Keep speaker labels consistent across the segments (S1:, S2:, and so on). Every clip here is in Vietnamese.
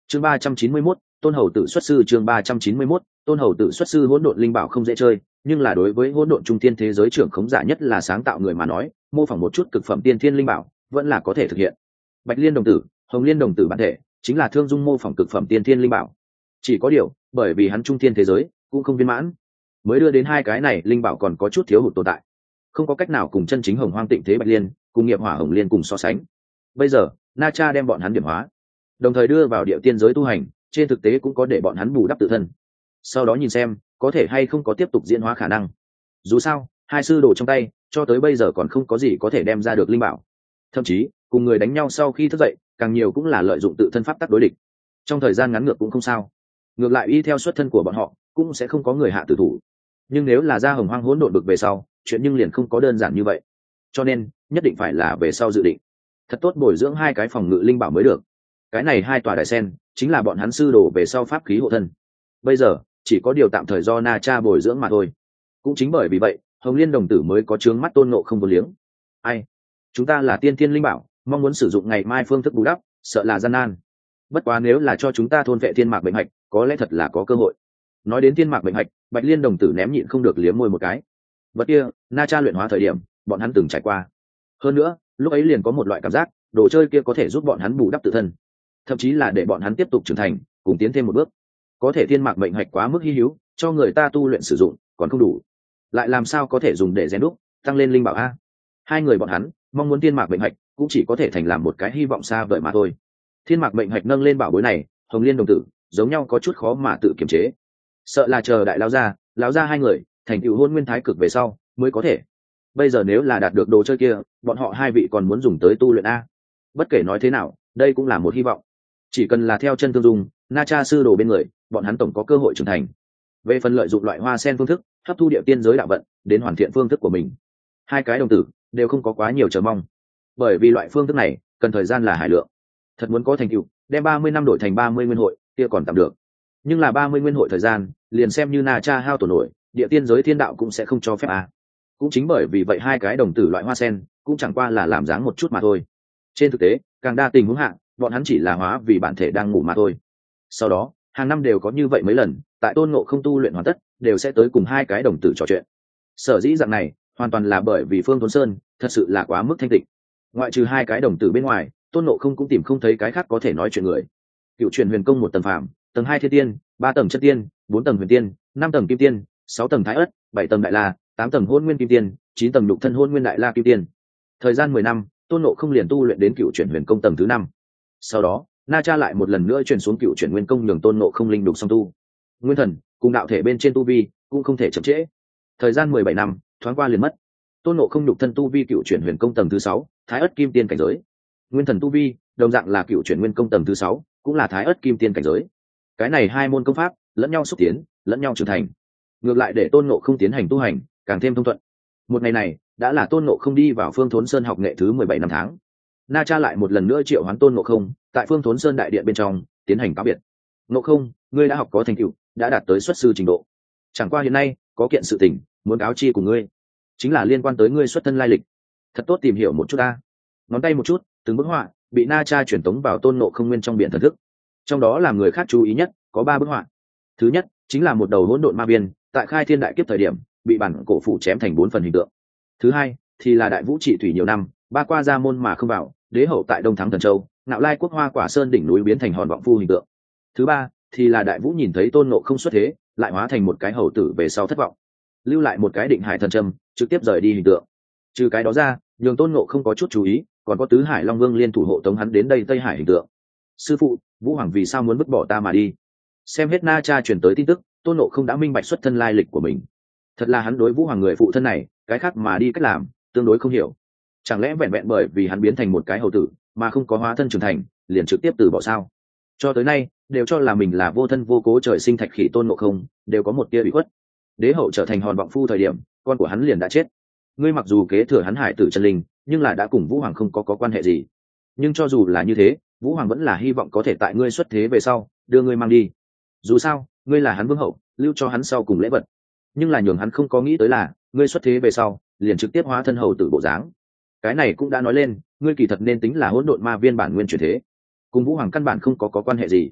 S1: Chương 391, Tôn Hầu Tử xuất sư. Chương 391, Tôn Hầu Tử xuất sư. Hỗn độn linh bảo không dễ chơi, nhưng là đối với hỗn độn trung tiên thế giới trưởng khống giả nhất là sáng tạo người mà nói, mô phỏng một chút cực phẩm tiên thiên linh bảo vẫn là có thể thực hiện. Bạch Liên đồng tử, Hồng Liên đồng tử bản thể chính là thương dung mô phỏng cực phẩm tiên thiên linh bảo. Chỉ có điều, bởi vì hắn trung tiên thế giới cũng không viên mãn, mới đưa đến hai cái này linh bảo còn có chút thiếu hụt tồn tại, không có cách nào cùng chân chính Hồng Hoang Tịnh Thế Bạch Liên cùng nghiệp hỏa Hồng Liên cùng so sánh. Bây giờ Na Cha đem bọn hắn điểm hóa, đồng thời đưa vào địa tiên giới tu hành, trên thực tế cũng có để bọn hắn bù đắp tự thân, sau đó nhìn xem có thể hay không có tiếp tục diễn hóa khả năng. Dù sao hai sư đồ trong tay cho tới bây giờ còn không có gì có thể đem ra được linh bảo, thậm chí cùng người đánh nhau sau khi thức dậy càng nhiều cũng là lợi dụng tự thân pháp tắc đối địch. Trong thời gian ngắn ngược cũng không sao, ngược lại y theo xuất thân của bọn họ cũng sẽ không có người hạ tử thủ. Nhưng nếu là ra Hồng Hoang hỗn độn bực về sau, chuyện nhưng liền không có đơn giản như vậy, cho nên nhất định phải là về sau dự định thật tốt bồi dưỡng hai cái phòng ngự linh bảo mới được. Cái này hai tòa đại sen chính là bọn hắn sư đồ về sau pháp khí hộ thân, bây giờ chỉ có điều tạm thời do Na Cha bồi dưỡng mà thôi. Cũng chính bởi vì vậy Hồng Liên đồng tử mới có chướng mắt Tôn Ngộ Không vô liếng. Ai, chúng ta là tiên thiên linh bảo, mong muốn sử dụng ngày mai phương thức bù đắp sợ là gian nan. Bất quá nếu là cho chúng ta thôn vệ thiên mạc bệnh hạch, có lẽ thật là có cơ hội. Nói đến thiên mạc bệnh hạch, Bạch Liên đồng tử ném nhịn không được liếm môi một cái. Vật kia Na Cha luyện hóa thời điểm bọn hắn từng trải qua, hơn nữa lúc ấy liền có một loại cảm giác đồ chơi kia có thể giúp bọn hắn bù đắp tự thân, thậm chí là để bọn hắn tiếp tục trưởng thành cùng tiến thêm một bước. Có thể thiên mạc bệnh hạch quá mức hy hữu, cho người ta tu luyện sử dụng còn không đủ, lại làm sao có thể dùng để rèn đúc tăng lên linh bảo a. Hai người bọn hắn mong muốn thiên mạc bệnh hạch cũng chỉ có thể thành làm một cái hy vọng xa vời mà thôi. Thiên mạc bệnh hạch nâng lên bảo bối này, Hồng Liên đồng tử giống nhau có chút khó mà tự kiềm chế, sợ là chờ đại lão gia hai người thành tựu hôn nguyên thái cực về sau mới có thể. Bây giờ nếu là đạt được đồ chơi kia, bọn họ hai vị còn muốn dùng tới tu luyện a. Bất kể nói thế nào đây cũng là một hy vọng, chỉ cần là theo chân tương dung Na Cha sư đồ bên người, bọn hắn tổng có cơ hội trưởng thành. Về phần lợi dụng loại hoa sen phương thức hấp thu địa tiên giới đạo vận đến hoàn thiện phương thức của mình, hai cái đồng tử đều không có quá nhiều chờ mong, bởi vì loại phương thức này cần thời gian là hải lượng. Thật muốn có thành tựu, đem 30 năm đổi thành 30 nguyên hội kia còn tạm được, nhưng là 30 nguyên hội thời gian liền xem như Na Cha hao tổn nổi, địa tiên giới thiên đạo cũng sẽ không cho phép a. Cũng chính bởi vì vậy hai cái đồng tử loại hoa sen cũng chẳng qua là làm dáng một chút mà thôi. Trên thực tế càng đa tình huống hạ, bọn hắn chỉ là hóa vì bản thể đang ngủ mà thôi. Sau đó hàng năm đều có như vậy mấy lần, tại Tôn Ngộ Không tu luyện hoàn tất đều sẽ tới cùng hai cái đồng tử trò chuyện. Sở dĩ dạng này hoàn toàn là bởi vì Phương Thốn Sơn thật sự là quá mức thanh tịnh, ngoại trừ hai cái đồng tử bên ngoài, Tôn Ngộ Không cũng tìm không thấy cái khác có thể nói chuyện người. Cựu truyền huyền công 1 tầng phàm, tầng 2 thiên tiên, 3 tầng chất tiên, 4 tầng huyền tiên, 5 tầng kim tiên, 6 tầng thái ất, 7 tầng đại la, 8 tầng hôn nguyên kim tiên, 9 tầng lục thân hôn nguyên đại la kim tiên. Thời gian 10 năm, Tôn Ngộ Không liền tu luyện đến cựu truyền huyền công tầng thứ 5. Sau đó Na Cha lại một lần nữa truyền xuống cựu truyền nguyên công, nhường Tôn Ngộ Không linh đục song tu, nguyên thần cùng đạo thể bên trên tu vi cũng không thể chậm trễ. Thời gian 17 năm thoáng qua liền mất. Tôn Ngộ Không nhục thân tu vi cựu truyền huyền công tầng thứ 6, thái ất kim tiên cảnh giới. Nguyên thần tu vi đồng dạng là cựu truyền nguyên công tầng thứ 6, cũng là thái ất kim tiên cảnh giới. Cái này hai môn công pháp lẫn nhau xúc tiến, lẫn nhau trưởng thành, ngược lại để Tôn Ngộ Không tiến hành tu hành càng thêm thông thuận. Một ngày này đã là Tôn Ngộ Không đi vào Phương Thốn Sơn học nghệ thứ 17 năm tháng. Na Cha lại một lần nữa triệu hoán Tôn Ngộ Không tại Phương Thốn Sơn đại điện bên trong tiến hành cáo biệt. Ngộ Không, ngươi đã học có thành tựu, đã đạt tới xuất sư trình độ. Chẳng qua hiện nay có kiện sự tình muốn cáo chi của ngươi, chính là liên quan tới ngươi xuất thân lai lịch. Thật tốt tìm hiểu một chút ta. Ngón tay một chút, từng bức họa bị Na Cha truyền tống vào Tôn Ngộ Không nguyên trong biển thần thức. Trong đó làm người khác chú ý nhất có 3 bức họa. Thứ nhất chính là một đầu hỗn độn ma biên tại khai thiên đại kiếp thời điểm bị bản cổ phủ chém thành 4 phần hình tượng. Thứ hai thì là đại vũ trị thủy nhiều năm, ba qua gia môn mà không vào, đế hậu tại Đông Thắng Thần Châu, Nạo Lai Quốc Hoa Quả Sơn đỉnh núi biến thành hòn vọng phu hình tượng. Thứ ba thì là đại vũ nhìn thấy Tôn Ngộ Không xuất thế, lại hóa thành một cái hầu tử về sau thất vọng, lưu lại một cái định hải thần châm, trực tiếp rời đi hình tượng. Trừ cái đó ra, nhường Tôn Ngộ Không có chút chú ý, còn có Tứ Hải Long Vương liên thủ hộ tống hắn đến đây Tây Hải hình tượng. Sư phụ, Vũ Hoàng vì sao muốn vứt bỏ ta mà đi? Xem hết Na Cha truyền tới tin tức, Tôn Ngộ Không đã minh bạch xuất thân lai lịch của mình. Thật là hắn đối Vũ Hoàng người phụ thân này, cái khác mà đi cách làm tương đối không hiểu. Chẳng lẽ vẹn vẹn bởi vì hắn biến thành một cái hầu tử mà không có hóa thân trưởng thành, liền trực tiếp từ bỏ sao? Cho tới nay đều cho là mình là vô thân vô cố trời sinh thạch khỉ Tôn Ngộ Không, đều có một tia bị khuất. Đế hậu trở thành hòn vọng phu thời điểm, con của hắn liền đã chết. Ngươi mặc dù kế thừa hắn hải tử chân linh, nhưng là đã cùng Vũ Hoàng không có quan hệ gì. Nhưng cho dù là như thế, Vũ Hoàng vẫn là hy vọng có thể tại ngươi xuất thế về sau đưa ngươi mang đi. Dù sao ngươi là hắn vương hậu, lưu cho hắn sau cùng lễ vật. Nhưng là nhường hắn không có nghĩ tới là ngươi xuất thế về sau liền trực tiếp hóa thân hầu tử bộ dáng. Cái này cũng đã nói lên ngươi kỳ thật nên tính là hỗn độn ma viên bản nguyên chuyển thế, cùng Vũ Hoàng căn bản không có quan hệ gì.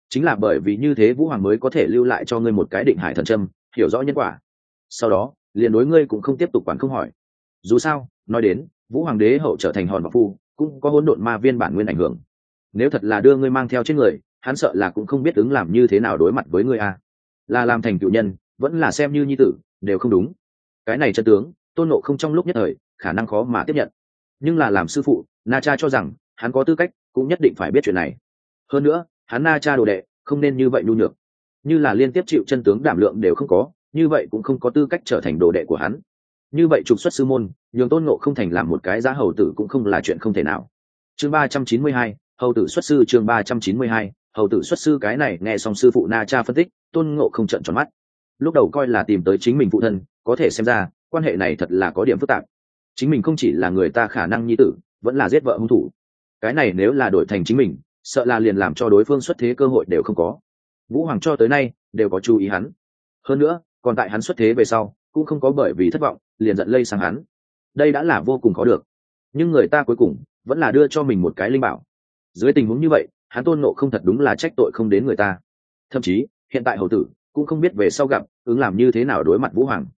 S1: chính là bởi vì như thế vũ hoàng mới có thể lưu lại cho ngươi một cái định hải thần châm, hiểu rõ nhân quả. Sau đó liền đối ngươi cũng không tiếp tục quản không hỏi. Dù sao nói đến vũ hoàng đế hậu trở thành hòn vọng phu cũng có hỗn độn ma viên bản nguyên ảnh hưởng, nếu thật là đưa ngươi mang theo trên người, hắn sợ là cũng không biết ứng làm như thế nào đối mặt với ngươi a. Là làm thành cựu nhân vẫn là xem như nhi tử đều không đúng. Cái này chân tướng Tôn Ngộ Không trong lúc nhất thời khả năng khó mà tiếp nhận, nhưng là làm sư phụ Na Cha cho rằng hắn có tư cách cũng nhất định phải biết chuyện này. Hơn nữa hắn Na Cha đồ đệ không nên như vậy nhu nhược, như là liên tiếp chịu chân tướng đảm lượng đều không có, như vậy cũng không có tư cách trở thành đồ đệ của hắn. Như vậy trục xuất sư môn, nhường Tôn Ngộ Không thành làm một cái giá hầu tử cũng không là chuyện không thể nào. Chương 392, hầu tử xuất sư. Chương 392, hầu tử xuất sư. Cái này nghe xong sư phụ Na Cha phân tích, Tôn Ngộ Không trợn tròn mắt. Lúc đầu coi là tìm tới chính mình phụ thân, có thể xem ra quan hệ này thật là có điểm phức tạp. Chính mình không chỉ là người ta khả năng nhi tử, vẫn là giết vợ hung thủ. Cái này nếu là đổi thành chính mình, sợ là liền làm cho đối phương xuất thế cơ hội đều không có. Vũ Hoàng cho tới nay đều có chú ý hắn, hơn nữa còn tại hắn xuất thế về sau cũng không có bởi vì thất vọng liền giận lây sang hắn. Đây đã là vô cùng khó được, nhưng người ta cuối cùng vẫn là đưa cho mình một cái linh bảo. Dưới tình huống như vậy, hắn Tôn Ngộ Không thật đúng là trách tội không đến người ta. Thậm chí hiện tại hầu tử cũng không biết về sau gặp ứng làm như thế nào đối mặt Vũ Hoàng.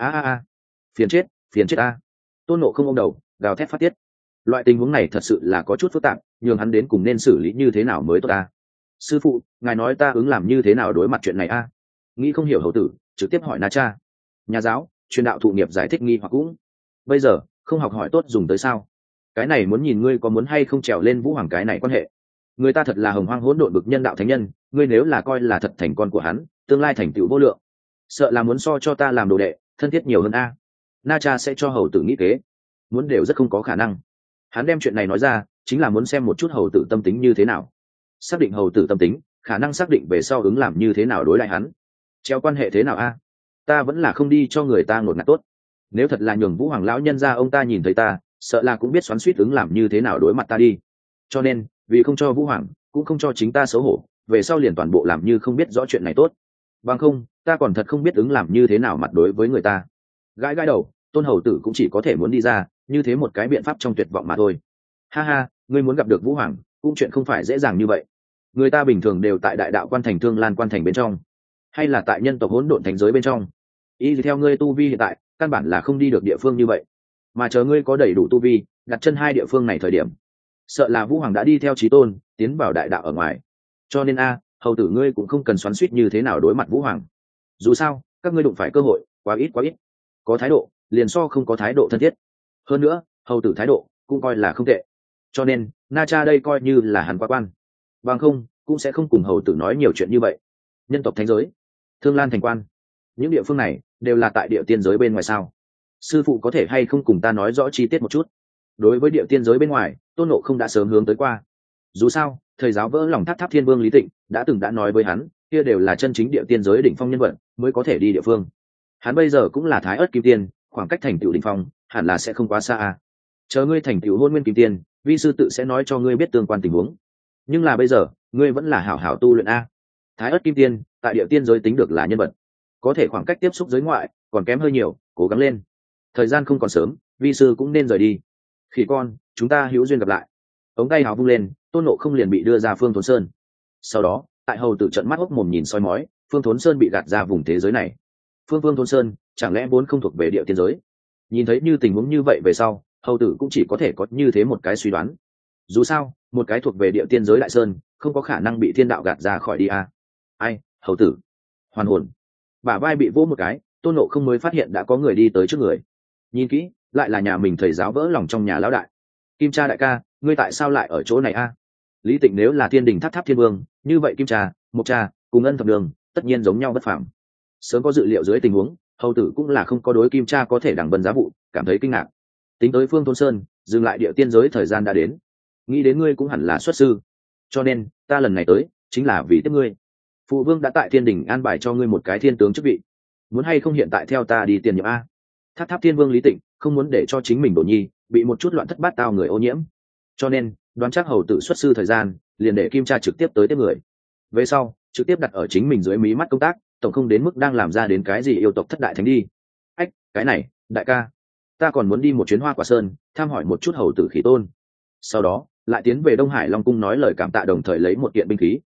S1: Phiền chết, phiền chết a. Tôn Ngộ Không ôm đầu gào thét phát tiết. Loại tình huống này thật sự là có chút phức tạp, nhường hắn đến cùng nên xử lý như thế nào mới tốt ta. Sư phụ, ngài nói ta ứng làm như thế nào đối mặt chuyện này a? Nghĩ không hiểu hầu tử trực tiếp hỏi Na Cha. Nhà giáo truyền đạo thụ nghiệp giải thích nghi hoặc cũng bây giờ không học hỏi tốt dùng tới sao? Cái này muốn nhìn ngươi có muốn hay không trèo lên Vũ Hoàng cái này quan hệ. Người ta thật là hồng hoang hỗn độn bực nhân đạo thánh nhân, ngươi nếu là coi là thật thành con của hắn, tương lai thành tựu vô lượng, sợ là muốn so cho ta làm đồ đệ thân thiết nhiều hơn a. Na Cha sẽ cho hầu tử nghĩ kế, muốn đều rất không có khả năng. Hắn đem chuyện này nói ra chính là muốn xem một chút hầu tử tâm tính như thế nào, xác định hầu tử tâm tính, khả năng xác định về sau ứng làm như thế nào đối lại hắn. Treo quan hệ thế nào a? Ta vẫn là không đi cho người ta ngột ngạt tốt. Nếu thật là nhường Vũ Hoàng lão nhân ra ông ta nhìn thấy ta, sợ là cũng biết xoắn xuýt ứng làm như thế nào đối mặt ta đi. Cho nên vì không cho Vũ Hoàng cũng không cho chính ta xấu hổ, về sau liền toàn bộ làm như không biết rõ chuyện này tốt. Bằng không ta còn thật không biết ứng làm như thế nào mặt đối với người ta. Gãi gãi đầu, Tôn hầu tử cũng chỉ có thể muốn đi ra như thế một cái biện pháp trong tuyệt vọng mà thôi. Ha ha, ngươi muốn gặp được Vũ Hoàng cũng chuyện không phải dễ dàng như vậy. Người ta bình thường đều tại đại đạo quan thành Thương Lan quan thành bên trong, hay là tại nhân tộc hỗn độn thành giới bên trong. Ý theo ngươi tu vi hiện tại căn bản là không đi được địa phương như vậy, mà chờ ngươi có đầy đủ tu vi đặt chân hai địa phương này thời điểm, sợ là Vũ Hoàng đã đi theo chí tôn tiến vào đại đạo ở ngoài. Cho nên hầu tử ngươi cũng không cần xoắn xuýt như thế nào đối mặt Vũ Hoàng. Dù sao các ngươi đụng phải cơ hội quá ít quá ít, có thái độ liền so không có thái độ thân thiết. Hơn nữa hầu tử thái độ cũng coi là không tệ, cho nên Na Cha đây coi như là hắn quá quan, bằng không cũng sẽ không cùng hầu tử nói nhiều chuyện như vậy. Nhân tộc thánh giới, Thương Lan thành quan, những địa phương này đều là tại địa tiên giới bên ngoài sao? Sư phụ có thể hay không cùng ta nói rõ chi tiết một chút? Đối với địa tiên giới bên ngoài, Tôn Ngộ Không đã sớm hướng tới qua. Dù sao thầy giáo vỡ lòng Tháp Thiên Vương Lý Tịnh đã nói với hắn, kia đều là chân chính địa tiên giới đỉnh phong nhân vật mới có thể đi địa phương. Hắn bây giờ cũng là Thái Ức Kim Tiên, khoảng cách thành tựu đỉnh phong hẳn là sẽ không quá xa. Chờ ngươi thành tựu Hôn Nguyên Kim Tiên, vi sư tự sẽ nói cho ngươi biết tương quan tình huống. Nhưng là bây giờ ngươi vẫn là hảo hảo tu luyện a. Thái Ức Kim Tiên tại địa tiên giới tính được là nhân vật, có thể khoảng cách tiếp xúc giới ngoại còn kém hơi nhiều, cố gắng lên. Thời gian không còn sớm, vi sư cũng nên rời đi. Khỉ con, chúng ta hữu duyên gặp lại. Ống tay hào vung lên, Tôn Ngộ Không liền bị đưa ra Phương Thốn Sơn. Sau đó tại hầu tử trận mắt hốc mồm nhìn soi mói, Phương Thốn Sơn bị gạt ra vùng thế giới này. Phương Thốn Sơn chẳng lẽ vốn không thuộc về địa tiên giới? Nhìn thấy như tình huống như vậy về sau, hầu tử cũng chỉ có thể có như thế một cái suy đoán. Dù sao một cái thuộc về địa tiên giới đại sơn không có khả năng bị thiên đạo gạt ra khỏi đi ai hầu tử hoàn hồn. Bả vai bị vỗ một cái, Tôn Ngộ Không mới phát hiện đã có người đi tới trước người. Nhìn kỹ lại là nhà mình thầy giáo vỡ lòng trong nhà lão đại. Kim Cha đại ca, ngươi tại sao lại ở chỗ này Lý Tịnh nếu là Thiên Đình Tháp Thiên Vương, như vậy Kim Cha, Mộc Cha cùng Ân Thập Đường tất nhiên giống nhau bất phàm. Sớm có dự liệu dưới tình huống, hầu tử cũng là không có đối Kim Cha có thể đẳng vân giá vụ cảm thấy kinh ngạc. Tính tới Phương Thôn Sơn dừng lại địa tiên giới thời gian đã đến, nghĩ đến ngươi cũng hẳn là xuất sư, cho nên ta lần này tới chính là vì tiếp ngươi. Phụ vương đã tại Thiên Đình an bài cho ngươi một cái thiên tướng chức vị, muốn hay không hiện tại theo ta đi tiền nhiệm Tháp Thiên Vương Lý Tịnh không muốn để cho chính mình Đổ Nhi bị một chút loạn thất bát tao người ô nhiễm, cho nên đoán chắc hầu tử xuất sư thời gian liền để Kim Cha trực tiếp tới tiếp người, về sau trực tiếp đặt ở chính mình dưới mí mắt công tác, tổng không đến mức đang làm ra đến cái gì yêu tộc thất đại thánh đi. Cái này đại ca, ta còn muốn đi một chuyến Hoa Quả Sơn thăm hỏi một chút hầu tử Khỉ Tôn, sau đó lại tiến về Đông Hải Long Cung nói lời cảm tạ, đồng thời lấy một kiện binh khí.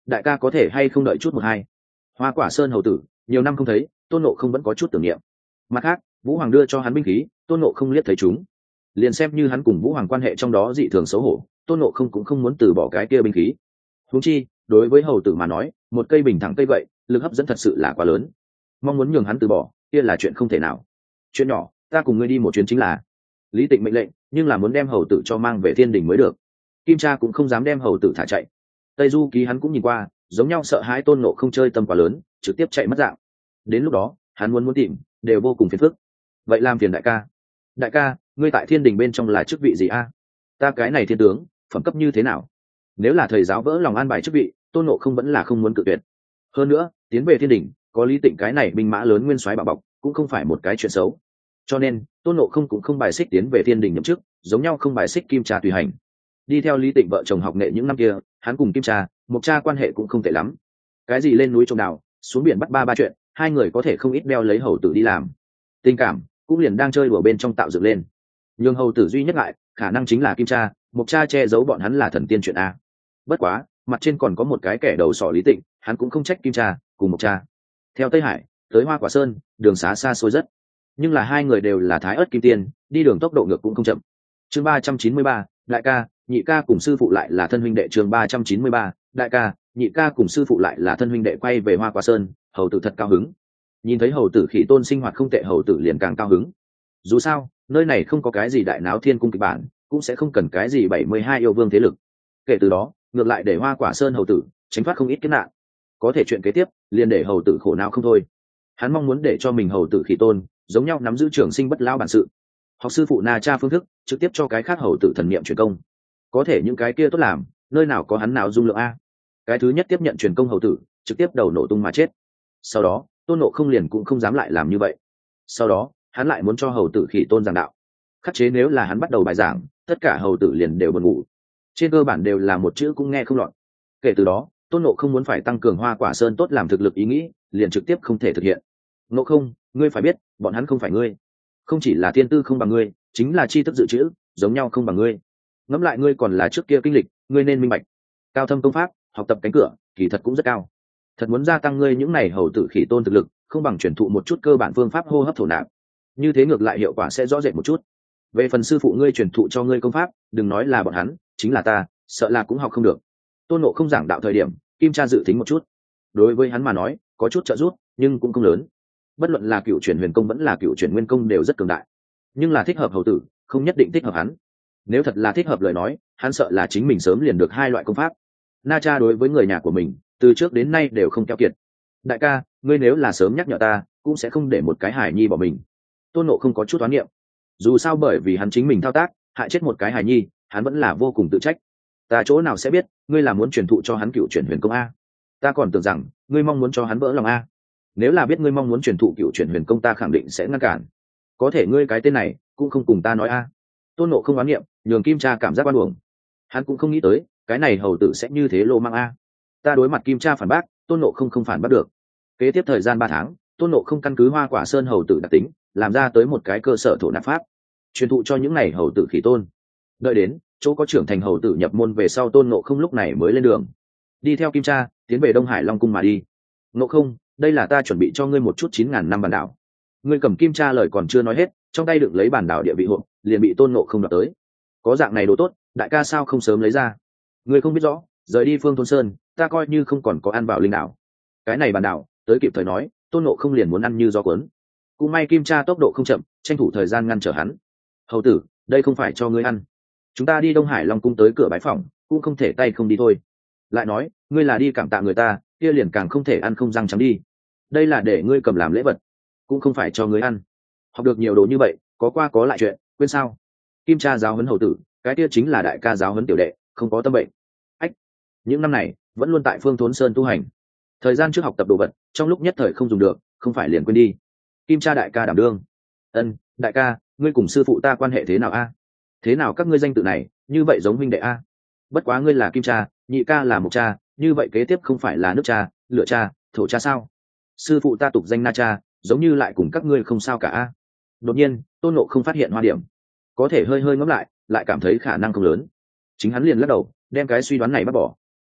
S1: đại ca có thể hay không đợi chút một hai. Hoa Quả Sơn hầu tử nhiều năm không thấy, Tôn Ngộ không vẫn có chút tưởng niệm. Mặt khác, Vũ Hoàng đưa cho hắn binh khí, Tôn Ngộ không liếc thấy chúng, liền xem như hắn cùng Vũ Hoàng quan hệ trong đó dị thường xấu hổ, Tôn Ngộ không cũng không muốn từ bỏ cái kia binh khí. Huống chi, đối với hầu tử mà nói, một cây bình thẳng cây vậy, lực hấp dẫn thật sự là quá lớn, mong muốn nhường hắn từ bỏ, kia là chuyện không thể nào. Chuyện nhỏ, ta cùng ngươi đi một chuyến chính là. Lý Tịnh mệnh lệnh, nhưng là muốn đem hầu tử cho mang về thiên đình mới được. Kim Cha cũng không dám đem hầu tử thả chạy. Tây Du Ký hắn cũng nhìn qua, giống nhau sợ hãi Tôn Ngộ không chơi tâm quá lớn, trực tiếp chạy mất dạng. Đến lúc đó, hắn muốn tìm, đều vô cùng phiền phức. Vậy làm phiền đại ca. Đại ca, ngươi tại thiên đình bên trong là chức vị gì a? Ta cái này thiên tướng, phẩm cấp như thế nào? Nếu là thầy giáo vỡ lòng an bài chức vị, Tôn Ngộ không vẫn là không muốn cự tuyệt. Hơn nữa, tiến về thiên đình, có Lý Tịnh cái này binh mã lớn nguyên soái bảo bọc, cũng không phải một cái chuyện xấu. Cho nên, Tôn Ngộ không cũng không bài xích tiến về thiên đình nhậm chức, giống nhau không bài xích Kim Cha tùy hành. Đi theo Lý Tịnh vợ chồng học nghệ những năm kia, hắn cùng Kim Cha, Mộc Cha quan hệ cũng không tệ lắm. Cái gì lên núi trồng đào, xuống biển bắt ba chuyện, hai người có thể không ít đeo lấy hầu tử đi làm. Tình cảm cũng liền đang chơi đùa bên trong tạo dựng lên. Nhưng hầu tử duy nhất ngại, khả năng chính là Kim Cha, Mộc Cha che giấu bọn hắn là thần tiên chuyện a. Bất quá, mặt trên còn có một cái kẻ đầu sỏ Lý Tịnh, hắn cũng không trách Kim Cha cùng Mộc Cha. Theo Tây Hải tới Hoa Quả Sơn, đường xá xa xôi rất, nhưng là hai người đều là Thái Ức Kim Tiên, đi đường tốc độ ngược cũng không chậm. Chương 393, đại ca, nhị ca cùng sư phụ lại là thân huynh đệ. Chương 393, đại ca, nhị ca cùng sư phụ lại là thân huynh đệ. Quay về Hoa Quả Sơn, hầu tử thật cao hứng. Nhìn thấy hầu tử Khỉ Tôn sinh hoạt không tệ, hầu tử liền càng cao hứng. Dù sao, nơi này không có cái gì đại náo thiên cung kịch bản, cũng sẽ không cần cái gì 72 yêu vương thế lực. Kể từ đó, ngược lại để Hoa Quả Sơn hầu tử tránh thoát không ít kiếp nạn. Có thể chuyện kế tiếp, liền để hầu tử khổ não không thôi. Hắn mong muốn để cho mình hầu tử Khỉ Tôn giống nhau nắm giữ trường sinh bất lão bản sự, học sư phụ Na Cha phương thức, trực tiếp cho cái khác hầu tử thần niệm truyền công. Có thể những cái kia tốt làm, nơi nào có hắn nào dung lượng a. Cái thứ nhất tiếp nhận truyền công hầu tử, trực tiếp đầu nổ tung mà chết. Sau đó, Tôn Ngộ không liền cũng không dám lại làm như vậy. Sau đó, hắn lại muốn cho hầu tử Khỉ Tôn giảng đạo. Khắc chế nếu là hắn bắt đầu bài giảng, tất cả hầu tử liền đều buồn ngủ. Trên cơ bản đều là một chữ cũng nghe không lọt. Kể từ đó, Tôn Ngộ không muốn phải tăng cường Hoa Quả Sơn tốt làm thực lực ý nghĩ, liền trực tiếp không thể thực hiện. Ngộ không, ngươi phải biết, bọn hắn không phải ngươi. Không chỉ là thiên tư không bằng ngươi, chính là tri thức dự trữ, giống nhau không bằng ngươi. Ngẫm lại ngươi còn là trước kia kinh lịch, ngươi nên minh bạch. Cao thâm công pháp, học tập cánh cửa, kỳ thật cũng rất cao. Thật muốn gia tăng ngươi những này hầu tử Khỉ Tôn thực lực, không bằng truyền thụ một chút cơ bản phương pháp hô hấp thổ nạp. Như thế ngược lại hiệu quả sẽ rõ rệt một chút. Về phần sư phụ ngươi truyền thụ cho ngươi công pháp, đừng nói là bọn hắn, chính là ta, sợ là cũng học không được. Tôn Ngộ không giảng đạo thời điểm, Kim Cha dự tính một chút. Đối với hắn mà nói, có chút trợ giúp, nhưng cũng không lớn. Bất luận là cựu chuyển huyền công vẫn là cựu chuyển nguyên công đều rất cường đại, nhưng là thích hợp hầu tử, không nhất định thích hợp hắn. Nếu thật là thích hợp lời nói, hắn sợ là chính mình sớm liền được hai loại công pháp. Na Cha đối với người nhà của mình, từ trước đến nay đều không keo kiệt. Đại ca, ngươi nếu là sớm nhắc nhở ta, cũng sẽ không để một cái hài nhi bỏ mình. Tôn Ngộ không có chút oán niệm. Dù sao bởi vì hắn chính mình thao tác, hại chết một cái hài nhi, hắn vẫn là vô cùng tự trách. Ta chỗ nào sẽ biết, ngươi là muốn truyền thụ cho hắn cựu chuyển huyền công a? Ta còn tưởng rằng ngươi mong muốn cho hắn vỡ lòng a. Nếu là biết ngươi mong muốn truyền thụ cựu chuyển huyền công, ta khẳng định sẽ ngăn cản. Có thể ngươi cái tên này cũng không cùng ta nói a. Tôn Ngộ không oán niệm, nhường Kim Cha cảm giác oan uổng. Hắn cũng không nghĩ tới, cái này hầu tử sẽ như thế lô mang a. Ta đối mặt Kim Cha phản bác, Tôn Ngộ không phản bác được. Kế tiếp thời gian 3 tháng, Tôn Ngộ không căn cứ Hoa Quả Sơn hầu tử đặc tính, làm ra tới một cái cơ sở thổ nạp pháp, truyền thụ cho những này hầu tử Khỉ Tôn. Đợi đến chỗ có trưởng thành hầu tử nhập môn về sau, Tôn Ngộ không lúc này mới lên đường, đi theo Kim Cha tiến về Đông Hải Long cung mà đi. Ngộ không, đây là ta chuẩn bị cho ngươi một chút 9.000 năm bản đảo. Ngươi cầm Kim Cha lời còn chưa nói hết, trong tay đựng lấy bản đảo địa vị hộp, liền bị Tôn Ngộ không đoạt tới. Có dạng này đồ tốt, đại ca sao không sớm lấy ra? Ngươi không biết rõ, rời đi Phương Thôn Sơn, ta coi như không còn có ăn vào linh đảo. Cái này bản đảo, tới kịp thời nói, Tôn Ngộ không liền muốn ăn như gió cuốn. Cũng may Kim Cha tốc độ không chậm, tranh thủ thời gian ngăn trở hắn. Hầu tử, đây không phải cho ngươi ăn. Chúng ta đi Đông Hải Long cung tới cửa bái phỏng, cũng không thể tay không đi thôi. Lại nói, ngươi là đi cảm tạ người ta, kia liền càng không thể ăn không răng trắng đi. Đây là để ngươi cầm làm lễ vật, cũng không phải cho ngươi ăn. Học được nhiều đồ như vậy, có qua có lại chuyện, quên sao? Kim Cha giáo huấn hầu tử, cái kia chính là đại ca giáo huấn tiểu đệ, không có tâm bệnh. Ách, những năm này vẫn luôn tại Phương Thốn Sơn tu hành. Thời gian trước học tập đồ vật, trong lúc nhất thời không dùng được, không phải liền quên đi. Kim Cha đại ca đảm đương. Ân, đại ca, ngươi cùng sư phụ ta quan hệ thế nào a? Thế nào các ngươi danh tự này như vậy giống huynh đệ a? Bất quá ngươi là Kim Cha, nhị ca là Mộc Cha, như vậy kế tiếp không phải là nước cha, lửa cha, thổ cha sao? Sư phụ ta tục danh Na Cha, giống như lại cùng các ngươi không sao cả a. Đột nhiên, Tôn Ngộ không phát hiện hoa điểm, có thể hơi hơi ngẫm lại, lại cảm thấy khả năng không lớn. Chính hắn liền lắc đầu, đem cái suy đoán này bác bỏ.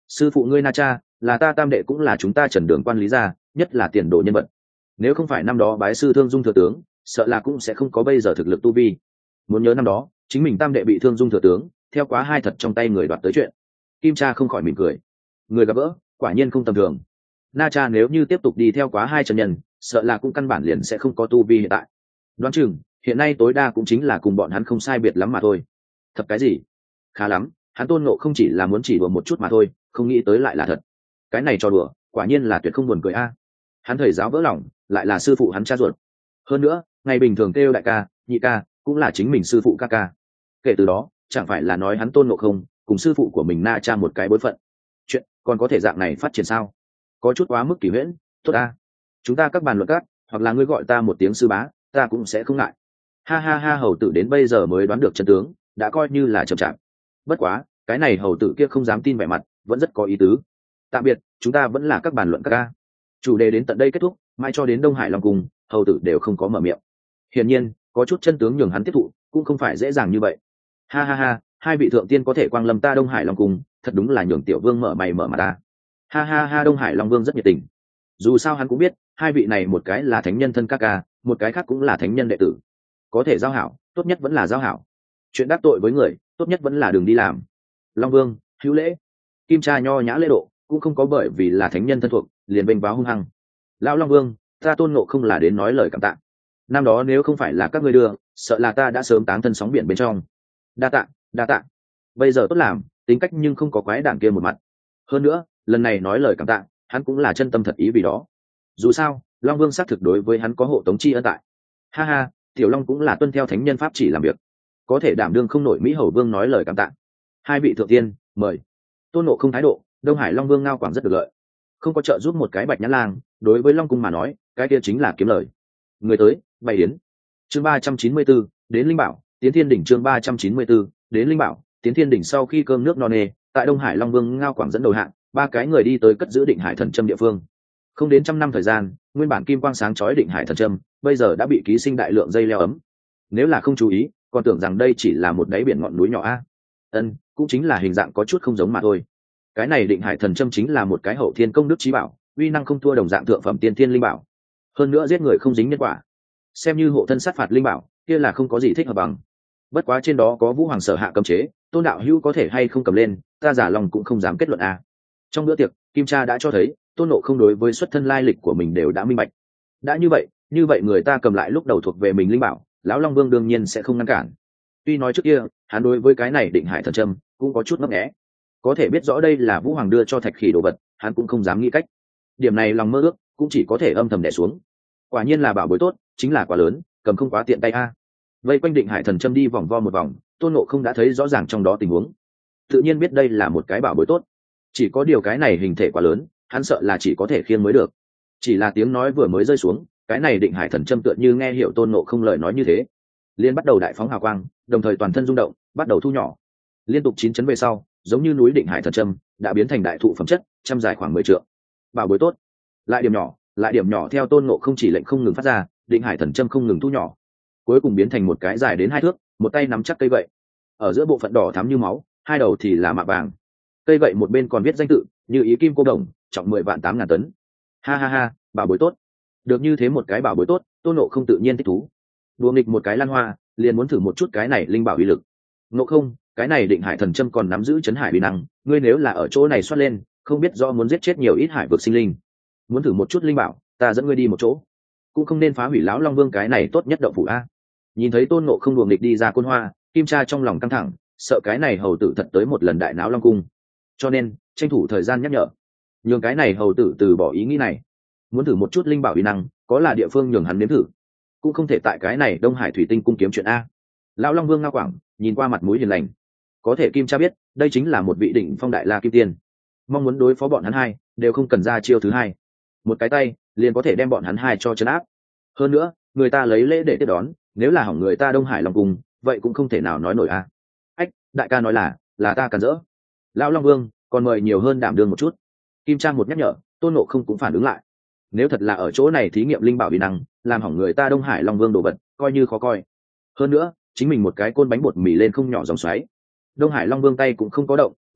S1: sư phụ ngươi Na Cha là ta tam đệ, cũng là chúng ta Trần Đường quan lý gia, nhất là tiền đồ nhân vật. Nếu không phải năm đó bái sư Thương Dung thừa tướng, sợ là cũng sẽ không có bây giờ thực lực tu vi. Muốn nhớ năm đó chính mình tam đệ bị Thương Dung thừa tướng theo quá hai thật trong tay người đoạt tới chuyện, Kim Cha không khỏi mỉm cười. Người gặp gỡ quả nhiên không tầm thường. Na Cha nếu như tiếp tục đi theo quá hai chân nhân, sợ là cũng căn bản liền sẽ không có tu vi hiện tại. Đoán chừng hiện nay tối đa cũng chính là cùng bọn hắn không sai biệt lắm mà thôi. Thật cái gì? Khá lắm, hắn Tôn Ngộ không chỉ là muốn chỉ đùa một chút mà thôi, không nghĩ tới lại là thật. Cái này cho đùa quả nhiên là tuyệt không buồn cười a. Hắn thầy giáo vỡ lòng lại là sư phụ hắn cha ruột. Hơn nữa ngày bình thường kêu đại ca nhị ca cũng là chính mình sư phụ ca ca. Kể từ đó chẳng phải là nói hắn Tôn Ngộ không cùng sư phụ của mình Na Cha một cái bối phận. Chuyện còn có thể dạng này phát triển sao? Có chút quá mức kỳ huyễn. Tốt a, chúng ta các bàn luận các, hoặc là ngươi gọi ta một tiếng sư bá, ta cũng sẽ không ngại. Ha ha ha, hầu tử đến bây giờ mới đoán được chân tướng, đã coi như là chậm chạp. Bất quá cái này hầu tử kia không dám tin vẻ mặt vẫn rất có ý tứ. Tạm biệt, chúng ta vẫn là các bàn luận các ca. Chủ đề đến tận đây kết thúc, mãi cho đến Đông Hải Long Cung, hầu tử đều không có mở miệng. Hiển nhiên có chút chân tướng nhường hắn tiếp thụ cũng không phải dễ dàng như vậy. Ha ha ha, hai vị thượng tiên có thể quang lâm ta Đông Hải Long Cung, thật đúng là nhường tiểu vương mở mày mở mặt ta. Ha ha ha, Đông Hải Long Vương rất nhiệt tình. Dù sao hắn cũng biết hai vị này một cái là thánh nhân thân ca ca, một cái khác cũng là thánh nhân đệ tử. Có thể giao hảo tốt nhất vẫn là giao hảo, chuyện đắc tội với người tốt nhất vẫn là đường đi làm. Long Vương hữu lễ. Kim Cha nho nhã lễ độ, cũng không có bởi vì là thánh nhân thân thuộc liền vênh váo hung hăng. Lão Long Vương, ta Tôn Ngộ không là đến nói lời cảm tạ. Năm đó nếu không phải là các ngươi đưa, sợ là ta đã sớm táng thân sóng biển bên trong. Đa tạ, đa tạ. Bây giờ tốt làm, tính cách nhưng không có quái đản kia một mặt. Hơn nữa lần này nói lời cảm tạ hắn cũng là chân tâm thật ý vì đó. Dù sao Long Vương xác thực đối với hắn có hộ tống chi ân tại. Ha ha, tiểu Long cũng là tuân theo thánh nhân pháp chỉ làm việc, có thể đảm đương không nổi Mỹ Hầu Vương nói lời cảm tạ. Hai vị thượng tiên mời. Tôn Ngộ không thái độ, Đông Hải Long Vương ngao quảng rất được lợi. Không có trợ giúp một cái Bạch Nhãn Lang, đối với Long Cung mà nói cái kia chính là kiếm lời. Người tới bày yến. Chương 394, đến Linh Bảo Tiến Thiên Đỉnh. Chương 394, đến Linh Bảo Tiến Thiên Đỉnh. Sau khi cơm nước no nê, tại Đông Hải Long Vương ngao quảng dẫn đầu hạng, ba cái người đi tới cất giữ Định Hải Thần Châm địa phương. Không đến trăm năm thời gian, nguyên bản kim quang sáng chói Định Hải Thần Châm bây giờ đã bị ký sinh đại lượng dây leo ấm. Nếu là không chú ý còn tưởng rằng đây chỉ là một đáy biển ngọn núi nhỏ a. Cũng chính là hình dạng có chút không giống mà thôi. Cái này Định Hải Thần Châm chính là một cái hậu thiên công đức chí bảo, uy năng không thua đồng dạng thượng phẩm tiên thiên linh bảo. Hơn nữa giết người không dính nhân quả, xem như hộ thân sát phạt linh bảo kia là không có gì thích hợp bằng. Bất quá trên đó có Vũ Hoàng sở hạ cấm chế, Tôn đạo hữu có thể hay không cầm lên, ta giả lòng cũng không dám kết luận a. Trong bữa tiệc Kim Cha đã cho thấy Tôn Ngộ không đối với xuất thân lai lịch của mình đều đã minh bạch. Đã như vậy người ta cầm lại lúc đầu thuộc về mình linh bảo, lão Long Vương đương nhiên sẽ không ngăn cản. Tuy nói trước kia hắn đối với cái này Định Hải Thần Châm cũng có chút ngấp nghé, có thể biết rõ đây là Vũ Hoàng đưa cho Thạch Khỉ đồ vật, hắn cũng không dám nghĩ cách. Điểm này lòng mơ ước cũng chỉ có thể âm thầm đè xuống. Quả nhiên là bảo bối tốt, chính là quá lớn, cầm không quá tiện tay a. Vây quanh Định Hải Thần Châm đi vòng vo một vòng, Tôn Ngộ không đã thấy rõ ràng trong đó tình huống, tự nhiên biết đây là một cái bảo bối tốt. Chỉ có điều cái này hình thể quá lớn, hắn sợ là chỉ có thể khiêng mới được. Chỉ là tiếng nói vừa mới rơi xuống, cái này Định Hải Thần Châm tựa như nghe hiểu Tôn Ngộ không lời nói như thế, liền bắt đầu đại phóng hào quang, đồng thời toàn thân rung động, bắt đầu thu nhỏ. Liên tục 9 chấn về sau, giống như núi Định Hải Thần Châm đã biến thành đại thụ phẩm chất, trăm dài khoảng 10 trượng. Bảo bối tốt. Lại điểm nhỏ theo Tôn Ngộ không chỉ lệnh không ngừng phát ra, Định Hải Thần Châm không ngừng thu nhỏ, cuối cùng biến thành một cái dài đến 2 thước, một tay nắm chắc cây gậy. Ở giữa bộ phận đỏ thắm như máu, hai đầu thì là mạ vàng. Cây gậy một bên còn viết danh tự, như ý kim cô đồng, trọng 10 vạn 8.000 tấn. Ha ha ha, bảo bối tốt. Được như thế một cái bảo bối tốt, Tôn Ngộ không tự nhiên thích thú. Đùa nghịch một cái lan hoa, liền muốn thử một chút cái này linh bảo uy lực. Ngộ không, cái này Định Hải Thần Châm còn nắm giữ chấn hải uy năng, ngươi nếu là ở chỗ này xoát lên, không biết do muốn giết chết nhiều ít hải vực sinh linh. Muốn thử một chút linh bảo, ta dẫn ngươi đi một chỗ, cũng không nên phá hủy lão Long Vương cái này tốt nhất động phủ a. Nhìn thấy Tôn Ngộ không đùa nghịch đi ra côn hoa, Kim Cha trong lòng căng thẳng, sợ cái này hầu tử thật tới một lần đại náo Long cung, cho nên tranh thủ thời gian nhắc nhở, nhường cái này hầu tử từ bỏ ý nghĩ này. Muốn thử một chút linh bảo uy năng, có là địa phương nhường hắn nếm thử, cũng không thể tại cái này Đông Hải Thủy Tinh cung kiếm chuyện a. Lão Long Vương ngao quảng nhìn qua mặt mũi hiền lành, có thể Kim Cha biết đây chính là một vị đỉnh phong đại la kim tiên, mong muốn đối phó bọn hắn hai đều không cần ra chiêu thứ hai, một cái tay liền có thể đem bọn hắn hai cho trấn áp. Hơn nữa người ta lấy lễ để tiếp đón, nếu là hỏng người ta Đông Hải Long cung, vậy cũng không thể nào nói nổi a. Ách, đại ca nói là ta cần dỡ. Lão Long Vương còn mời nhiều hơn đảm đương một chút. Kim Trang một nhắc nhở, Tôn Ngộ không cũng phản ứng lại. Nếu thật là ở chỗ này thí nghiệm linh bảo uy năng, làm hỏng người ta Đông Hải Long Vương đồ vật, coi như khó coi. Hơn nữa chính mình một cái côn bánh bột mì lên không nhỏ dòng xoáy, Đông Hải Long Vương tay cũng không có động,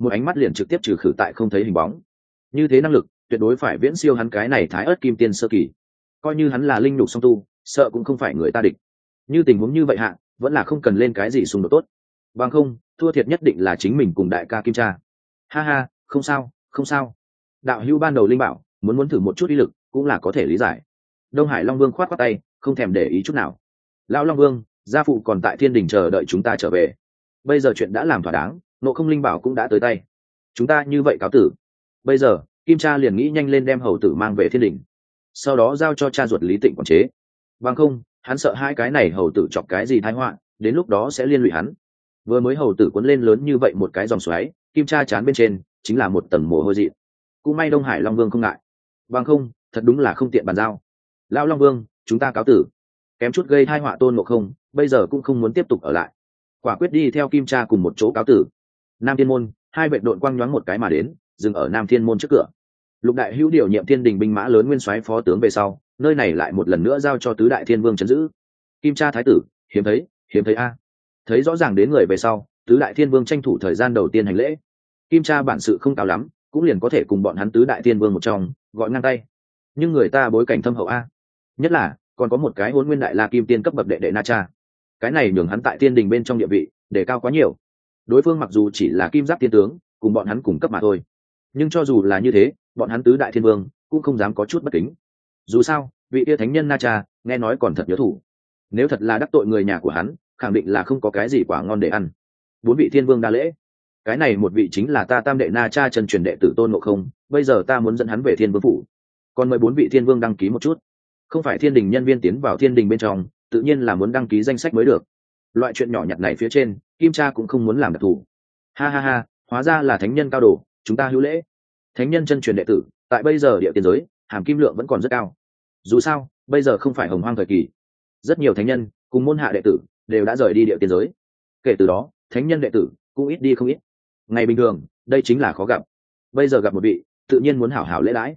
S1: một ánh mắt liền trực tiếp trừ khử tại không thấy hình bóng. Như thế năng lực tuyệt đối phải viễn siêu hắn cái này thái ớt kim tiên sơ kỳ, coi như hắn là linh nhục song tu, sợ cũng không phải người ta địch. Như tình huống như vậy hạ, vẫn là không cần lên cái gì xung đột tốt, bằng không thua thiệt nhất định là chính mình cùng đại ca Kim Cha. Ha ha, không sao không sao, đạo hữu ban đầu linh bảo muốn thử một chút uy lực cũng là có thể lý giải. Đông Hải Long Vương khoát khoát tay, không thèm để ý chút nào. Lão Long Vương, gia phụ còn tại thiên đình chờ đợi chúng ta trở về, bây giờ chuyện đã làm thỏa đáng, Ngộ Không linh bảo cũng đã tới tay, chúng ta như vậy cáo tử. Bây giờ Kim Cha liền nghĩ nhanh lên đem hầu tử mang về thiên đình, sau đó giao cho cha ruột Lý Tịnh quản chế, bằng không hắn sợ hai cái này hầu tử chọc cái gì tai họa, đến lúc đó sẽ liên lụy hắn. Vừa mới hầu tử cuốn lên lớn như vậy một cái dòng xoáy, Kim Cha chán bên trên chính là một tầng mồ hôi dị. Cũng may Đông Hải Long Vương không ngại, bằng không thật đúng là không tiện bàn giao. Lão Long Vương, chúng ta cáo tử. Kém chút gây tai họa Tôn Ngộ Không, bây giờ cũng không muốn tiếp tục ở lại, quả quyết đi theo Kim Cha cùng một chỗ cáo tử. Nam Thiên môn, hai vệ đội quang nhoáng một cái mà đến, dừng ở Nam Thiên môn trước cửa. Lục đại hữu điều nhiệm thiên đình binh mã lớn nguyên soái phó tướng về sau, nơi này lại một lần nữa giao cho tứ đại thiên vương trấn giữ. Kim Cha thái tử, hiếm thấy a. Thấy rõ ràng đến người về sau, tứ đại thiên vương tranh thủ thời gian đầu tiên hành lễ. Kim Cha bản sự không cao lắm, cũng liền có thể cùng bọn hắn tứ đại thiên vương một trong gọi ngang tay, nhưng người ta bối cảnh thâm hậu a, nhất là còn có một cái Hỗn Nguyên Đại La Kim Tiên cấp bậc đệ đệ Na Cha, cái này nhường hắn tại thiên đình bên trong địa vị đề cao quá nhiều. Đối phương mặc dù chỉ là kim giáp tiên tướng, cùng bọn hắn cùng cấp mà thôi, nhưng cho dù là như thế, bọn hắn tứ đại thiên vương cũng không dám có chút bất kính. Dù sao vị yêu thánh nhân Na Cha nghe nói còn thật nhớ thủ, nếu thật là đắc tội người nhà của hắn, khẳng định là không có cái gì quả ngon để ăn. Bốn vị thiên vương đa lễ, cái này một vị chính là ta tam đệ Na Cha chân truyền đệ tử Tôn Ngộ Không, bây giờ ta muốn dẫn hắn về thiên vương phủ, còn mời bốn vị thiên vương đăng ký một chút. Không phải thiên đình nhân viên tiến vào thiên đình bên trong, tự nhiên là muốn đăng ký danh sách mới được. Loại chuyện nhỏ nhặt này phía trên, Kim Cha cũng không muốn làm đặc thù. Ha ha ha, hóa ra là thánh nhân cao đồ, chúng ta hữu lễ. Thánh nhân chân truyền đệ tử, tại bây giờ địa tiên giới, hàm kim lượng vẫn còn rất cao. Dù sao, bây giờ không phải hồng hoang thời kỳ, rất nhiều thánh nhân cùng môn hạ đệ tử đều đã rời đi địa tiên giới. Kể từ đó, thánh nhân đệ tử cũng ít đi không ít. Ngày bình thường, đây chính là khó gặp. Bây giờ gặp một vị, tự nhiên muốn hảo hảo lễ đãi.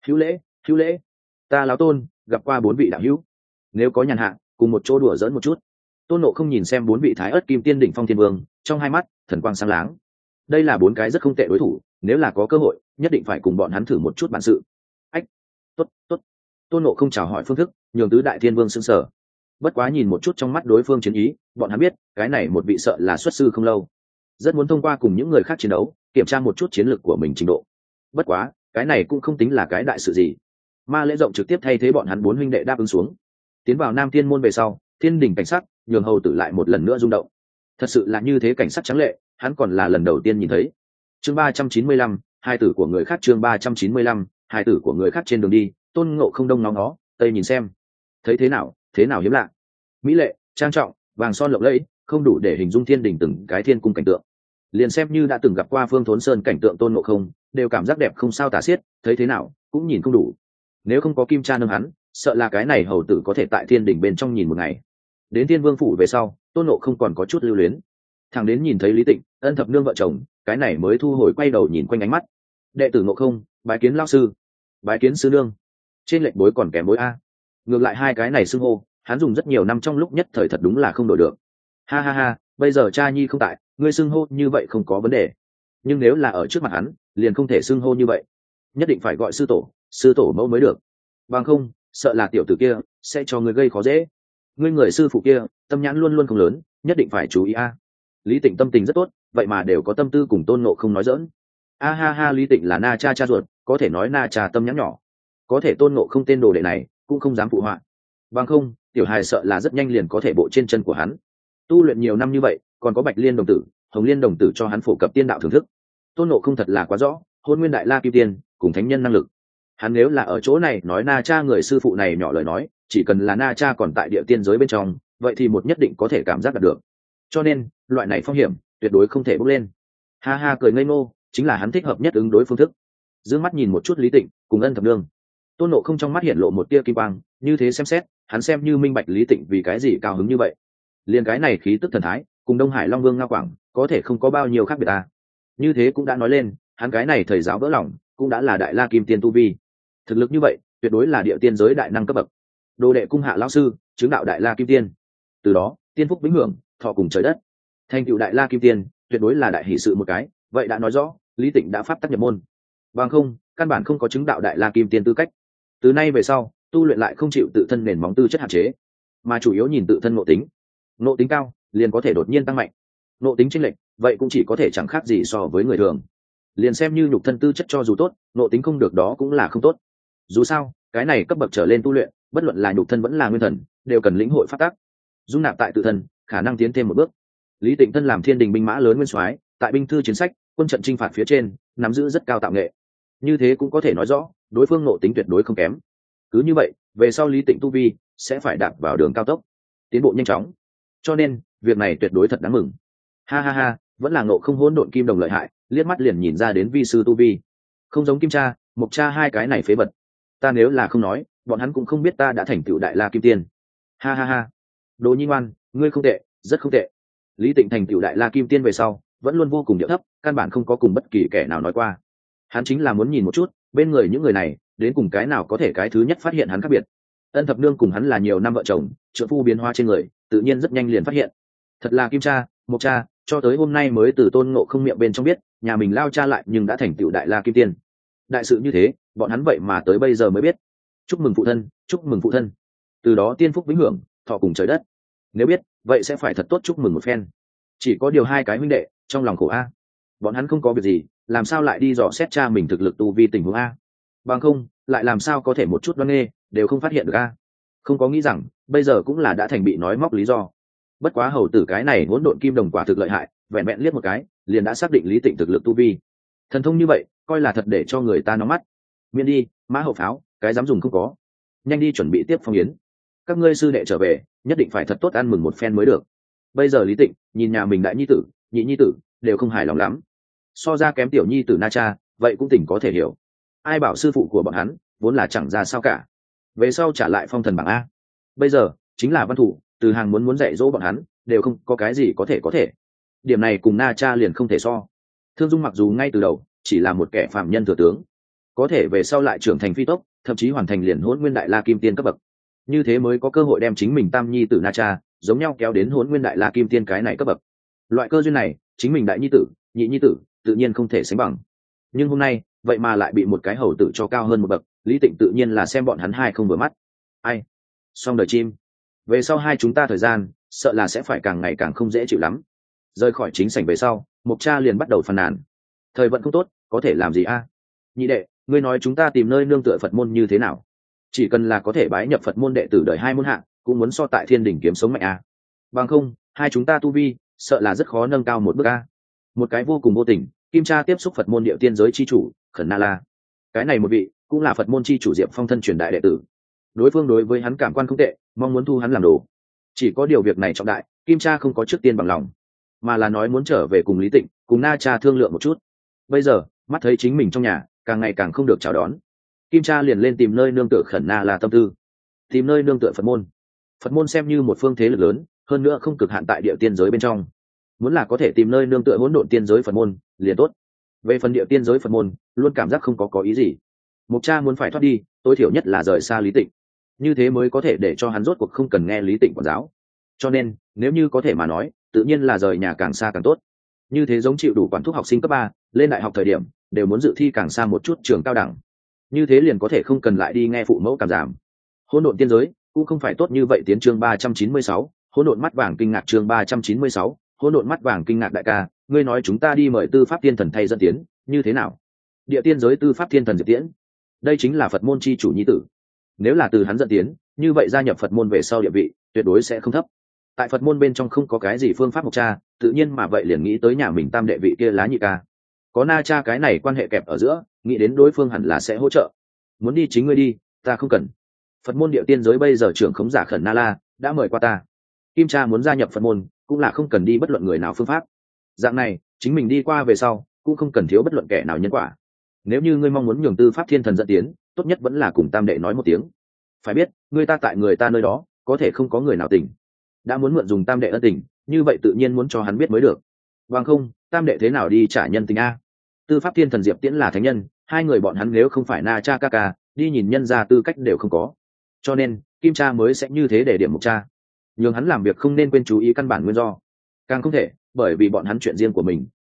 S1: Hữu lễ, ta Lão Tôn gặp qua bốn vị đạo hữu, nếu có nhàn hạ, cùng một chỗ đùa giỡn một chút. Tôn Ngộ Không nhìn xem bốn vị thái ớt kim tiên đỉnh phong thiên vương, trong hai mắt thần quang sáng láng. Đây là bốn cái rất không tệ đối thủ, nếu là có cơ hội, nhất định phải cùng bọn hắn thử một chút bản sự. Ách, tốt. Tôn Ngộ Không chào hỏi phương thức, nhường tứ đại thiên vương sững sờ. Bất quá nhìn một chút trong mắt đối phương chiến ý, bọn hắn biết, cái này một vị sợ là xuất sư không lâu, rất muốn thông qua cùng những người khác chiến đấu, kiểm tra một chút chiến lược của mình trình độ. Bất quá, cái này cũng không tính là cái đại sự gì. Ma lễ rộng trực tiếp thay thế bọn hắn bốn huynh đệ đáp ứng xuống. Tiến vào Nam Thiên môn về sau, thiên đình cảnh sắc nhường hầu tử lại một lần nữa rung động. Thật sự là như thế cảnh sắc trắng lệ, hắn còn là lần đầu tiên nhìn thấy. Chương 395, hai tử của người khác. Chương 395, hai tử của người khác. Trên đường đi, Tôn Ngộ Không đông ngó ngó, tây nhìn xem. Thấy thế nào hiếm lạ, mỹ lệ, trang trọng, vàng son lộng lẫy, không đủ để hình dung thiên đình từng cái thiên cung cảnh tượng. Liền xem như đã từng gặp qua Phương Thốn Sơn cảnh tượng Tôn Ngộ Không, đều cảm giác đẹp không sao tả xiết, thấy thế nào cũng nhìn không đủ. Nếu không có Kim Cha nâng hắn, sợ là cái này hầu tử có thể tại thiên đình bên trong nhìn một ngày. Đến Thiên Vương phủ về sau, Tôn Ngộ Không còn có chút lưu luyến, thằng đến nhìn thấy Lý Tịnh, Ân Thập Nương vợ chồng, cái này mới thu hồi quay đầu nhìn quanh ánh mắt. Đệ tử Ngộ Không bái kiến lão sư. Bái kiến sư nương. Trên lệnh bối còn kém bối a. Ngược lại hai cái này xưng hô, hắn dùng rất nhiều năm trong lúc nhất thời thật đúng là không đổi được. Ha ha ha, bây giờ cha nhi không tại, ngươi xưng hô như vậy không có vấn đề, nhưng nếu là ở trước mặt hắn, liền không thể xưng hô như vậy, nhất định phải gọi sư tổ mẫu mới được, bằng không sợ là tiểu tử kia sẽ cho ngươi gây khó dễ. Ngươi người sư phụ kia tâm nhãn luôn luôn không lớn, nhất định phải chú ý a. Lý Tịnh tâm tình rất tốt, vậy mà đều có tâm tư cùng Tôn Ngộ Không nói giỡn. A ha ha, Lý Tịnh là Na Cha cha ruột, có thể nói Na Cha tâm nhãn nhỏ, có thể Tôn Ngộ Không tên đồ đệ này cũng không dám phụ họa, bằng không tiểu hài sợ là rất nhanh liền có thể bộ trên chân của hắn. Tu luyện nhiều năm như vậy, còn có Bạch Liên đồng tử, Hồng Liên đồng tử cho hắn phổ cập tiên đạo thưởng thức. Tôn Ngộ Không thật là quá rõ Hôn Nguyên Đại La Kim Tiên cùng thánh nhân năng lực. Hắn nếu là ở chỗ này nói Na Cha người sư phụ này nhỏ lời nói, chỉ cần là Na Cha còn tại địa tiên giới bên trong, vậy thì một nhất định có thể cảm giác được. Cho nên loại này phong hiểm tuyệt đối không thể bốc lên. Ha ha, cười ngây ngô chính là hắn thích hợp nhất ứng đối phương thức. Dương mắt nhìn một chút Lý Tịnh cùng Ân Thập Nương, Tôn Ngộ Không trong mắt hiện lộ một tia kim quang, như thế xem xét, hắn xem như minh bạch Lý Tịnh vì cái gì cao hứng như vậy. Liên cái này khí tức thần thái, cùng Đông Hải Long Vương Ngao Quảng có thể không có bao nhiêu khác biệt ta. Như thế cũng đã nói lên, hắn cái này thầy giáo vỡ lòng, cũng đã là Đại La Kim Tiên tu vi. Thực lực như vậy, tuyệt đối là địa tiên giới đại năng cấp bậc. Đồ đệ cung hạ lão sư, chứng đạo Đại La Kim Tiên. Từ đó, tiên phúc vĩnh hưởng, thọ cùng trời đất. Thành tựu Đại La Kim Tiên, tuyệt đối là đại hỷ sự một cái, vậy đã nói rõ Lý Tịnh đã pháp tắc nhập môn, bằng không căn bản không có chứng đạo đại la kim tiên tư cách. Từ nay về sau tu luyện lại không chịu tự thân nền móng tư chất hạn chế, mà chủ yếu nhìn tự thân ngộ tính cao liền có thể đột nhiên tăng mạnh, ngộ tính chênh lệch vậy cũng chỉ có thể chẳng khác gì so với người thường. Liền xem như nhục thân tư chất cho dù tốt, ngộ tính không được đó cũng là không tốt. Dù sao cái này cấp bậc trở lên tu luyện, bất luận là nhục thân vẫn là nguyên thần, đều cần lĩnh hội pháp tắc, dung nạp tại tự thân, khả năng tiến thêm một bước. Lý Tịnh thân làm thiên đình binh mã lớn nguyên soái, tại binh thư chiến sách quân trận chinh phạt phía trên nắm giữ rất cao tạo nghệ, như thế cũng có thể nói rõ đối phương ngộ tính tuyệt đối không kém. Cứ như vậy về sau Lý Tịnh tu vi sẽ phải đạp vào đường cao tốc, tiến bộ nhanh chóng, cho nên việc này tuyệt đối thật đáng mừng. Ha ha ha, vẫn là ngộ không hỗn độn kim đồng lợi hại, liếc mắt liền nhìn ra đến vi sư tu vi, không giống Kim Cha, Mộc Cha hai cái này phế vật. Ta nếu là không nói, bọn hắn cũng không biết ta đã thành tựu đại la kim tiên. Ha ha ha, Đồ Nhi ngoan, ngươi không tệ, rất không tệ. Lý Tịnh thành tựu đại la kim tiên về sau vẫn luôn vô cùng điệu thấp, căn bản không có cùng bất kỳ kẻ nào nói qua. Hắn chính là muốn nhìn một chút bên người những người này đến cùng cái nào có thể cái thứ nhất phát hiện hắn khác biệt. Ân Thập Nương cùng hắn là nhiều năm vợ chồng, trượng phu biến hóa trên người tự nhiên rất nhanh liền phát hiện. Thật là Kim Cha, Mộc Cha, cho tới hôm nay mới từ Tôn Ngộ Không miệng bên trong biết nhà mình lao cha lại nhưng đã thành tựu đại la kim tiên. Đại sự như thế bọn hắn vậy mà tới bây giờ mới biết. Chúc mừng phụ thân, chúc mừng phụ thân. Từ đó tiên phúc vĩnh hưởng, thọ cùng trời đất. Nếu biết vậy sẽ phải thật tốt chúc mừng một phen. Chỉ có điều hai cái huynh đệ trong lòng khổ a, bọn hắn không có việc gì làm sao lại đi dò xét cha mình thực lực tu vi tình huống a, bằng không lại làm sao có thể một chút đoan nghê đều không phát hiện được a. Không có nghĩ rằng bây giờ cũng là đã thành bị nói móc lý do. Bất quá hầu tử cái này hỗn độn kim đồng quả thực lợi hại, vẹn vẹn liếc một cái liền đã xác định Lý Tịnh thực lực tu vi. Thần thông như vậy coi là thật để cho người ta nóng mắt. Miễn đi mã hậu pháo, cái dám dùng không có. Nhanh đi chuẩn bị tiếp phong yến, các ngươi sư đệ trở về nhất định phải thật tốt ăn mừng một phen mới được. Bây giờ Lý Tịnh nhìn nhà mình đại nhi tử nhị nhi tử đều không hài lòng lắm, so ra kém tiểu nhi tử Na Cha, vậy cũng tỉnh có thể hiểu. Ai bảo sư phụ của bọn hắn vốn là chẳng ra sao cả, về sau trả lại phong thần bảng a. Bây giờ chính là Văn Thủ từ hàng muốn dạy dỗ bọn hắn đều không có cái gì có thể điểm này cùng Na Cha liền không thể so. Thương Dung mặc dù ngay từ đầu chỉ là một kẻ phạm nhân thừa tướng, có thể về sau lại trưởng thành phi tốc, thậm chí hoàn thành liền hỗn nguyên đại la kim tiên cấp bậc, như thế mới có cơ hội đem chính mình tam nhi tử Na Cha giống nhau kéo đến hỗn nguyên đại la kim tiên cái này cấp bậc. Loại cơ duyên này chính mình đại nhi tử nhị nhi tử tự nhiên không thể sánh bằng, nhưng hôm nay vậy mà lại bị một cái hầu tử cho cao hơn một bậc. Lý Tịnh tự nhiên là xem bọn hắn hai không vừa mắt. Ai xong đời chim, về sau hai chúng ta thời gian sợ là sẽ phải càng ngày càng không dễ chịu lắm. Rời khỏi chính sảnh về sau Mộc Cha liền bắt đầu phàn nàn, thời vận không tốt có thể làm gì a. Nhị đệ, ngươi nói chúng ta tìm nơi nương tựa Phật môn như thế nào? Chỉ cần là có thể bái nhập Phật môn đệ tử đời hai môn hạ cũng muốn so tại Thiên Đình kiếm sống mạnh a, bằng không hai chúng ta tu vi sợ là rất khó nâng cao một bước a. Một cái vô cùng vô tình Kim Cha tiếp xúc Phật môn địa tiên giới chi chủ Khẩn Na La, cái này một vị cũng là Phật môn chi chủ Diệp Phong thân truyền đại đệ tử. Đối phương đối với hắn cảm quan không tệ, mong muốn thu hắn làm đồ. Chỉ có điều việc này trọng đại, Kim Cha không có trước tiên bằng lòng, mà là nói muốn trở về cùng Lý Tịnh cùng Na Cha thương lượng một chút. Bây giờ mắt thấy chính mình trong nhà càng ngày càng không được chào đón, Kim Cha liền lên tìm nơi nương tựa Khẩn Na La tâm tư, tìm nơi nương tựa Phật môn. Phật môn xem như một phương thế lực lớn, hơn nữa không cực hạn tại địa tiên giới bên trong, muốn là có thể tìm nơi nương tựa hỗn độn tiên giới Phật môn liền tốt. Về phần địa tiên giới Phật môn luôn cảm giác không có ý gì. Mộc Cha muốn phải thoát đi tối thiểu nhất là rời xa Lý Tịnh, như thế mới có thể để cho hắn rốt cuộc không cần nghe Lý Tịnh quản giáo. Cho nên nếu như có thể mà nói tự nhiên là rời nhà càng xa càng tốt, như thế giống chịu đủ quản thúc học sinh cấp 3 lên đại học thời điểm đều muốn dự thi càng xa một chút trường cao đẳng, như thế liền có thể không cần lại đi nghe phụ mẫu cảm giảm. Hỗn độn tiên giới cũng không phải tốt như vậy. Tiến chương 396, hỗn độn mắt vàng kinh ngạc. Chương 396, hỗn độn mắt vàng kinh ngạc. Đại ca, ngươi nói chúng ta đi mời Tư Pháp Thiên Thần thay dẫn tiến như thế nào? Địa tiên giới Tư Pháp Thiên Thần Diệp Tiễn, đây chính là Phật môn chi chủ nhi tử, nếu là từ hắn dẫn tiến như vậy gia nhập Phật môn về sau địa vị tuyệt đối sẽ không thấp. Tại Phật môn bên trong không có cái gì phương pháp Mộc Cha, tự nhiên mà vậy liền nghĩ tới nhà mình tam đệ vị kia Lá Nhị Ca, có Na Cha cái này quan hệ kẹp ở giữa, nghĩ đến đối phương hẳn là sẽ hỗ trợ. Muốn đi chính ngươi đi, ta không cần. Phật môn địa tiên giới bây giờ trưởng khống giả Khẩn Na La đã mời qua ta. Kim Cha muốn gia nhập Phật môn cũng là không cần đi bất luận người nào phương pháp, dạng này chính mình đi qua về sau cũng không cần thiếu bất luận kẻ nào nhân quả. Nếu như ngươi mong muốn nhường Tư Pháp Thiên Thần dẫn tiến, tốt nhất vẫn là cùng tam đệ nói một tiếng. Phải biết người ta tại người ta nơi đó có thể không có người nào tình, đã muốn mượn dùng tam đệ ân tình như vậy tự nhiên muốn cho hắn biết mới được, bằng không tam đệ thế nào đi trả nhân tình a. Tư Pháp Thiên Thần Diệp Tiễn là thánh nhân, hai người bọn hắn nếu không phải Na Cha ca ca đi nhìn nhân ra tư cách đều không có, cho nên Kim Cha mới sẽ như thế để điểm Mộc Cha, nhường hắn làm việc không nên quên chú ý căn bản nguyên do, càng không thể bởi vì bọn hắn chuyện riêng của mình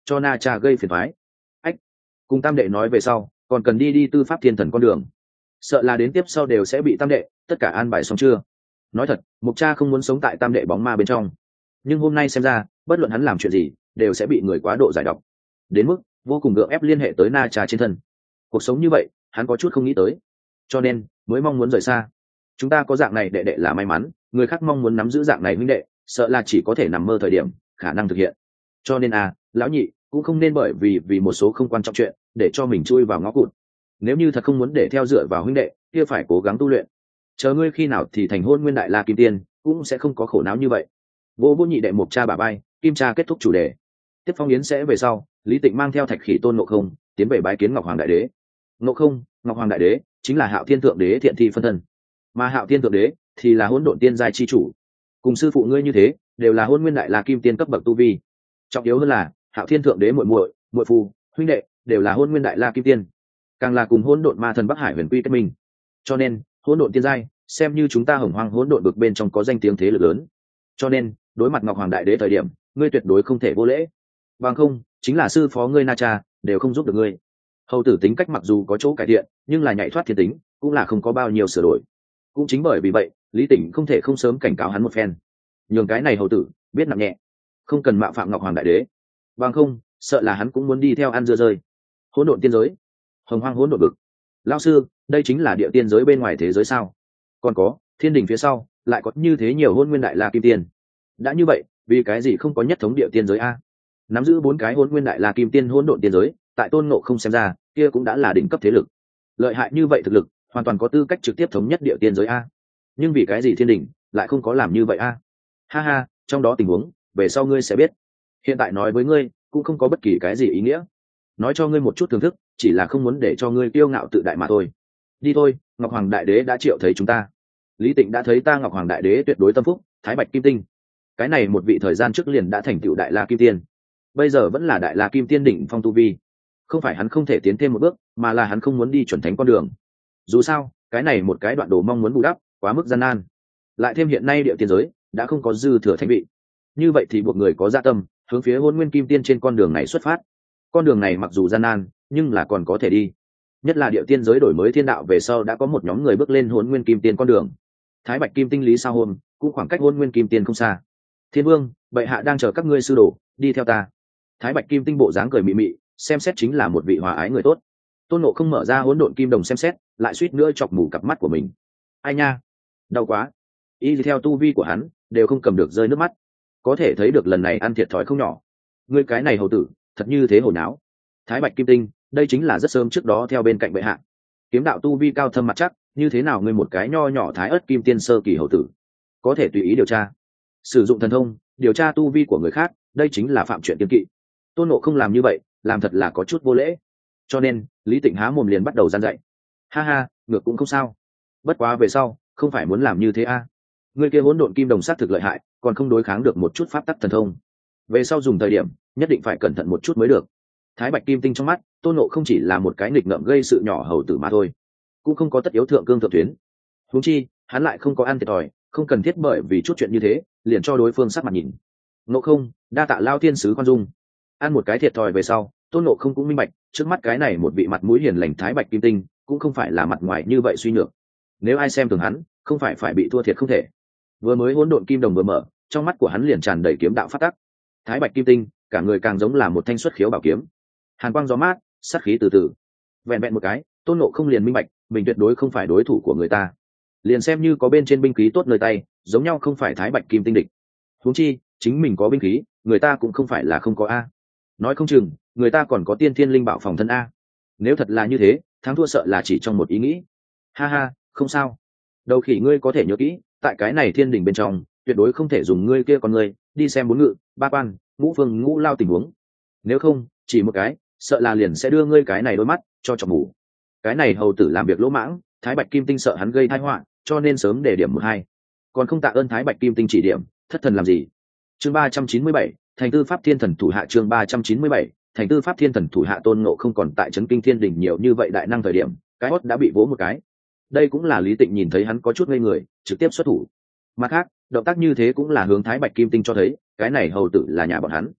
S1: cho Na Cha gây phiền toái. Ách, cùng tam đệ nói về sau còn cần đi tư pháp thiên thần con đường, sợ là đến tiếp sau đều sẽ bị tam đệ tất cả an bài xong chưa. Nói thật, Mục Cha không muốn sống tại tam đệ bóng ma bên trong, nhưng hôm nay xem ra bất luận hắn làm chuyện gì đều sẽ bị người quá độ giải độc, đến mức vô cùng gượng ép liên hệ tới Na Cha trên thân. Cuộc sống như vậy hắn có chút không nghĩ tới, cho nên mới mong muốn rời xa. Chúng ta có dạng này đệ đệ là may mắn, người khác mong muốn nắm giữ dạng này huynh đệ sợ là chỉ có thể nằm mơ thời điểm khả năng thực hiện. Cho nên lão nhị cũng không nên bởi vì một số không quan trọng chuyện để cho mình chui vào ngõ cụt. Nếu như thật không muốn để theo dựa vào huynh đệ kia phải cố gắng tu luyện, chờ ngươi khi nào thì thành Hôn Nguyên Đại La Kim Tiên cũng sẽ không có khổ não như vậy. Vô nhị đệ Mục Cha bả bay, Kim Cha kết thúc chủ đề. Tiếp phong yến sẽ về sau, Lý Tịnh mang theo Thạch Khỉ Tôn Ngộ Không tiến về bái kiến Ngọc Hoàng Đại Đế. Ngộ Không, Ngọc Hoàng Đại Đế chính là Hạo Thiên Thượng Đế thiện thi phân thân, mà Hạo Thiên Thượng Đế thì là Hỗn Độn Tiên giai chi chủ, cùng sư phụ ngươi như thế đều là Hôn Nguyên Đại La Kim Tiên cấp bậc tu vi. Trọng yếu hơn là Hạo Thiên Thượng Đế muội phu huynh đệ đều là Hôn Nguyên Đại La Kim Tiên, càng là cùng Hỗn Độn Ma Thần Bắc Hải Huyền Quy kết minh. Cho nên Hỗn Độn Tiên giai xem như chúng ta Hồng Hoang hỗn độn vực bên trong có danh tiếng thế lực lớn. Cho nên đối mặt Ngọc Hoàng Đại Đế thời điểm ngươi tuyệt đối không thể vô lễ, bằng không chính là sư phó ngươi Na Cha đều không giúp được ngươi. Hầu tử tính cách mặc dù có chỗ cải thiện nhưng là nhạy thoát thiên tính cũng là không có bao nhiêu sửa đổi. Cũng chính bởi vì vậy Lý Tĩnh không thể không sớm cảnh cáo hắn một phen, nhường cái này hầu tử biết nặng nhẹ, không cần mạo phạm Ngọc Hoàng Đại Đế, bằng không sợ là hắn cũng muốn đi theo ăn dưa rơi. Hỗn độn tiên giới, Hồng Hoang hỗn độn vực. Lão sư, đây chính là địa tiên giới bên ngoài thế giới sao? Còn có thiên đình phía sau lại có như thế nhiều Hôn Nguyên Đại La Kim Tiên. Đã như vậy vì cái gì không có nhất thống địa tiên giới nắm giữ 4 cái Hôn Nguyên Đại La Kim Tiên hỗn độn tiên giới, tại Tôn Ngộ Không xem ra kia cũng đã là đỉnh cấp thế lực, lợi hại như vậy thực lực hoàn toàn có tư cách trực tiếp thống nhất địa tiên giới nhưng vì cái gì thiên đình lại không có làm như vậy ha ha, trong đó tình huống về sau ngươi sẽ biết, hiện tại nói với ngươi cũng không có bất kỳ cái gì ý nghĩa, nói cho ngươi một chút thưởng thức chỉ là không muốn để cho ngươi kiêu ngạo tự đại mà thôi. Đi thôi, Ngọc Hoàng Đại Đế đã triệu thấy chúng ta. Lý Tịnh đã thấy ta Ngọc Hoàng Đại Đế tuyệt đối tâm phúc Thái Bạch Kim Tinh, cái này một vị thời gian trước liền đã thành tựu Đại La Kim Tiên, bây giờ vẫn là Đại La Kim Tiên đỉnh phong tu vi. Không phải hắn không thể tiến thêm một bước mà là hắn không muốn đi chuẩn thánh con đường, dù sao cái này một cái đoạn đồ mong muốn bù đắp quá mức gian nan, lại thêm hiện nay địa tiên giới đã không có dư thừa thánh vị, như vậy thì buộc người có dạ tâm hướng phía Hôn Nguyên Kim Tiên trên con đường này xuất phát. Con đường này mặc dù gian nan nhưng là còn có thể đi, nhất là địa tiên giới đổi mới thiên đạo về sau đã có một nhóm người bước lên Hôn Nguyên Kim Tiên con đường. Thái Bạch Kim Tinh Lý Sao Hôm cũng khoảng cách Hôn Nguyên Kim Tiên không xa. Thiên Vương, bệ hạ đang chờ các ngươi sư đồ, đi theo ta. Thái Bạch Kim Tinh bộ dáng cười mị mị, xem xét chính là một vị hòa ái người tốt. Tôn Ngộ Không mở ra Hỗn Độn Kim Đồng xem xét, lại suýt nữa chọc mù cặp mắt của mình. Ai nha, đau quá. Y theo tu vi của hắn đều không cầm được rơi nước mắt, có thể thấy được lần này ăn thiệt thòi không nhỏ. Ngươi cái này hầu tử thật như thế hồi náo. Thái Bạch Kim Tinh, đây chính là rất sớm trước đó theo bên cạnh bệ hạ, kiếm đạo tu vi cao thâm mặt chắc, như thế nào ngươi một cái nho nhỏ Thái Ất Kim Tiên sơ kỳ hầu tử có thể tùy ý điều tra, sử dụng thần thông điều tra tu vi của người khác, đây chính là phạm chuyện kiêng kỵ. Tôn Ngộ Không làm như vậy làm thật là có chút vô lễ, cho nên Lý Tịnh há mồm liền bắt đầu gian dạy. Ha ha, ngược cũng không sao, bất quá về sau không phải muốn làm như thế ngươi kia Hỗn Độn Kim Đồng sát thực lợi hại, còn không đối kháng được một chút pháp tắc thần thông, về sau dùng thời điểm nhất định phải cẩn thận một chút mới được. Thái Bạch Kim Tinh trong mắt Tôn Ngộ không chỉ là một cái nghịch ngợm gây sự nhỏ hầu tử mà thôi, cũng không có tất yếu thượng cương thượng tuyến. Huống chi hắn lại không có ăn thiệt thòi, không cần thiết bởi vì chút chuyện như thế liền cho đối phương sắc mặt nhìn. Ngộ không, đa tạ Lao Thiên sứ khoan dung. Ăn một cái thiệt thòi về sau, Tôn Ngộ không cũng minh bạch, trước mắt cái này một vị mặt mũi hiền lành Thái Bạch Kim Tinh cũng không phải là mặt ngoài như vậy suy nhược. Nếu ai xem thường hắn, không phải bị thua thiệt không thể. Vừa mới Hỗn Độn Kim Đồng vừa mở, trong mắt của hắn liền tràn đầy kiếm đạo phát tắc. Thái Bạch Kim Tinh cả người càng giống là một thanh xuất khiếu bảo kiếm, hàn quang gió mát, sát khí từ từ. Vẹn vẹn một cái, Tôn Ngộ không liền minh bạch mình tuyệt đối không phải đối thủ của người ta, liền xem như có bên trên binh khí tốt nơi tay giống nhau không phải Thái Bạch Kim Tinh địch. Huống chi chính mình có binh khí, người ta cũng không phải là không có nói không chừng người ta còn có tiên thiên linh bảo phòng thân nếu thật là như thế, thắng thua sợ là chỉ trong một ý nghĩ. Ha ha, không sao. Đầu khỉ ngươi có thể nhớ kỹ, tại cái này thiên đình bên trong tuyệt đối không thể dùng ngươi kia con ngươi đi xem bốn ngự ba quan ngũ phương ngũ lao tình huống, nếu không chỉ một cái sợ là liền sẽ đưa ngươi cái này đôi mắt cho chọc mù. Cái này hầu tử làm việc lỗ mãng, Thái Bạch Kim Tinh sợ hắn gây tai họa, cho nên sớm để điểm 1-2, còn không tạ ơn Thái Bạch Kim Tinh chỉ điểm, thất thần làm gì. Chương 397, thành tư pháp thiên thần thủ hạ. Chương 397, thành tư pháp thiên thần thủ hạ. Tôn Ngộ không còn tại trấn kinh thiên đình nhiều như vậy đại năng thời điểm, cái hót đã bị vỗ một cái. Đây cũng là Lý Tịnh nhìn thấy hắn có chút ngây người, trực tiếp xuất thủ. Mặt khác, động tác như thế cũng là hướng Thái Bạch Kim Tinh cho thấy, cái này hầu tử là nhà bọn hắn.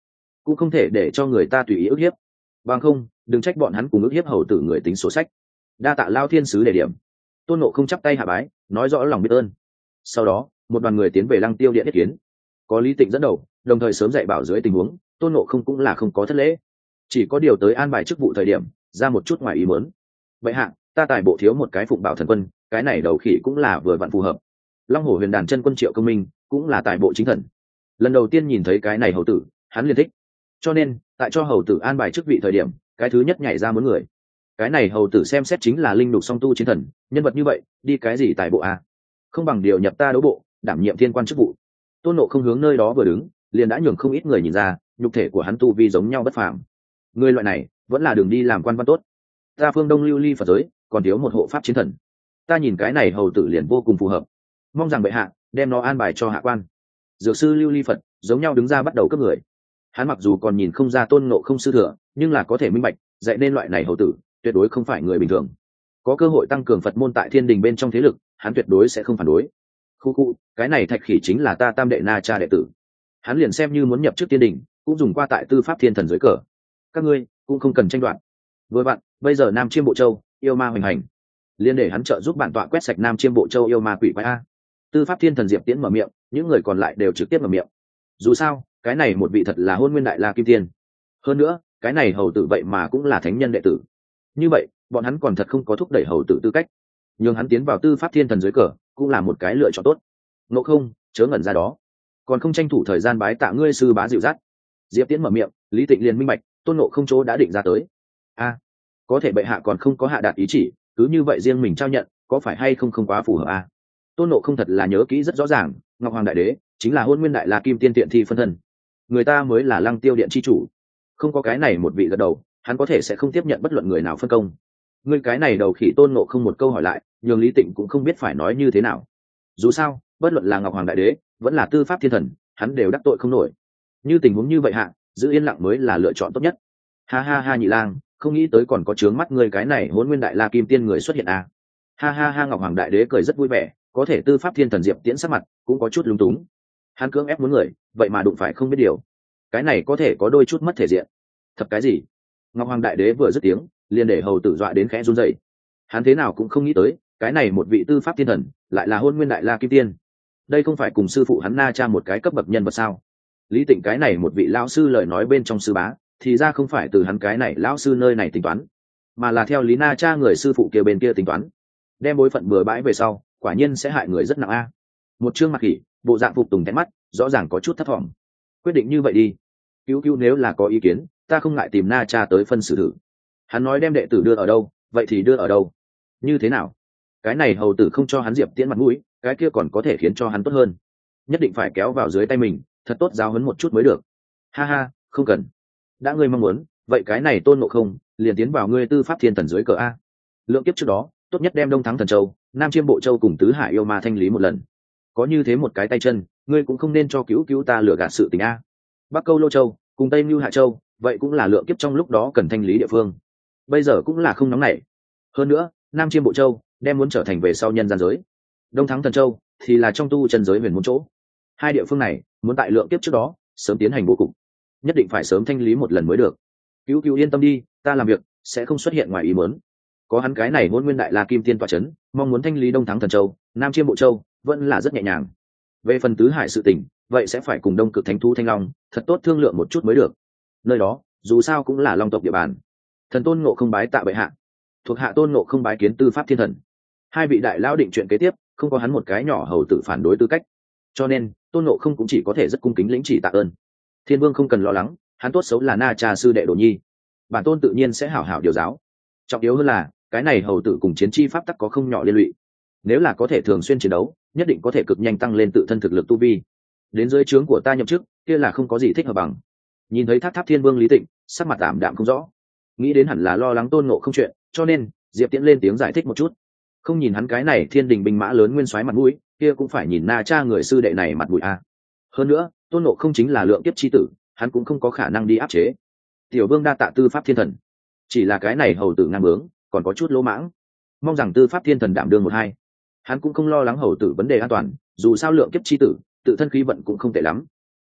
S1: cũng không thể để cho người ta tùy ý ức hiếp. Bằng không đừng trách bọn hắn cùng ức hiếp hầu tử người tính sổ sách. Đa tạ Lao thiên sứ đề điểm. Tôn Ngộ không chắp tay hạ bái, nói rõ lòng biết ơn. Sau đó một đoàn người tiến về Lăng Tiêu điện ý kiến. Có Lý Tịnh dẫn đầu, đồng thời sớm dạy bảo dưới tình huống Tôn Ngộ không cũng là không có thất lễ. Chỉ có điều tới an bài chức vụ thời điểm ra một chút ngoài ý muốn. Vậy hạ, ta tài bộ thiếu một cái phụng bảo thần quân, cái này đầu khỉ cũng là vừa vặn phù hợp. Long Hổ Huyền Đàn chân quân Triệu Công Minh cũng là tài bộ chính thần. Lần đầu tiên nhìn thấy cái này hầu tử, hắn liền thích. Cho nên tại cho hầu tử an bài chức vị thời điểm, cái thứ nhất nhảy ra muốn người. Cái này hầu tử xem xét chính là linh đục song tu chiến thần, nhân vật như vậy đi cái gì tài bộ à? Không bằng điều nhập ta đấu bộ, đảm nhiệm thiên quan chức vụ. Tôn Ngộ không hướng nơi đó vừa đứng, liền đã nhường không ít người nhìn ra nhục thể của hắn tu vi giống nhau bất phàm. Người loại này vẫn là đường đi làm quan văn tốt. Ta phương Đông lưu ly Phật giới còn thiếu một hộ pháp chiến thần, ta nhìn cái này hầu tử liền vô cùng phù hợp, mong rằng bệ hạ đem nó an bài cho hạ quan. Dược sư lưu ly Phật giống nhau đứng ra bắt đầu cấp người. Hắn mặc dù còn nhìn không ra Tôn Ngộ không sư thừa, nhưng là có thể minh bạch dạy nên loại này hầu tử tuyệt đối không phải người bình thường. Có cơ hội tăng cường Phật môn tại thiên đình bên trong thế lực, hắn tuyệt đối sẽ không phản đối. Khu cái này thạch khỉ chính là ta Tam đệ Na Cha đệ tử, hắn liền xem như muốn nhập trước thiên đình cũng dùng qua tại tư pháp thiên thần dưới cờ, các ngươi cũng không cần tranh đoạt. Vừa bạn bây giờ Nam Chiêm Bộ Châu yêu ma hoành hành, liền để hắn trợ giúp bản tọa quét sạch Nam Chiêm Bộ Châu yêu ma quỷ quái a. Tư pháp thiên thần Diệp Tiễn mở miệng, những người còn lại đều trực tiếp mở miệng. Dù sao cái này một vị thật là Hôn Nguyên Đại La Kim Tiên, hơn nữa cái này hầu tử vậy mà cũng là thánh nhân đệ tử, như vậy bọn hắn còn thật không có thúc đẩy hầu tử tư cách, nhưng hắn tiến vào tư pháp thiên thần dưới cờ cũng là một cái lựa chọn tốt. Ngộ không chớ ngẩn ra đó, còn không tranh thủ thời gian bái tạ ngươi sư bá dịu dắt. Diệp Tiễn mở miệng, Lý Tịnh liền minh bạch Tôn Ngộ không chỗ đã định ra tới. A, có thể bệ hạ còn không có hạ đạt ý chỉ, cứ như vậy riêng mình trao nhận có phải hay không không quá phù hợp a? Tôn Ngộ không thật là nhớ kỹ rất rõ ràng, Ngọc Hoàng Đại Đế chính là Hôn Nguyên Đại La Kim Tiên tiện thi phân thân, người ta mới là Lăng Tiêu điện chi chủ. Không có cái này một vị gật đầu, hắn có thể sẽ không tiếp nhận bất luận người nào phân công. Ngươi cái này đầu khỉ Tôn Ngộ không một câu hỏi lại, nhường Lý Tịnh cũng không biết phải nói như thế nào. Dù sao bất luận là Ngọc Hoàng Đại Đế vẫn là tư pháp thiên thần, hắn đều đắc tội không nổi. Như tình huống như vậy hạ, giữ yên lặng mới là lựa chọn tốt nhất. Ha ha ha, Nhị Lang, không nghĩ tới còn có chướng mắt ngươi cái này Hôn Nguyên Đại La Kim Tiên người xuất hiện à. Ha ha ha, Ngọc Hoàng Đại Đế cười rất vui vẻ, có thể tư pháp thiên thần Diệp Tiễn sắc mặt cũng có chút lúng túng. Hắn cưỡng ép muốn người, vậy mà đụng phải không biết điều, cái này có thể có đôi chút mất thể diện. Thật cái gì? Ngọc Hoàng Đại Đế vừa dứt tiếng, liền để hầu tử dọa đến khẽ run rẩy. Hắn thế nào cũng không nghĩ tới, cái này một vị tư pháp thiên thần lại là Hôn Nguyên Đại La Kim Tiên. Đây không phải cùng sư phụ hắn Na Cha một cái cấp bậc nhân vật sao? Lý Tịnh cái này một vị lão sư lời nói bên trong sư bá, thì ra không phải từ hắn cái này lão sư nơi này tính toán, mà là theo Lý Na Cha người sư phụ kia bên kia tính toán. Đem bối phận bừa bãi về sau, quả nhiên sẽ hại người rất nặng a. Một chương mặt khỉ, bộ dạng phục tùng thẹn mắt, rõ ràng có chút thất vọng. Quyết định như vậy đi, cứu cứu nếu là có ý kiến, ta không ngại tìm Na Cha tới phân xử thử. Hắn nói đem đệ tử đưa ở đâu, vậy thì đưa ở đâu. Như thế nào? Cái này hầu tử không cho hắn Diệp Tiễn mặt mũi, cái kia còn có thể khiến cho hắn tốt hơn. Nhất định phải kéo vào dưới tay mình, thật tốt giáo huấn một chút mới được. Ha ha, không cần. Đã ngươi mong muốn, vậy cái này Tôn Ngộ không liền tiến vào ngươi tư pháp thiên thần dưới cờ a. Lượng kiếp trước đó, tốt nhất đem Đông Thắng Thần Châu, Nam Chiêm Bộ Châu cùng tứ hải yêu ma thanh lý một lần. Có như thế một cái tay chân, ngươi cũng không nên cho cứu ta lừa gạt sự tình a. Bắc Câu Lô Châu cùng Tây Mưu Hạ Châu, vậy cũng là lượng kiếp trong lúc đó cần thanh lý địa phương. Bây giờ cũng là không nóng nảy. Hơn nữa, Nam Chiêm Bộ Châu đem muốn trở thành về sau nhân gian giới, Đông Thắng Thần Châu thì là trong tu chân giới huyền môn chỗ. Hai địa phương này muốn tại lượng kiếp trước đó sớm tiến hành bố cục, nhất định phải sớm thanh lý một lần mới được. Cứu yên tâm đi, ta làm việc sẽ không xuất hiện ngoài ý muốn. Có hắn cái này Hôn Nguyên Đại La Kim Tiên tọa chấn, mong muốn thanh lý Đông Thắng Thần Châu, Nam Chiêm Bộ Châu vẫn là rất nhẹ nhàng. Về phần tứ hải sự tình, vậy sẽ phải cùng Đông Cực Thánh Thú Thanh Long thật tốt thương lượng một chút mới được. Nơi đó dù sao cũng là Long tộc địa bàn. Thần Tôn Ngộ không bái tạ bệ hạ, thuộc hạ Tôn Ngộ không bái kiến tư pháp thiên thần. Hai vị đại lão định chuyện kế tiếp, không có hắn một cái nhỏ hầu tử phản đối tư cách, cho nên Tôn Ngộ không cũng chỉ có thể rất cung kính lĩnh chỉ tạ ơn. Thiên Vương không cần lo lắng, hắn tốt xấu là Na Cha sư đệ Đồ Nhi, bản tôn tự nhiên sẽ hảo hảo điều giáo. Trọng yếu hơn là cái này hầu tử cùng chiến chi pháp tắc có không nhỏ liên lụy, nếu là có thể thường xuyên chiến đấu, nhất định có thể cực nhanh tăng lên tự thân thực lực tu vi. Đến dưới trướng của ta nhậm chức, kia là không có gì thích hợp bằng. Nhìn thấy Tháp Thiên Vương Lý Tịnh sắc mặt tạm đạm không rõ, nghĩ đến hẳn là lo lắng Tôn Ngộ không chuyện, cho nên Diệp Tiễn lên tiếng giải thích một chút. Không nhìn hắn cái này thiên đình binh mã lớn nguyên soái mặt mũi, kia cũng phải nhìn Na Cha người sư đệ này mặt mũi a. Hơn nữa Tôn Ngộ không chính là lượng kiếp chi tử, hắn cũng không có khả năng đi áp chế. Tiểu Vương đa tạ tư pháp thiên thần, chỉ là cái này hầu tử ngang bướng, còn có chút lỗ mãng, mong rằng tư pháp thiên thần đảm đương một hai. Hắn cũng không lo lắng hầu tử vấn đề an toàn, dù sao lượng kiếp chi tử tự thân khí vận cũng không tệ lắm.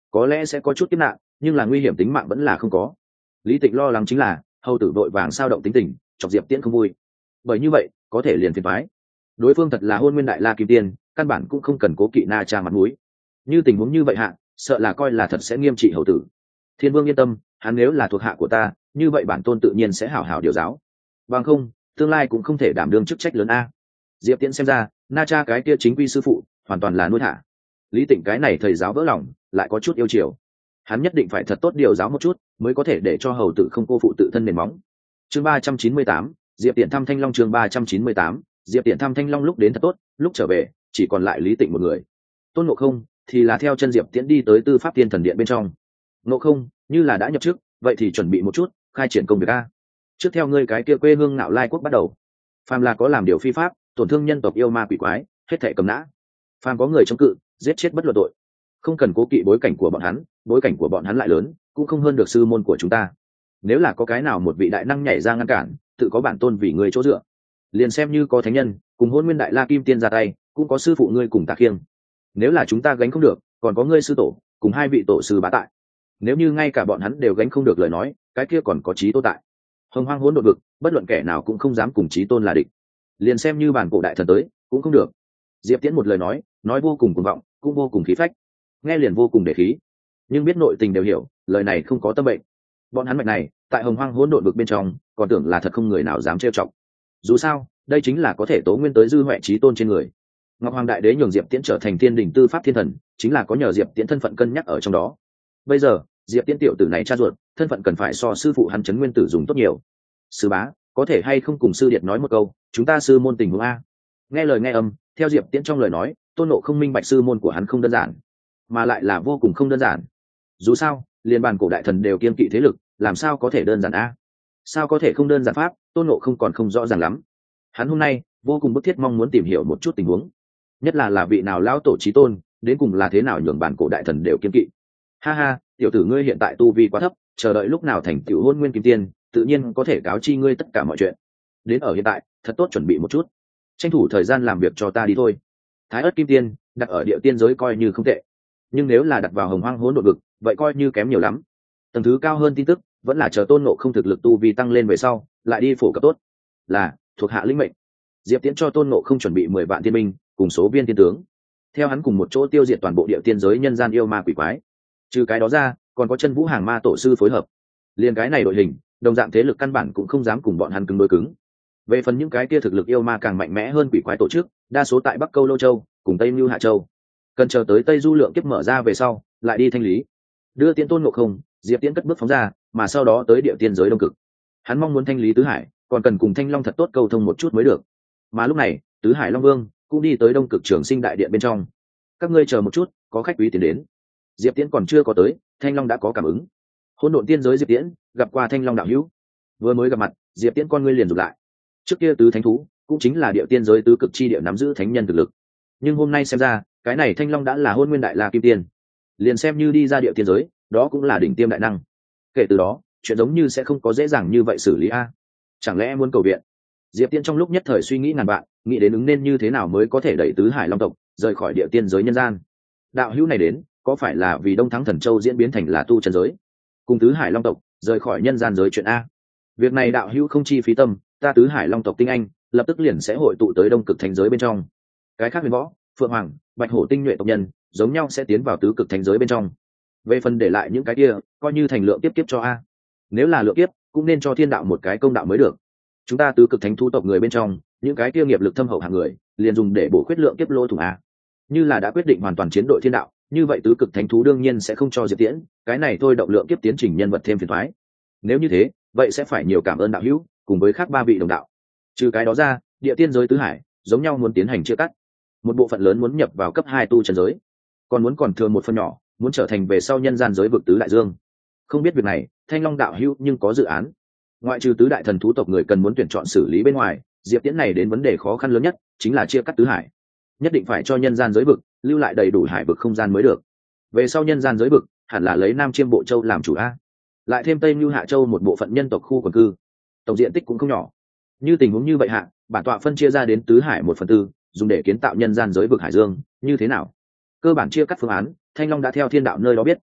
S1: có lẽ sẽ có chút kiếp nạn, nhưng là nguy hiểm tính mạng vẫn là không có. Lý Tịnh lo lắng chính là hầu tử vội vàng sao động tính tình, chọc Diệp Tiễn không vui. Bởi như vậy có thể liền phiền toái. Đối phương thật là hôn nguyên đại la kim tiên, căn bản cũng không cần cố kỵ Na Cha mặt mũi. Như tình huống như vậy hạ, sợ là coi là thật sẽ nghiêm trị hầu tử. Thiên Vương yên tâm, hắn nếu là thuộc hạ của ta, như vậy bản tôn tự nhiên sẽ hảo hảo điều giáo. Bằng không, tương lai cũng không thể đảm đương chức trách lớn a. Diệp Tiễn xem ra, Na Cha cái kia chính quy sư phụ, hoàn toàn là nuôi thả. Lý Tịnh cái này thầy giáo vỡ lòng, lại có chút yêu chiều. Hắn nhất định phải thật tốt điều giáo một chút, mới có thể để cho hầu tử không cô phụ tự thân nền móng. Chương 398, Diệp Tiễn thăm Thanh Long. Chương 398, Diệp Tiễn thăm Thanh Long. Lúc đến thật tốt, lúc trở về chỉ còn lại Lý Tịnh một người. Tôn Ngộ Không thì là theo chân Diệp Tiễn đi tới Tư Pháp Thiên Thần Điện bên trong. Ngộ Không, như là đã nhập chức, vậy thì chuẩn bị một chút, khai triển công việc a. Trước theo ngươi cái kia quê hương Ngạo Lai quốc bắt đầu. Phàm là có làm điều phi pháp, tổn thương nhân tộc yêu ma quỷ quái, hết thảy cầm nã. Phàm có người chống cự, giết chết bất luận tội. Không cần cố kỵ bối cảnh của bọn hắn, bối cảnh của bọn hắn lại lớn, cũng không hơn được sư môn của chúng ta. Nếu là có cái nào một vị đại năng nhảy ra ngăn cản, tự có bản tôn vì người chỗ dựa. Liền xem như có thánh nhân cùng hôn nguyên đại la kim tiên ra tay, cũng có sư phụ ngươi cùng tạ khiêng. Nếu là chúng ta gánh không được, còn có ngươi sư tổ cùng hai vị tổ sư bá tại. Nếu như ngay cả bọn hắn đều gánh không được lời nói, cái kia còn có chí tôn tại. Hồng Hoang hỗn độn vực, bất luận kẻ nào cũng không dám cùng chí tôn là địch. Liền xem như bản cổ đại thần tới, cũng không được. Diệp Tiễn một lời nói vô cùng cuồng vọng, cũng vô cùng khí phách, nghe liền vô cùng để khí. Nhưng biết nội tình đều hiểu, lời này không có tâm bệnh. Bọn hắn mạch này, tại Hồng Hoang hỗn độn vực bên trong, còn tưởng là thật không người nào dám trêu chọc. Dù sao, đây chính là có thể tố nguyên tới dư huệ chí tôn trên người. Ngọc Hoàng Đại Đế nhường Diệp Tiễn trở thành Thiên Đình Tư Pháp Thiên Thần, chính là có nhờ Diệp Tiễn thân phận cân nhắc ở trong đó. Bây giờ, Diệp Tiễn tiểu tử này cha ruột, thân phận cần phải so sư phụ hắn Trấn Nguyên Tử dùng tốt nhiều. Sư bá, có thể hay không cùng sư điệt nói một câu, chúng ta sư môn tình huống a. Nghe lời nghe âm, theo Diệp Tiễn trong lời nói, Tôn Ngộ Không minh bạch sư môn của hắn không đơn giản, mà lại là vô cùng không đơn giản. Dù sao, liên bàn cổ đại thần đều kiên kỵ thế lực, làm sao có thể đơn giản a? Sao có thể không đơn giản pháp? Tôn Ngộ Không còn không rõ ràng lắm. Hắn hôm nay vô cùng bức thiết mong muốn tìm hiểu một chút tình huống, nhất là vị nào lão tổ chí tôn, đến cùng là thế nào nhường bản cổ đại thần đều kiên kỵ. Ha ha, tiểu tử ngươi hiện tại tu vi quá thấp, chờ đợi lúc nào thành tiểu hôn nguyên kim tiên, tự nhiên có thể cáo chi ngươi tất cả mọi chuyện. Đến ở hiện tại, thật tốt chuẩn bị một chút, tranh thủ thời gian làm việc cho ta đi thôi. Thái ớt kim tiên đặt ở địa tiên giới coi như không tệ, nhưng nếu là đặt vào Hồng Hoang hỗn độn vực, vậy coi như kém nhiều lắm. Tầng thứ cao hơn tin tức vẫn là chờ Tôn Ngộ Không thực lực tu vi tăng lên về sau, lại đi phổ cập tốt. Là thuộc hạ lĩnh mệnh. Diệp Tiễn cho Tôn Ngộ Không chuẩn bị 10 vạn thiên binh cùng số viên thiên tướng, theo hắn cùng một chỗ tiêu diệt toàn bộ địa tiên giới nhân gian yêu ma quỷ quái. Trừ cái đó ra, còn có Chân Vũ Hàng Ma tổ sư phối hợp. Liên cái này đội hình, đồng dạng thế lực căn bản cũng không dám cùng bọn hắn cứng đối cứng. Về phần những cái kia thực lực yêu ma càng mạnh mẽ hơn quỷ quái tổ chức, đa số tại Bắc Câu Lô Châu cùng Tây Nưu Hạ Châu. Cần chờ tới Tây Du Lượng kiếp mở ra về sau, lại đi thanh lý. Đưa Tiễn Tôn Ngộ Không, Diệp Tiễn cất bước phóng ra, mà sau đó tới địa tiên giới Đông Cực. Hắn mong muốn thanh lý tứ hải, còn cần cùng Thanh Long thật tốt câu thông một chút mới được. Mà lúc này, tứ hải Long Vương cũng đi tới Đông Cực Trường Sinh đại điện bên trong. Các ngươi chờ một chút, có khách quý tiến đến. Diệp Tiễn còn chưa có tới, Thanh Long đã có cảm ứng. Hỗn độn tiên giới Diệp Tiễn gặp qua Thanh Long đạo hữu. Vừa mới gặp mặt, Diệp Tiễn con ngươi liền rụt lại. Trước kia tứ thánh thú cũng chính là địa tiên giới tứ cực chi địa nắm giữ thánh nhân thực lực, nhưng hôm nay xem ra, cái này Thanh Long đã là hôn nguyên đại la kim tiên, liền xem như đi ra địa tiên giới, đó cũng là đỉnh tiêm đại năng. Kể từ đó, chuyện giống như sẽ không có dễ dàng như vậy xử lý a. Chẳng lẽ muốn cầu viện? Diệp Tiễn trong lúc nhất thời suy nghĩ ngàn vạn, nghĩ đến ứng nên như thế nào mới có thể đẩy tứ hải long tộc rời khỏi địa tiên giới nhân gian. Đạo hữu này đến, có phải là vì Đông Thắng Thần Châu diễn biến thành là tu chân giới, cùng tứ hải long tộc rời khỏi nhân gian giới chuyện a? Việc này đạo hữu không chi phí tâm, ta tứ hải long tộc tinh anh lập tức liền sẽ hội tụ tới Đông Cực Thánh giới bên trong. Cái khác Huyền Võ, Phượng Hoàng, Bạch Hổ tinh nhuệ tộc nhân giống nhau sẽ tiến vào tứ cực Thánh giới bên trong. Về phần để lại những cái kia, coi như thành lượng tiếp kiếp cho a. Nếu là lượng kiếp, cũng nên cho thiên đạo một cái công đạo mới được. Chúng ta tứ cực thánh thú tộc người bên trong, những cái kia nghiệp lực thâm hậu hạng người, liền dùng để bổ khuyết lượng kiếp lỗ thủng a. Như là đã quyết định hoàn toàn chiến đội thiên đạo, như vậy tứ cực thánh thú đương nhiên sẽ không cho Diệp Tiễn, cái này thôi động lượng kiếp tiến trình nhân vật thêm phiền toái. Nếu như thế, vậy sẽ phải nhiều cảm ơn đạo hữu, cùng với khác ba vị đồng đạo. Trừ cái đó ra, địa tiên giới tứ hải giống nhau muốn tiến hành chia cắt. Một bộ phận lớn muốn nhập vào cấp 2 tu chân giới, còn thừa một phần nhỏ muốn trở thành về sau nhân gian giới vực tứ đại dương. Không biết việc này, Thanh Long đạo hữu nhưng có dự án. Ngoại trừ tứ đại thần thú tộc người cần muốn tuyển chọn xử lý bên ngoài, Diệp Tiễn này đến vấn đề khó khăn lớn nhất chính là chia cắt tứ hải. Nhất định phải cho nhân gian giới vực lưu lại đầy đủ hải vực không gian mới được. Về sau nhân gian giới vực hẳn là lấy Nam Chiêm Bộ Châu làm chủ a, lại thêm Tây Nưu Hạ Châu một bộ phận nhân tộc khu quần cư, tổng diện tích cũng không nhỏ. Như tình huống như vậy hạ, bản tọa phân chia ra đến tứ hải 1/4, dùng để kiến tạo nhân gian giới vực hải dương, như thế nào? Cơ bản chia cắt phương án, Thanh Long đã theo thiên đạo nơi đó biết.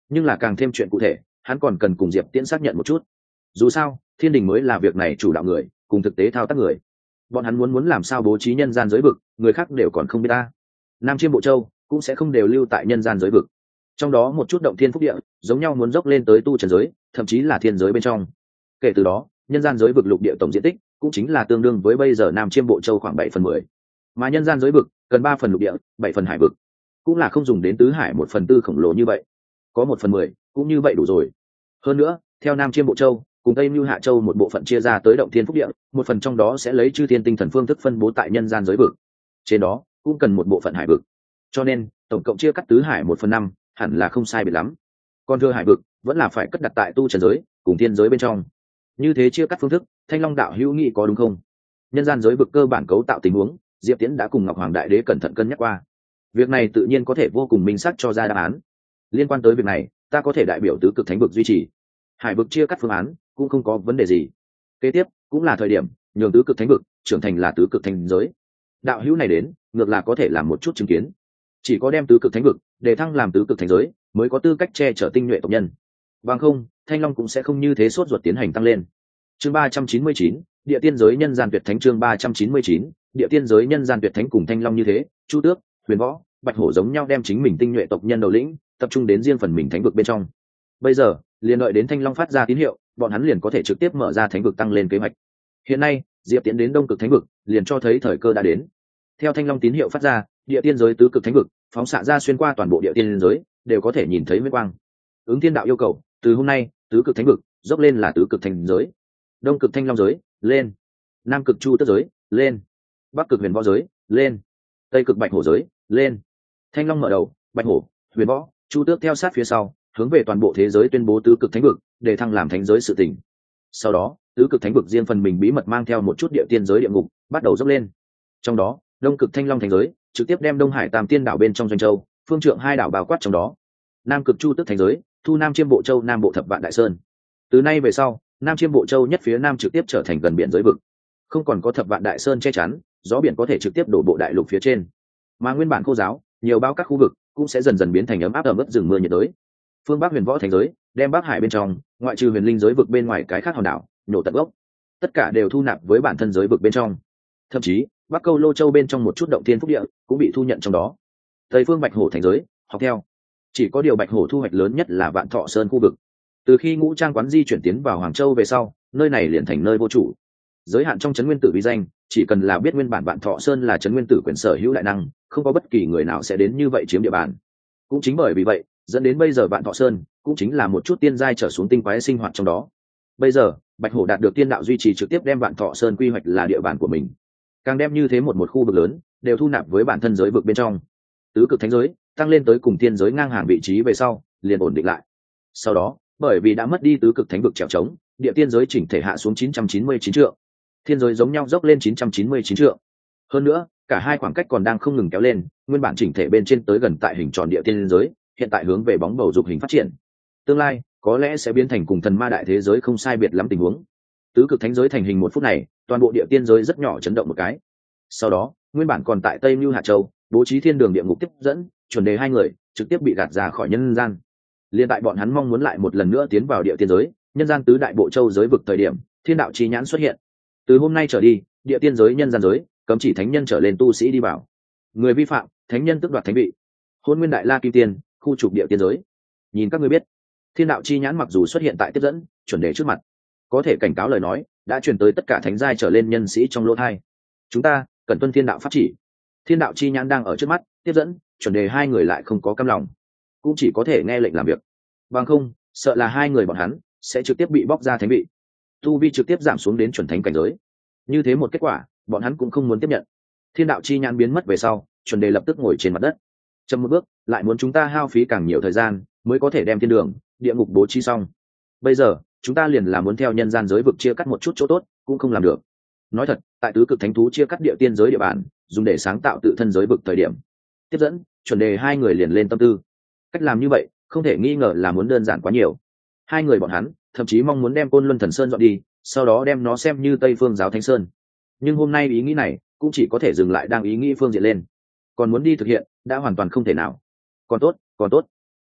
S1: nhưng là càng thêm chuyện cụ thể hắn còn cần cùng diệp tiễn xác nhận một chút. Dù sao thiên đình mới là việc này chủ đạo người, cùng thực tế thao tác người. Bọn hắn muốn làm sao bố trí nhân gian giới vực, người khác đều còn không biết ta. Nam Chiêm Bộ Châu cũng sẽ không đều lưu tại nhân gian giới vực, trong đó một chút động thiên phúc địa giống nhau muốn dốc lên tới tu trần giới, thậm chí là thiên giới bên trong. Kể từ đó nhân gian giới vực lục địa tổng diện tích cũng chính là tương đương với bây giờ Nam Chiêm Bộ Châu khoảng 7/10, mà nhân gian giới vực cần 3 phần lục địa, 7 phần hải vực, cũng là không dùng đến tứ hải 1/4 khổng lồ như vậy, có 1/10 cũng như vậy đủ rồi. Hơn nữa theo Nam Chiêm Bộ Châu cùng Tây Mưu Hạ Châu một bộ phận chia ra tới động thiên phúc địa, một phần trong đó sẽ lấy chư thiên tinh thần phương thức phân bố tại nhân gian giới vực, trên đó cũng cần một bộ phận hải vực, cho nên tổng cộng chia cắt tứ hải 1/5 hẳn là không sai biệt lắm. Còn thừa hải vực vẫn là phải cất đặt tại tu trần giới cùng thiên giới bên trong. Như thế chia cắt phương thức, Thanh Long đạo hữu nghĩ có đúng không? Nhân gian giới vực cơ bản cấu tạo tình huống, Diệp Tiễn đã cùng Ngọc Hoàng Đại Đế cẩn thận cân nhắc qua. Việc này tự nhiên có thể vô cùng minh xác cho ra đáp án. Liên quan tới việc này, ta có thể đại biểu tứ cực thánh vực duy trì. Hải vực chia cắt phương án cũng không có vấn đề gì. Kế tiếp cũng là thời điểm nhường tứ cực thánh vực trưởng thành là tứ cực thánh giới. Đạo hữu này đến, ngược là có thể làm một chút chứng kiến. Chỉ có đem tứ cực thánh vực để thăng làm tứ cực thánh giới, mới có tư cách che chở tinh nhuệ tộc nhân. Bằng không, Thanh Long cũng sẽ không như thế sốt ruột tiến hành tăng lên. Chương 399, địa tiên giới nhân gian tuyệt thánh. Chương 399, địa tiên giới nhân gian tuyệt thánh cùng Thanh Long như thế, Chu Tước, Huyền Võ, Bạch Hổ giống nhau đem chính mình tinh nhuệ tộc nhân đầu lĩnh tập trung đến riêng phần mình thánh vực bên trong. Bây giờ liền đợi đến Thanh Long phát ra tín hiệu, bọn hắn liền có thể trực tiếp mở ra thánh vực tăng lên kế hoạch. Hiện nay Diệp Tiễn đến đông cực thánh vực liền cho thấy thời cơ đã đến. Theo Thanh Long tín hiệu phát ra, địa tiên giới tứ cực thánh vực phóng xạ ra xuyên qua toàn bộ địa tiên giới, đều có thể nhìn thấy huyết quang. Ứng Thiên đạo yêu cầu, từ hôm nay tứ cực thánh vực dốc lên là tứ cực thánh giới. Đông cực Thanh Long giới lên, nam cực Chu Tước giới lên, bắc cực Huyền Võ giới lên, tây cực Bạch Hổ giới lên. Thanh Long mở đầu, Bạch Hổ, Huyền Võ, Chu Tước theo sát phía sau, hướng về toàn bộ thế giới tuyên bố tứ cực thánh vực để thăng làm thánh giới sự tình. Sau đó tứ cực thánh vực riêng phần mình bí mật mang theo một chút địa tiên giới địa ngục bắt đầu dốc lên. Trong đó đông cực Thanh Long thánh giới trực tiếp đem Đông Hải Tam Tiên đảo bên trong Doanh Châu, Phương Trượng hai đảo bao quát trong đó. Nam cực Chu Tước thánh giới thu Nam Chiêm Bộ Châu, Nam Bộ Thập Vạn Đại Sơn. Từ nay về sau, Nam Chiêm Bộ Châu nhất phía nam trực tiếp trở thành gần biển giới vực, không còn có Thập Vạn Đại Sơn che chắn, gió biển có thể trực tiếp đổ bộ đại lục phía trên. Mà nguyên bản khô giáo, nhiều bao các khu vực cũng sẽ dần dần biến thành ấm áp ẩm ướt rừng mưa nhiệt đới. Phương Bắc Huyền Võ thánh giới đem Bắc Hải bên trong, ngoại trừ huyền linh giới vực bên ngoài cái khác hòn đảo, nhổ tận gốc, tất cả đều thu nạp với bản thân giới vực bên trong. Thậm chí Bắc Câu Lô Châu bên trong một chút động thiên phúc địa cũng bị thu nhận trong đó. Tây phương Bạch Hổ thành giới học theo, chỉ có điều Bạch Hổ thu hoạch lớn nhất là Vạn Thọ Sơn khu vực. Từ khi Ngũ Trang quán di chuyển tiến vào Hoàng Châu về sau, nơi này liền thành nơi vô chủ, giới hạn trong trấn nguyên tử vi danh, chỉ cần là biết nguyên bản Vạn Thọ Sơn là trấn nguyên tử quyền sở hữu đại năng, không có bất kỳ người nào sẽ đến như vậy chiếm địa bàn. Cũng chính bởi vì vậy, dẫn đến bây giờ Vạn Thọ Sơn cũng chính là một chút tiên giai trở xuống tinh quái sinh hoạt trong đó. Bây giờ Bạch Hổ đạt được tiên đạo duy trì, trực tiếp đem Vạn Thọ Sơn quy hoạch là địa bàn của mình, càng đem như thế một khu vực lớn đều thu nạp với bản thân giới vực bên trong. Tứ cực thánh giới tăng lên tới cùng tiên giới ngang hàng vị trí về sau, liền ổn định lại. Sau đó bởi vì đã mất đi tứ cực thánh vực trèo trống, địa tiên giới chỉnh thể hạ xuống 999 trượng, thiên giới giống nhau dốc lên 999 trượng. Hơn nữa cả hai khoảng cách còn đang không ngừng kéo lên, nguyên bản chỉnh thể bên trên tới gần tại hình tròn địa tiên giới, hiện tại hướng về bóng bầu dục hình phát triển. Tương lai có lẽ sẽ biến thành cùng thần ma đại thế giới không sai biệt lắm tình huống. Tứ cực thánh giới thành hình một phút này, toàn bộ địa tiên giới rất nhỏ chấn động một cái. Sau đó nguyên bản còn tại Tây Mưu Hạ Châu bố trí thiên đường địa ngục tiếp dẫn, chuẩn đề hai người trực tiếp bị gạt ra khỏi nhân gian. Liên tại bọn hắn mong muốn lại một lần nữa tiến vào địa tiên giới, nhân gian tứ đại bộ châu giới vực thời điểm, thiên đạo chi nhãn xuất hiện. Từ hôm nay trở đi, địa tiên giới nhân gian giới cấm chỉ thánh nhân trở lên tu sĩ đi vào, người vi phạm thánh nhân tước đoạt thánh vị. Hôn Nguyên Đại La Kim Tiên khu trục địa tiên giới. Nhìn các ngươi biết, thiên đạo chi nhãn mặc dù xuất hiện tại tiếp dẫn, chuẩn đề trước mặt, có thể cảnh cáo lời nói đã truyền tới tất cả thánh giai trở lên nhân sĩ trong lỗ thai. Chúng ta cần tuân thiên đạo pháp chỉ. Thiên đạo chi nhãn đang ở trước mắt, tiếp dẫn, chuẩn đề hai người lại không có cam lòng, cũng chỉ có thể nghe lệnh làm việc. Bằng không, sợ là hai người bọn hắn sẽ trực tiếp bị bóc ra thánh vị, tu vi trực tiếp giảm xuống đến chuẩn thánh cảnh giới. Như thế một kết quả, bọn hắn cũng không muốn tiếp nhận. Thiên đạo chi nhãn biến mất về sau, chuẩn đề lập tức ngồi trên mặt đất, chậm một bước, lại muốn chúng ta hao phí càng nhiều thời gian mới có thể đem thiên đường địa ngục bố trí xong. Bây giờ chúng ta liền là muốn theo nhân gian giới vực chia cắt một chút chỗ tốt, cũng không làm được. Nói thật, tại tứ cực thánh thú chia cắt địa tiên giới địa bàn dùng để sáng tạo tự thân giới vực thời điểm, tiếp dẫn, chuẩn đề hai người liền lên tâm tư. Cách làm như vậy không thể nghi ngờ là muốn đơn giản quá nhiều. Hai người bọn hắn thậm chí mong muốn đem Côn Luân Thần Sơn dọn đi, sau đó đem nó xem như Tây Phương Giáo Thánh Sơn. Nhưng hôm nay ý nghĩ này cũng chỉ có thể dừng lại đang ý nghĩ phương diện lên, còn muốn đi thực hiện đã hoàn toàn không thể nào. Còn tốt,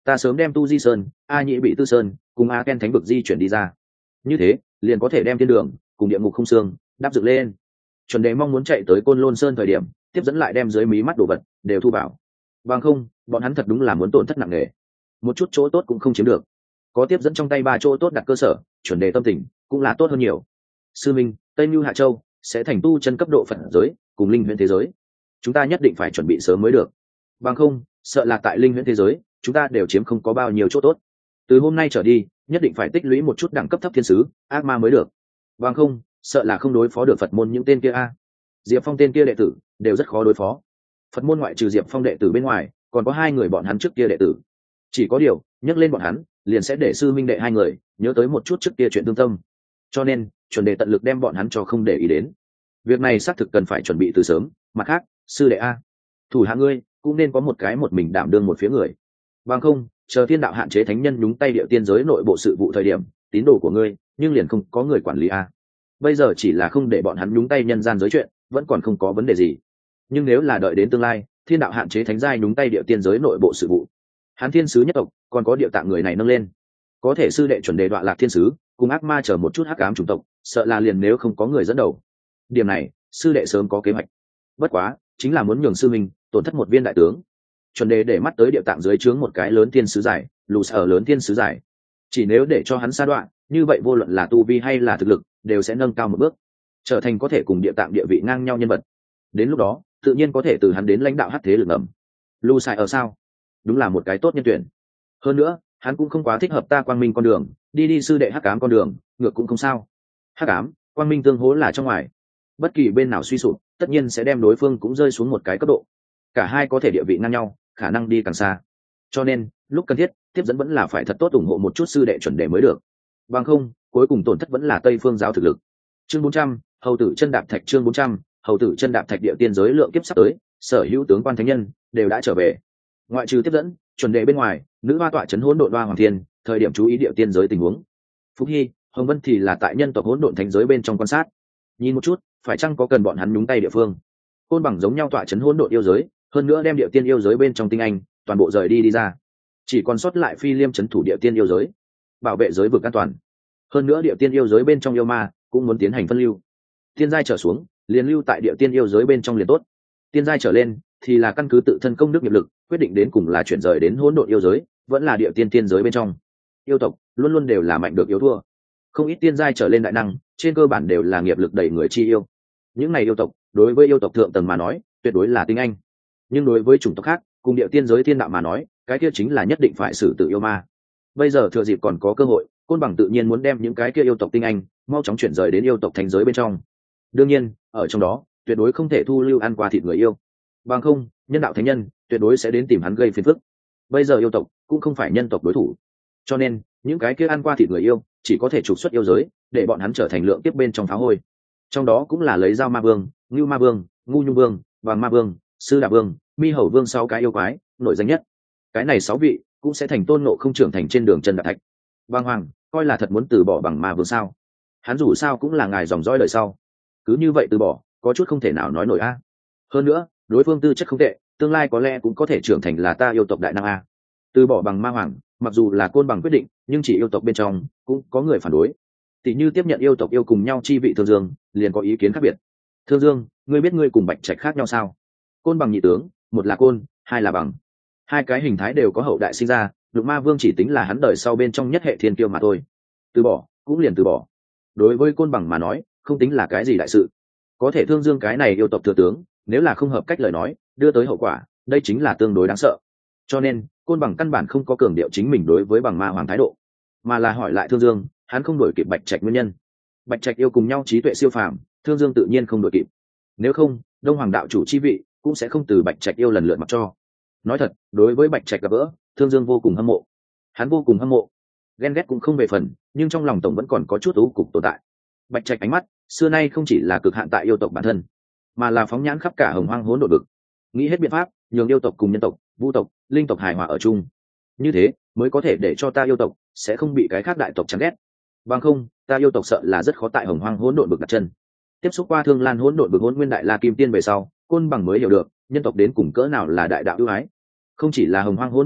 S1: ta sớm đem tu di sơn, a nhĩ bị tư sơn cùng a ken thánh vực di chuyển đi ra, như thế liền có thể đem thiên đường cùng địa ngục không xương đáp dựng lên. Chuẩn đề mong muốn chạy tới côn lôn sơn thời điểm tiếp dẫn lại đem dưới mí mắt đồ vật đều thu vào, bằng không bọn hắn thật đúng là muốn tổn thất nặng nề, một chút chỗ tốt cũng không chiếm được. Có tiếp dẫn trong tay 3 chỗ tốt đặt cơ sở, chuẩn đề tâm tình cũng là tốt hơn nhiều. Sư minh, Tây Nưu Hạ Châu sẽ thành tu chân cấp độ Phật giới cùng linh huyễn thế giới, chúng ta nhất định phải chuẩn bị sớm mới được, bằng không sợ là tại linh huyễn thế giới chúng ta đều chiếm không có bao nhiêu chỗ tốt. Từ hôm nay trở đi nhất định phải tích lũy một chút đẳng cấp thấp thiên sứ ác ma mới được, bằng không sợ là không đối phó được Phật môn những tên kia a. Diệp Phong tên kia đệ tử đều rất khó đối phó, Phật môn ngoại trừ Diệp Phong đệ tử bên ngoài còn có 2 người bọn hắn trước kia đệ tử, chỉ có điều nhắc lên bọn hắn liền sẽ để sư minh đệ 2 người nhớ tới một chút trước kia chuyện tương tâm, cho nên chuẩn đề tận lực đem bọn hắn cho không để ý đến. Việc này xác thực cần phải chuẩn bị từ sớm. Mặt khác, sư đệ a, thủ hạ ngươi cũng nên có một cái một mình đảm đương một phía người, bằng không chờ thiên đạo hạn chế thánh nhân nhúng tay địa tiên giới nội bộ sự vụ thời điểm, tín đồ của ngươi nhưng liền không có người quản lý a. Bây giờ chỉ là không để bọn hắn nhúng tay nhân gian giới chuyện vẫn còn không có vấn đề gì, nhưng nếu là đợi đến tương lai thiên đạo hạn chế thánh giai nhúng tay địa tiên giới nội bộ sự vụ, hắn thiên sứ nhất tộc còn có địa tạng người này nâng lên, có thể sư đệ chuẩn đề đoạn lạc thiên sứ cùng ác ma chờ một chút hắc ám chủng tộc sợ là liền nếu không có người dẫn đầu. Điểm này sư đệ sớm có kế hoạch, bất quá chính là muốn nhường sư minh tổn thất một viên đại tướng. Chuẩn đề để mắt tới địa tạng dưới trướng một cái lớn thiên sứ giải, lù sở lớn thiên sứ giải, chỉ nếu để cho hắn sa đoạn, như vậy vô luận là tu vi hay là thực lực đều sẽ nâng cao một bước, trở thành có thể cùng địa tạng địa vị ngang nhau nhân vật. Đến lúc đó tự nhiên có thể từ hắn đến lãnh đạo hắc thế lực ngầm. Lù sai ở sao, đúng là một cái tốt nhân tuyển. Hơn nữa hắn cũng không quá thích hợp ta quang minh con đường, đi sư đệ hắc ám con đường ngược cũng không sao. Hắc ám quang minh tương hỗ là trong ngoài, bất kỳ bên nào suy sụp tất nhiên sẽ đem đối phương cũng rơi xuống một cái cấp độ, cả hai có thể địa vị ngang nhau, khả năng đi càng xa, cho nên lúc cần thiết tiếp dẫn vẫn là phải thật tốt ủng hộ một chút sư đệ chuẩn đề mới được, bằng không cuối cùng tổn thất vẫn là Tây Phương giáo thực lực. Chương 400, hầu tử chân đạp thạch. Chương 400, hầu tử chân đạp thạch. Địa tiên giới lượng kiếp sắp tới, sở hữu tướng quan thánh nhân đều đã trở về, ngoại trừ tiếp dẫn chuẩn đề bên ngoài, nữ hoa tọa chấn hỗn độn hoa hoàng thiên thời điểm chú ý địa tiên giới tình huống. Phúc Hy, Hồng Vân thì là tại nhân tộc hỗn độn thánh giới bên trong quan sát, nhìn một chút phải chăng có cần bọn hắn nhúng tay địa phương. Côn Bằng giống nhau tọa chấn hỗn độn yêu giới, hơn nữa đem địa tiên yêu giới bên trong tinh anh toàn bộ rời đi ra, chỉ còn sót lại Phi Liêm chấn thủ địa tiên yêu giới, bảo vệ giới vực an toàn. Hơn nữa địa tiên yêu giới bên trong yêu ma cũng muốn tiến hành phân lưu, tiên giai trở xuống liền lưu tại địa tiên yêu giới bên trong liền tốt, tiên giai trở lên thì là căn cứ tự thân công đức nghiệp lực quyết định đến cùng là chuyển rời đến hỗn độn yêu giới vẫn là địa tiên tiên giới bên trong. Yêu tộc luôn luôn đều là mạnh được yếu thua, không ít tiên giai trở lên đại năng trên cơ bản đều là nghiệp lực đầy người chi yêu. Những này yêu tộc đối với yêu tộc thượng tầng mà nói tuyệt đối là tinh anh, nhưng đối với chủng tộc khác cùng địa tiên giới thiên đạo mà nói, cái kia chính là nhất định phải xử tử yêu ma. Bây giờ thừa dịp còn có cơ hội, Côn Bằng tự nhiên muốn đem những cái kia yêu tộc tinh anh mau chóng chuyển rời đến yêu tộc thánh giới bên trong. Đương nhiên ở trong đó tuyệt đối không thể thu lưu ăn qua thịt người yêu, bằng không nhân đạo thánh nhân tuyệt đối sẽ đến tìm hắn gây phiền phức. Bây giờ yêu tộc cũng không phải nhân tộc đối thủ, cho nên những cái kia ăn qua thịt người yêu chỉ có thể trục xuất yêu giới, để bọn hắn trở thành lượng tiếp bên trong phá hôi. Trong đó cũng là lấy Dao Ma Vương, Ngưu Ma Vương, Ngu Nhung Vương, Vàng Ma Vương, Sư Đà Vương, Mi Hầu Vương 6 cái yêu quái nổi danh nhất. Cái này 6 vị cũng sẽ thành Tôn Ngộ không trưởng thành trên đường chân đạp thạch. Bàng Hoàng coi là thật muốn từ bỏ Bằng Ma Vương sao? Hắn dù sao cũng là ngài dòng dõi đời sau, cứ như vậy từ bỏ có chút không thể nào nói nổi a. Hơn nữa đối phương tư chất không tệ, tương lai có lẽ cũng có thể trưởng thành là ta yêu tộc đại năng a. Từ bỏ Bằng Ma Hoàng mặc dù là Côn Bằng quyết định, nhưng chỉ yêu tộc bên trong cũng có người phản đối. Tỷ như tiếp nhận yêu tộc yêu cùng nhau chi vị Thương Dương liền có ý kiến khác biệt. Thương Dương, ngươi biết ngươi cùng Bạch Trạch khác nhau sao? Côn Bằng nhị tướng, một là Côn, hai là Bằng, hai cái hình thái đều có hậu đại sinh ra, Đục Ma Vương chỉ tính là hắn đời sau bên trong nhất hệ thiên kiêu mà thôi. Từ bỏ cũng liền từ bỏ, đối với Côn Bằng mà nói không tính là cái gì đại sự. Có thể Thương Dương cái này yêu tộc thừa tướng, nếu là không hợp cách lời nói, đưa tới hậu quả đây chính là tương đối đáng sợ. Cho nên Côn Bằng căn bản không có cường điệu chính mình đối với Bằng Ma Hoàng thái độ, mà là hỏi lại Thương Dương hắn không đổi kịp Bạch Trạch nguyên nhân. Bạch Trạch yêu cùng nhau trí tuệ siêu phàm, Thương Dương tự nhiên không đổi kịp. Nếu không, Đông Hoàng đạo chủ chi vị cũng sẽ không từ Bạch Trạch yêu lần lượt mặc cho. Nói thật, đối với Bạch Trạch gặp gỡ, Thương Dương vô cùng hâm mộ. Hắn vô cùng hâm mộ, ghen ghét cũng không về phần, nhưng trong lòng tổng vẫn còn có chút u cục tồn tại. Bạch Trạch ánh mắt xưa nay không chỉ là cực hạn tại yêu tộc bản thân, mà là phóng nhãn khắp cả hồng hoang hỗn độn vực, nghĩ hết biện pháp nhường yêu tộc cùng nhân tộc, vu tộc, linh tộc hài hòa ở chung. Như thế mới có thể để cho ta yêu tộc sẽ không bị cái khác đại tộc chán ghét. Bằng không, ta yêu tộc sợ là rất khó tại hồng hoang hỗn độn vực đặt chân. Tiếp xúc qua Thương Lan hỗn độn vực Hỗn Nguyên Đại La Kim Tiên về sau, Côn Bằng mới hiểu được nhân tộc đến cùng cỡ nào là đại đạo ưu ái. Không chỉ là hồng hoang hỗn độn vực,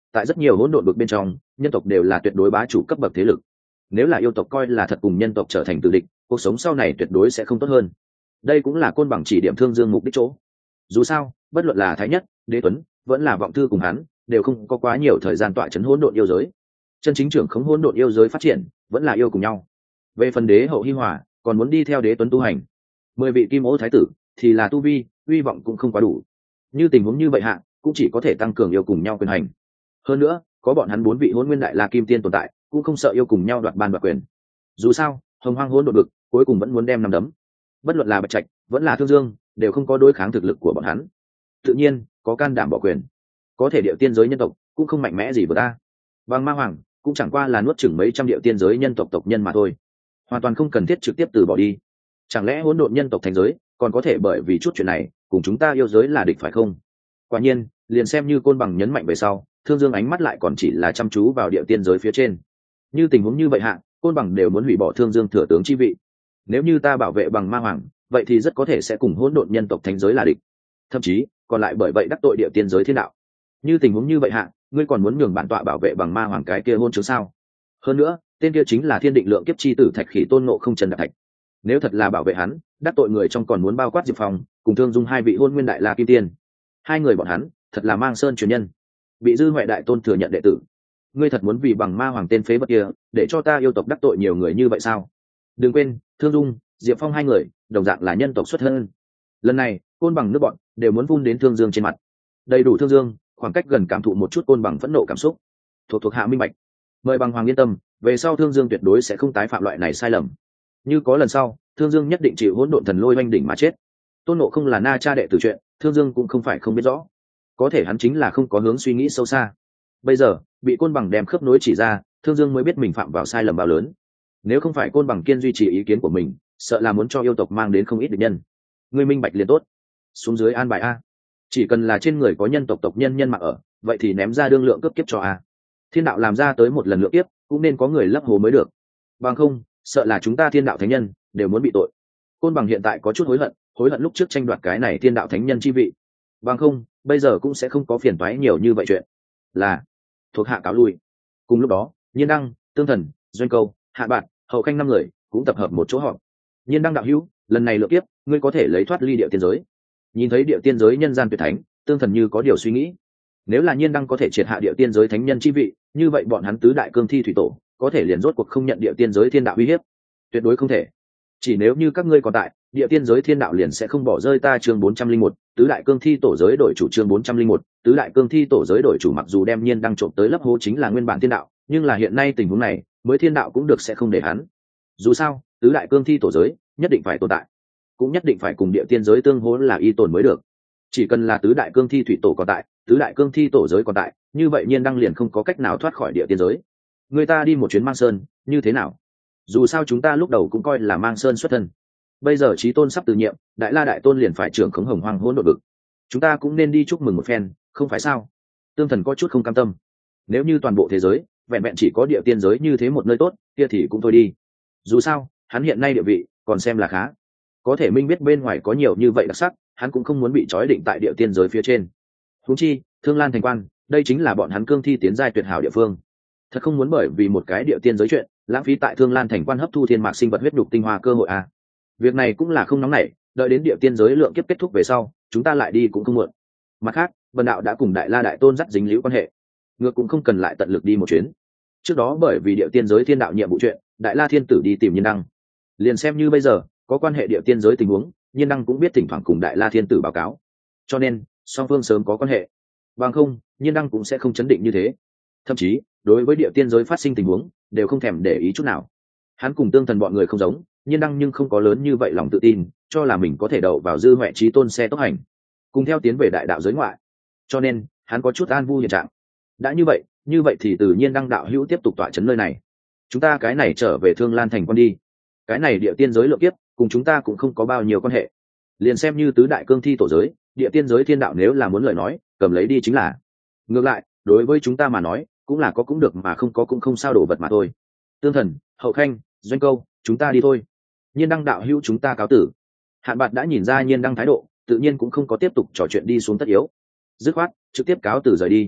S1: tại rất nhiều hỗn độn vực bên trong, nhân tộc đều là tuyệt đối bá chủ cấp bậc thế lực. Nếu là yêu tộc coi là thật cùng nhân tộc trở thành tử địch, cuộc sống sau này tuyệt đối sẽ không tốt hơn. Đây cũng là Côn Bằng chỉ điểm Thương Dương mục đích chỗ. Dù sao, bất luận là Thái Nhất, Đế Tuấn, vẫn là Vọng Thư cùng hắn, đều không có quá nhiều thời gian tọa chấn hỗn độn yêu giới. Chân chính trưởng khống hỗn độn yêu giới phát triển, vẫn là yêu cùng nhau. Về phần Đế Hậu Hi Hòa, còn muốn đi theo Đế Tuấn tu hành. 10 vị Kim Ô thái tử thì là tu vi, uy vọng cũng không quá đủ. Như tình huống như vậy hạ, cũng chỉ có thể tăng cường yêu cùng nhau quyền hành. Hơn nữa, có bọn hắn 4 vị Hỗn Nguyên Đại La Kim Tiên tồn tại, cũng không sợ yêu cùng nhau đoạt ban đoạt quyền. Dù sao, Hồng Hoang hỗn độn vực, cuối cùng vẫn muốn đem nắm đấm. Bất luận là Bạch Trạch, vẫn là Thương Dương, đều không có đối kháng thực lực của bọn hắn. Tự nhiên, có can đảm bỏ quyền. Có thể điệu tiên giới nhân tộc cũng không mạnh mẽ gì với ta. Bằng Ma Hoàng cũng chẳng qua là nuốt chửng mấy trăm điệu tiên giới nhân tộc tộc nhân mà thôi, hoàn toàn không cần thiết trực tiếp từ bỏ đi. Chẳng lẽ hỗn độn nhân tộc thành giới còn có thể bởi vì chút chuyện này cùng chúng ta yêu giới là địch phải không? Quả nhiên, liền xem như Côn Bằng nhấn mạnh về sau, Thương Dương ánh mắt lại còn chỉ là chăm chú vào địa tiên giới phía trên. Như tình huống như vậy hạ, Côn Bằng đều muốn hủy bỏ Thương Dương thừa tướng chi vị. Nếu như ta bảo vệ Bằng Ma Hoàng, vậy thì rất có thể sẽ cùng hỗn độn nhân tộc thánh giới là địch, thậm chí còn lại bởi vậy đắc tội địa tiên giới thiên đạo. Như tình huống như vậy hạ, ngươi còn muốn nhường bản tọa bảo vệ Bằng Ma Hoàng cái kia hôn chứng sao? Hơn nữa, tên kia chính là thiên định lượng kiếp chi tử Thạch Khỉ Tôn Ngộ Không Trần Đạp Thạch. Nếu thật là bảo vệ hắn, đắc tội người trong còn muốn bao quát Diệp Phong cùng Thương Dung 2 vị Hôn Nguyên Đại La Kim Tiên. Hai người bọn hắn thật là mang sơn truyền nhân, bị Dư Huệ Đại Tôn thừa nhận đệ tử. Ngươi thật muốn vì Bằng Ma Hoàng tên phế vật kia để cho ta yêu tộc đắc tội nhiều người như vậy sao? Đừng quên, Thương Dung, Diệp Phong 2 người đồng dạng là nhân tộc xuất thân. Lần này, Côn Bằng nước bọn đều muốn vun đến Thương Dương trên mặt. Đầy đủ Thương Dương, khoảng cách gần cảm thụ một chút Côn Bằng phẫn nộ cảm xúc. Thuộc hạ minh bạch. Mời Bằng Hoàng yên tâm, về sau Thương Dương tuyệt đối sẽ không tái phạm loại này sai lầm. Như có lần sau, Thương Dương nhất định chịu hỗn độn thần lôi oanh đỉnh mà chết. Tôn Ngộ Không là na cha đệ tử chuyện, Thương Dương cũng không phải không biết rõ. Có thể hắn chính là không có hướng suy nghĩ sâu xa. Bây giờ, bị Côn Bằng đem khớp nối chỉ ra, Thương Dương mới biết mình phạm vào sai lầm bao lớn. Nếu không phải Côn Bằng kiên duy trì ý kiến của mình, sợ là muốn cho yêu tộc mang đến không ít địch nhân. Người minh bạch liền tốt. Xuống dưới an bài a. Chỉ cần là trên người có nhân tộc tộc nhân nhân mặc ở, vậy thì ném ra đương lượng cấp kiếp cho a. Thiên đạo làm ra tới một lần lượng kiếp, cũng nên có người lấp hồ mới được. Bằng không, sợ là chúng ta thiên đạo thánh nhân đều muốn bị tội. Côn Bằng hiện tại có chút hối hận lúc trước tranh đoạt cái này thiên đạo thánh nhân chi vị. Bằng không, bây giờ cũng sẽ không có phiền toái nhiều như vậy chuyện. Là thuộc hạ cáo lui. Cùng lúc đó, Nhiên Đăng, Tương Thần, Doanh Câu, Hạ Bạt, Hậu Khanh 5 người cũng tập hợp một chỗ họp. Nhiên Đăng đạo hữu, lần này lượng kiếp, ngươi có thể lấy thoát ly địa tiên giới. Nhìn thấy địa tiên giới nhân gian tuyệt thánh, Tương Thần như có điều suy nghĩ. Nếu là Nhiên Đăng có thể triệt hạ địa tiên giới thánh nhân chi vị, như vậy bọn hắn tứ đại cương thi thủy tổ có thể liền rốt cuộc không nhận địa tiên giới thiên đạo uy hiếp. Tuyệt đối không thể. Chỉ nếu như các ngươi còn tại, địa tiên giới thiên đạo liền sẽ không bỏ rơi ta. Chương 401, tứ đại cương thi tổ giới đổi chủ. Chương 401, tứ đại cương thi tổ giới đổi chủ. Mặc dù đem Nhiên Đăng trộm tới lấp hố chính là nguyên bản thiên đạo, nhưng là hiện nay tình huống này, mới thiên đạo cũng được sẽ không để hắn. Dù sao, tứ đại cương thi tổ giới nhất định phải tồn tại, cũng nhất định phải cùng địa tiên giới tương hỗ là y tồn mới được. Chỉ cần là tứ đại cương thi thủy tổ còn tại, tứ đại cương thi tổ giới còn tại, như vậy Nhiên Đăng liền không có cách nào thoát khỏi địa tiên giới. Người ta đi một chuyến Mang Sơn, như thế nào? Dù sao chúng ta lúc đầu cũng coi là Mang Sơn xuất thân. Bây giờ Chí Tôn sắp từ nhiệm, Đại La Đại Tôn liền phải trưởng khống Hồng Hoang hỗn độn vực. Chúng ta cũng nên đi chúc mừng một phen, không phải sao? Tương Thần có chút không cam tâm. Nếu như toàn bộ thế giới vẹn vẹn chỉ có địa tiên giới như thế một nơi tốt, kia thì cũng thôi đi. Dù sao, hắn hiện nay địa vị còn xem là khá. Có thể minh biết bên ngoài có nhiều như vậy đặc sắc, hắn cũng không muốn bị trói định tại địa tiên giới phía trên. Huống chi, Thương Lan thành quan, đây chính là bọn hắn cương thi tiến giai tuyệt hảo địa phương. Thật không muốn bởi vì một cái địa tiên giới chuyện, lãng phí tại Thương Lan thành quan hấp thu thiên mạc sinh vật huyết nhục tinh hoa cơ hội a. Việc này cũng là không nóng nảy, đợi đến địa tiên giới lượng kiếp kết thúc về sau, chúng ta lại đi cũng không muộn. Mặt khác, Vân đạo đã cùng Đại La Đại Tôn dắt dính liễu quan hệ, ngược cũng không cần lại tận lực đi một chuyến. Trước đó bởi vì địa tiên giới thiên đạo nhiệm vụ chuyện, Đại La Thiên Tử đi tìm Nhiên Đăng. Liền xem như bây giờ có quan hệ địa tiên giới tình huống, Nhiên Đăng cũng biết thỉnh thoảng cùng Đại La Thiên Tử báo cáo. Cho nên, song phương sớm có quan hệ. Bằng không, Nhiên Đăng cũng sẽ không chấn định như thế. Thậm chí, đối với địa tiên giới phát sinh tình huống, đều không thèm để ý chút nào. Hắn cùng Tương Thần bọn người không giống, Nhiên Đăng nhưng không có lớn như vậy lòng tự tin, cho là mình có thể đậu vào Dư Huệ Chí Tôn xe tốc hành, cùng theo tiến về đại đạo giới ngoại. Cho nên, hắn có chút an vui hiện trạng. Đã như vậy thì tự nhiên Đăng đạo hữu tiếp tục tọa chấn nơi này. Chúng ta cái này trở về Thương Lan thành quan đi. Cái này địa tiên giới lượng kiếp, cùng chúng ta cũng không có bao nhiêu quan hệ. Liền xem như tứ đại cương thi tổ giới, địa tiên giới thiên đạo nếu là muốn lời nói, cầm lấy đi chính là. Ngược lại, đối với chúng ta mà nói, cũng là có cũng được mà không có cũng không sao, đổ vật mà thôi. Tương Thần, Hậu Khanh, Doanh Câu, chúng ta đi thôi. Nhiên Đăng đạo hữu chúng ta cáo tử. Hạn Bạt đã nhìn ra Nhiên Đăng thái độ, tự nhiên cũng không có tiếp tục trò chuyện đi xuống tất yếu. Dứt khoát, trực tiếp cáo tử rời đi.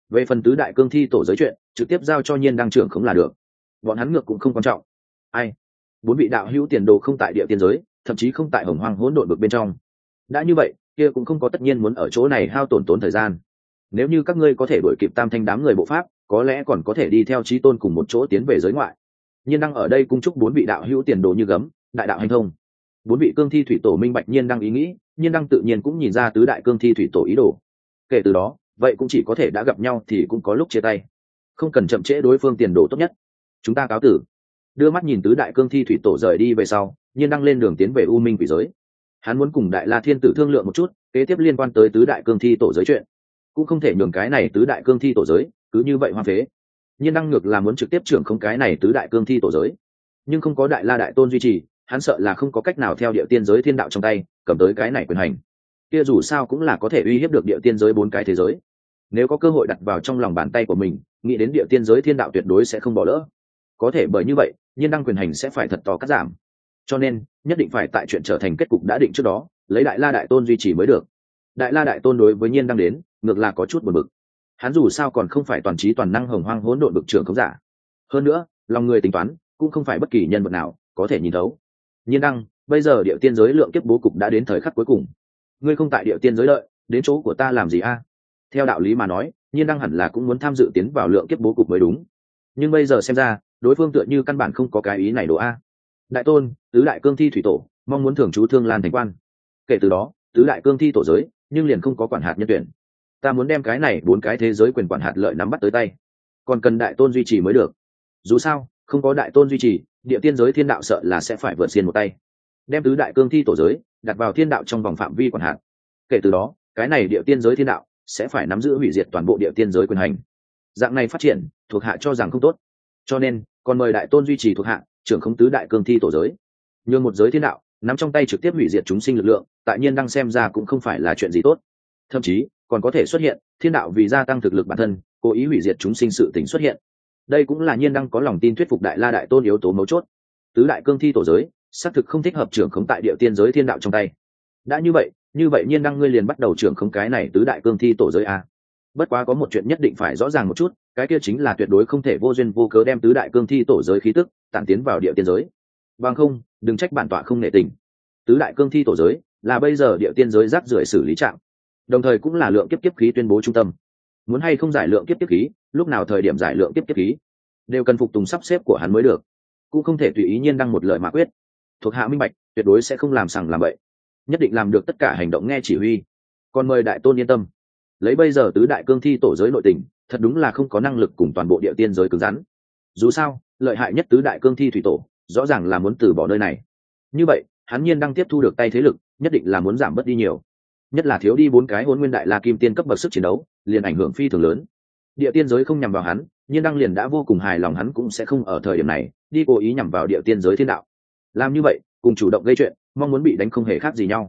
S1: Về phần tứ đại cương thi tổ giới chuyện trực tiếp giao cho nhiên đăng trưởng không là được, bọn hắn ngược cũng không quan trọng. Ai, bốn vị đạo hữu tiền đồ không tại địa tiên giới, thậm chí không tại hồng hoang hỗn độn vực bên trong, đã như vậy kia cũng không có tất nhiên muốn ở chỗ này hao tổn thời gian. Nếu như các ngươi có thể đuổi kịp tam thanh đám người bộ pháp, có lẽ còn có thể đi theo chí tôn cùng một chỗ tiến về giới ngoại. Nhiên đăng ở đây cung chúc bốn vị đạo hữu tiền đồ như gấm, đại đạo hành thông. Bốn vị cương thi thủy tổ minh bạch nhiên đăng ý nghĩ, nhiên đăng tự nhiên cũng nhìn ra tứ đại cương thi thủy tổ ý đồ. Kể từ đó vậy cũng chỉ có thể đã gặp nhau thì cũng có lúc chia tay, không cần chậm trễ đối phương tiền đồ tốt nhất. Chúng ta cáo tử. Đưa mắt nhìn tứ đại cương thi thủy tổ rời đi về sau, nhiên đăng lên đường tiến về u minh quỷ giới. Hắn muốn cùng đại la thiên tử thương lượng một chút kế tiếp liên quan tới tứ đại cương thi tổ giới chuyện, cũng không thể nhường cái này tứ đại cương thi tổ giới cứ như vậy hoang phế. Nhiên đăng ngược là muốn trực tiếp trưởng không cái này tứ đại cương thi tổ giới, nhưng không có đại la đại tôn duy trì, hắn sợ là không có cách nào theo địa tiên giới thiên đạo trong tay cầm tới cái này quyền hành. Kia dù sao cũng là có thể uy hiếp được địa tiên giới bốn cái thế giới, nếu có cơ hội đặt vào trong lòng bàn tay của mình, nghĩ đến địa tiên giới thiên đạo tuyệt đối sẽ không bỏ lỡ. Có thể bởi như vậy nhiên đăng quyền hành sẽ phải thật to cắt giảm, cho nên nhất định phải tại chuyện trở thành kết cục đã định trước đó lấy đại la đại tôn duy trì mới được. Đại la đại tôn đối với nhiên đăng đến ngược là có chút buồn bực, hắn dù sao còn không phải toàn trí toàn năng hồng hoang hỗn độn vực trưởng không giả, hơn nữa lòng người tính toán cũng không phải bất kỳ nhân vật nào có thể nhìn thấu. Nhiên đăng, bây giờ địa tiên giới lượng kiếp bố cục đã đến thời khắc cuối cùng, ngươi không tại địa tiên giới đợi đến chỗ của ta làm gì a? Theo đạo lý mà nói nhiên đăng hẳn là cũng muốn tham dự tiến vào lượng kiếp bố cục mới đúng, nhưng bây giờ xem ra đối phương tựa như căn bản không có cái ý này đồ a. Đại tôn, tứ đại cương thi thủy tổ mong muốn thưởng chú Thương Lan thành quan. Kể từ đó tứ đại cương thi tổ giới nhưng liền không có quản hạt nhân tuyển, ta muốn đem cái này bốn cái thế giới quyền quản hạt lợi nắm bắt tới tay, còn cần đại tôn duy trì mới được. Dù sao không có đại tôn duy trì, địa tiên giới thiên đạo sợ là sẽ phải vượt xiên một tay, đem tứ đại cương thi tổ giới đặt vào thiên đạo trong vòng phạm vi quản hạt. Kể từ đó cái này địa tiên giới thiên đạo sẽ phải nắm giữ hủy diệt toàn bộ địa tiên giới quyền hành. Dạng này phát triển thuộc hạ cho rằng không tốt, cho nên còn mời đại tôn duy trì thuộc hạ trưởng không tứ đại cương thi tổ giới, nhường một giới thiên đạo nắm trong tay trực tiếp hủy diệt chúng sinh lực lượng, tại nhiên đang xem ra cũng không phải là chuyện gì tốt, thậm chí còn có thể xuất hiện thiên đạo vì gia tăng thực lực bản thân cố ý hủy diệt chúng sinh sự tình xuất hiện. Đây cũng là nhiên đang có lòng tin thuyết phục đại la đại tôn yếu tố mấu chốt. Tứ đại cương thi tổ giới xác thực không thích hợp trưởng khống tại địa tiên giới thiên đạo trong tay. Đã như vậy nhiên đăng ngươi liền bắt đầu trưởng khống cái này tứ đại cương thi tổ giới a. Bất quá có một chuyện nhất định phải rõ ràng một chút, cái kia chính là tuyệt đối không thể vô duyên vô cớ đem tứ đại cương thi tổ giới khí tức tản tiến vào địa tiên giới, bằng không đừng trách bản tọa không nể tình. Tứ đại cương thi tổ giới là bây giờ địa tiên giới rác rưởi xử lý trạng, đồng thời cũng là lượng kiếp kiếp khí tuyên bố trung tâm. Muốn hay không giải lượng kiếp kiếp khí, lúc nào thời điểm giải lượng kiếp kiếp khí đều cần phục tùng sắp xếp của hắn mới được, cũng không thể tùy ý nhiên đăng một lời mà quyết. Thuộc hạ minh bạch, tuyệt đối sẽ không làm sằng làm bậy, nhất định làm được tất cả hành động nghe chỉ huy. Còn mời đại tôn yên tâm, lấy bây giờ tứ đại cương thi tổ giới nội tình thật đúng là không có năng lực cùng toàn bộ địa tiên giới cứng rắn. Dù sao lợi hại nhất tứ đại cương thi thủy tổ rõ ràng là muốn từ bỏ nơi này, như vậy hắn nhiên đang tiếp thu được tay thế lực nhất định là muốn giảm bớt đi nhiều, nhất là thiếu đi bốn cái hôn nguyên đại la kim tiên cấp bậc sức chiến đấu liền ảnh hưởng phi thường lớn. Địa tiên giới không nhằm vào hắn, nhiên đăng liền đã vô cùng hài lòng, hắn cũng sẽ không ở thời điểm này đi cố ý nhằm vào địa tiên giới thiên đạo. Làm như vậy cùng chủ động gây chuyện mong muốn bị đánh không hề khác gì nhau.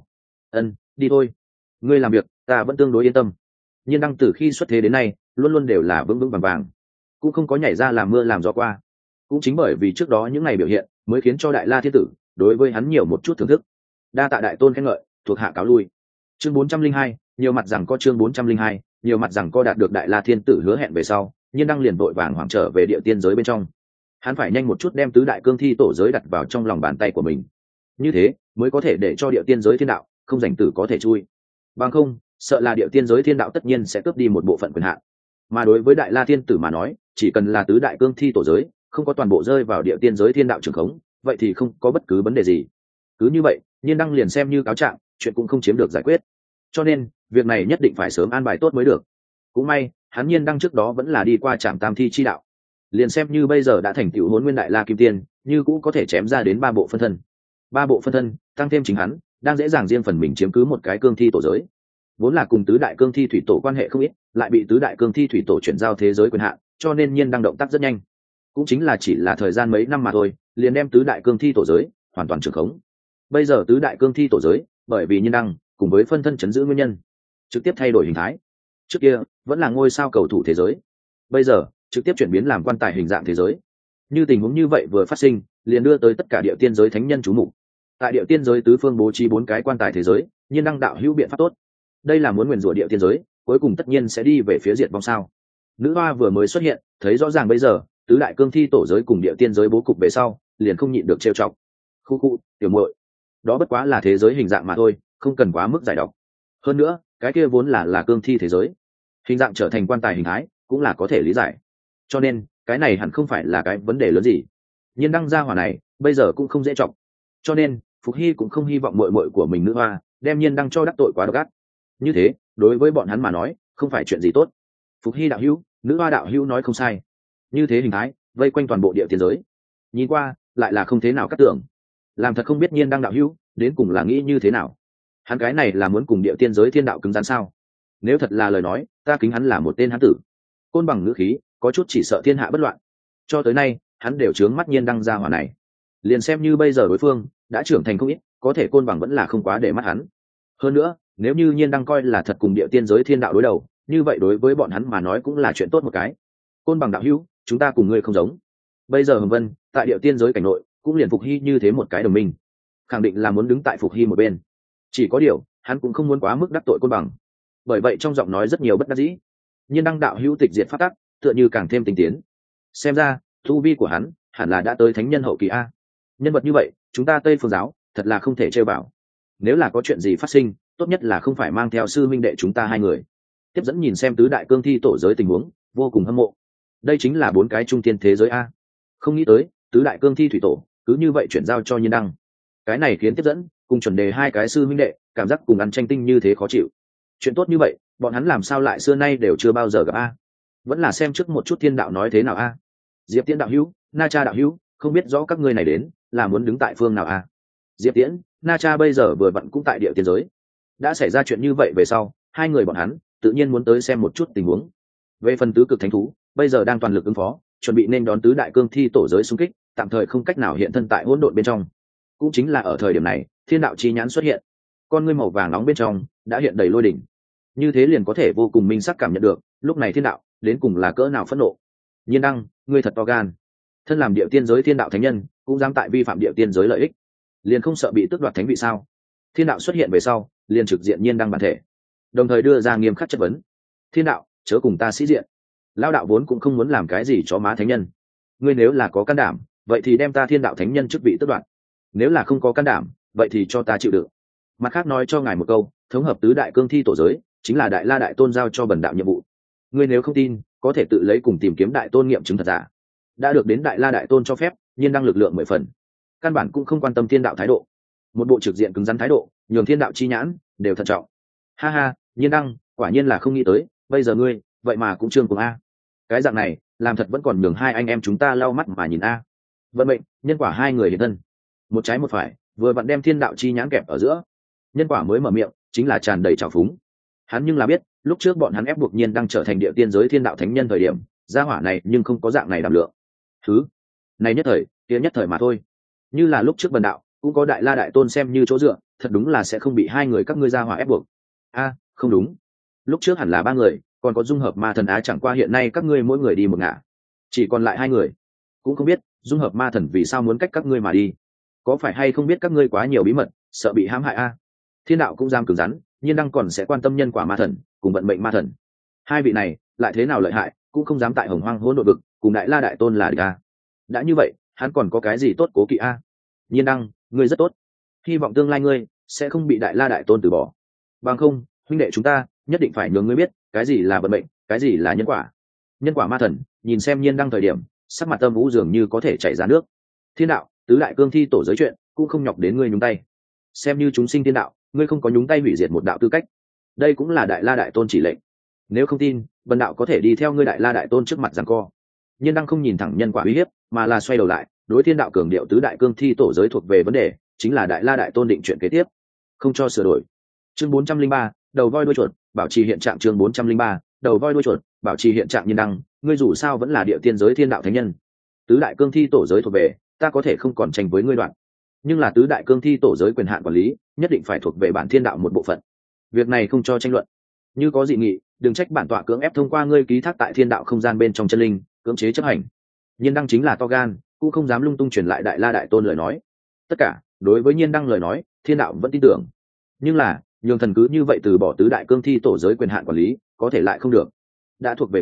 S1: Đi thôi, ngươi làm việc ta vẫn tương đối yên tâm. Nhiên đăng từ khi xuất thế đến nay luôn luôn đều là vững vững vàng vàng, cũng không có nhảy ra làm mưa làm gió qua. Cũng chính bởi vì trước đó những ngày biểu hiện mới khiến cho đại la thiên tử đối với hắn nhiều một chút thưởng thức. Đa tạ đại tôn khen ngợi, thuộc hạ cáo lui. Chương 402, nhiều mặt rằng có chương 402, nhiều mặt rằng có đạt được đại la thiên tử hứa hẹn về sau, nhiên đăng liền vội vàng hoảng trở về địa tiên giới bên trong. Hắn phải nhanh một chút đem tứ đại cương thi tổ giới đặt vào trong lòng bàn tay của mình, như thế mới có thể để cho địa tiên giới thiên đạo không giành tử có thể chui, bằng không sợ là địa tiên giới thiên đạo tất nhiên sẽ cướp đi một bộ phận quyền hạn. Mà đối với đại la thiên tử mà nói, chỉ cần là tứ đại cương thi tổ giới không có toàn bộ rơi vào địa tiên giới thiên đạo trường khống, vậy thì không có bất cứ vấn đề gì. Cứ như vậy nhiên đăng liền xem như cáo trạng, chuyện cũng không chiếm được giải quyết, cho nên việc này nhất định phải sớm an bài tốt mới được. Cũng may hắn nhiên đăng trước đó vẫn là đi qua trạm tam thi chi đạo, liền xem như bây giờ đã thành tựu hôn nguyên đại la kim tiên, như cũng có thể chém ra đến 3 bộ phân thân. 3 bộ phân thân tăng thêm chính hắn đang dễ dàng riêng phần mình chiếm cứ một cái cương thi tổ giới. Vốn là cùng tứ đại cương thi thủy tổ quan hệ không ít, lại bị tứ đại cương thi thủy tổ chuyển giao thế giới quyền hạn, cho nên nhiên đăng động tác rất nhanh, cũng chính là chỉ là thời gian mấy năm mà thôi liền đem tứ đại cương thi tổ giới hoàn toàn trưởng khống. Bây giờ tứ đại cương thi tổ giới bởi vì nhiên đăng cùng với phân thân chấn giữ nguyên nhân trực tiếp thay đổi hình thái. Trước kia vẫn là ngôi sao cầu thủ thế giới, bây giờ trực tiếp chuyển biến làm quan tài hình dạng thế giới. Như tình huống như vậy vừa phát sinh liền đưa tới tất cả địa tiên giới thánh nhân chú mục. Tại địa tiên giới tứ phương bố trí 4 cái quan tài thế giới, nhiên đăng đạo hữu biện pháp tốt. Đây là muốn nguyền rủa địa tiên giới cuối cùng tất nhiên sẽ đi về phía diệt vong sao? Nữ hoa vừa mới xuất hiện, thấy rõ ràng bây giờ tứ đại cương thi tổ giới cùng địa tiên giới bố cục về sau, liền không nhịn được trêu chọc. Khu khu, tiểu muội, đó bất quá là thế giới hình dạng mà thôi, không cần quá mức giải độc. Hơn nữa, cái kia vốn là cương thi thế giới, hình dạng trở thành quan tài hình thái cũng là có thể lý giải, cho nên cái này hẳn không phải là cái vấn đề lớn gì. Nhưng đăng gia hỏa này bây giờ cũng không dễ chọc, cho nên Phục Hy cũng không hy vọng muội muội của mình nữ hoa đem Nhiên đăng cho đắc tội quá độc ác. Như thế đối với bọn hắn mà nói không phải chuyện gì tốt. Phục Hy đạo hữu, nữ hoa đạo hữu nói không sai, như thế hình thái vây quanh toàn bộ địa tiên giới, nhìn qua lại là không thế nào cắt tưởng. Làm thật không biết Nhiên đăng đạo hữu đến cùng là nghĩ như thế nào. Hắn cái này là muốn cùng địa tiên giới thiên đạo cứng rắn sao? Nếu thật là lời nói, ta kính hắn là một tên hán tử. Côn bằng ngữ khí có chút chỉ sợ thiên hạ bất loạn. Cho tới nay hắn đều trướng mắt Nhiên đăng gia hỏa này, liền xem như bây giờ đối phương đã trưởng thành không ít, có thể côn bằng vẫn là không quá để mắt hắn. Hơn nữa, nếu như Nhiên đăng coi là thật cùng địa tiên giới thiên đạo đối đầu, như vậy đối với bọn hắn mà nói cũng là chuyện tốt một cái. Côn bằng đạo hữu, chúng ta cùng ngươi không giống. Bây giờ Hồng Vân tại địa tiên giới cảnh nội cũng liền Phục Hy như thế một cái đồng minh, khẳng định là muốn đứng tại Phục Hy một bên. Chỉ có điều hắn cũng không muốn quá mức đắc tội côn bằng, bởi vậy trong giọng nói rất nhiều bất đắc dĩ. Nhiên đăng đạo hữu tịch diệt phát tắc, tựa như càng thêm tinh tiến. Xem ra tu vi của hắn hẳn là đã tới thánh nhân hậu kỳ a. Nhân vật như vậy chúng ta Tây Phương giáo thật là không thể chơi vào. Nếu là có chuyện gì phát sinh, tốt nhất là không phải mang theo sư minh đệ chúng ta hai người. Tiếp dẫn nhìn xem tứ đại cương thi tổ giới tình huống, vô cùng hâm mộ. Đây chính là 4 cái trung tiên thế giới a. Không nghĩ tới tứ đại cương thi thủy tổ cứ như vậy chuyển giao cho Nhiên đăng. Cái này khiến tiếp dẫn cùng chuẩn đề 2 cái sư minh đệ cảm giác cùng ăn tranh tinh như thế khó chịu. Chuyện tốt như vậy bọn hắn làm sao lại xưa nay đều chưa bao giờ gặp a? Vẫn là xem trước một chút thiên đạo nói thế nào a. Diệp Tiễn đạo hữu, Na Cha đạo hữu, không biết rõ các ngươi này đến là muốn đứng tại phương nào a? Diệp Tiễn, Na Cha bây giờ vừa vặn cũng tại địa tiên giới. Đã xảy ra chuyện như vậy về sau, hai người bọn hắn tự nhiên muốn tới xem một chút tình huống. Về phần tứ cực thánh thú, bây giờ đang toàn lực ứng phó, chuẩn bị nên đón tứ đại cương thi tổ giới xung kích, tạm thời không cách nào hiện thân tại hỗn độn bên trong. Cũng chính là ở thời điểm này, thiên đạo chi nhãn xuất hiện, con ngươi màu vàng nóng bên trong đã hiện đầy lôi đỉnh. Như thế liền có thể vô cùng minh sắc cảm nhận được, lúc này thiên đạo đến cùng là cỡ nào phẫn nộ. Nhiên đăng, ngươi thật to gan, thân làm địa tiên giới thiên đạo thánh nhân, cũng dám tại vi phạm địa tiên giới lợi ích, liền không sợ bị tước đoạt thánh vị sao? Thiên đạo xuất hiện về sau, liền trực diện Nhiên đăng bản thể, đồng thời đưa ra nghiêm khắc chất vấn. Thiên đạo, chớ cùng ta sĩ diện, lao đạo vốn cũng không muốn làm cái gì cho má thánh nhân. Ngươi nếu là có can đảm, vậy thì đem ta thiên đạo thánh nhân chức vị tước đoạt. Nếu là không có can đảm, vậy thì cho ta chịu đựng. Mặt khác nói cho ngài một câu, thống hợp tứ đại cương thi tổ giới chính là đại la đại tôn giao cho bần đạo nhiệm vụ. Ngươi nếu không tin, có thể tự lấy cùng tìm kiếm đại tôn nghiệm chứng thật giả. Đã được đến đại la đại tôn cho phép, Nhiên đăng lực lượng 10 phần, căn bản cũng không quan tâm thiên đạo thái độ. Một bộ trực diện cứng rắn thái độ, nhường thiên đạo chi nhãn đều thận trọng. Ha ha, Nhiên đăng, quả nhiên là không nghĩ tới, bây giờ ngươi vậy mà cũng trương cùng a. Cái dạng này làm thật vẫn còn nhường hai anh em chúng ta lau mắt mà nhìn a. Vận mệnh, nhân quả hai người hiện thân, một trái một phải, vừa vặn đem thiên đạo chi nhãn kẹp ở giữa. Nhân quả mới mở miệng chính là tràn đầy trào phúng. Hắn nhưng là biết, lúc trước bọn hắn ép buộc Nhiên đang trở thành địa tiên giới thiên đạo thánh nhân thời điểm, gia hỏa này nhưng không có dạng này đảm lượng. Thứ này nhất thời, kia nhất thời mà thôi. Như là lúc trước bần đạo cũng có đại la đại tôn xem như chỗ dựa, thật đúng là sẽ không bị hai người các ngươi gia hỏa ép buộc. A, không đúng, lúc trước hẳn là 3 người, còn có dung hợp ma thần á, chẳng qua hiện nay các ngươi mỗi người đi một ngả, chỉ còn lại 2 người. Cũng không biết dung hợp ma thần vì sao muốn cách các ngươi mà đi, có phải hay không biết các ngươi quá nhiều bí mật, sợ bị hãm hại a? Thiên đạo cũng dám cứng rắn, Nhiên đăng còn sẽ quan tâm nhân quả ma thần cùng vận mệnh ma thần. Hai vị này lại thế nào lợi hại, cũng không dám tại hồng hoang hỗn độn vực cùng đại la đại tôn là địch a. Đã như vậy, hắn còn có cái gì tốt cố kỵ a? Nhiên đăng, ngươi rất tốt, hy vọng tương lai ngươi sẽ không bị đại la đại tôn từ bỏ. Bằng không, huynh đệ chúng ta nhất định phải nhường ngươi biết cái gì là vận mệnh, cái gì là nhân quả. Nhân quả ma thần nhìn xem Nhiên đăng thời điểm, sắc mặt âm u dường như có thể chảy ra nước. Thiên đạo, tứ đại cương thi tổ giới chuyện cũng không nhọc đến ngươi nhúng tay, xem như chúng sinh thiên đạo, ngươi không có nhúng tay hủy diệt một đạo tư cách. Đây cũng là đại la đại tôn chỉ lệnh, nếu không tin, bần đạo có thể đi theo ngươi đại la đại tôn trước mặt giằng co. Nhiên đăng không nhìn thẳng nhân quả uy hiếp, mà là xoay đầu lại đối thiên đạo cường điệu tứ đại cương thi tổ giới thuộc về vấn đề, chính là đại la đại tôn định chuyện kế tiếp, không cho sửa đổi. Chương 403, đầu voi đuôi chuột, bảo trì hiện trạng. Chương 403, đầu voi đuôi chuột, bảo trì hiện trạng. Nhiên đăng, ngươi dù sao vẫn là địa tiên giới thiên đạo thánh nhân, tứ đại cương thi tổ giới thuộc về ta có thể không còn tranh với ngươi đoạn, nhưng là tứ đại cương thi tổ giới quyền hạn quản lý nhất định phải thuộc về bản thiên đạo một bộ phận, việc này không cho tranh luận. Như có dị nghị, đừng trách bản tọa cưỡng ép thông qua ngươi ký thác tại thiên đạo không gian bên trong chân linh cưỡng chế chấp hành. Nhiên đăng chính là to gan, cũng không dám lung tung truyền lại đại la đại tôn lời nói. Tất cả đối với Nhiên đăng lời nói, thiên đạo vẫn tin tưởng, nhưng là nhường thần cứ như vậy từ bỏ tứ đại cương thi tổ giới quyền hạn quản lý, có thể lại không được. Đã thuộc về quyền,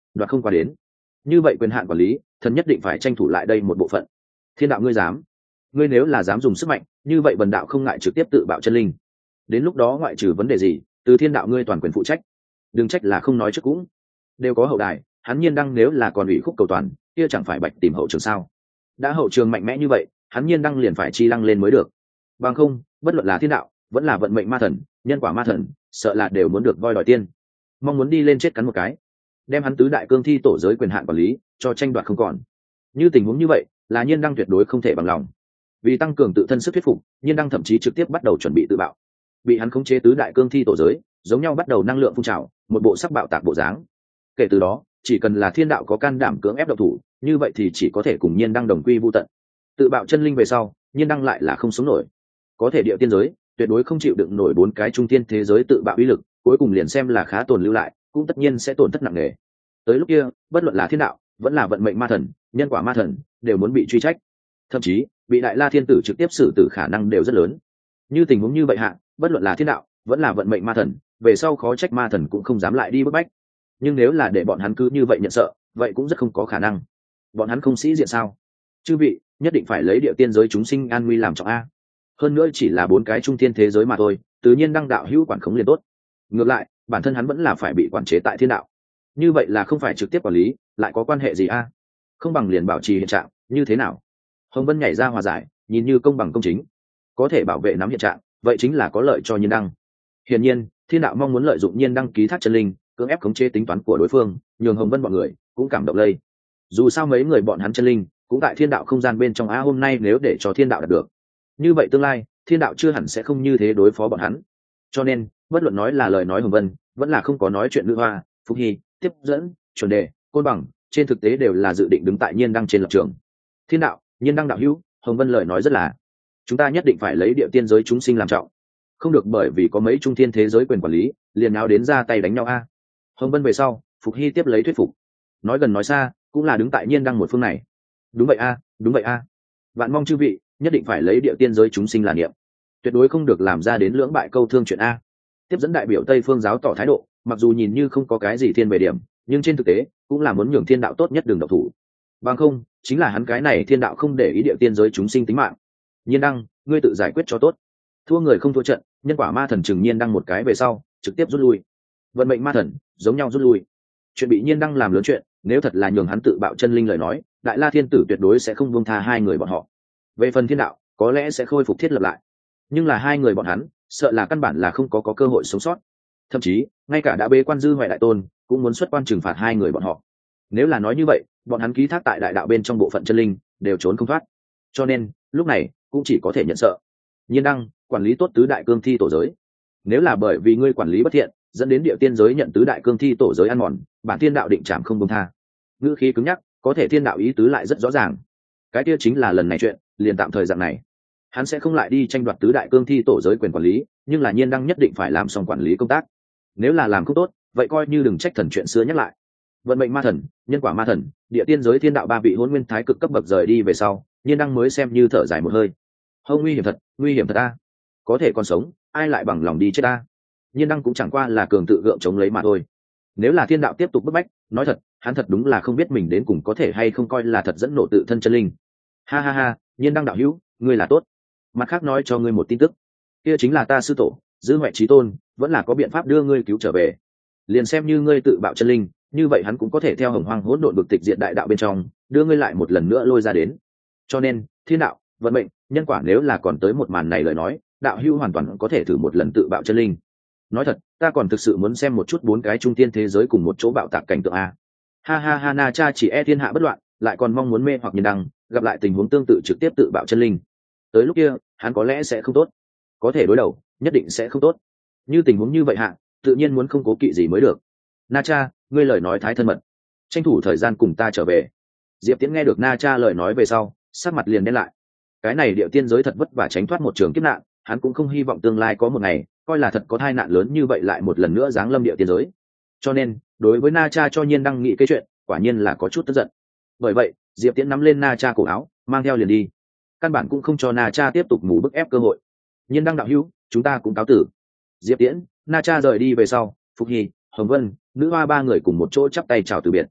S1: đoạt không qua đến. Như vậy quyền hạn quản lý, thần nhất định phải tranh thủ lại đây một bộ phận. Thiên đạo ngươi dám, ngươi nếu là dám dùng sức mạnh, như vậy bần đạo không ngại trực tiếp tự bạo chân linh. Đến lúc đó ngoại trừ vấn đề gì, từ thiên đạo ngươi toàn quyền phụ trách. Đừng trách là không nói trước cũng đều có hậu đài, hắn Nhiên Đăng nếu là còn ủy khúc cầu toàn, kia chẳng phải bạch tìm hậu trường sao? Đã hậu trường mạnh mẽ như vậy, hắn Nhiên Đăng liền phải chi lăng lên mới được. Bằng không, bất luận là thiên đạo, vẫn là vận mệnh ma thần, nhân quả ma thần, sợ là đều muốn được voi đòi tiên, mong muốn đi lên chết cắn một cái, đem hắn tứ đại cương thi tổ giới quyền hạn quản lý cho tranh đoạt không còn. Như tình huống như vậy, là Nhiên Đăng tuyệt đối không thể bằng lòng. Vì tăng cường tự thân sức thuyết phục, Nhiên Đăng thậm chí trực tiếp bắt đầu chuẩn bị tự bạo. Bị hắn khống chế tứ đại cương thi tổ giới, giống nhau bắt đầu năng lượng phun trào, một bộ sắc bạo tạc bộ dáng. Kể từ đó, chỉ cần là thiên đạo có can đảm cưỡng ép độc thủ, như vậy thì chỉ có thể cùng Nhiên Đăng đồng quy vu tận. Tự bạo chân linh về sau, Nhiên Đăng lại là không sống nổi. Có thể địa tiên giới tuyệt đối không chịu đựng nổi 4 cái trung tiên thế giới tự bạo uy lực, cuối cùng liền xem là khá tồn lưu lại, cũng tất nhiên sẽ tổn thất nặng nề. Tới lúc kia, bất luận là thiên đạo, vẫn là vận mệnh ma thần, nhân quả ma thần, đều muốn bị truy trách. Thậm chí, bị Đại La Thiên Tử trực tiếp xử tử khả năng đều rất lớn. Như tình huống như vậy hạ, bất luận là thiên đạo, vẫn là vận mệnh ma thần, về sau khó trách ma thần cũng không dám lại đi bức bách. Nhưng nếu là để bọn hắn cứ như vậy nhận sợ, vậy cũng rất không có khả năng. Bọn hắn không sĩ diện sao? Chư vị, nhất định phải lấy địa tiên giới chúng sinh an nguy làm trọng a. Hơn nữa chỉ là 4 cái trung thiên thế giới mà thôi, tự nhiên Đăng đạo hữu quản khống liền tốt. Ngược lại, bản thân hắn vẫn là phải bị quản chế tại thiên đạo. Như vậy là không phải trực tiếp quản lý, lại có quan hệ gì a? Không bằng liền bảo trì hiện trạng, như thế nào? Hồng Vân nhảy ra hòa giải, nhìn như công bằng công chính, có thể bảo vệ nắm hiện trạng, vậy chính là có lợi cho Nhiên Đăng. Hiển nhiên, thiên đạo mong muốn lợi dụng Nhiên Đăng ký thác chân linh, cưỡng ép khống chế tính toán của đối phương, nhường Hồng Vân bọn người cũng cảm động lây. Dù sao mấy người bọn hắn chân linh cũng tại thiên đạo không gian bên trong á, hôm nay nếu để cho thiên đạo đạt được, như vậy tương lai thiên đạo chưa hẳn sẽ không như thế đối phó bọn hắn. Cho nên, bất luận nói là lời nói Hồng Vân, vẫn là không có nói chuyện Nữ Hoa, Phúc Hy, tiếp dẫn, chuẩn đề, côn bằng, trên thực tế đều là dự định đứng tại Nhiên Đăng trên lập trường. Thiên đạo, Nhiên Đăng đạo hữu, Hồng Vân lời nói rất là, chúng ta nhất định phải lấy địa tiên giới chúng sinh làm trọng, không được bởi vì có mấy trung thiên thế giới quyền quản lý liền nào đến ra tay đánh nhau a. Hồng Vân về sau, Phục Hy tiếp lấy thuyết phục, nói gần nói xa cũng là đứng tại Nhiên Đăng một phương này. Đúng vậy a, đúng vậy a. Vạn mong chư vị nhất định phải lấy địa tiên giới chúng sinh là niệm, tuyệt đối không được làm ra đến lưỡng bại câu thương chuyện a. Tiếp dẫn đại biểu Tây Phương giáo tỏ thái độ, mặc dù nhìn như không có cái gì thiên về điểm, nhưng trên thực tế cũng là muốn nhường thiên đạo tốt nhất đường độc thủ. Bằng không, chính là hắn cái này thiên đạo không để ý địa tiên giới chúng sinh tính mạng. Nhiên Đăng, ngươi tự giải quyết cho tốt. Thua người không thua trận, nhân quả ma thần chừng Nhiên Đăng một cái về sau, trực tiếp rút lui. Vận mệnh ma thần giống nhau rút lui. Chuyện bị Nhiên Đăng làm lớn chuyện, nếu thật là nhường hắn tự bạo chân linh lời nói, Đại La Thiên Tử tuyệt đối sẽ không buông tha hai người bọn họ. Về phần thiên đạo, có lẽ sẽ khôi phục thiết lập lại, nhưng là hai người bọn hắn, sợ là căn bản là không có cơ hội sống sót. Thậm chí, ngay cả đã bế quan Dư Hoài đại tôn, cũng muốn xuất quan trừng phạt hai người bọn họ. Nếu là nói như vậy, bọn hắn ký thác tại đại đạo bên trong bộ phận chân linh, đều trốn không thoát. Cho nên, lúc này cũng chỉ có thể nhận sợ. Nhiên Đăng, quản lý tốt tứ đại cương thi tổ giới. Nếu là bởi vì ngươi quản lý bất thiện, dẫn đến địa tiên giới nhận tứ đại cương thi tổ giới ăn mòn, bản thiên đạo định trảm không buông tha. Ngữ khí cứng nhắc, có thể thiên đạo ý tứ lại rất rõ ràng. Cái kia chính là lần này chuyện, liền tạm thời dạng này. Hắn sẽ không lại đi tranh đoạt tứ đại cương thi tổ giới quyền quản lý, nhưng là Nhiên Đăng nhất định phải làm xong quản lý công tác. Nếu là làm không tốt, vậy coi như đừng trách thần chuyện xưa nhắc lại. Vận mệnh ma thần, nhân quả ma thần, địa tiên giới thiên đạo ba vị hôn nguyên thái cực cấp bậc rời đi về sau, Nhiên Đăng mới xem như thở dài một hơi. Hông, nguy hiểm thật a. Có thể còn sống, ai lại bằng lòng đi chết a. Nhiên Đăng cũng chẳng qua là cường tự gượng chống lấy mà thôi. Nếu là thiên đạo tiếp tục bức bách, nói thật, hắn thật đúng là không biết mình đến cùng có thể hay không coi là thật dẫn nổ tự thân chân linh. Ha ha ha, Nhiên Đăng đạo hữu, ngươi là tốt. Mặt khác nói cho ngươi một tin tức, kia chính là ta sư tổ Dư Hoại Chí Tôn vẫn là có biện pháp đưa ngươi cứu trở về. Liền xem như ngươi tự bạo chân linh, như vậy hắn cũng có thể theo Hồng Hoang hỗn độn vực tịch diện đại đạo bên trong, đưa ngươi lại một lần nữa lôi ra đến. Cho nên, thiên đạo, vận mệnh, nhân quả nếu là còn tới một màn này lời nói, đạo hữu hoàn toàn có thể thử một lần tự bạo chân linh. Nói thật, ta còn thực sự muốn xem một chút 4 cái trung tiên thế giới cùng một chỗ bạo tạc cảnh tượng a. Ha ha ha, Na Cha chỉ e thiên hạ bất loạn, lại còn mong muốn mê hoặc Nhiên Đăng, gặp lại tình huống tương tự trực tiếp tự bạo chân linh. Tới lúc kia, hắn có lẽ sẽ không tốt. Có thể đối đầu, nhất định sẽ không tốt. Như tình huống như vậy hạ, tự nhiên muốn không cố kỵ gì mới được. Na Cha, ngươi lời nói thái thân mật, tranh thủ thời gian cùng ta trở về. Diệp Tiễn nghe được Na Cha lời nói về sau, sắc mặt liền đen lại. Cái này địa tiên giới thật vất vả tránh thoát một trường kiếp nạn, hắn cũng không hy vọng tương lai có một ngày, coi là thật có tai nạn lớn như vậy lại một lần nữa giáng lâm địa tiên giới. Cho nên, đối với Na Cha cho Nhiên Đăng nghị cái chuyện, quả nhiên là có chút tức giận. Bởi vậy, Diệp Tiễn nắm lên Na Cha cổ áo, mang theo liền đi. Căn bản cũng không cho Na Cha tiếp tục mù bức ép cơ hội. Nhiên Đăng đạo hữu, chúng ta cũng cáo tử. Diệp Tiễn, Na Cha rời đi về sau, Phục Hy, Hồng Vân, Nữ Hoa ba người cùng một chỗ chắp tay chào từ biệt.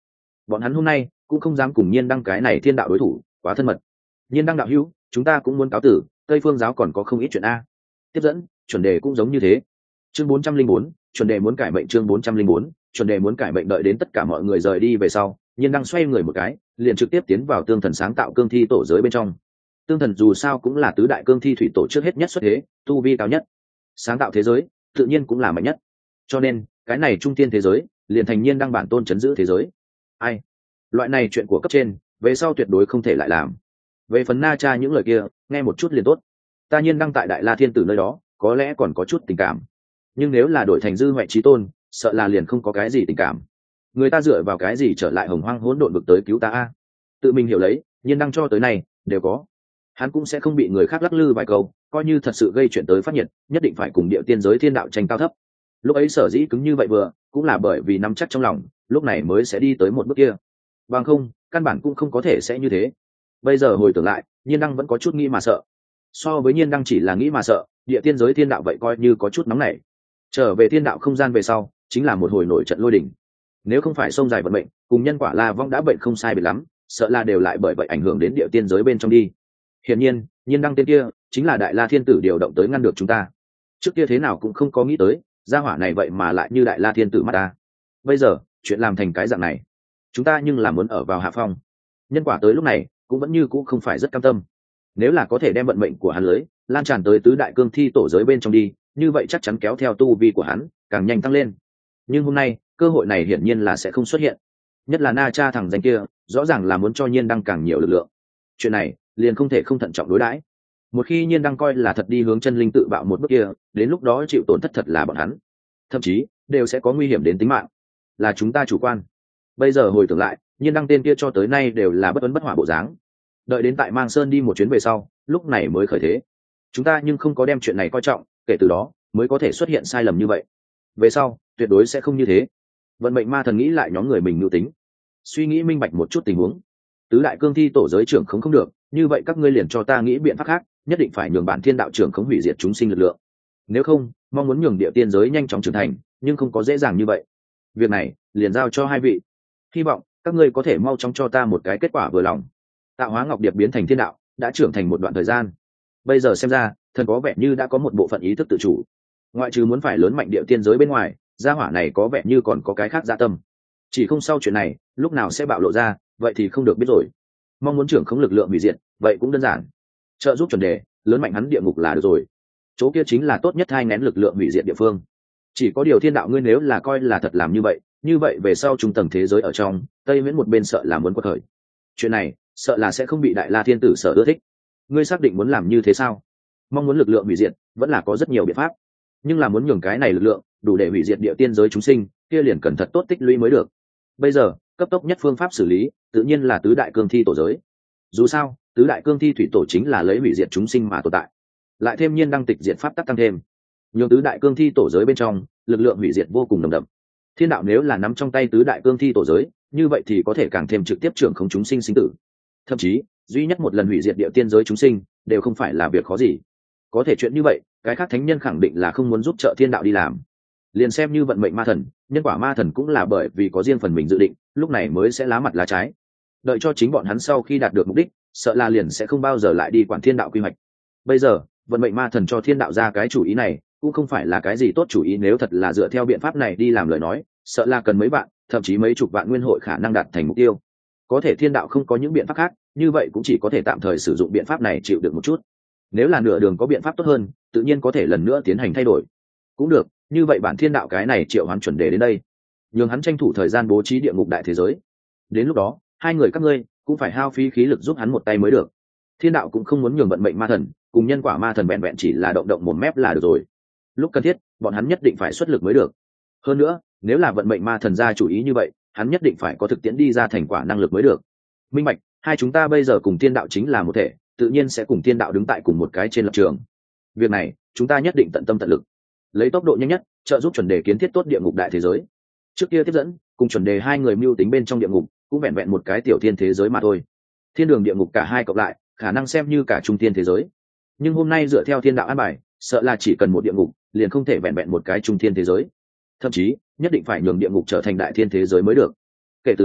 S1: bọn hắn hôm nay cũng không dám cùng nhiên đăng cái này thiên đạo đối thủ quá thân mật. Nhiên đăng đạo hữu, chúng ta cũng muốn cáo tử, Tây Phương giáo còn có không ít chuyện a. Tiếp dẫn chuẩn đề cũng giống như thế. Chương 404, chuẩn đề muốn cải mệnh. Chương 404, chuẩn đề muốn cải mệnh. Đợi đến tất cả mọi người rời đi về sau, nhiên đăng xoay người một cái, liền trực tiếp tiến vào tương thần sáng tạo cương thi tổ giới bên trong. Tương thần dù sao cũng là tứ đại cương thi thủy tổ trước hết nhất xuất thế, tu vi cao nhất, sáng tạo thế giới tự nhiên cũng là mạnh nhất, cho nên cái này trung tiên thế giới liền thành nhiên đăng bản tôn chấn giữ thế giới. Ai, loại này chuyện của cấp trên về sau tuyệt đối không thể lại làm. Về phần Na Cha những lời kia nghe một chút liền tốt, ta nhiên đăng tại Đại La Thiên Tử nơi đó có lẽ còn có chút tình cảm, nhưng nếu là đổi thành Dư Hoại Chí Tôn, sợ là liền không có cái gì tình cảm. Người ta dựa vào cái gì trở lại hồng hoang hỗn độn vực tới cứu ta a? Tự mình hiểu lấy, nhiên đăng cho tới nay đều có, hắn cũng sẽ không bị người khác lắc lư vài câu, coi như thật sự gây chuyện tới phát nhiệt, nhất định phải cùng địa tiên giới thiên đạo tranh cao thấp. Lúc ấy sở dĩ cứng như vậy vừa cũng là bởi vì nắm chắc trong lòng, lúc này mới sẽ đi tới một bước kia, bằng không căn bản cũng không có thể sẽ như thế. Bây giờ hồi tưởng lại, nhiên đăng vẫn có chút nghĩ mà sợ. So với nhiên đăng chỉ là nghĩ mà sợ, địa tiên giới thiên đạo vậy coi như có chút nóng nảy. Trở về thiên đạo không gian về sau chính là một hồi nổi trận lôi đình. Nếu không phải sông dài vận mệnh cùng nhân quả La Vong đã bệnh không sai biệt lắm, sợ là đều lại bởi vậy ảnh hưởng đến địa tiên giới bên trong đi. Hiển nhiên, nhiên đăng tên kia chính là Đại La Thiên Tử điều động tới ngăn được chúng ta. Trước kia thế nào cũng không có nghĩ tới, gia hỏa này vậy mà lại như Đại La Thiên Tử mắt ta. Bây giờ chuyện làm thành cái dạng này, chúng ta nhưng là muốn ở vào hạ phong. Nhân quả tới lúc này cũng vẫn như cũ không phải rất cam tâm. Nếu là có thể đem vận mệnh của hắn lưới lan tràn tới tứ đại cương thi tổ giới bên trong đi, như vậy chắc chắn kéo theo tu vi của hắn càng nhanh tăng lên. Nhưng hôm nay cơ hội này hiển nhiên là sẽ không xuất hiện, nhất là Na Cha thằng danh kia rõ ràng là muốn cho nhiên đăng càng nhiều lực lượng. Chuyện này liền không thể không thận trọng đối đãi. Một khi nhiên đăng coi là thật đi hướng chân linh tự bạo một bước kia, đến lúc đó chịu tổn thất thật là bọn hắn, thậm chí đều sẽ có nguy hiểm đến tính mạng. Là chúng ta chủ quan. Bây giờ hồi tưởng lại, nhiên đăng tên kia cho tới nay đều là bất ấn bất hỏa bộ dáng. Đợi đến tại Mang Sơn đi một chuyến về sau, lúc này mới khởi thế. Chúng ta nhưng không có đem chuyện này coi trọng, kể từ đó mới có thể xuất hiện sai lầm như vậy. Về sau tuyệt đối sẽ không như thế. Vận mệnh ma thần nghĩ lại nhóm người mình mưu tính, suy nghĩ minh bạch một chút tình huống. Tứ đại cương thi tổ giới trưởng không được, như vậy các ngươi liền cho ta nghĩ biện pháp khác, nhất định phải nhường bản thiên đạo trưởng khống hủy diệt chúng sinh lực lượng. Nếu không, mong muốn nhường địa tiên giới nhanh chóng trưởng thành, nhưng không có dễ dàng như vậy. Việc này liền giao cho hai vị, hy vọng các ngươi có thể mau chóng cho ta một cái kết quả vừa lòng. Tạo hóa ngọc điệp biến thành thiên đạo đã trưởng thành một đoạn thời gian, bây giờ xem ra thần có vẻ như đã có một bộ phận ý thức tự chủ. Ngoại trừ muốn phải lớn mạnh địa tiên giới bên ngoài, gia hỏa này có vẻ như còn có cái khác dạ tâm. Chỉ không sau chuyện này lúc nào sẽ bạo lộ ra, vậy thì không được biết rồi. Mong muốn trưởng không lực lượng hủy diệt, vậy cũng đơn giản, trợ giúp chuẩn đề lớn mạnh hắn địa ngục là được rồi. Chỗ kia chính là tốt nhất hai nén lực lượng hủy diệt địa phương. Chỉ có điều thiên đạo ngươi nếu là coi là thật làm như vậy về sau trung tầng thế giới ở trong Tây Miễn một bên sợ là muốn quật khởi. Chuyện này sợ là sẽ không bị Đại La Thiên Tử sở ưa thích. Ngươi xác định muốn làm như thế sao? Mong muốn lực lượng hủy diệt vẫn là có rất nhiều biện pháp, nhưng là muốn nhường cái này lực lượng đủ để hủy diệt địa tiên giới chúng sinh, kia liền cần thật tốt tích lũy mới được. Bây giờ cấp tốc nhất phương pháp xử lý tự nhiên là tứ đại cương thi tổ giới. Dù sao tứ đại cương thi thủy tổ chính là lấy hủy diệt chúng sinh mà tồn tại, lại thêm nhiên đăng tịch diệt pháp tắc tăng thêm, nhường tứ đại cương thi tổ giới bên trong lực lượng hủy diệt vô cùng nồng đậm. Thiên đạo nếu là nắm trong tay tứ đại cương thi tổ giới, như vậy thì có thể càng thêm trực tiếp trưởng khống chúng sinh sinh tử. Thậm chí duy nhất một lần hủy diệt địa tiên giới chúng sinh đều không phải là việc khó gì. Có thể chuyện như vậy, cái khác thánh nhân khẳng định là không muốn giúp trợ thiên đạo đi làm. Liền xem như vận mệnh ma thần, nhân quả ma thần cũng là bởi vì có riêng phần mình dự định, lúc này mới sẽ lá mặt lá trái. Đợi cho chính bọn hắn sau khi đạt được mục đích, sợ là liền sẽ không bao giờ lại đi quản thiên đạo quy hoạch. Bây giờ vận mệnh ma thần cho thiên đạo ra cái chủ ý này cũng không phải là cái gì tốt chủ ý. Nếu thật là dựa theo biện pháp này đi làm lời nói, sợ là cần mấy vạn thậm chí mấy chục vạn nguyên hội khả năng đạt thành mục tiêu. Có thể thiên đạo không có những biện pháp khác, như vậy cũng chỉ có thể tạm thời sử dụng biện pháp này chịu được một chút. Nếu là nửa đường có biện pháp tốt hơn, tự nhiên có thể lần nữa tiến hành thay đổi cũng được. Như vậy bản thiên đạo cái này triệu hoán chuẩn đề đến đây, nhường hắn tranh thủ thời gian bố trí địa ngục đại thế giới. Đến lúc đó hai người các ngươi cũng phải hao phí khí lực giúp hắn một tay mới được. Thiên đạo cũng không muốn nhường vận mệnh ma thần cùng nhân quả ma thần vẹn vẹn chỉ là động động một mép là được rồi, lúc cần thiết bọn hắn nhất định phải xuất lực mới được. Hơn nữa nếu là vận mệnh ma thần ra chủ ý như vậy, hắn nhất định phải có thực tiễn đi ra thành quả năng lực mới được. Minh bạch, hai chúng ta bây giờ cùng thiên đạo chính là một thể, tự nhiên sẽ cùng thiên đạo đứng tại cùng một cái trên lập trường. Việc này chúng ta nhất định tận tâm tận lực, lấy tốc độ nhanh nhất trợ giúp chuẩn đề kiến thiết tốt địa ngục đại thế giới. Trước kia tiếp dẫn cùng chuẩn đề hai người mưu tính bên trong địa ngục cũng vẹn vẹn một cái tiểu thiên thế giới mà thôi. Thiên đường địa ngục cả hai cộng lại khả năng xem như cả trung thiên thế giới, nhưng hôm nay dựa theo thiên đạo an bài, sợ là chỉ cần một địa ngục liền không thể vẹn vẹn một cái trung thiên thế giới, thậm chí nhất định phải nhường địa ngục trở thành đại thiên thế giới mới được. Kể từ đó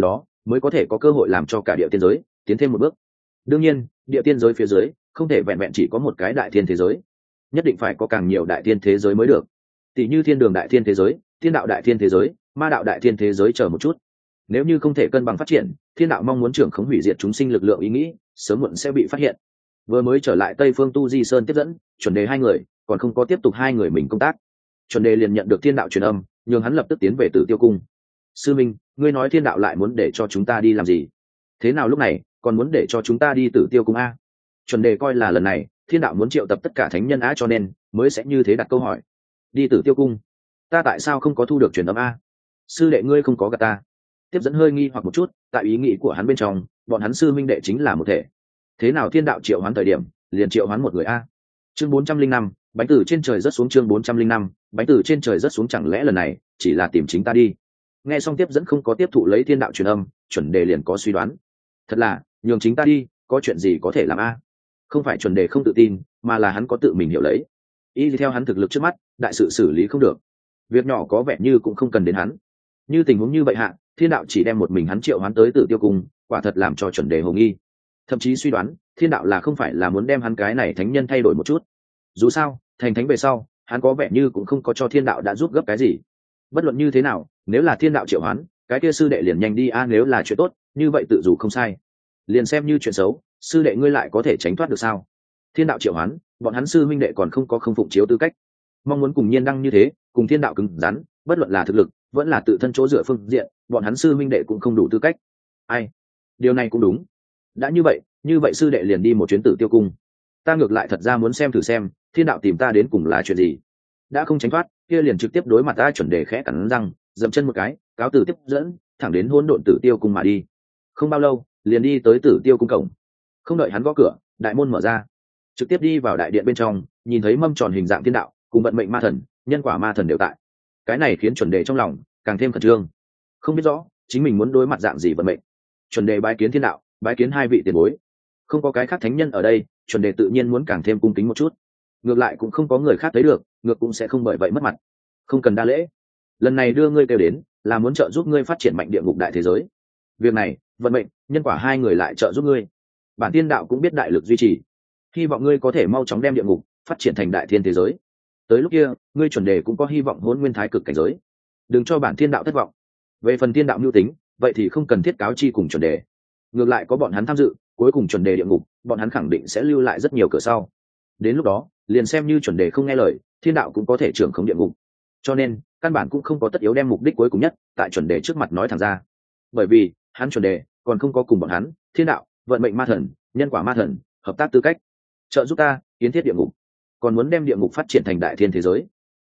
S1: mới có thể có cơ hội làm cho cả địa tiên giới tiến thêm một bước. Đương nhiên địa tiên giới phía dưới không thể vẹn vẹn chỉ có một cái đại thiên thế giới, nhất định phải có càng nhiều đại thiên thế giới mới được, tỷ như thiên đường đại thiên thế giới, thiên đạo đại thiên thế giới, ma đạo đại thiên thế giới chờ một chút. Nếu như không thể cân bằng phát triển, thiên đạo mong muốn trưởng khống hủy diệt chúng sinh lực lượng ý nghĩ sớm muộn sẽ bị phát hiện. Vừa mới trở lại Tây Phương Tu Di Sơn tiếp dẫn chuẩn đề hai người còn không có tiếp tục hai người mình công tác, chuẩn đề liền nhận được thiên đạo truyền âm, nhường hắn lập tức tiến về Tử Tiêu Cung. Sư minh, ngươi nói thiên đạo lại muốn để cho chúng ta đi làm gì? Thế nào lúc này còn muốn để cho chúng ta đi Tử Tiêu Cung a? Chuẩn đề coi là lần này thiên đạo muốn triệu tập tất cả thánh nhân á, cho nên mới sẽ như thế đặt câu hỏi. Đi Tử Tiêu Cung? Ta tại sao không có thu được truyền âm a? Sư đệ ngươi không có gạt ta? Tiếp dẫn hơi nghi hoặc một chút, tại ý nghĩ của hắn bên trong bọn hắn sư minh đệ chính là một thể, thế nào thiên đạo triệu hoán thời điểm liền triệu hoán một người a? Chương 405, bánh từ trên trời rớt xuống. Chương 405, bánh từ trên trời rớt xuống. Chẳng lẽ lần này chỉ là tìm chính ta đi? Nghe xong tiếp dẫn không có tiếp thụ lấy thiên đạo truyền âm, chuẩn đề liền có suy đoán. Thật là nhường chính ta đi, có chuyện gì có thể làm a? Không phải chuẩn đề không tự tin, mà là hắn có tự mình hiểu lấy. Y theo hắn thực lực trước mắt, đại sự xử lý không được, việc nhỏ có vẻ như cũng không cần đến hắn. Như tình huống như vậy hạ, thiên đạo chỉ đem một mình hắn triệu hắn tới Tử Tiêu Cung, quả thật làm cho chuẩn đề hồ nghi, thậm chí suy đoán thiên đạo là không phải là muốn đem hắn cái này thánh nhân thay đổi một chút. Dù sao thành thánh về sau hắn có vẻ như cũng không có cho thiên đạo đã giúp gấp cái gì. Bất luận như thế nào, nếu là thiên đạo triệu hoán, cái kia sư đệ liền nhanh đi a, nếu là chuyện tốt như vậy tự dù không sai, liền xem như chuyện xấu, sư đệ ngươi lại có thể tránh thoát được sao? Thiên đạo triệu hoán, bọn hắn sư minh đệ còn không có không phụng chiếu tư cách, mong muốn cùng nhiên đăng như thế cùng thiên đạo cứng rắn, bất luận là thực lực vẫn là tự thân chỗ dựa phương diện, bọn hắn sư minh đệ cũng không đủ tư cách. Ai, điều này cũng đúng. Đã như vậy sư đệ liền đi một chuyến Tử Tiêu Cung. Ta ngược lại thật ra muốn xem thử xem thiên đạo tìm ta đến cùng là chuyện gì. Đã không tránh thoát kia liền trực tiếp đối mặt ta. Chuẩn đề khẽ cắn răng dậm chân một cái, cáo từ tiếp dẫn thẳng đến hỗn độn Tử Tiêu Cung mà đi. Không bao lâu liền đi tới Tử Tiêu Cung cổng. Không đợi hắn gõ cửa, đại môn mở ra, trực tiếp đi vào đại điện bên trong, nhìn thấy mâm tròn hình dạng thiên đạo cùng vận mệnh ma thần, nhân quả ma thần đều tại. Cái này khiến chuẩn đề trong lòng càng thêm khẩn trương, không biết rõ chính mình muốn đối mặt dạng gì vận mệnh. Chuẩn đề bái kiến thiên đạo, bái kiến hai vị tiền bối. Không có cái khác thánh nhân ở đây, chuẩn đề tự nhiên muốn càng thêm cung kính một chút. Ngược lại cũng không có người khác thấy được, ngược cũng sẽ không bởi vậy mất mặt. Không cần đa lễ, lần này đưa ngươi kêu đến là muốn trợ giúp ngươi phát triển mạnh địa ngục đại thế giới. Việc này vận mệnh nhân quả hai người lại trợ giúp ngươi, bản thiên đạo cũng biết đại lực duy trì, hy vọng ngươi có thể mau chóng đem địa ngục phát triển thành đại thiên thế giới. Tới lúc kia ngươi chuẩn đề cũng có hy vọng hôn nguyên thái cực cảnh giới, đừng cho bản thiên đạo thất vọng. Về phần thiên đạo mưu tính, vậy thì không cần thiết cáo chi cùng chuẩn đề, ngược lại có bọn hắn tham dự, cuối cùng chuẩn đề địa ngục bọn hắn khẳng định sẽ lưu lại rất nhiều cửa sau. Đến lúc đó liền xem như chuẩn đề không nghe lời, thiên đạo cũng có thể trưởng khống địa ngục. Cho nên căn bản cũng không có tất yếu đem mục đích cuối cùng nhất tại chuẩn đề trước mặt nói thẳng ra, bởi vì hắn chuẩn đề còn không có cùng bọn hắn thiên đạo, vận mệnh ma thần, nhân quả ma thần hợp tác tư cách trợ giúp ta kiến thiết địa ngục, còn muốn đem địa ngục phát triển thành đại thiên thế giới.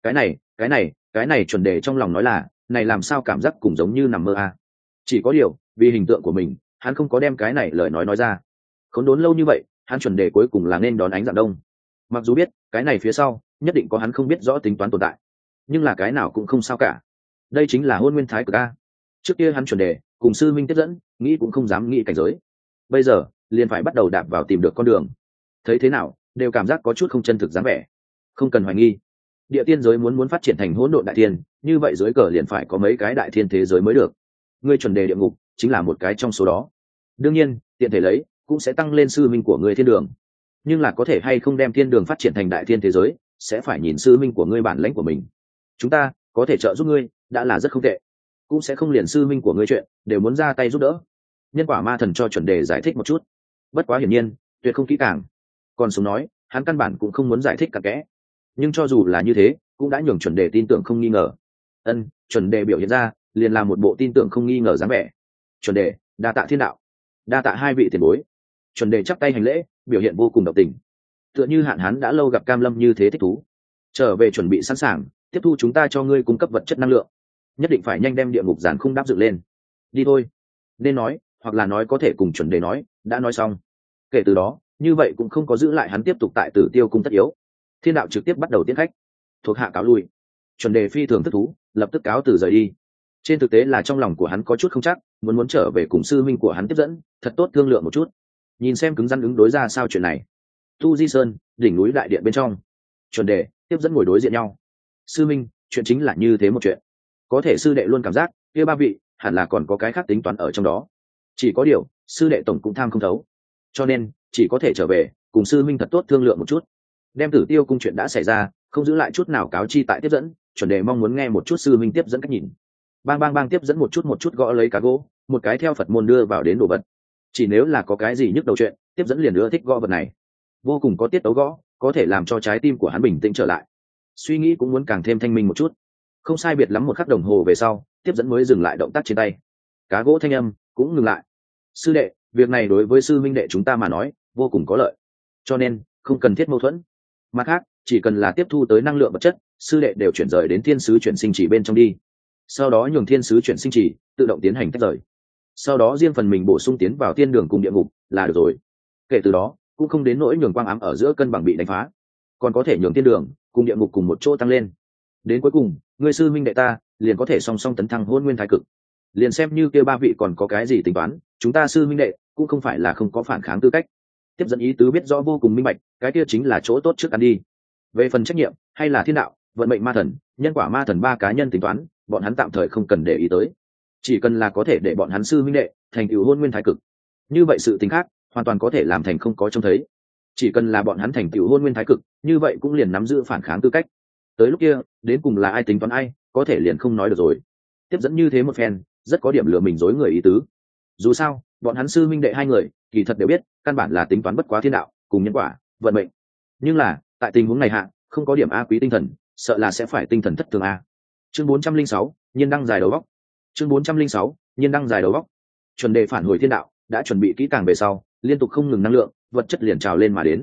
S1: Cái này chuẩn đề trong lòng nói là này làm sao cảm giác cùng giống như nằm mơ a. Chỉ có điều vì hình tượng của mình hắn không có đem cái này lời nói ra. Khốn đốn lâu như vậy, hắn chuẩn đề cuối cùng là nên đón ánh dạng đông. Mặc dù biết cái này phía sau nhất định có hắn không biết rõ tính toán tồn tại, nhưng là cái nào cũng không sao cả. Đây chính là hôn nguyên thái cực a. Trước kia hắn chuẩn đề cùng sư minh tiếp dẫn nghĩ cũng không dám nghĩ cảnh giới, bây giờ liền phải bắt đầu đạp vào tìm được con đường. Thấy thế nào đều cảm giác có chút không chân thực dáng vẻ. Không cần hoài nghi, địa tiên giới muốn phát triển thành hỗn độn đại thiên, như vậy dưới cờ liền phải có mấy cái đại thiên thế giới mới được. Ngươi chuẩn đề địa ngục chính là một cái trong số đó. Đương nhiên tiện thể lấy cũng sẽ tăng lên sư minh của ngươi thiên đường, nhưng là có thể hay không đem thiên đường phát triển thành đại thiên thế giới sẽ phải nhìn sư minh của ngươi bản lãnh của mình. Chúng ta có thể trợ giúp ngươi đã là rất không tệ, cũng sẽ không liền sư minh của ngươi chuyện đều muốn ra tay giúp đỡ. Nhân quả ma thần cho chuẩn đề giải thích một chút, bất quá hiển nhiên tuyệt không kỹ càng. Còn sống nói hắn căn bản cũng không muốn giải thích cặn kẽ, nhưng cho dù là như thế cũng đã nhường chuẩn đề tin tưởng không nghi ngờ. Chuẩn đề biểu hiện ra liền là một bộ tin tưởng không nghi ngờ dáng vẻ. Chuẩn đề đa tạ thiên đạo, đa tạ hai vị tiền bối. Chuẩn đề chắp tay hành lễ, biểu hiện vô cùng động tình, tựa như hạn hán đã lâu gặp cam lâm như thế thích thú. Trở về chuẩn bị sẵn sàng tiếp thu chúng ta cho ngươi cung cấp vật chất năng lượng, nhất định phải nhanh đem địa ngục giàn khung đáp dựng lên. Đi thôi. Nên nói hoặc là nói có thể cùng chuẩn đề nói đã nói xong. Kể từ đó như vậy cũng không có giữ lại hắn tiếp tục tại Tử Tiêu Cung tất yếu. Thiên đạo trực tiếp bắt đầu tiễn khách, thuộc hạ cáo lui. Chuẩn đề phi thường thích thú, lập tức cáo từ rời đi. Trên thực tế là trong lòng của hắn có chút không chắc, muốn trở về cùng sư minh của hắn tiếp dẫn thật tốt thương lượng một chút, nhìn xem cứng rắn ứng đối ra sao chuyện này. Tu Di Sơn đỉnh núi đại điện bên trong, chuẩn đề tiếp dẫn ngồi đối diện nhau. Sư minh, chuyện chính là như thế một chuyện, có thể sư đệ luôn cảm giác kia ba vị hẳn là còn có cái khác tính toán ở trong đó. Chỉ có điều sư đệ tổng cũng tham không thấu, cho nên chỉ có thể trở về cùng sư minh thật tốt thương lượng một chút, đem Tử Tiêu cung chuyện đã xảy ra không giữ lại chút nào cáo chi tại tiếp dẫn. Chuẩn đề mong muốn nghe một chút sư minh tiếp dẫn cách nhìn. Bang bang bang, tiếp dẫn một chút gõ lấy cá gỗ, một cái theo Phật môn đưa vào đến đồ vật. Chỉ nếu là có cái gì nhức đầu chuyện, tiếp dẫn liền ưa thích gõ vật này, vô cùng có tiết tấu gõ, có thể làm cho trái tim của hắn bình tĩnh trở lại, suy nghĩ cũng muốn càng thêm thanh minh một chút. Không sai biệt lắm một khắc đồng hồ về sau, tiếp dẫn mới dừng lại động tác trên tay, cá gỗ thanh âm cũng ngừng lại. Sư đệ, việc này đối với sư minh đệ chúng ta mà nói vô cùng có lợi, cho nên không cần thiết mâu thuẫn. Mặt khác, chỉ cần là tiếp thu tới năng lượng vật chất, sư đệ đều chuyển rời đến thiên sứ chuyển sinh chỉ bên trong đi, sau đó nhường thiên sứ chuyển sinh chỉ tự động tiến hành tách rời, sau đó riêng phần mình bổ sung tiến vào thiên đường cùng địa ngục là được rồi. Kể từ đó cũng không đến nỗi nhường quang ám ở giữa cân bằng bị đánh phá, còn có thể nhường thiên đường cùng địa ngục cùng một chỗ tăng lên. Đến cuối cùng người sư minh đệ ta liền có thể song song tấn thăng hôn nguyên thái cực. Liền xem như kia ba vị còn có cái gì tính toán, chúng ta sư minh đệ cũng không phải là không có phản kháng tư cách. Tiếp dẫn ý tứ biết rõ vô cùng minh bạch, cái kia chính là chỗ tốt trước ăn đi. Về phần trách nhiệm hay là thiên đạo, vận mệnh ma thần, nhân quả ma thần ba cá nhân tính toán, bọn hắn tạm thời không cần để ý tới, chỉ cần là có thể để bọn hắn sư minh đệ thành tựu hôn nguyên thái cực, như vậy sự tính khác hoàn toàn có thể làm thành không có trông thấy. Chỉ cần là bọn hắn thành tựu hôn nguyên thái cực, như vậy cũng liền nắm giữ phản kháng tư cách. Tới lúc kia đến cùng là ai tính toán ai, có thể liền không nói được rồi. Tiếp dẫn như thế một phen rất có điểm lừa mình dối người ý tứ. Dù sao bọn hắn sư minh đệ hai người kỳ thật đều biết căn bản là tính toán bất quá thiên đạo cùng nhân quả vận mệnh, nhưng là tại tình huống này hạ không có điểm a quý tinh thần, sợ là sẽ phải tinh thần thất thường a. Chương 406, nhiên đăng dài đầu góc. Chương 406, nhiên đăng dài đầu góc. Chuẩn đề phản hồi thiên đạo đã chuẩn bị kỹ càng về sau, liên tục không ngừng năng lượng vật chất liền trào lên mà đến.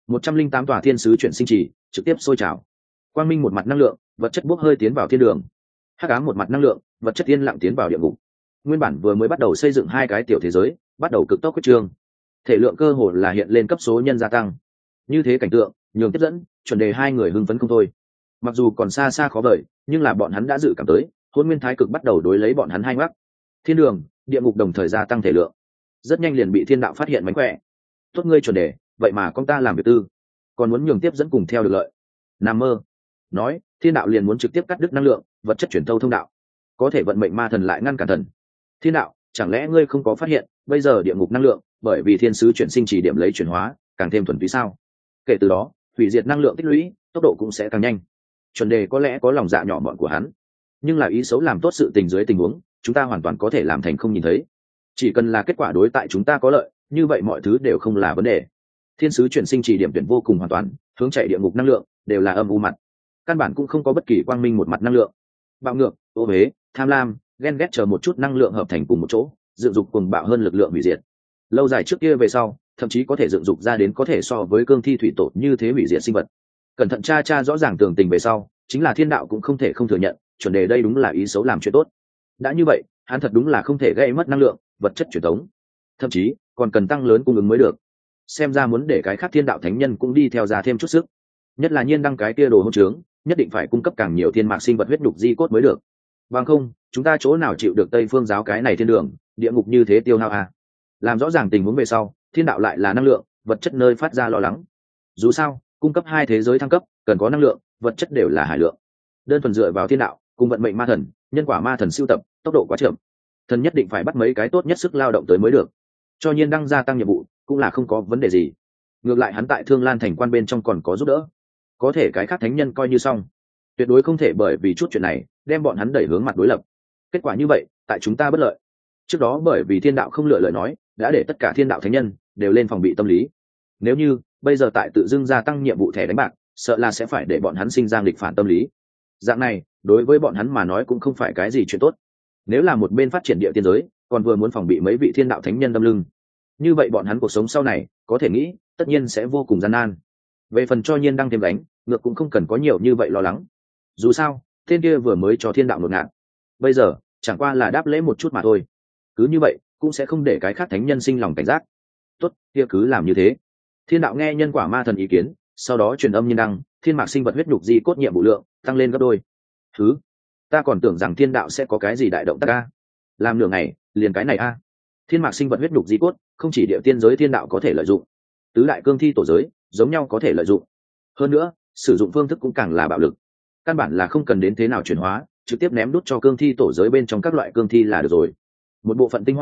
S1: 108 tòa thiên sứ chuyển sinh trì trực tiếp sôi trào. Quang minh một mặt năng lượng vật chất bốc hơi tiến vào thiên đường, hắc ám một mặt năng lượng vật chất yên lặng tiến vào địa ngục. Nguyên bản vừa mới bắt đầu xây dựng hai cái tiểu thế giới bắt đầu cực tốc quyết trương, thể lượng cơ hồ là hiện lên cấp số nhân gia tăng. Như thế cảnh tượng nhường tiếp dẫn chuẩn đề hai người hưng phấn không thôi. Mặc dù còn xa xa khó vời, nhưng là bọn hắn đã dự cảm tới hôn nguyên thái cực bắt đầu đối lấy bọn hắn hai ngoắc. Thiên đường địa ngục đồng thời gia tăng thể lượng, rất nhanh liền bị thiên đạo phát hiện mánh khỏe. Tốt ngươi chuẩn đề, vậy mà con ta làm việc tư còn muốn nhường tiếp dẫn cùng theo được lợi. Nằm mơ. Nói thiên đạo liền muốn trực tiếp cắt đứt năng lượng vật chất chuyển thâu thông đạo, có thể vận mệnh ma thần lại ngăn cản thần. Thiên đạo, chẳng lẽ ngươi không có phát hiện bây giờ địa ngục năng lượng bởi vì thiên sứ chuyển sinh chỉ điểm lấy chuyển hóa càng thêm thuần túy sao? Kể từ đó hủy diệt năng lượng tích lũy tốc độ cũng sẽ càng nhanh. Chuẩn đề có lẽ có lòng dạ nhỏ mọn của hắn, nhưng là ý xấu làm tốt sự tình dưới tình huống chúng ta hoàn toàn có thể làm thành không nhìn thấy. Chỉ cần là kết quả đối tại chúng ta có lợi, như vậy mọi thứ đều không là vấn đề. Thiên sứ chuyển sinh chỉ điểm tuyển vô cùng hoàn toàn, hướng chạy địa ngục năng lượng đều là âm u mặt, căn bản cũng không có bất kỳ quang minh một mặt năng lượng. Bạo ngược, ô huế, tham lam, ghen ghét chờ một chút năng lượng hợp thành cùng một chỗ, dựng dục cuồng bạo hơn lực lượng hủy diệt. Lâu dài trước kia về sau, thậm chí có thể dựng dục ra đến có thể so với cương thi thủy tổ như thế hủy diệt sinh vật. Cẩn thận tra rõ ràng tường tình về sau, chính là thiên đạo cũng không thể không thừa nhận, chuẩn đề đây đúng là ý xấu làm chuyện tốt. Đã như vậy, hắn thật đúng là không thể gây mất năng lượng vật chất truyền thống, thậm chí còn cần tăng lớn cung ứng mới được. Xem ra muốn để cái khác thiên đạo thánh nhân cũng đi theo ra thêm chút sức, nhất là nhiên đăng cái kia đồ hỗn trướng, nhất định phải cung cấp càng nhiều thiên mạc sinh vật huyết nhục di cốt mới được. Bằng không chúng ta chỗ nào chịu được Tây Phương giáo cái này thiên đường địa ngục như thế tiêu hao à? Làm rõ ràng tình huống về sau, thiên đạo lại là năng lượng vật chất nơi phát ra lo lắng. Dù sao cung cấp hai thế giới thăng cấp cần có năng lượng vật chất đều là hải lượng, đơn thuần dựa vào thiên đạo cùng vận mệnh ma thần nhân quả ma thần siêu tập tốc độ quá chậm, thần nhất định phải bắt mấy cái tốt nhất sức lao động tới mới được. Cho nhiên đăng gia tăng nhiệm vụ cũng là không có vấn đề gì, ngược lại hắn tại Thương Lan thành quan bên trong còn có giúp đỡ, có thể cái khác thánh nhân coi như xong, tuyệt đối không thể bởi vì chút chuyện này đem bọn hắn đẩy hướng mặt đối lập. Kết quả như vậy tại chúng ta bất lợi. Trước đó bởi vì thiên đạo không lựa lời nói đã để tất cả thiên đạo thánh nhân đều lên phòng bị tâm lý, nếu như bây giờ tại tự dưng gia tăng nhiệm vụ thẻ đánh bạc, sợ là sẽ phải để bọn hắn sinh ra nghịch phản tâm lý. Dạng này đối với bọn hắn mà nói cũng không phải cái gì chuyện tốt. Nếu là một bên phát triển địa tiên giới còn vừa muốn phòng bị mấy vị thiên đạo thánh nhân đâm lưng, như vậy bọn hắn cuộc sống sau này có thể nghĩ tất nhiên sẽ vô cùng gian nan. Về phần cho nhiên đăng thêm đánh ngược cũng không cần có nhiều như vậy lo lắng. Dù sao tên kia vừa mới cho thiên đạo ngột ngạt, bây giờ chẳng qua là đáp lễ một chút mà thôi, cứ như vậy cũng sẽ không để cái khác thánh nhân sinh lòng cảnh giác. Tốt, kia cứ làm như thế. Thiên đạo nghe nhân quả ma thần ý kiến, sau đó truyền âm nhiên đăng thiên mạc sinh vật huyết nhục di cốt nhiệm vụ lượng tăng lên gấp đôi. Ta còn tưởng rằng thiên đạo sẽ có cái gì đại động tác a, làm nửa ngày liền cái này a. Thiên mạc sinh vật huyết nhục di cốt không chỉ địa tiên giới thiên đạo có thể lợi dụng, tứ đại cương thi tổ giới giống nhau có thể lợi dụng, hơn nữa sử dụng phương thức cũng càng là bạo lực, căn bản là không cần đến thế nào chuyển hóa, trực tiếp ném đút cho cương thi tổ giới bên trong các loại cương thi là được rồi. Một bộ phận tinh hoa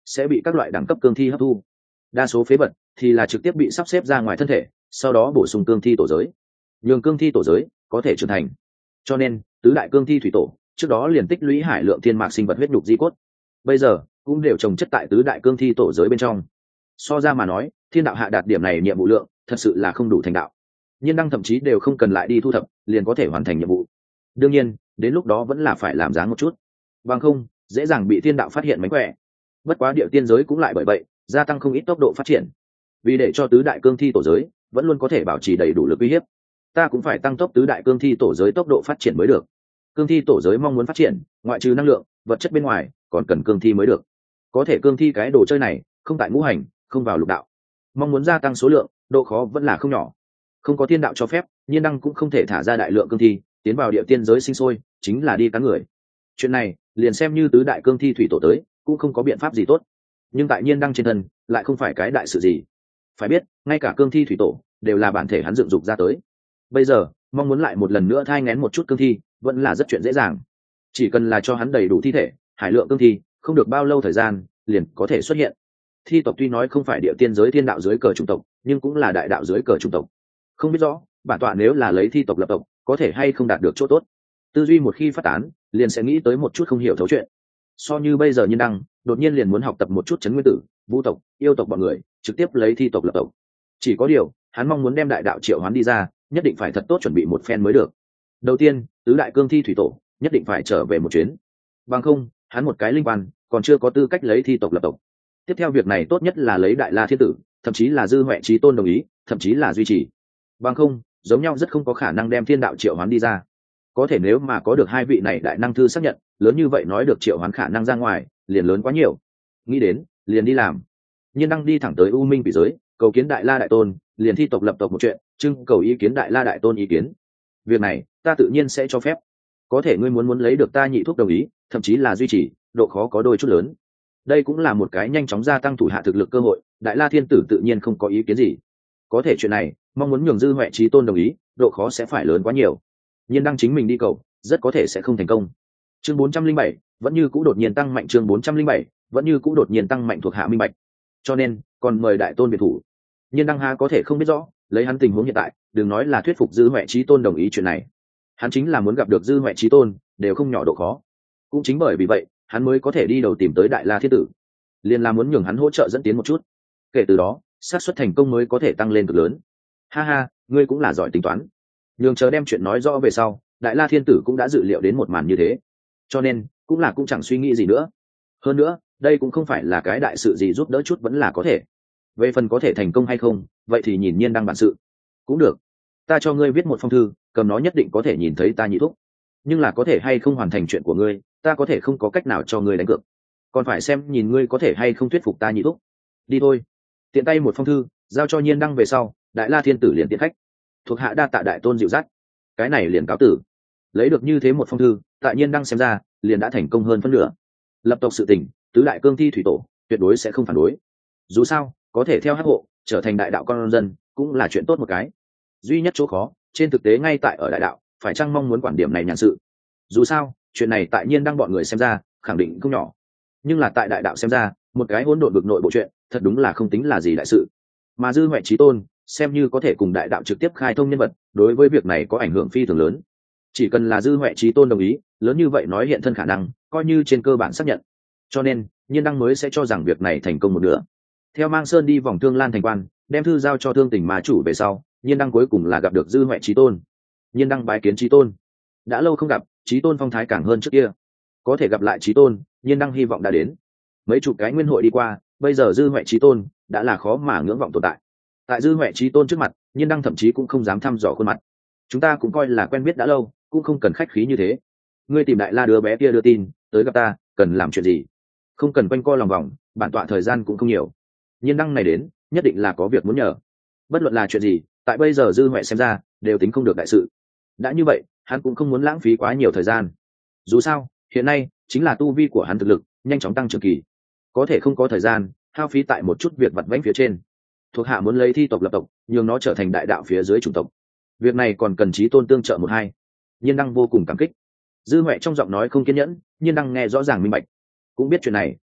S1: sẽ bị các loại đẳng cấp cương thi hấp thu. Đa số phế vật thì là trực tiếp bị sắp xếp ra ngoài thân thể, sau đó bổ sung cương thi tổ giới, nhường cương thi tổ giới có thể trưởng thành. Cho nên tứ đại cương thi thủy tổ trước đó liền tích lũy hải lượng thiên mạc sinh vật huyết nhục di cốt, bây giờ cũng đều trồng chất tại tứ đại cương thi tổ giới bên trong. So ra mà nói, thiên đạo hạ đạt điểm này nhiệm vụ lượng thật sự là không đủ thành đạo. Nhiên đăng thậm chí đều không cần lại đi thu thập, liền có thể hoàn thành nhiệm vụ. Đương nhiên đến lúc đó vẫn là phải làm dáng một chút, bằng không dễ dàng bị thiên đạo phát hiện mánh khỏe. Bất quá địa tiên giới cũng lại bởi vậy gia tăng không ít tốc độ phát triển, vì để cho tứ đại cương thi tổ giới vẫn luôn có thể bảo trì đầy đủ lực uy hiếp, ta cũng phải tăng tốc tứ đại cương thi tổ giới tốc độ phát triển mới được. Cương thi tổ giới mong muốn phát triển, ngoại trừ năng lượng vật chất bên ngoài còn cần cương thi mới được. Có thể cương thi cái đồ chơi này không tại ngũ hành, không vào lục đạo, mong muốn gia tăng số lượng độ khó vẫn là không nhỏ. Không có thiên đạo cho phép, Nhiên đăng cũng không thể thả ra đại lượng cương thi tiến vào địa tiên giới sinh sôi, chính là đi cắn người. Chuyện này liền xem như tứ đại cương thi thủy tổ tới cũng không có biện pháp gì tốt. Nhưng tại Nhiên đăng trên thân lại không phải cái đại sự gì. Phải biết ngay cả cương thi thủy tổ đều là bản thể hắn dựng dục ra tới, bây giờ mong muốn lại một lần nữa thai nghén một chút cương thi vẫn là rất chuyện dễ dàng. Chỉ cần là cho hắn đầy đủ thi thể, hải lượng cương thi không được bao lâu thời gian liền có thể xuất hiện. Thi tộc tuy nói không phải địa tiên giới thiên đạo dưới cờ chủng tộc, nhưng cũng là đại đạo dưới cờ chủng tộc. Không biết rõ bản tọa nếu là lấy thi tộc lập tộc có thể hay không đạt được chỗ tốt. Tư duy một khi phát tán liền sẽ nghĩ tới một chút không hiểu thấu chuyện. So như bây giờ Nhiên đăng đột nhiên liền muốn học tập một chút chấn nguyên tử, vũ tộc, yêu tộc bọn người trực tiếp lấy thi tộc lập tộc. Chỉ có điều hắn mong muốn đem đại đạo triệu hoán đi ra, nhất định phải thật tốt chuẩn bị một phen mới được. Đầu tiên tứ đại cương thi thủy tổ nhất định phải trở về một chuyến, bằng không hắn một cái linh quan còn chưa có tư cách lấy thi tộc lập tộc. Tiếp theo việc này tốt nhất là lấy đại la thiên tử, thậm chí là dư huệ trí tôn đồng ý, thậm chí là duy trì, bằng không giống nhau rất không có khả năng đem thiên đạo triệu hoán đi ra. Có thể nếu mà có được hai vị này đại năng thư xác nhận, lớn như vậy nói được triệu hoán khả năng ra ngoài liền lớn quá nhiều. Nghĩ đến liền đi làm. Nhiên đăng đi thẳng tới U Minh Quỷ giới, cầu kiến đại la đại tôn, liền thi tộc lập tộc một chuyện, trưng cầu ý kiến đại la đại tôn ý kiến. Việc này ta tự nhiên sẽ cho phép, có thể ngươi muốn lấy được ta nhị thuốc đồng ý, thậm chí là duy trì, độ khó có đôi chút lớn. Đây cũng là một cái nhanh chóng gia tăng thủ hạ thực lực cơ hội, đại la thiên tử tự nhiên không có ý kiến gì. Có thể chuyện này mong muốn nhường dư huệ trí tôn đồng ý, độ khó sẽ phải lớn quá nhiều. Nhiên đăng chính mình đi cầu rất có thể sẽ không thành công. Chương 407 vẫn như cũ đột nhiên tăng mạnh, chương 407 vẫn như cũ đột nhiên tăng mạnh thuộc hạ minh bạch, cho nên còn mời đại tôn biệt thủ. Nhiên đăng ha có thể không biết rõ, lấy hắn tình huống hiện tại đừng nói là thuyết phục dư huệ trí tôn đồng ý chuyện này, hắn chính là muốn gặp được dư huệ trí tôn đều không nhỏ độ khó. Cũng chính bởi vì vậy hắn mới có thể đi đầu tìm tới đại la thiên tử, liền là muốn nhường hắn hỗ trợ dẫn tiến một chút, kể từ đó xác suất thành công mới có thể tăng lên cực lớn. Ha ha, ngươi cũng là giỏi tính toán. Nhường chờ đem chuyện nói rõ về sau, đại la thiên tử cũng đã dự liệu đến một màn như thế, cho nên cũng chẳng suy nghĩ gì nữa. Hơn nữa đây cũng không phải là cái đại sự gì, giúp đỡ chút vẫn là có thể. Về phần có thể thành công hay không, vậy thì nhìn Nhiên đăng bản sự. Cũng được, ta cho ngươi viết một phong thư, cầm nó nhất định có thể nhìn thấy ta nhị thúc. Nhưng là có thể hay không hoàn thành chuyện của ngươi, ta có thể không có cách nào cho ngươi đánh cược, còn phải xem nhìn ngươi có thể hay không thuyết phục ta nhị thúc. Đi thôi. Tiện tay một phong thư giao cho Nhiên đăng về sau, đại la thiên tử liền tiện khách, thuộc hạ đa tạ đại tôn dịu dắt, cái này liền cáo tử. Lấy được như thế một phong thư, tại Nhiên đăng xem ra liền đã thành công hơn phân nửa. Lập tộc sự tình, tứ đại cương thi thủy tổ tuyệt đối sẽ không phản đối. Dù sao có thể theo hắc hộ trở thành đại đạo con dân cũng là chuyện tốt một cái. Duy nhất chỗ khó trên thực tế ngay tại ở đại đạo phải chăng mong muốn quản điểm này nhàn sự. Dù sao chuyện này tại Nhiên đăng bọn người xem ra khẳng định không nhỏ, nhưng là tại đại đạo xem ra một cái hỗn độn vực nội bộ chuyện thật đúng là không tính là gì đại sự. Mà dư huệ trí tôn xem như có thể cùng đại đạo trực tiếp khai thông nhân vật, đối với việc này có ảnh hưởng phi thường lớn. Chỉ cần là dư huệ trí tôn đồng ý, lớn như vậy nói hiện thân khả năng coi như trên cơ bản xác nhận, cho nên Nhiên đăng mới sẽ cho rằng việc này thành công một nửa. Theo Mang Sơn đi vòng Thương Lan thành quan, đem thư giao cho Thương Tình Ma chủ về sau, Nhiên đăng cuối cùng là gặp được dư huệ trí tôn. Nhiên đăng bái kiến trí tôn. Đã lâu không gặp, trí tôn phong thái càng hơn trước kia. Có thể gặp lại trí tôn, Nhiên đăng hy vọng đã đến. Mấy chục cái nguyên hội đi qua, bây giờ dư huệ trí tôn đã là khó mà ngưỡng vọng tồn tại. Tại dư huệ trí tôn trước mặt, Nhiên đăng thậm chí cũng không dám thăm dò khuôn mặt. Chúng ta cũng coi là quen biết đã lâu, cũng không cần khách khí như thế. Ngươi tìm đại la đứa bé kia đưa tin tới gặp ta, cần làm chuyện gì? Không cần quanh co lòng vòng, bản tọa thời gian cũng không nhiều. Nhiên đăng này đến nhất định là có việc muốn nhờ. Bất luận là chuyện gì, tại bây giờ dư huệ xem ra đều tính không được đại sự. Đã như vậy hắn cũng không muốn lãng phí quá nhiều thời gian. Dù sao hiện nay chính là tu vi của hắn thực lực nhanh chóng tăng trưởng kỳ, có thể không có thời gian hao phí tại một chút việc vặt vãnh phía trên. Thuộc hạ muốn lấy thi tộc lập tộc, nhường nó trở thành đại đạo phía dưới chủng tộc, việc này còn cần chí tôn tương trợ một hai. Nhiên đăng vô cùng cảm kích. Dư huệ trong giọng nói không kiên nhẫn, Nhiên đăng nghe rõ ràng minh bạch, cũng biết chuyện này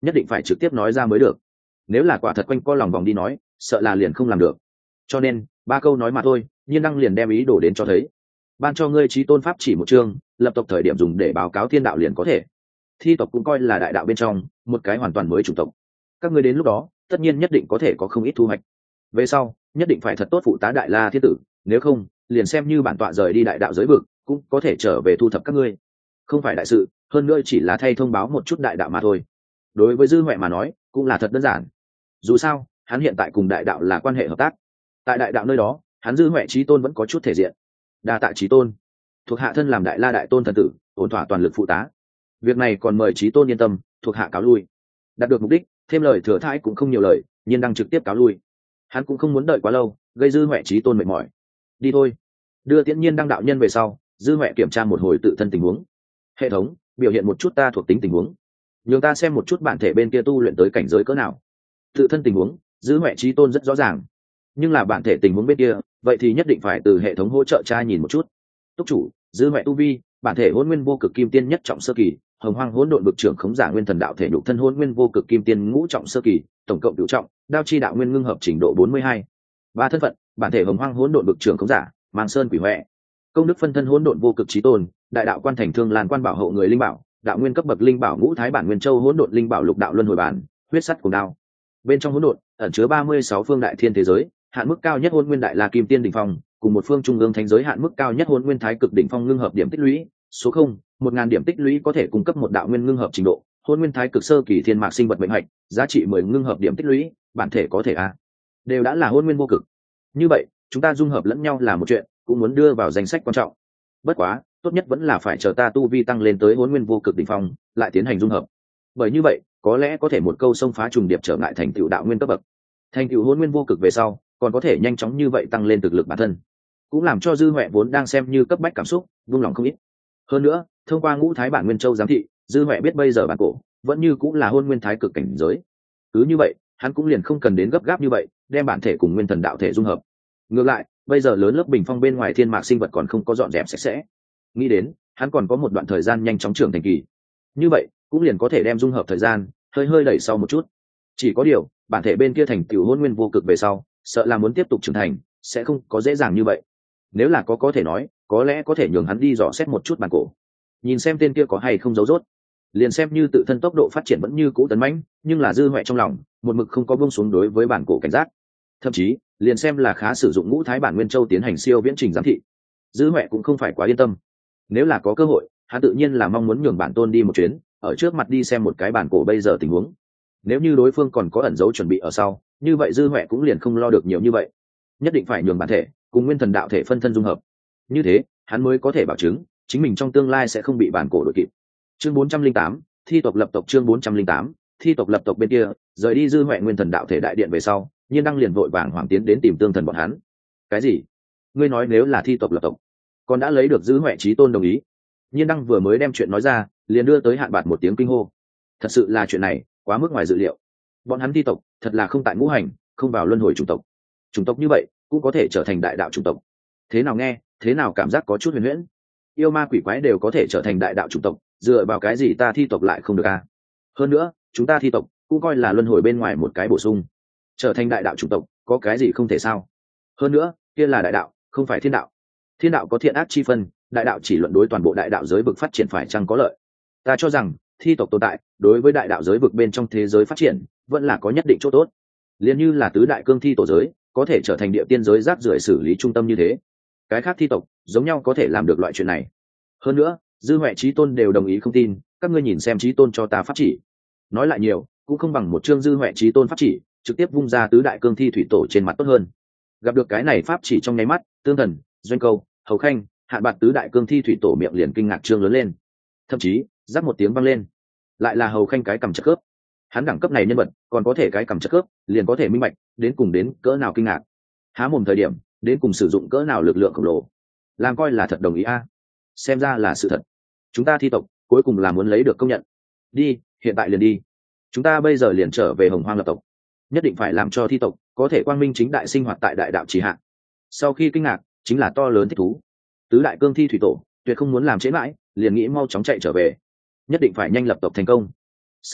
S1: nhất định phải trực tiếp nói ra mới được. Nếu là quả thật quanh co lòng vòng đi nói, sợ là liền không làm được. Cho nên 3 câu nói mà thôi, Nhiên Đăng liền đem ý đồ đến cho thấy. Ban cho ngươi chí tôn pháp chỉ một chương, lập tộc thời điểm dùng để báo cáo thiên đạo liền có thể. Thi tộc cũng coi là đại đạo bên trong một cái hoàn toàn mới chủng tộc. Các ngươi đến lúc đó tất nhiên nhất định có thể có không ít thu hoạch. Về sau nhất định phải thật tốt phụ tá Đại La Thiên Tử, nếu không liền xem như bản tọa rời đi đại đạo giới vực cũng có thể trở về thu thập các ngươi. Không phải đại sự, hơn nữa chỉ là thay thông báo một chút đại đạo mà thôi. Đối với Dư Huệ mà nói cũng là thật đơn giản. Dù sao hắn hiện tại cùng đại đạo là quan hệ hợp tác, tại đại đạo nơi đó hắn Dư Huệ chí tôn vẫn có chút thể diện. Đa tạ chí tôn, thuộc hạ thân làm Đại La đại tôn thần tử, ổn thỏa toàn lực phụ tá. Việc này còn mời chí tôn yên tâm, thuộc hạ cáo lui. Đạt được mục đích, thêm lời thừa thãi cũng không nhiều lời, Nhiên Đăng trực tiếp cáo lui. Hắn cũng không muốn đợi quá lâu, gây Dư Huệ chí tôn mệt mỏi. Đi thôi. Đưa Tiễn Nhiên Đăng đạo nhân về sau, Dư Huệ kiểm tra một hồi tự thân tình huống. Hệ thống biểu hiện một chút ta thuộc tính tình huống, nhường ta xem một chút bản thể bên kia tu luyện tới cảnh giới cỡ nào. Tự thân tình huống Dư Huệ chí tôn rất rõ ràng, nhưng là bản thể tình huống bên kia vậy thì nhất định phải từ hệ thống hỗ trợ tra nhìn một chút. Túc chủ Dư Huệ tu vi bản thể hôn nguyên vô cực kim tiên nhất trọng sơ kỳ, hồng hoang hỗn độn vực trưởng khống giả nguyên thần đạo thể nhục thân hôn nguyên vô cực kim tiên ngũ trọng sơ kỳ, tổng cộng cửu trọng, đao chi đạo nguyên ngưng hợp trình độ 42. Ba thân phận bản thể hồng hoang hỗn độn vực trưởng khống giả mang sơn quỷ huệ, công đức phân thân hỗn độn vô cực chí tôn, đại đạo quan thành thương lan quan bảo hộ người linh bảo, đạo nguyên cấp bậc linh bảo ngũ thái bản nguyên châu hỗn độn linh bảo lục đạo luân hồi bản, huyết sắt cùng đao. Bên trong hỗn độn ẩn chứa 36 phương đại thiên thế giới, hạn mức cao nhất hôn nguyên đại la kim tiên đỉnh phong, cùng một phương trung ương thánh giới hạn mức cao nhất hôn nguyên thái cực đỉnh phong ngưng hợp điểm tích lũy số 1000 điểm tích lũy có thể cung cấp một đạo nguyên ngưng hợp trình độ, hôn nguyên thái cực sơ kỳ thiên mạc sinh vật mệnh hạch, giá trị 10 ngưng hợp điểm tích lũy, bản thể có thể đều đã là hôn nguyên vô cực. Như vậy chúng ta dung hợp lẫn nhau là một chuyện, cũng muốn đưa vào danh sách quan trọng. Bất quá tốt nhất vẫn là phải chờ ta tu vi tăng lên tới hôn nguyên vô cực đỉnh phong lại tiến hành dung hợp, bởi như vậy có lẽ có thể một câu xông phá trùng điệp trở ngại thành tựu đạo nguyên cấp bậc. Thành tựu hôn nguyên vô cực về sau còn có thể nhanh chóng như vậy tăng lên thực lực bản thân, cũng làm cho Dư Huệ vốn đang xem như cấp bách cảm xúc vung lòng không ít. Hơn nữa thông qua ngũ thái bản nguyên châu giám thị, Dư Huệ biết bây giờ bản cổ vẫn như cũng là hôn nguyên thái cực cảnh giới. Cứ như vậy hắn cũng liền không cần đến gấp gáp như vậy đem bản thể cùng nguyên thần đạo thể dung hợp. Ngược lại bây giờ lớn lớp bình phong bên ngoài thiên mạc sinh vật còn không có dọn dẹp sạch sẽ, nghĩ đến hắn còn có một đoạn thời gian nhanh chóng trưởng thành kỳ, như vậy cũng liền có thể đem dung hợp thời gian hơi đẩy sau một chút. Chỉ có điều bản thể bên kia thành tựu hôn nguyên vô cực về sau sợ là muốn tiếp tục trưởng thành sẽ không có dễ dàng như vậy. Nếu là có thể nói có lẽ có thể nhường hắn đi dò xét một chút bản cổ, nhìn xem tên kia có hay không giấu rốt. Liền xem như tự thân tốc độ phát triển vẫn như cũ tấn mãnh, nhưng là Dư Huệ trong lòng một mực không có buông xuống đối với bản cổ cảnh giác. Thậm chí liền xem là khá sử dụng ngũ thái bản nguyên châu tiến hành siêu viễn trình giám thị, Dư Huệ cũng không phải quá yên tâm. Nếu là có cơ hội hắn tự nhiên là mong muốn nhường bản tôn đi một chuyến, ở trước mặt đi xem một cái bản cổ bây giờ tình huống. Nếu như đối phương còn có ẩn dấu chuẩn bị ở sau, như vậy Dư Huệ cũng liền không lo được nhiều như vậy. Nhất định phải nhường bản thể cùng nguyên thần đạo thể phân thân dung hợp, như thế hắn mới có thể bảo chứng chính mình trong tương lai sẽ không bị bản cổ đuổi kịp. Chương 408, thi tộc lập tộc. Chương 408, thi tộc lập tộc. Bên kia rời đi Dư Huệ nguyên thần đạo thể đại điện về sau, Nhiên Đăng liền vội vàng hoàng tiến đến tìm tương thần bọn hắn. Cái gì? Ngươi nói nếu là thi tộc lập tộc còn đã lấy được Dư Huệ chí tôn đồng ý? Nhiên Đăng vừa mới đem chuyện nói ra liền đưa tới Hạn Bạt một tiếng kinh hô. Thật sự là chuyện này quá mức ngoài dự liệu, bọn hắn thi tộc thật là không tại ngũ hành, không vào luân hồi chủng tộc. Chủng tộc như vậy cũng có thể trở thành đại đạo chủng tộc, thế nào nghe thế nào cảm giác có chút huyền huyễn. Yêu ma quỷ quái đều có thể trở thành đại đạo chủng tộc, dựa vào cái gì ta thi tộc lại không được hơn nữa chúng ta thi tộc cũng coi là luân hồi bên ngoài một cái bổ sung, trở thành đại đạo chủng tộc có cái gì không thể sao? Hơn nữa kia là đại đạo không phải thiên đạo, thiên đạo có thiện ác chi phân, đại đạo chỉ luận đối toàn bộ đại đạo giới vực phát triển phải chăng có lợi. Ta cho rằng thi tộc tồn tại đối với đại đạo giới vực bên trong thế giới phát triển vẫn là có nhất định chỗ tốt. Liên như là tứ đại cương thi tổ giới có thể trở thành địa tiên giới rác rưởi xử lý trung tâm như thế, cái khác thi tộc giống nhau có thể làm được loại chuyện này. Hơn nữa Dư Huệ chí tôn đều đồng ý không tin, các ngươi nhìn xem chí tôn cho ta pháp chỉ. Nói lại nhiều cũng không bằng một chương Dư Huệ chí tôn pháp chỉ trực tiếp vung ra tứ đại cương thi thủy tổ trên mặt tốt hơn. Gặp được cái này pháp chỉ trong nháy mắt, Tương Thần, Doanh Câu, Hầu Khanh, Hạn Bạt tứ đại cương thi thủy tổ miệng liền kinh ngạc trương lớn lên. Thậm chí giáp một tiếng vang lên, lại là Hầu Khanh cái cầm chặt khớp. Hắn đẳng cấp này nhân vật còn có thể cái cầm chặt khớp, liền có thể minh bạch đến cùng đến cỡ nào kinh ngạc. Há mồm thời điểm đến cùng sử dụng cỡ nào lực lượng khổng lồ, làm coi là thật đồng ý xem ra là sự thật. Chúng ta thi tộc cuối cùng là muốn lấy được công nhận. Đi, hiện tại liền đi. Chúng ta bây giờ liền trở về Hồng Hoang lập tộc, nhất định phải làm cho thi tộc có thể quang minh chính đại sinh hoạt tại đại đạo trì hạ. Sau khi kinh ngạc chính là to lớn thích thú. Tứ đại cương thi thủy tổ tuyệt không muốn làm trễ mãi, liền nghĩ mau chóng chạy trở về, nhất định phải nhanh lập tộc thành công. Sau đó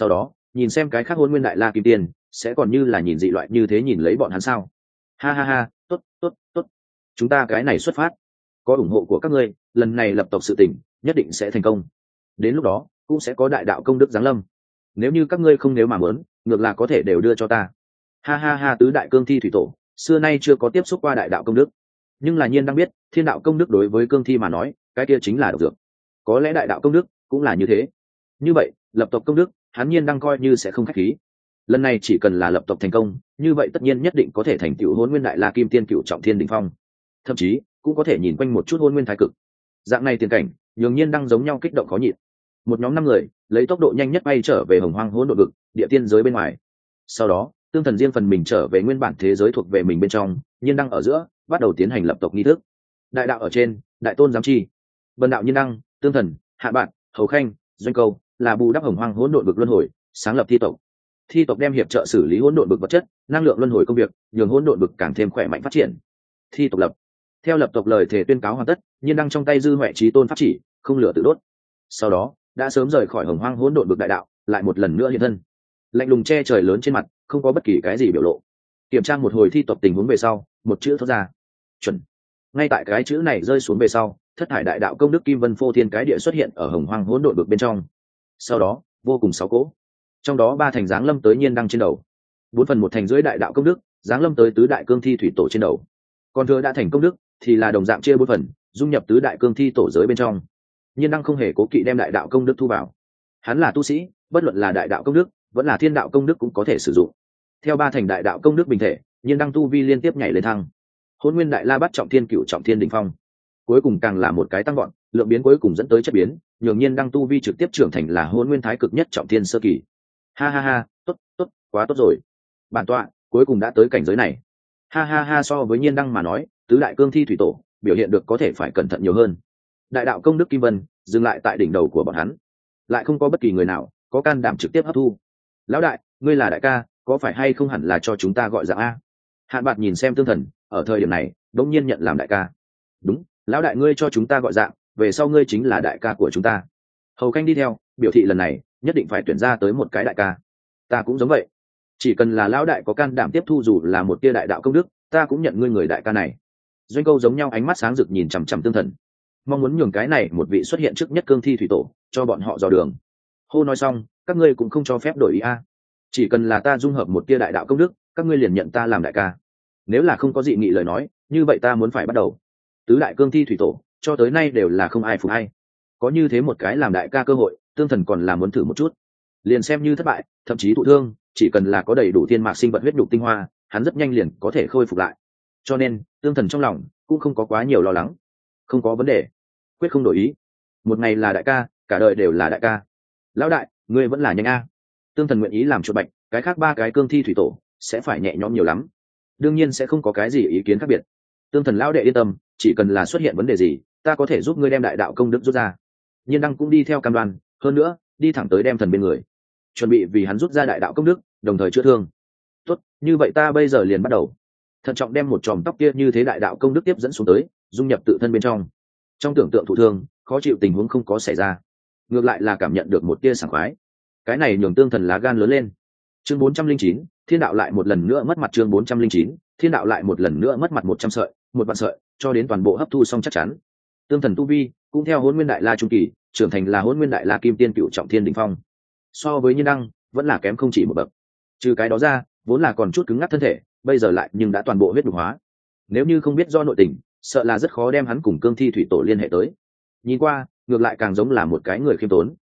S1: nhìn xem cái khác hôn nguyên đại la kim tiên sẽ còn như là nhìn dị loại như thế nhìn lấy bọn hắn sao? Ha ha ha, tốt tốt tốt, chúng ta cái này xuất phát, có ủng hộ của các ngươi, lần này lập tộc sự tỉnh nhất định sẽ thành công, đến lúc đó cũng sẽ có đại đạo công đức giáng lâm. Nếu như các ngươi không nếu mà muốn, ngược là có thể đều đưa cho ta. Ha ha ha, tứ đại cương thi thủy tổ xưa nay chưa có tiếp xúc qua đại đạo công đức, nhưng là nhiên đang biết thiên đạo công đức đối với cương thi mà nói cái kia chính là độc dược, có lẽ đại đạo công đức cũng là như thế. Như vậy lập tộc công đức hắn nhiên đang coi như sẽ không khách khí, lần này chỉ cần là lập tộc thành công, như vậy tất nhiên nhất định có thể thành tựu hôn nguyên đại la kim tiên cựu trọng thiên đỉnh phong, thậm chí cũng có thể nhìn quanh một chút hôn nguyên thái cực. Dạng này tiền cảnh nhường nhiên đang giống nhau kích động khó nhịn. Một nhóm 5 người lấy tốc độ nhanh nhất bay trở về hồng hoang hỗn độn vực địa tiên giới bên ngoài, sau đó tương thần riêng phần mình trở về nguyên bản thế giới thuộc về mình bên trong, nhiên đăng ở giữa bắt đầu tiến hành lập tộc nghi thức. Đại đạo ở trên, đại tôn giám chi, vân đạo nhiên đăng, tương thần, hạ bạn, hầu khanh, doanh câu là bù đắp hồng hoang hỗn độn vực luân hồi, sáng lập thi tộc. Thi tộc đem hiệp trợ xử lý hỗn độn vực vật chất năng lượng luân hồi công việc, nhường hỗn độn vực càng thêm khỏe mạnh phát triển. Thi tộc lập, theo lập tộc lời thể tuyên cáo hoàn tất, nhiên đăng trong tay dư huệ trí tôn pháp chỉ không lửa tự đốt. Sau đó đã sớm rời khỏi hồng hoang hỗn độn vực đại đạo, lại một lần nữa hiện thân, lạnh lùng che trời lớn trên mặt, không có bất kỳ cái gì biểu lộ. Kiểm tra một hồi thi tộc tình huống về sau, một chữ thoát ra, chuẩn. Ngay tại cái chữ này rơi xuống về sau, thất thải đại đạo công đức kim vân phô thiên cái địa xuất hiện ở hồng hoang hỗn độn vực bên trong. Sau đó vô cùng 6 cỗ, trong đó 3 thành giáng lâm tới nhiên đăng trên đầu, 4/1 thành dưới đại đạo công đức giáng lâm tới tứ đại cương thi thủy tổ trên đầu, còn thừa đã thành công đức thì là đồng dạng chia 4 phần dung nhập tứ đại cương thi tổ giới bên trong. Nhiên đăng không hề cố kỵ đem đại đạo công đức thu vào, hắn là tu sĩ, bất luận là đại đạo công đức vẫn là thiên đạo công đức cũng có thể sử dụng. Theo 3 thành đại đạo công đức bình thể, nhiên đăng tu vi liên tiếp nhảy lên thăng hôn nguyên đại la bắt trọng thiên cửu trọng thiên đỉnh phong, cuối cùng càng là một cái tăng gọn, lượng biến cuối cùng dẫn tới chất biến, nhường nhiên đăng tu vi trực tiếp trưởng thành là hôn nguyên thái cực nhất trọng thiên sơ kỳ. Ha ha ha, tốt tốt, quá tốt rồi, bản tọa cuối cùng đã tới cảnh giới này. Ha ha ha, so với nhiên đăng mà nói, tứ đại cương thi thủy tổ biểu hiện được có thể phải cẩn thận nhiều hơn. Đại đạo công đức kim vân dừng lại tại đỉnh đầu của bọn hắn, lại không có bất kỳ người nào có can đảm trực tiếp hấp thu. Lão đại, ngươi là đại ca, có phải hay không hẳn là cho chúng ta gọi dạng a? Hạn Bạt nhìn xem tương thần ở thời điểm này đống nhiên nhận làm đại ca. Đúng, lão đại ngươi cho chúng ta gọi dạng, về sau ngươi chính là đại ca của chúng ta. Hầu Khanh đi theo biểu thị lần này nhất định phải tuyển ra tới một cái đại ca. Ta cũng giống vậy, chỉ cần là lão đại có can đảm tiếp thu dù là một tia đại đạo công đức, ta cũng nhận ngươi người đại ca này. Doanh câu giống nhau ánh mắt sáng rực nhìn chằm chằm tương thần, mong muốn nhường cái này một vị xuất hiện trước nhất cương thi thủy tổ cho bọn họ dò đường. Hô nói xong, các ngươi cũng không cho phép đổi ý a, chỉ cần là ta dung hợp một tia đại đạo công đức, các ngươi liền nhận ta làm đại ca. Nếu là không có dị nghị lời nói, như vậy ta muốn phải bắt đầu. Tứ đại cương thi thủy tổ cho tới nay đều là không ai phục hay, có như thế một cái làm đại ca cơ hội, tương thần còn là muốn thử một chút. Liền xem như thất bại, thậm chí thụ thương, chỉ cần là có đầy đủ thiên mạc sinh vật huyết nhục tinh hoa, hắn rất nhanh liền có thể khôi phục lại. Cho nên tương thần trong lòng cũng không có quá nhiều lo lắng. Không có vấn đề, quyết không đổi ý. Một ngày là đại ca, cả đời đều là đại ca. Lão đại, ngươi vẫn là nhanh a. Tương thần nguyện ý làm chuột bạch, cái khác 3 cái cương thi thủy tổ sẽ phải nhẹ nhõm nhiều lắm, đương nhiên sẽ không có cái gì ý kiến khác biệt. Tương thần lão đệ yên tâm, chỉ cần là xuất hiện vấn đề gì, ta có thể giúp ngươi đem đại đạo công đức rút ra. Nhiên đăng cũng đi theo cam đoan, hơn nữa đi thẳng tới đem thần bên người, chuẩn bị vì hắn rút ra đại đạo công đức, đồng thời chữa thương. Tốt, như vậy ta bây giờ liền bắt đầu. Thận trọng đem một chòm tóc kia như thế đại đạo công đức tiếp dẫn xuống tới, dung nhập tự thân bên trong. Trong tưởng tượng thụ thương, khó chịu tình huống không có xảy ra, ngược lại là cảm nhận được một tia sảng khoái. Cái này nhường tương thần lá gan lớn lên. Chương 409, thiên đạo lại một lần nữa mất mặt. Chương 409, thiên đạo lại một lần nữa mất mặt. 100 sợi, 1 vạn sợi, cho đến toàn bộ hấp thu xong chắc chắn. Tương thần tu vi cũng theo hỗn nguyên đại la trung kỳ trưởng thành là hỗn nguyên đại la kim tiên cựu trọng thiên đỉnh phong. So với nhiên đăng vẫn là kém không chỉ một bậc. Trừ cái đó ra, vốn là còn chút cứng ngắc thân thể, bây giờ lại nhưng đã toàn bộ huyết nhục hóa. Nếu như không biết do nội tình, sợ là rất khó đem hắn cùng cương thi thủy tổ liên hệ tới. Nhìn qua ngược lại càng giống là một cái người khiêm tốn.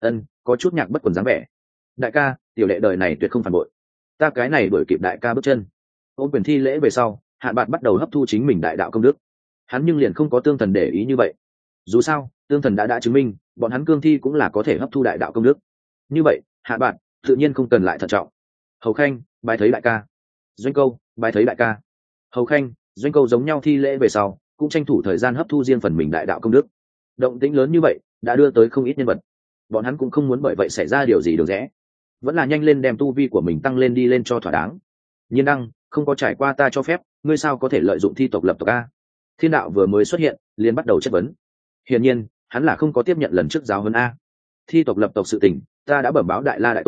S1: Có chút nhạc bất quần dáng vẻ. Đại ca, tiểu đệ đời này tuyệt không phản bội, ta cái này đuổi kịp đại ca bước chân. Ôm quyền thi lễ về sau, Hạn Bạt bắt đầu hấp thu chính mình đại đạo công đức. Hắn nhưng liền không có tương thần để ý như vậy. Dù sao tương thần đã chứng minh bọn hắn cương thi cũng là có thể hấp thu đại đạo công đức. Như vậy Hạn Bạt tự nhiên không cần lại thận trọng. Hầu Khanh, bái thấy đại ca. Doanh câu, bái thấy đại ca. Hầu Khanh, Doanh câu giống nhau thi lễ về sau, cũng tranh thủ thời gian hấp thu riêng phần mình đại đạo công đức. Động tĩnh lớn như vậy đã đưa tới không ít nhân vật, bọn hắn cũng không muốn bởi vậy xảy ra điều gì được rẽ, vẫn là nhanh lên đem tu vi của mình tăng lên đi lên cho thỏa đáng. Nhiên đăng, không có trải qua ta cho phép, ngươi sao có thể lợi dụng thi tộc lập tộc a? Thiên đạo vừa mới xuất hiện liền bắt đầu chất vấn. Hiển nhiên hắn là không có tiếp nhận lần trước giáo huấn a. Thi tộc lập tộc sự tình ta đã bẩm báo đại la đại tôn,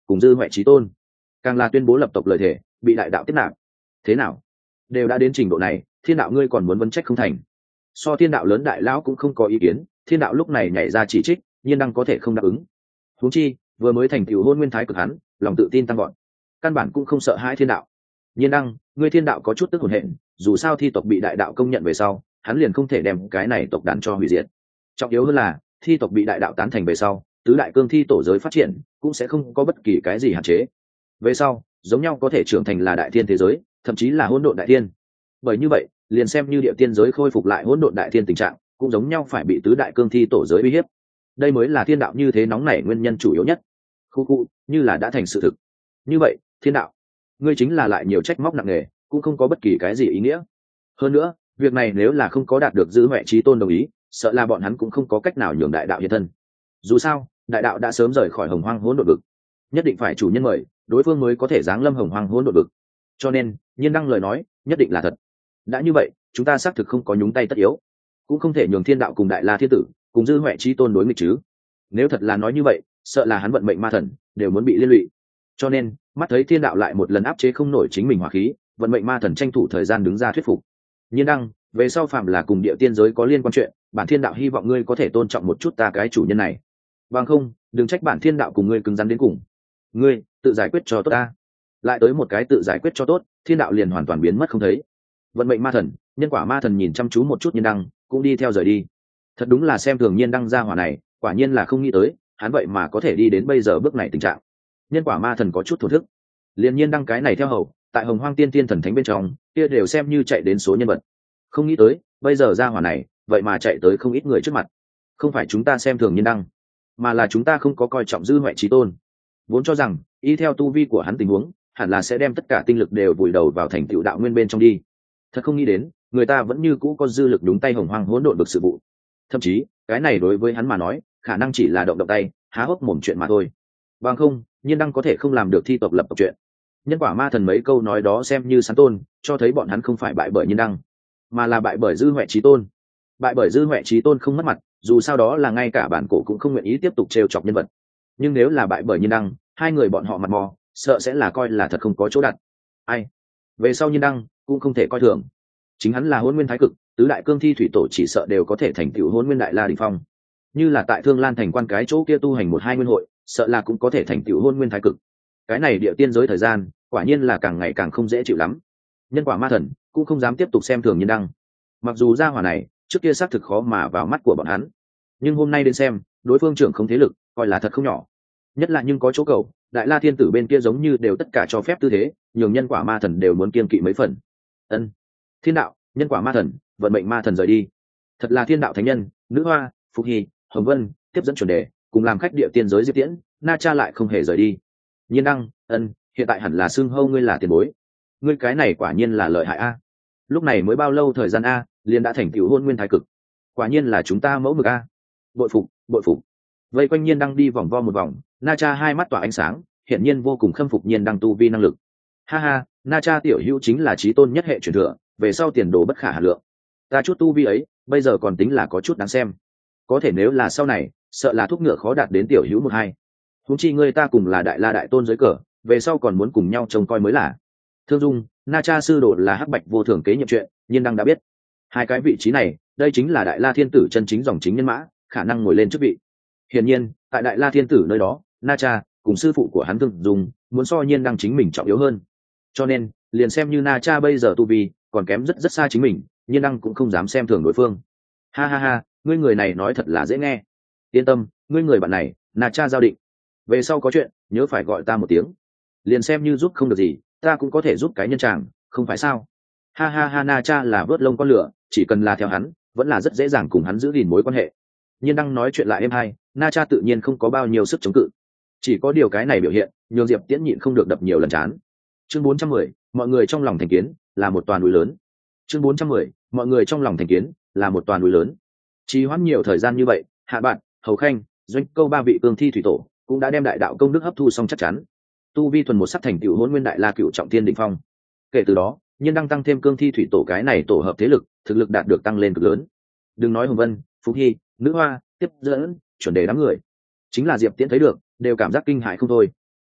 S1: cùng dư huệ trí tôn, càng là tuyên bố lập tộc lời thề, bị đại đạo tiếp nạp. Thế nào, đều đã đến trình độ này, thiên đạo ngươi còn muốn vấn trách không thành? So thiên đạo lớn đại lão cũng không có ý kiến, thiên đạo lúc này nhảy ra chỉ trích, nhiên đăng có thể không đáp ứng. Huống chi vừa mới thành tựu hôn nguyên thái cực hắn, lòng tự tin tăng gọn, căn bản cũng không sợ hãi thiên đạo. Nhiên đăng, ngươi thiên đạo có chút tức hồn hện, dù sao thi tộc bị đại đạo công nhận về sau, hắn liền không thể đem cái này tộc đàn cho hủy diệt. Trọng yếu hơn là thi tộc bị đại đạo tán thành về sau, tứ đại cương thi tổ giới phát triển cũng sẽ không có bất kỳ cái gì hạn chế. Về sau giống nhau có thể trưởng thành là đại thiên thế giới, thậm chí là hỗn độn đại thiên. Bởi như vậy liền xem như địa tiên giới khôi phục lại hỗn độn đại thiên tình trạng, cũng giống nhau phải bị tứ đại cương thi tổ giới uy hiếp. Đây mới là thiên đạo như thế nóng nảy nguyên nhân chủ yếu nhất. Khu như là đã thành sự thực. Như vậy thiên đạo, ngươi chính là lại nhiều trách móc nặng nề, cũng không có bất kỳ cái gì ý nghĩa. Hơn nữa việc này nếu là không có đạt được dư huệ trí tôn đồng ý, sợ là bọn hắn cũng không có cách nào nhường đại đạo hiện thân. Dù sao đại đạo đã sớm rời khỏi hồng hoang hỗn độn vực, nhất định phải chủ nhân mời đối phương mới có thể giáng lâm hồng hoang hỗn độn vực. Cho nên nhiên đăng lời nói nhất định là thật. Đã như vậy chúng ta xác thực không có nhúng tay tất yếu, cũng không thể nhường thiên đạo cùng đại la thiên tử cùng dư huệ trí tôn đối nghịch chứ. Nếu thật là nói như vậy, sợ là hắn vận mệnh ma thần đều muốn bị liên lụy. Cho nên mắt thấy thiên đạo lại một lần áp chế không nổi chính mình hỏa khí, vận mệnh ma thần tranh thủ thời gian đứng ra thuyết phục. Nhiên đăng, về sau phạm là cùng địa tiên giới có liên quan chuyện, bản thiên đạo hy vọng ngươi có thể tôn trọng một chút ta cái chủ nhân này. Bằng không đừng trách bản thiên đạo cùng ngươi cứng rắn đến cùng. Ngươi tự giải quyết cho tốt ta. Lại tới một cái tự giải quyết cho tốt, thiên đạo liền hoàn toàn biến mất không thấy. Vận mệnh ma thần, nhân quả ma thần nhìn chăm chú một chút nhiên đăng, cũng đi theo rời đi. Thật đúng là xem thường nhiên đăng ra hỏa này, quả nhiên là không nghĩ tới hắn vậy mà có thể đi đến bây giờ bước này tình trạng. Nhân quả ma thần có chút thổ thức, liền nhiên đăng cái này theo hầu tại hồng hoang tiên tiên thần thánh bên trong kia đều xem như chạy đến số nhân vật, không nghĩ tới bây giờ ra hỏa này vậy mà chạy tới không ít người trước mặt. Không phải chúng ta xem thường nhiên đăng, mà là chúng ta không có coi trọng dư huệ trí tôn. Vốn cho rằng y theo tu vi của hắn tình huống hẳn là sẽ đem tất cả tinh lực đều vùi đầu vào thành tựu đạo nguyên bên trong đi. Thật không nghĩ đến người ta vẫn như cũ có dư lực đúng tay hồng hoang hỗn độn vực sự vụ. Thậm chí cái này đối với hắn mà nói khả năng chỉ là động động tay há hốc mồm chuyện mà thôi. Bằng không nhiên đăng có thể không làm được thi tộc lập tộc chuyện. Nhân quả ma thần mấy câu nói đó xem như sán tôn, cho thấy bọn hắn không phải bại bởi nhiên đăng, mà là bại bởi dư huệ trí tôn. Bại bởi dư huệ trí tôn không mất mặt, dù sao đó là ngay cả bản cổ cũng không nguyện ý tiếp tục trêu chọc nhân vật. Nhưng nếu là bại bởi nhiên đăng, hai người bọn họ mặt mò sợ sẽ là coi là thật không có chỗ đặt. Ai về sau nhiên đăng cũng không thể coi thường, chính hắn là hôn nguyên thái cực, tứ đại cương thi thủy tổ chỉ sợ đều có thể thành tựu hôn nguyên đại la đỉnh phong. Như là tại Thương Lan thành quan cái chỗ kia tu hành một hai nguyên hội, sợ là cũng có thể thành tựu hôn nguyên thái cực. Cái này địa tiên giới thời gian quả nhiên là càng ngày càng không dễ chịu lắm. Nhân quả ma thần cũng không dám tiếp tục xem thường nhiên đăng, mặc dù gia hỏa này trước kia xác thực khó mà vào mắt của bọn hắn, nhưng hôm nay đến xem đối phương trưởng không thế lực coi là thật không nhỏ. Nhất là nhưng có chỗ cầu đại la thiên tử bên kia giống như đều tất cả cho phép tư thế, nhường nhân quả ma thần đều muốn kiên kỵ mấy phần. Ân, thiên đạo, nhân quả ma thần, vận mệnh ma thần rời đi. Thật là thiên đạo thánh nhân, nữ hoa, phục hy, hồng vân tiếp dẫn chuẩn đề cùng làm khách địa tiên giới diệp tiễn, na cha lại không hề rời đi. Nhiên đăng, ân, hiện tại hẳn là xưng hâu ngươi là tiền bối. Ngươi cái này quả nhiên là lợi hại a. Lúc này mới bao lâu thời gian a, liền đã thành tựu hôn nguyên thái cực. Quả nhiên là chúng ta mẫu mực a. Bội phục, bội phục. Vây quanh nhiên đăng đi vòng vo một vòng, na cha hai mắt tỏa ánh sáng, hiển nhiên vô cùng khâm phục nhiên đăng tu vi năng lực. Ha ha, na cha tiểu hữu chính là chí tôn nhất hệ truyền thừa, về sau tiền đồ bất khả hà lượng. Ta chút tu vi ấy bây giờ còn tính là có chút đáng xem, có thể nếu là sau này sợ là thuốc ngựa khó đạt đến tiểu hữu một hai. Huống chi ngươi ta cùng là đại la đại tôn dưới cờ, về sau còn muốn cùng nhau trông coi mới là. Thương dung, na cha sư đồ là hắc bạch vô thường kế nhiệm chuyện, nhiên đăng đã biết. Hai cái vị trí này đây chính là đại la thiên tử chân chính dòng chính nhân mã, khả năng ngồi lên chức vị. Hiển nhiên tại đại la thiên tử nơi đó, na cha cùng sư phụ của hắn Thương dung muốn so nhiên đăng chính mình trọng yếu hơn. Cho nên liền xem như na cha bây giờ tu vi còn kém rất rất xa chính mình, nhiên đăng cũng không dám xem thường đối phương. Ha ha ha, ngươi người này nói thật là dễ nghe. Yên tâm, ngươi người bạn này na cha giao định, về sau có chuyện nhớ phải gọi ta một tiếng, liền xem như giúp không được gì ta cũng có thể giúp cái nhân tràng, không phải sao? Ha ha ha, na cha là vớt lông con lửa, chỉ cần là theo hắn vẫn là rất dễ dàng cùng hắn giữ gìn mối quan hệ. Nhiên đăng nói chuyện lại êm hay, na cha tự nhiên không có bao nhiêu sức chống cự, chỉ có điều cái này biểu hiện nhường diệp tiễn nhịn không được đập nhiều lần chán. Chương 410, mọi người trong lòng thành kiến là một toàn núi lớn. Chương 410, mọi người trong lòng thành kiến là một toàn núi lớn. Trì hoãn nhiều thời gian như vậy, Hạ Bạn, Hầu Khanh, Doanh Câu ba vị cương thi thủy tổ cũng đã đem đại đạo công đức hấp thu xong chắc chắn. Tu vi thuần một sắc thành tựu hỗn nguyên đại la cựu trọng thiên đỉnh phong. Kể từ đó nhiên đăng tăng thêm cương thi thủy tổ cái này tổ hợp thế lực, thực lực đạt được tăng lên cực lớn. Đừng nói hồng vân, phúc hy, nữ hoa tiếp dẫn chuẩn đề đám người, chính là diệp tiễn thấy được đều cảm giác kinh hại không thôi.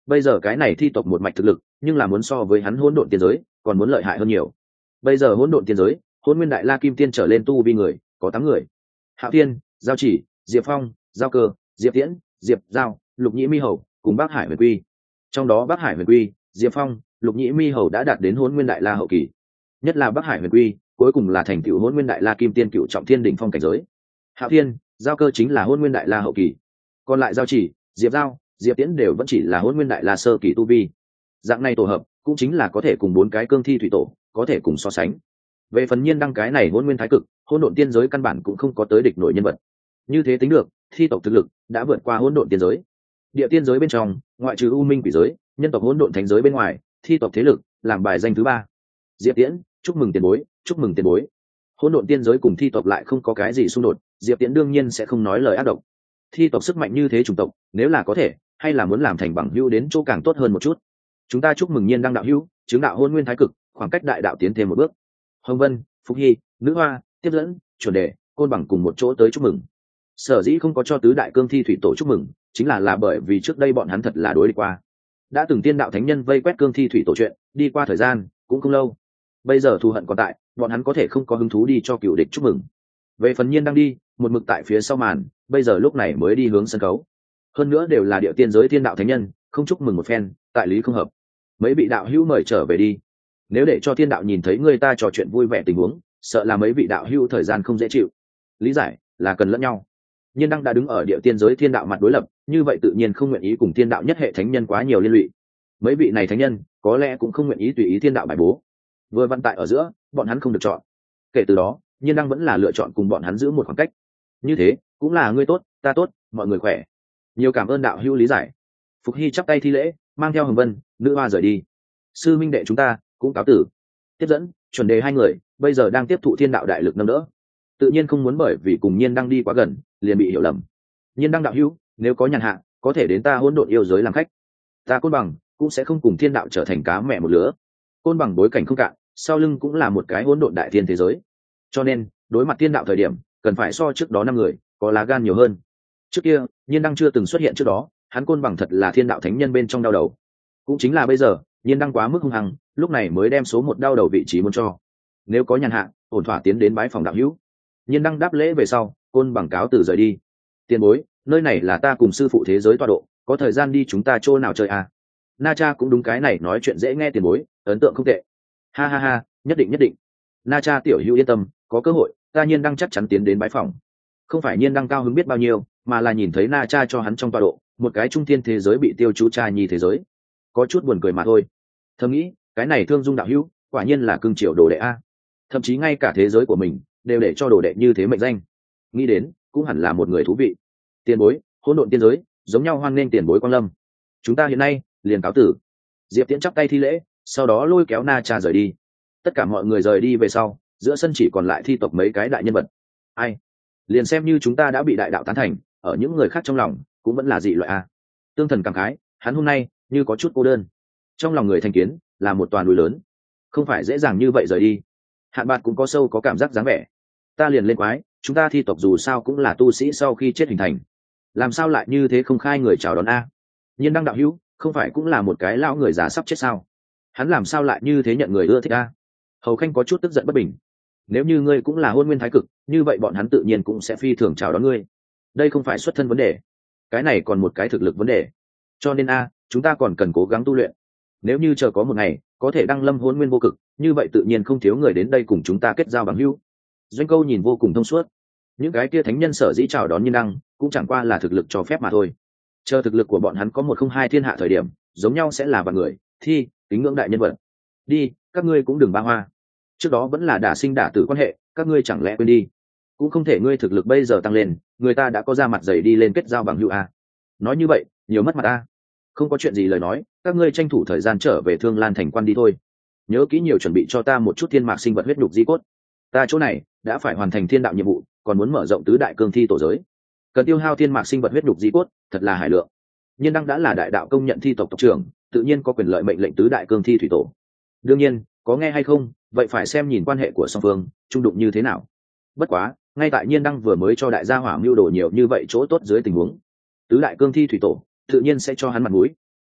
S1: Bây giờ cái này thi tộc một mạch thực lực, nhưng là muốn so với hắn hỗn độn tiên giới còn muốn lợi hại hơn nhiều. Bây giờ hỗn độn tiên giới, hỗn nguyên đại la kim tiên trở lên tu vi người có 8 người. Hạo Thiên, Giao Chỉ, Diệp Phong, Giao Cơ, Diệp Tiễn, Diệp Giao, Lục Nhĩ Mi Hầu cùng Bắc Hải Huyền Quy. Trong đó Bắc Hải Huyền Quy, Diệp Phong, Lục Nhĩ Mi Hầu đã đạt đến hỗn nguyên đại la hậu kỳ. Nhất là Bắc Hải Huyền Quy, cuối cùng là thành tựu hỗn nguyên đại la kim tiên cựu trọng thiên đỉnh phong cảnh giới. Hạo Thiên, Giao Cơ chính là hỗn nguyên đại la hậu kỳ. Còn lại Giao Chỉ, Diệp Giao, Diệp Tiễn đều vẫn chỉ là hỗn nguyên đại la sơ kỳ tu vi. Dạng này tổ hợp cũng chính là có thể cùng 4 cái cương thi thủy tổ có thể cùng so sánh. Về phần Nhiên Đăng cái này hỗn nguyên thái cực, hỗn độn tiên giới căn bản cũng không có tới địch nổi nhân vật. Như thế tính được, thi tộc thực lực đã vượt qua hỗn độn tiên giới. Địa tiên giới bên trong, ngoại trừ u minh quỷ giới, nhân tộc hỗn độn thánh giới bên ngoài, thi tộc thế lực làm bài danh thứ 3. Diệp Tiễn, chúc mừng tiền bối, chúc mừng tiền bối. Hỗn độn tiên giới cùng thi tộc lại không có cái gì xung đột, Diệp Tiễn đương nhiên sẽ không nói lời ác độc. Thi tộc sức mạnh như thế chủng tộc, nếu là có thể, hay là muốn làm thành bằng hữu đến chỗ càng tốt hơn một chút. Chúng ta chúc mừng Nhiên Đăng đạo hữu, chứng đạo hôn nguyên thái cực, khoảng cách đại đạo tiến thêm một bước. Hồng Vân, Phúc Hy, Nữ Hoa, Tiếp Dẫn, Chuẩn Đề, Côn Bằng cùng một chỗ tới chúc mừng. Sở dĩ không có cho tứ đại cương thi thủy tổ chúc mừng, chính là bởi vì trước đây bọn hắn thật là đối địch qua. Đã từng tiên đạo thánh nhân vây quét cương thi thủy tổ chuyện, đi qua thời gian cũng không lâu. Bây giờ thù hận còn tại, bọn hắn có thể không có hứng thú đi cho cựu địch chúc mừng. Về phần Nhiên đang đi, một mực tại phía sau màn, bây giờ lúc này mới đi hướng sân khấu. Hơn nữa đều là địa tiên giới tiên đạo thánh nhân, không chúc mừng một phen, tại lý không hợp. Mấy vị đạo hữu mời trở về đi. Nếu để cho thiên đạo nhìn thấy người ta trò chuyện vui vẻ tình huống, sợ là mấy vị đạo hữu thời gian không dễ chịu. Lý giải là cần lẫn nhau. Nhiên đăng đã đứng ở địa tiên giới thiên đạo mặt đối lập, như vậy tự nhiên không nguyện ý cùng thiên đạo nhất hệ thánh nhân quá nhiều liên lụy. Mấy vị này thánh nhân có lẽ cũng không nguyện ý tùy ý thiên đạo bài bố. Vừa vận tại ở giữa, bọn hắn không được chọn. Kể từ đó, Nhiên đăng vẫn là lựa chọn cùng bọn hắn giữ một khoảng cách. Như thế cũng là ngươi tốt, ta tốt, mọi người khỏe. Nhiều cảm ơn đạo hữu lý giải. Phục Hy chắp tay thi lễ, mang theo Hồng Vân, Nữ Hoa rời đi. Sư minh đệ chúng ta cũng cáo tử. Tiếp dẫn, Chuẩn Đề hai người bây giờ đang tiếp thụ thiên đạo đại lực nâng đỡ, tự nhiên không muốn bởi vì cùng Nhiên đăng đi quá gần liền bị hiểu lầm. Nhiên đăng đạo hữu, nếu có nhàn hạ có thể đến ta hỗn độn yêu giới làm khách. Ta Côn Bằng cũng sẽ không cùng thiên đạo trở thành cá mẹ một lứa. Côn Bằng bối cảnh không cạn, sau lưng cũng là một cái hỗn độn đại thiên thế giới, cho nên đối mặt thiên đạo thời điểm cần phải so trước đó 5 người có lá gan nhiều hơn. Trước kia Nhiên đăng chưa từng xuất hiện trước đó, hắn Côn Bằng thật là thiên đạo thánh nhân bên trong đau đầu. Cũng chính là bây giờ Nhiên đăng quá mức hung hăng, lúc này mới đem số 1 đau đầu vị trí muốn cho. Nếu có nhàn hạ ổn thỏa tiến đến bái phòng đạo hữu. Nhiên đăng đáp lễ về sau, Côn Bằng cáo từ rời đi. Tiền bối, nơi này là ta cùng sư phụ thế giới tọa độ, có thời gian đi chúng ta chỗ nào chơi à? Na Cha cũng đúng cái này nói chuyện dễ nghe tiền bối, ấn tượng không tệ. Ha ha ha, nhất định nhất định. Na Cha tiểu hữu yên tâm, có cơ hội ta Nhiên đăng chắc chắn tiến đến bái phòng. Không phải Nhiên đăng cao hứng biết bao nhiêu, mà là nhìn thấy Na Cha cho hắn trong tọa độ một cái trung thiên thế giới bị tiêu chú cha nhi thế giới, có chút buồn cười mà thôi. Thầm nghĩ cái này thương dung đạo hữu quả nhiên là cưng triều đồ đệ a, thậm chí ngay cả thế giới của mình đều để cho đồ đệ như thế mệnh danh. Nghĩ đến cũng hẳn là một người thú vị. Tiền bối, hỗn độn tiên giới giống nhau hoan nghênh tiền bối quang lâm. Chúng ta hiện nay liền cáo tử. Diệp Tiễn chắp tay thi lễ, sau đó lôi kéo Na Cha rời đi. Tất cả mọi người rời đi về sau, giữa sân chỉ còn lại thi tộc mấy cái đại nhân vật. Ai liền xem như chúng ta đã bị đại đạo tán thành, ở những người khác trong lòng cũng vẫn là dị loại a. Tương Thần cảm khái, hắn hôm nay như có chút cô đơn. Trong lòng người thành kiến là một toàn núi lớn, không phải dễ dàng như vậy rời đi. Hạn Bạt cũng có sâu có cảm giác dáng vẻ. Ta liền lên quái, chúng ta thi tộc dù sao cũng là tu sĩ sau khi chết hình thành, làm sao lại như thế không khai người chào đón a? Nhiên đăng đạo hữu không phải cũng là một cái lão người già sắp chết sao, hắn làm sao lại như thế nhận người ưa thích a? Hầu Khanh có chút tức giận bất bình. Nếu như ngươi cũng là hôn nguyên thái cực, như vậy bọn hắn tự nhiên cũng sẽ phi thường chào đón ngươi. Đây không phải xuất thân vấn đề, cái này còn một cái thực lực vấn đề. Cho nên chúng ta còn cần cố gắng tu luyện. Nếu như chờ có một ngày có thể đăng lâm hôn nguyên vô cực, như vậy tự nhiên không thiếu người đến đây cùng chúng ta kết giao bằng hữu. Doanh Câu nhìn vô cùng thông suốt. Những cái kia thánh nhân sở dĩ chào đón Nhiên đăng cũng chẳng qua là thực lực cho phép mà thôi. Chờ thực lực của bọn hắn có 102 thiên hạ thời điểm, giống nhau sẽ là vạn người thi kính ngưỡng đại nhân vật. Đi, các ngươi cũng đừng ba hoa. Trước đó vẫn là đả sinh đả tử quan hệ, các ngươi chẳng lẽ quên đi? Cũng không thể ngươi thực lực bây giờ tăng lên, người ta đã có ra mặt dày đi lên kết giao bằng hữu a. Nói như vậy nhiều mất mặt a. Không có chuyện gì lời nói, các ngươi tranh thủ thời gian trở về Thương Lan thành quan đi thôi. Nhớ kỹ nhiều chuẩn bị cho ta một chút thiên mạc sinh vật huyết nhục di cốt. Ta chỗ này đã phải hoàn thành thiên đạo nhiệm vụ, còn muốn mở rộng tứ đại cương thi tổ giới, cần tiêu hao thiên mạc sinh vật huyết nhục di cốt, thật là hải lượng. Nhiên đăng đã là đại đạo công nhận thi tộc tộc trưởng, tự nhiên có quyền lợi mệnh lệnh tứ đại cương thi thủy tổ. Đương nhiên có nghe hay không vậy phải xem nhìn quan hệ của song phương trung đụng như thế nào. Bất quá ngay tại Nhiên đăng vừa mới cho đại gia hỏa mưu đồ nhiều như vậy chỗ tốt dưới tình huống, tứ đại cương thi thủy tổ tự nhiên sẽ cho hắn mặt mũi.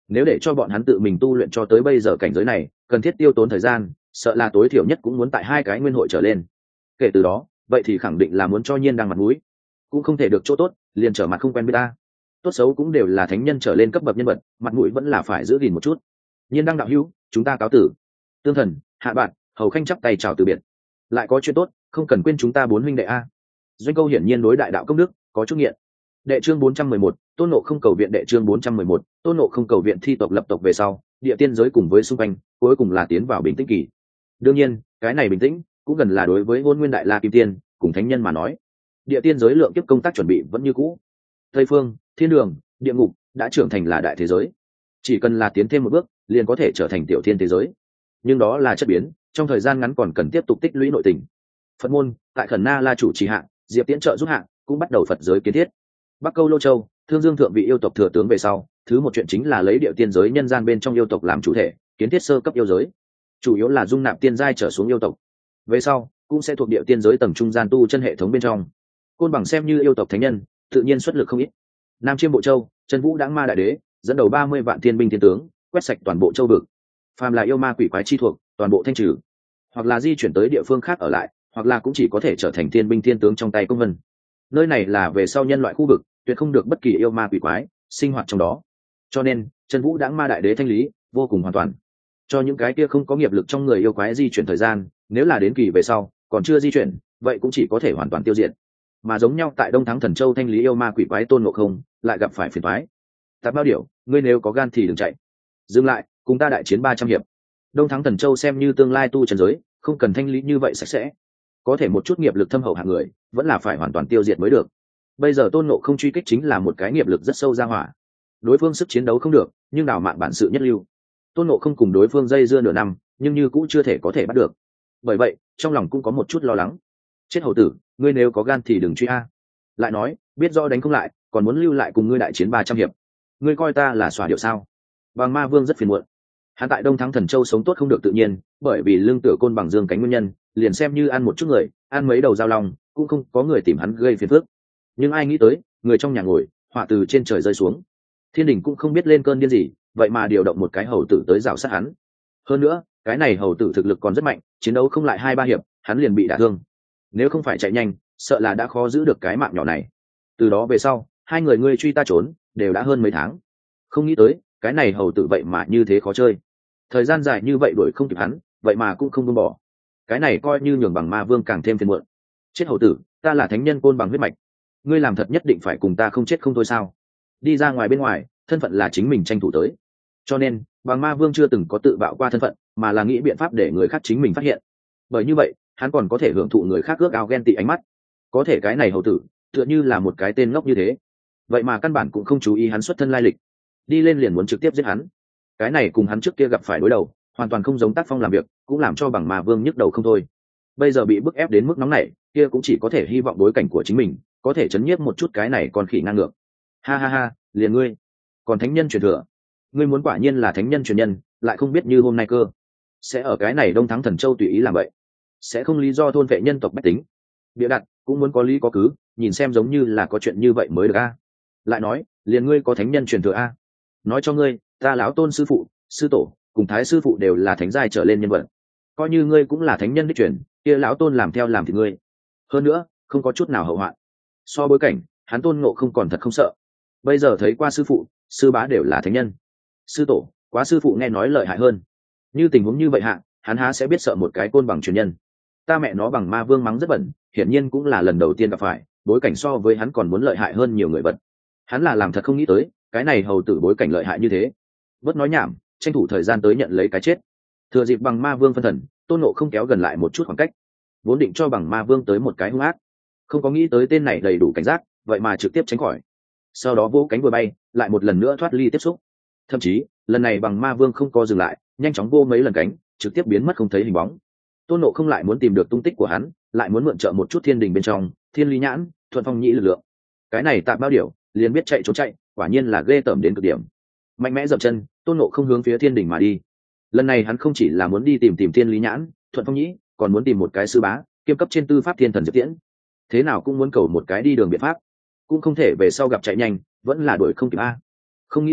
S1: nếu để cho bọn hắn tự mình tu luyện cho tới bây giờ cảnh giới này, cần thiết tiêu tốn thời gian, sợ là tối thiểu nhất cũng muốn tại 2 cái nguyên hội trở lên. Kể từ đó, vậy thì khẳng định là muốn cho Nhiên Đăng mặt mũi, cũng không thể được chỗ tốt liền trở mặt không quen biết ta. Tốt xấu cũng đều là thánh nhân trở lên cấp bậc nhân vật, mặt mũi vẫn là phải giữ gìn một chút. Nhiên Đăng đạo hữu, chúng ta cáo tử. Tương Thần, Hạ Bạn, Hầu Khanh chắp tay chào từ biệt. Lại có chuyện tốt, không cần quên chúng ta 4 huynh đệ a. Doanh Câu hiển nhiên đối đại đạo công đức có chút nghiện. Đệ chương 411, Tôn Ngộ không cầu viện. Đệ chương 411, Tôn Ngộ không cầu viện. Thi tộc lập tộc về sau, địa tiên giới cùng với xung quanh cuối cùng là tiến vào bình tĩnh kỳ. Đương nhiên, cái này bình tĩnh cũng gần là đối với Hôn Nguyên Đại La Kim Tiên cùng thánh nhân mà nói. Địa tiên giới lượng kiếp công tác chuẩn bị vẫn như cũ. Tây phương, thiên đường, địa ngục đã trưởng thành là đại thế giới, chỉ cần là tiến thêm một bước liền có thể trở thành tiểu thiên thế giới, nhưng đó là chất biến, trong thời gian ngắn còn cần tiếp tục tích lũy nội tình. Phật môn tại Khẩn Na La chủ trì hạ, Diệp Tiễn trợ giúp hạ, cũng bắt đầu Phật giới kiến thiết. Bắc Câu Lô Châu, Thương Dương thượng vị yêu tộc thừa tướng về sau, thứ một chuyện chính là lấy địa tiên giới nhân gian bên trong yêu tộc làm chủ thể, kiến thiết sơ cấp yêu giới, chủ yếu là dung nạp tiên giai trở xuống yêu tộc. Về sau cũng sẽ thuộc địa tiên giới tầng trung gian tu chân hệ thống bên trong. Côn Bằng xem như yêu tộc thánh nhân, tự nhiên xuất lực không ít. Nam Chiêm Bộ Châu, Chân Vũ Đãng Ma Đại Đế dẫn đầu 30 vạn thiên binh thiên tướng, quét sạch toàn bộ châu vực. Phàm là yêu ma quỷ quái chi thuộc, toàn bộ thanh trừ, hoặc là di chuyển tới địa phương khác ở lại, hoặc là cũng chỉ có thể trở thành thiên binh thiên tướng trong tay công vân. Nơi này là về sau nhân loại khu vực, tuyệt không được bất kỳ yêu ma quỷ quái sinh hoạt trong đó. Cho nên, Chân Vũ Đãng Ma Đại Đế thanh lý vô cùng hoàn toàn. Cho những cái kia không có nghiệp lực trong người yêu quái di chuyển thời gian, nếu là đến kỳ về sau còn chưa di chuyển, vậy cũng chỉ có thể hoàn toàn tiêu diệt. Mà giống nhau tại Đông Thắng Thần Châu thanh lý yêu ma quỷ quái Tôn Ngộ không lại gặp phải phiền toái. Tạp Bao Điểu, ngươi nếu có gan thì đừng chạy, dừng lại, cùng ta đại chiến 300 hiệp. Đông Thắng Thần Châu xem như tương lai tu chân giới, không cần thanh lý như vậy sạch sẽ, có thể một chút nghiệp lực thâm hậu hạng người vẫn là phải hoàn toàn tiêu diệt mới được. Bây giờ Tôn Ngộ không truy kích chính là một cái nghiệp lực rất sâu ra hỏa, đối phương sức chiến đấu không được, nhưng đào mạng bản sự nhất lưu. Tôn Ngộ không cùng đối phương dây dưa nửa năm, nhưng như cũng chưa thể có thể bắt được. Bởi vậy trong lòng cũng có một chút lo lắng. Chết hầu tử, ngươi nếu có gan thì đừng truy a. Lại nói, biết rõ đánh không lại, còn muốn lưu lại cùng ngươi đại chiến 300 hiệp, ngươi coi ta là xòa điệu sao? Bằng Ma Vương rất phiền muộn. Hắn tại Đông Thắng Thần Châu sống tốt không được tự nhiên, bởi vì lương tựa côn bằng dương cánh nguyên nhân, liền xem như ăn một chút người, ăn mấy đầu dao lòng, cũng không có người tìm hắn gây phiền phức. Nhưng ai nghĩ tới, người trong nhà ngồi, họa từ trên trời rơi xuống. Thiên đình cũng không biết lên cơn điên gì, vậy mà điều động một cái hầu tử tới rào sát hắn. Hơn nữa, cái này hầu tử thực lực còn rất mạnh, chiến đấu không lại 2-3 hiệp, hắn liền bị đả thương. Nếu không phải chạy nhanh, sợ là đã khó giữ được cái mạng nhỏ này. Từ đó về sau, hai người ngươi truy ta trốn, đều đã hơn mấy tháng. Không nghĩ tới, cái này hầu tử vậy mà như thế khó chơi. Thời gian dài như vậy đuổi không kịp hắn, vậy mà cũng không buông bỏ. Cái này coi như nhường Bằng Ma Vương càng thêm phiền muộn. Chết hầu tử, ta là thánh nhân Côn Bằng huyết mạch, ngươi làm thật nhất định phải cùng ta không chết không thôi sao? Đi ra ngoài bên ngoài, thân phận là chính mình tranh thủ tới. Cho nên, Bằng Ma Vương chưa từng có tự bạo qua thân phận, mà là nghĩ biện pháp để người khác chính mình phát hiện. Bởi như vậy, hắn còn có thể hưởng thụ người khác ước ao ghen tị ánh mắt. Có thể cái này hầu tử tựa như là một cái tên ngốc như thế, vậy mà căn bản cũng không chú ý hắn xuất thân lai lịch, đi lên liền muốn trực tiếp giết hắn. Cái này cùng hắn trước kia gặp phải đối đầu hoàn toàn không giống tác phong làm việc, cũng làm cho Bằng Ma Vương nhức đầu không thôi. Bây giờ bị bức ép đến mức nóng này, kia cũng chỉ có thể hy vọng đối cảnh của chính mình có thể chấn nhiếp một chút cái này còn khỉ ngang ngược. Ha ha ha, liền ngươi còn thánh nhân truyền thừa, ngươi muốn quả nhiên là thánh nhân truyền nhân, lại không biết như hôm nay cơ sẽ ở cái này Đông Thắng Thần Châu tùy ý làm vậy, sẽ không lý do thôn vệ nhân tộc bách tính. Bịa đặt cũng muốn có lý có cứ, nhìn xem giống như là có chuyện như vậy mới được a. Lại nói, liền ngươi có thánh nhân truyền thừa a? Nói cho ngươi, ta lão tôn sư phụ, sư tổ cùng thái sư phụ đều là thánh giai trở lên nhân vật, coi như ngươi cũng là thánh nhân đích truyền, kia lão tôn làm theo làm thì ngươi. Hơn nữa, không có chút nào hậu hoạn. So bối cảnh, hắn Tôn Ngộ không còn thật không sợ. Bây giờ thấy qua sư phụ, sư bá đều là thánh nhân, sư tổ quá sư phụ nghe nói lợi hại hơn. Như tình huống như vậy hạ, hắn há sẽ biết sợ một cái Côn Bằng truyền nhân? Ta mẹ nó, Bằng Ma Vương mắng rất bẩn, hiển nhiên cũng là lần đầu tiên gặp phải, bối cảnh so với hắn còn muốn lợi hại hơn nhiều người vật. Hắn là làm thật không nghĩ tới, cái này hầu tử bối cảnh lợi hại như thế. Bớt nói nhảm, tranh thủ thời gian tới nhận lấy cái chết. Thừa dịp Bằng Ma Vương phân thần, Tôn Ngộ không kéo gần lại một chút khoảng cách, vốn định cho Bằng Ma Vương tới một cái hung ác, không có nghĩ tới tên này đầy đủ cảnh giác, vậy mà trực tiếp tránh khỏi. Sau đó vỗ cánh vừa bay, lại một lần nữa thoát ly tiếp xúc. Thậm chí lần này Bằng Ma Vương không có dừng lại, nhanh chóng vô mấy lần cánh, trực tiếp biến mất không thấy hình bóng. Tôn Ngộ không lại muốn tìm được tung tích của hắn, lại muốn mượn trợ một chút thiên đình bên trong Thiên Lý Nhãn, Thuận Phong Nhĩ lực lượng. Cái này Tạp Bao Điểu liền biết chạy trốn chạy, quả nhiên là ghê tởm đến cực điểm. Mạnh mẽ dậm chân, Tôn Ngộ không hướng phía thiên đình mà đi. Lần này hắn không chỉ là muốn đi tìm Thiên Lý Nhãn, Thuận Phong Nhĩ, còn muốn tìm một cái sư bá kiêm cấp trên tư pháp thiên thần Diệp Tiễn. Thế nào cũng muốn cầu một cái đi đường biện pháp, cũng không thể về sau gặp chạy nhanh vẫn là đuổi không kịp a. Không nghĩ tới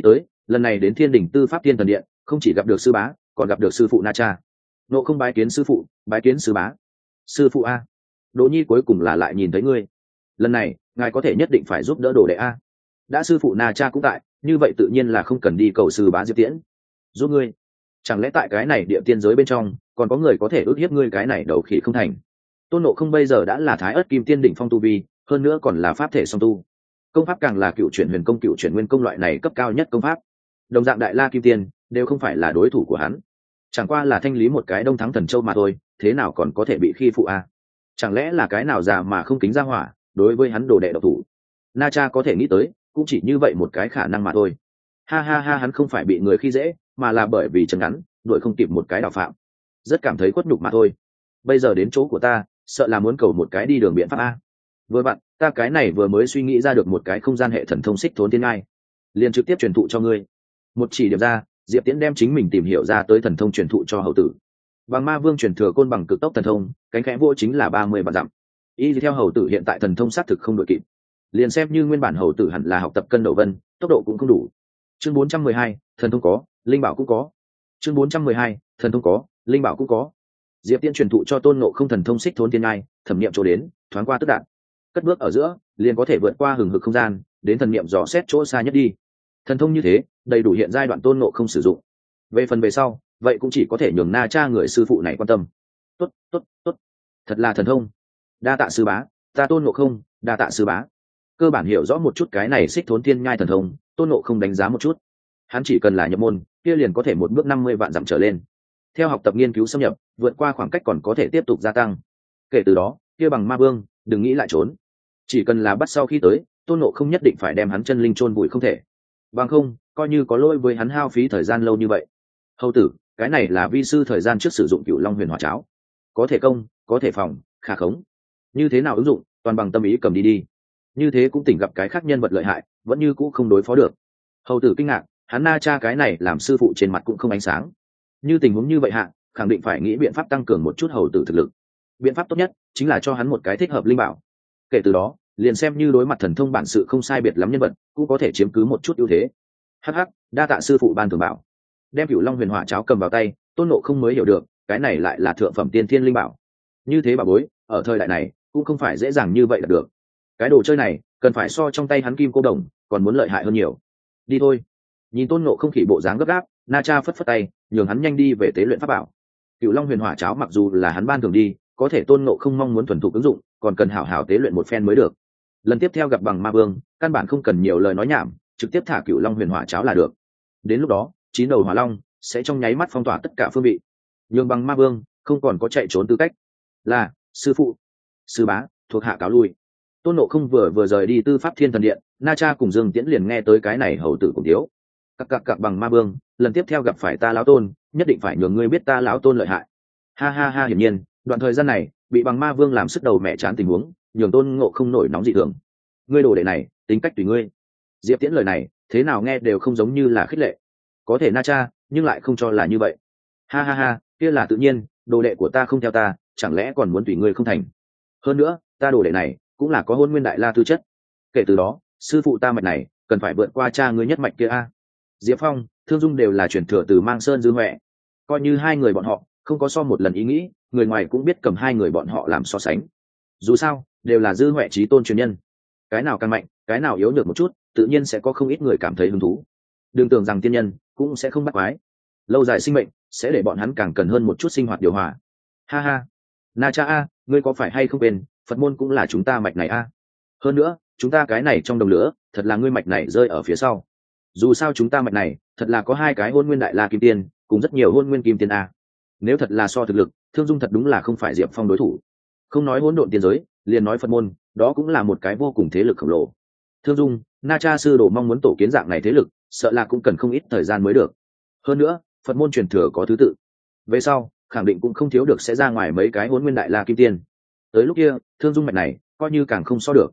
S1: lần này đến thiên đình tư pháp thiên thần điện không chỉ gặp được sư bá còn gặp được sư phụ Na Cha. Nộ không bái kiến sư phụ, bái kiến sư bá. Sư phụ a, Đỗ Nhi cuối cùng là lại nhìn thấy ngươi, lần này ngài có thể nhất định phải giúp đỡ đồ đệ a. Đã sư phụ Na Cha cũng tại, như vậy tự nhiên là không cần đi cầu sư bá Diệp Tiễn giúp ngươi. Chẳng lẽ tại cái này địa tiên giới bên trong còn có người có thể ức hiếp ngươi cái này đầu khỉ không thành? Tôn Nộ không bây giờ đã là thái ớt kim tiên đỉnh phong tu vi, hơn nữa còn là pháp thể song tu, công pháp càng là cựu chuyển huyền công, cựu chuyển nguyên công loại này cấp cao nhất công pháp, đồng dạng đại la kim tiên đều không phải là đối thủ của hắn. Chẳng qua là thanh lý một cái Đông Thắng Thần Châu mà thôi, thế nào còn có thể bị khi phụ a? Chẳng lẽ là cái nào già mà không kính ra hỏa đối với hắn đồ đệ độc thủ? Na Cha có thể nghĩ tới cũng chỉ như vậy một cái khả năng mà thôi. Ha ha ha, hắn không phải bị người khi dễ, mà là bởi vì chân ngắn đuổi không kịp một cái đạo phạm, rất cảm thấy khuất nhục mà thôi. Bây giờ đến chỗ của ta, sợ là muốn cầu một cái đi đường biện pháp a. Vừa bạn, ta cái này vừa mới suy nghĩ ra được một cái không gian hệ thần thông xích thốn thiên ngai, liền trực tiếp truyền thụ cho ngươi. Một chỉ điểm ra, Diệp Tiễn đem chính mình tìm hiểu ra tới thần thông truyền thụ cho hầu tử. Bằng ma vương truyền thừa côn bằng cực tốc thần thông, cánh khẽ vô chính là 30 vạn dặm. Y theo hầu tử hiện tại thần thông xác thực không đội kịp, liền xem như nguyên bản hầu tử hẳn là học tập cân đầu vân, tốc độ cũng không đủ. Chương 412, thần thông có, linh bảo cũng có. Chương 412, thần thông có, linh bảo cũng có. Diệp Tiễn truyền thụ cho Tôn Ngộ không thần thông xích thốn thiên ngai, thẩm niệm chỗ đến, thoáng qua tức đạn, cất bước ở giữa, liền có thể vượt qua hừng hực không gian, đến thần niệm dò xét chỗ xa nhất đi. Thần thông như thế, đầy đủ hiện giai đoạn Tôn Ngộ không sử dụng. Về phần về sau, vậy cũng chỉ có thể nhường Na Cha người sư phụ này quan tâm. Tốt, tốt, tốt, thật là thần thông. Đa tạ sư bá, ta Tôn Ngộ không, đa tạ sư bá. Cơ bản hiểu rõ một chút cái này xích thốn thiên nhai thần thông, Tôn Ngộ không đánh giá một chút. Hắn chỉ cần là nhập môn, kia liền có thể một bước 50 vạn dặm trở lên. Theo học tập nghiên cứu xâm nhập, vượt qua khoảng cách còn có thể tiếp tục gia tăng. Kể từ đó, kia bằng ma vương, đừng nghĩ lại trốn. Chỉ cần là bắt sau khi tới, Tôn Ngộ không nhất định phải đem hắn chân linh chôn vùi không thể. Bằng không, coi như có lỗi với hắn hao phí thời gian lâu như vậy. Hầu tử, cái này là vi sư thời gian trước sử dụng Cửu Long Huyền Hỏa Cháo, có thể công, có thể phòng, khả khống. Như thế nào ứng dụng, toàn bằng tâm ý cầm đi đi. Như thế cũng tỉnh gặp cái khác nhân vật lợi hại, vẫn như cũ không đối phó được. Hầu tử kinh ngạc, hắn Na Cha cái này làm sư phụ trên mặt cũng không ánh sáng. Như tình huống như vậy hạ, khẳng định phải nghĩ biện pháp tăng cường một chút hầu tử thực lực. Biện pháp tốt nhất chính là cho hắn một cái thích hợp linh bảo. Kể từ đó, liền xem như đối mặt thần thông bản sự không sai biệt lắm nhân vật, cũng có thể chiếm cứ một chút ưu thế. Hắc, đa tạ sư phụ ban thưởng bảo. Đem Cửu Long Huyền Hỏa Cháo cầm vào tay, Tôn Ngộ không mới hiểu được, cái này lại là thượng phẩm tiên thiên linh bảo. Như thế bảo bối, ở thời đại này cũng không phải dễ dàng như vậy là được. Cái đồ chơi này, cần phải so trong tay hắn kim cô đồng, còn muốn lợi hại hơn nhiều. Đi thôi. Nhìn Tôn Ngộ không khỉ bộ dáng gấp gáp, Na Cha phất phất tay, nhường hắn nhanh đi về tế luyện pháp bảo. Cửu Long Huyền Hỏa Cháo mặc dù là hắn ban thường đi, có thể Tôn Ngộ không mong muốn thuần thục ứng dụng, còn cần hảo hảo tế luyện một phen mới được. Lần tiếp theo gặp bằng ma vương, căn bản không cần nhiều lời nói nhảm, trực tiếp thả Cửu Long Huyền Hỏa Cháo là được. Đến lúc đó, 9 đầu hỏa long sẽ trong nháy mắt phong tỏa tất cả phương vị, nhường bằng ma vương không còn có chạy trốn tư cách. Là sư phụ, sư bá, thuộc hạ cáo lui. Tôn Ngộ không vừa rời đi tư pháp thiên thần điện, Na Cha cùng Dương Tiễn liền nghe tới cái này hầu tử cùng thiếu. Cặc bằng ma vương, lần tiếp theo gặp phải ta lão tôn, nhất định phải nhường ngươi biết ta lão tôn lợi hại. Ha ha ha, hiển nhiên đoạn thời gian này bị bằng ma vương làm sức đầu mẹ chán tình huống, nhường Tôn Ngộ không nổi nóng dị thường. Ngươi đồ đệ này tính cách tùy ngươi. Diệp Tiễn lời này thế nào nghe đều không giống như là khích lệ, có thể Na Cha nhưng lại không cho là như vậy. Ha ha ha, kia là tự nhiên, đồ đệ của ta không theo ta, chẳng lẽ còn muốn tùy ngươi không thành? Hơn nữa, ta đồ đệ này cũng là có Hôn Nguyên Đại La tư chất. Kể từ đó, sư phụ ta mạch này cần phải vượt qua cha ngươi nhất mạch kia a. Diệp Phong, Thương Dung đều là truyền thừa từ Mang Sơn Dư Huệ, coi như hai người bọn họ không có so một lần ý nghĩ, người ngoài cũng biết cầm hai người bọn họ làm so sánh. Dù sao, đều là Dư Huệ chí tôn truyền nhân, cái nào càng mạnh, cái nào yếu nhược một chút, tự nhiên sẽ có không ít người cảm thấy hứng thú. Đừng tưởng rằng tiên nhân cũng sẽ không bắt quái, lâu dài sinh mệnh sẽ để bọn hắn càng cần hơn một chút sinh hoạt điều hòa. Ha ha, Na Cha a, ngươi có phải hay không quên, Phật môn cũng là chúng ta mạch này a. Hơn nữa, chúng ta cái này trong đồng lửa, thật là ngươi mạch này rơi ở phía sau. Dù sao chúng ta mạch này thật là có hai cái Hôn Nguyên Đại La kim tiên, cùng rất nhiều Hôn Nguyên kim tiên a. Nếu thật là so thực lực, Thương Dung thật đúng là không phải Diệp Phong đối thủ. Không nói hỗn độn tiên giới, liền nói Phật môn, đó cũng là một cái vô cùng thế lực khổng lồ. Thương Dung, Na Cha sư đồ mong muốn tổ kiến dạng này thế lực, sợ là cũng cần không ít thời gian mới được. Hơn nữa, Phật môn truyền thừa có thứ tự, về sau khẳng định cũng không thiếu được sẽ ra ngoài mấy cái Hôn Nguyên Đại La kim tiên. Tới lúc kia, Thương Dung mạch này coi như càng không so được.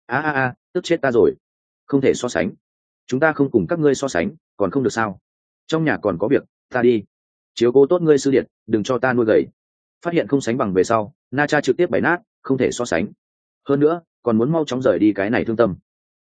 S1: Tức chết ta rồi, không thể so sánh. Chúng ta không cùng các ngươi so sánh, còn không được sao? Trong nhà còn có việc, ta đi. Chiếu cố tốt ngươi sư điệt, đừng cho ta nuôi gầy. Phát hiện không sánh bằng về sau, Na Cha trực tiếp bày nát, không thể so sánh. Hơn nữa, còn muốn mau chóng rời đi cái này thương tâm.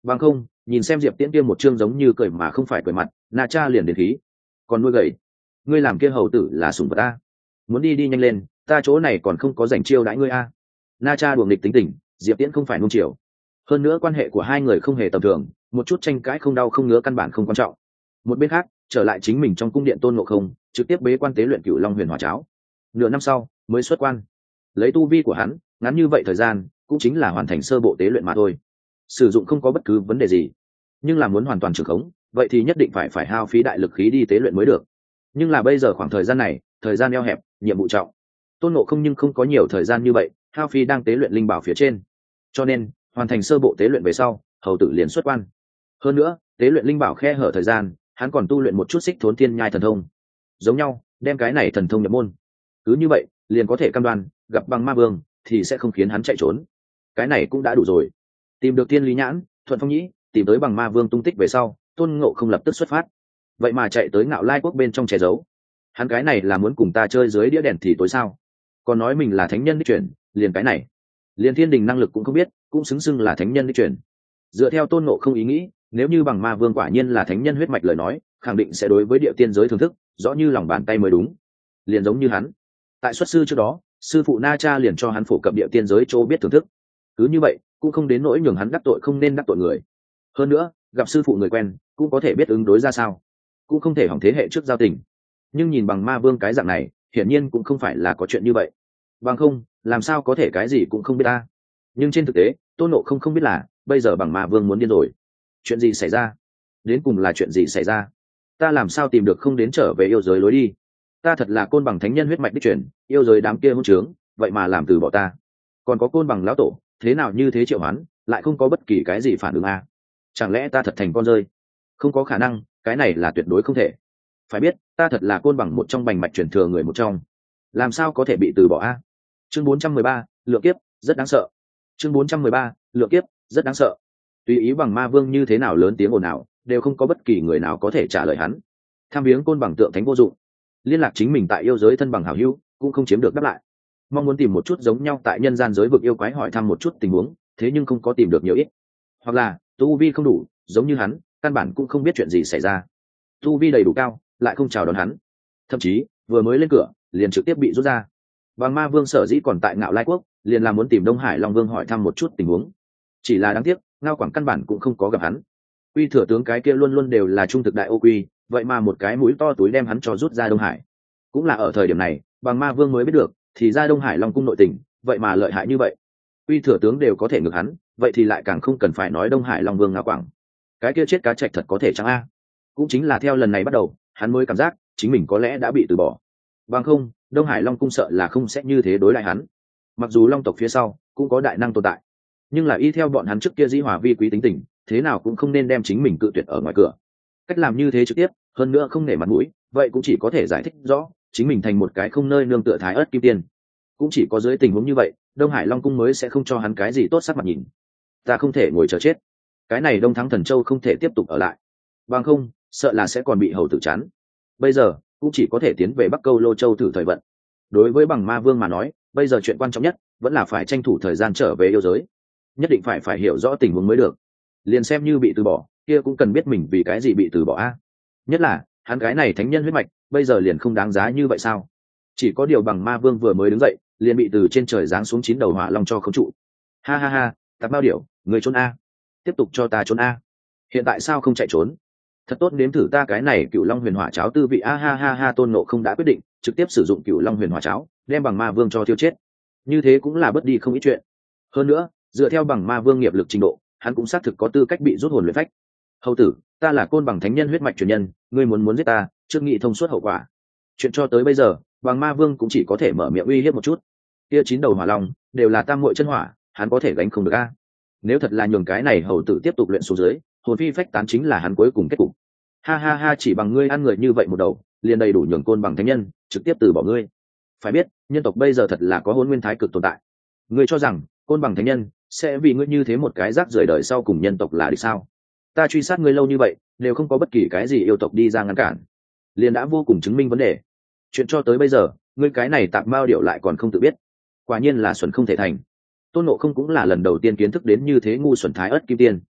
S1: Bằng không, nhìn xem Diệp Tiễn kia một chương giống như cười mà không phải cười mặt, Na Cha liền đến khí. Còn nuôi gầy, ngươi làm kia hầu tử là sủng vật ta, muốn đi đi nhanh lên, ta chỗ này còn không có dành chiêu đãi ngươi a. Na Cha đuổi nghịch tính tình, Diệp Tiễn không phải nung chiều. Hơn nữa quan hệ của hai người không hề tầm thường, một chút tranh cãi không đau không ngứa căn bản không quan trọng. Một bên khác, trở lại chính mình trong cung điện Tôn Ngộ Không, trực tiếp bế quan tế luyện Cửu Long Huyền Hỏa Cháo. Nửa năm sau mới xuất quan. Lấy tu vi của hắn, ngắn như vậy thời gian, cũng chính là hoàn thành sơ bộ tế luyện mà thôi. Sử dụng không có bất cứ vấn đề gì, nhưng là muốn hoàn toàn trường khống, vậy thì nhất định phải hao phí đại lực khí đi tế luyện mới được. Nhưng là bây giờ khoảng thời gian này, thời gian eo hẹp, nhiệm vụ trọng. Tôn Ngộ Không nhưng không có nhiều thời gian như vậy, hao phí đang tế luyện linh bảo phía trên. Cho nên, hoàn thành sơ bộ tế luyện về sau, hầu tử liền xuất quan. Hơn nữa, tế luyện linh bảo khe hở thời gian, hắn còn tu luyện một chút Xích Thốn Thiên Nhai thần thông. Giống nhau, đem cái này thần thông nhập môn. Cứ như vậy, liền có thể cam đoan, gặp Bằng Ma Vương thì sẽ không khiến hắn chạy trốn. Cái này cũng đã đủ rồi. Tìm được Tiên Lý Nhãn, Thuận Phong Nhĩ, tìm tới Bằng Ma Vương tung tích về sau, Tôn Ngộ Không lập tức xuất phát. Vậy mà chạy tới Ngạo Lai quốc bên trong che giấu. Hắn cái này là muốn cùng ta chơi dưới đĩa đèn thì tối sao? Còn nói mình là thánh nhân đích truyền, liền cái này, liền thiên đình năng lực cũng không biết, cũng xứng xưng là thánh nhân đích truyền. Dựa theo Tôn Ngộ Không ý nghĩ, nếu như Bằng Ma Vương quả nhiên là thánh nhân huyết mạch lời nói, khẳng định sẽ đối với địa tiên giới thưởng thức rõ như lòng bàn tay mới đúng. Liền giống như hắn, tại xuất sư trước đó, sư phụ Na Cha liền cho hắn phổ cập địa tiên giới chỗ biết thưởng thức. Cứ như vậy, cũng không đến nỗi nhường hắn đắc tội không nên đắc tội người. Hơn nữa, gặp sư phụ người quen, cũng có thể biết ứng đối ra sao, cũng không thể hỏng thế hệ trước giao tình. Nhưng nhìn Bằng Ma Vương cái dạng này, hiển nhiên cũng không phải là có chuyện như vậy. Bằng không, làm sao có thể cái gì cũng không biết ta. Nhưng trên thực tế, Tôn Ngộ Không không biết là bây giờ Bằng Ma Vương muốn điên rồi. Chuyện gì xảy ra? Đến cùng là chuyện gì xảy ra? Ta làm sao tìm được không đến trở về yêu giới lối đi? Ta thật là Côn Bằng thánh nhân huyết mạch đích truyền, yêu giới đám kia hỗn trướng, vậy mà làm từ bỏ ta. Còn có Côn Bằng lão tổ, thế nào như thế triệu hoán, lại không có bất kỳ cái gì phản ứng à? Chẳng lẽ ta thật thành con rơi? Không có khả năng, cái này là tuyệt đối không thể. Phải biết, ta thật là Côn Bằng một trong bành mạch truyền thừa người một trong, làm sao có thể bị từ bỏ a? Chương 413, lượng kiếp, rất đáng sợ. Chương 413, lượng kiếp, rất đáng sợ. Tùy ý Bằng Ma Vương như thế nào lớn tiếng ồn ào, đều không có bất kỳ người nào có thể trả lời hắn. Tham viếng Côn Bằng tượng thánh vô dụng, liên lạc chính mình tại yêu giới thân bằng hảo hữu cũng không chiếm được đáp lại. Mong muốn tìm một chút giống nhau tại nhân gian giới vực yêu quái hỏi thăm một chút tình huống, thế nhưng không có tìm được nhiều ít. Hoặc là tu vi không đủ, giống như hắn, căn bản cũng không biết chuyện gì xảy ra. Tu vi đầy đủ cao, lại không chào đón hắn. Thậm chí, vừa mới lên cửa, liền trực tiếp bị rút ra. Bằng Ma Vương sở dĩ còn tại Ngạo Lai quốc, liền là muốn tìm Đông Hải Long Vương hỏi thăm một chút tình huống. Chỉ là đáng tiếc, Ngao Quảng căn bản cũng không có gặp hắn. Uy thừa tướng cái kia luôn luôn đều là trung thực đại ô quy, vậy mà một cái mũi to túi đem hắn cho rút ra Đông Hải. Cũng là ở thời điểm này, Bằng Ma Vương mới biết được, thì ra Đông Hải Long cung nội tình, vậy mà lợi hại như vậy. Uy thừa tướng đều có thể ngược hắn, vậy thì lại càng không cần phải nói Đông Hải Long Vương Ngao Quảng. Cái kia chết cá trạch thật có thể chăng a? Cũng chính là theo lần này bắt đầu, hắn mới cảm giác chính mình có lẽ đã bị từ bỏ. Bằng không, Đông Hải Long cung sợ là không sẽ như thế đối lại hắn. Mặc dù Long tộc phía sau cũng có đại năng tồn tại, nhưng là y theo bọn hắn trước kia dĩ hòa vi quý tính tình, thế nào cũng không nên đem chính mình cự tuyệt ở ngoài cửa. Cách làm như thế trực tiếp, hơn nữa không nể mặt mũi, vậy cũng chỉ có thể giải thích rõ chính mình thành một cái không nơi nương tựa thái ớt kim tiên. Cũng chỉ có dưới tình huống như vậy, Đông Hải Long cung mới sẽ không cho hắn cái gì tốt sắc mặt nhìn. Ta không thể ngồi chờ chết, cái này Đông Thắng Thần Châu không thể tiếp tục ở lại, bằng không sợ là sẽ còn bị hầu tử chán. Bây giờ cũng chỉ có thể tiến về Bắc Câu Lô Châu thử thời vận. Đối với Bằng Ma Vương mà nói, bây giờ chuyện quan trọng nhất vẫn là phải tranh thủ thời gian trở về yêu giới. Nhất định phải hiểu rõ tình huống mới được. Liền xem như bị từ bỏ, kia cũng cần biết mình vì cái gì bị từ bỏ a. Nhất là hắn cái này thánh nhân huyết mạch, bây giờ liền không đáng giá như vậy sao? Chỉ có điều Bằng Ma Vương vừa mới đứng dậy, liền bị từ trên trời giáng xuống 9 đầu hỏa long cho khống trụ. Ha ha ha, Tạp Bao Điểu, người trốn a, tiếp tục cho ta trốn a. Hiện tại sao không chạy trốn? Thật tốt nếm thử ta cái này Cửu Long Huyền Hỏa cháo tư vị a. Ha ha ha. Tôn Ngộ Không đã quyết định trực tiếp sử dụng Cửu Long Huyền Hỏa cháo, đem Bằng Ma Vương cho tiêu chết. Như thế cũng là bớt đi không ít chuyện. Hơn nữa, dựa theo Bằng Ma Vương nghiệp lực trình độ, hắn cũng xác thực có tư cách bị rút hồn luyện phách. Hầu tử, ta là Côn Bằng thánh nhân huyết mạch truyền nhân, ngươi muốn giết ta, trước nghị thông suốt hậu quả. Chuyện cho tới bây giờ, Bằng Ma Vương cũng chỉ có thể mở miệng uy hiếp một chút. Kia 9 đầu hỏa long đều là tam muội chân hỏa, hắn có thể gánh không được a. Nếu thật là nhường cái này hầu tử tiếp tục luyện xuống dưới, hồn phi phách tán chính là hắn cuối cùng kết cục. Ha ha ha, chỉ bằng ngươi ăn người như vậy một đầu, liền đầy đủ nhường Côn Bằng thánh nhân trực tiếp từ bỏ ngươi. Phải biết, nhân tộc bây giờ thật là có Hỗn Nguyên Thái Cực tồn tại. Ngươi cho rằng Côn Bằng thánh nhân sẽ vì ngươi như thế một cái rác rưởi đời sau cùng nhân tộc là được sao? Ta truy sát ngươi lâu như vậy, đều không có bất kỳ cái gì yêu tộc đi ra ngăn cản, liền đã vô cùng chứng minh vấn đề. Chuyện cho tới bây giờ, ngươi cái này Tạp Mao Điểu lại còn không tự biết, quả nhiên là xuẩn không thể thành. Tôn Ngộ Không cũng là lần đầu tiên kiến thức đến như thế ngu xuẩn thái ớt kim tiên.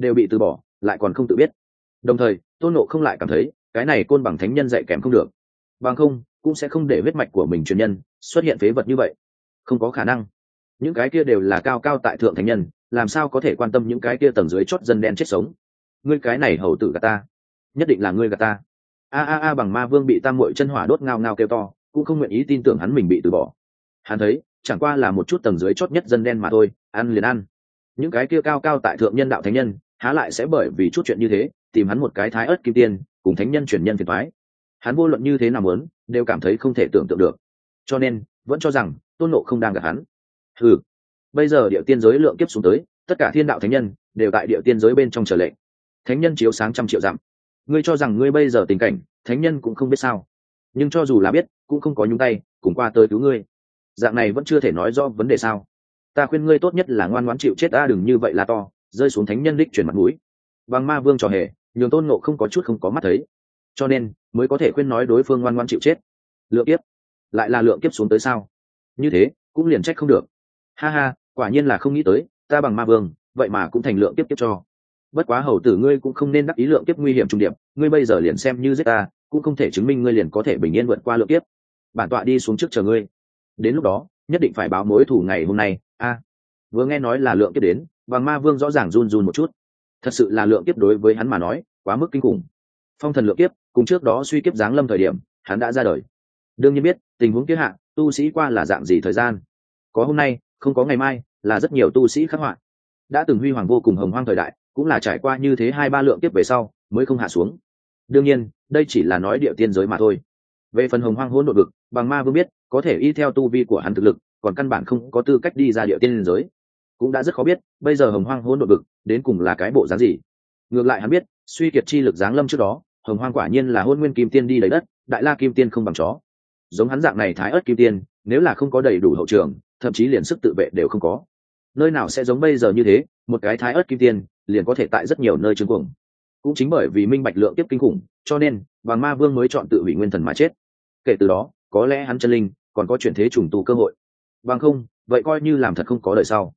S1: đều bị từ bỏ lại còn không tự biết. Đồng thời Tôn Ngộ không lại cảm thấy cái này côn bằng thánh nhân dạy kèm không được, bằng không cũng sẽ không để huyết mạch của mình truyền nhân xuất hiện phế vật như vậy. Không có khả năng, những cái kia đều là cao cao tại thượng thánh nhân, làm sao có thể quan tâm những cái kia tầng dưới chót dân đen chết sống. Ngươi cái này hầu tử gạt ta, nhất định là ngươi gạt ta. A Bằng Ma Vương bị tam muội chân hỏa đốt ngao ngao kêu to, cũng không nguyện ý tin tưởng hắn mình bị từ bỏ. Hắn thấy chẳng qua là một chút tầng dưới chót nhất dân đen mà thôi, ăn liền ăn. Những cái kia cao cao tại thượng nhân đạo thánh nhân há lại sẽ bởi vì chút chuyện như thế tìm hắn một cái thái ớt kim tiên cùng thánh nhân chuyển nhân phiền toái. Hắn vô luận như thế nào muốn đều cảm thấy không thể tưởng tượng được, cho nên vẫn cho rằng Tôn Ngộ không đang gạt hắn. Bây giờ địa tiên giới lượng kiếp xuống tới, tất cả thiên đạo thánh nhân đều tại địa tiên giới bên trong chờ lệnh. Thánh nhân chiếu sáng 100 triệu dặm, ngươi cho rằng ngươi bây giờ tình cảnh thánh nhân cũng không biết sao? Nhưng cho dù là biết cũng không có nhúng tay cùng qua tới cứu ngươi. Dạng này vẫn chưa thể nói rõ vấn đề sao? Ta khuyên ngươi tốt nhất là ngoan ngoãn chịu chết, đừng như vậy là to rơi xuống thánh nhân đích chuyển mặt mũi. Bằng Ma Vương trò hề nhường Tôn Ngộ không có chút không có mắt thấy, cho nên mới có thể khuyên nói đối phương ngoan ngoãn chịu chết. Lượng kiếp lại là lượng kiếp xuống tới sao? Như thế cũng liền trách không được. Ha ha, quả nhiên là không nghĩ tới ta Bằng Ma Vương vậy mà cũng thành lượng kiếp kiếp cho. Bất quá hầu tử ngươi cũng không nên đắc ý lượng kiếp nguy hiểm trung điệp, ngươi bây giờ liền xem như giết ta cũng không thể chứng minh ngươi liền có thể bình yên vượt qua lượng kiếp. Bản tọa đi xuống trước chờ ngươi, đến lúc đó nhất định phải báo mối thù ngày hôm nay. Vừa nghe nói là lượng kiếp đến, Bằng Ma Vương rõ ràng run run một chút. Thật sự là lượng kiếp đối với hắn mà nói quá mức kinh khủng. Phong thần lượng kiếp cùng trước đó suy kiếp giáng lâm thời điểm hắn đã ra đời, đương nhiên biết tình huống kia hạ tu sĩ qua là dạng gì thời gian. Có hôm nay không có ngày mai là rất nhiều tu sĩ khắc họa. Đã từng huy hoàng vô cùng hồng hoang thời đại cũng là trải qua như thế 2-3 lượng kiếp về sau mới không hạ xuống. Đương nhiên đây chỉ là nói địa tiên giới mà thôi. Về phần hồng hoang hỗn độn vực, Bằng Ma Vương biết có thể y theo tu vi của hắn thực lực còn căn bản không có tư cách đi ra địa tiên giới, cũng đã rất khó biết bây giờ hồng hoang hỗn độn vực đến cùng là cái bộ dáng gì. Ngược lại hắn biết suy kiệt chi lực giáng lâm trước đó, hồng hoang quả nhiên là hôn nguyên kim tiên đi lấy đất, đại la kim tiên không bằng chó. Giống hắn dạng này thái ớt kim tiên nếu là không có đầy đủ hậu trường, thậm chí liền sức tự vệ đều không có. Nơi nào sẽ giống bây giờ như thế, một cái thái ớt kim tiên liền có thể tại rất nhiều nơi trương cuồng. Cũng chính bởi vì minh bạch lượng tiếp kinh khủng, cho nên Bằng Ma Vương mới chọn tự hủy nguyên thần mà chết. Kể từ đó có lẽ hắn chân linh còn có chuyển thế trùng tu cơ hội, bằng không vậy coi như làm thật không có đời sau.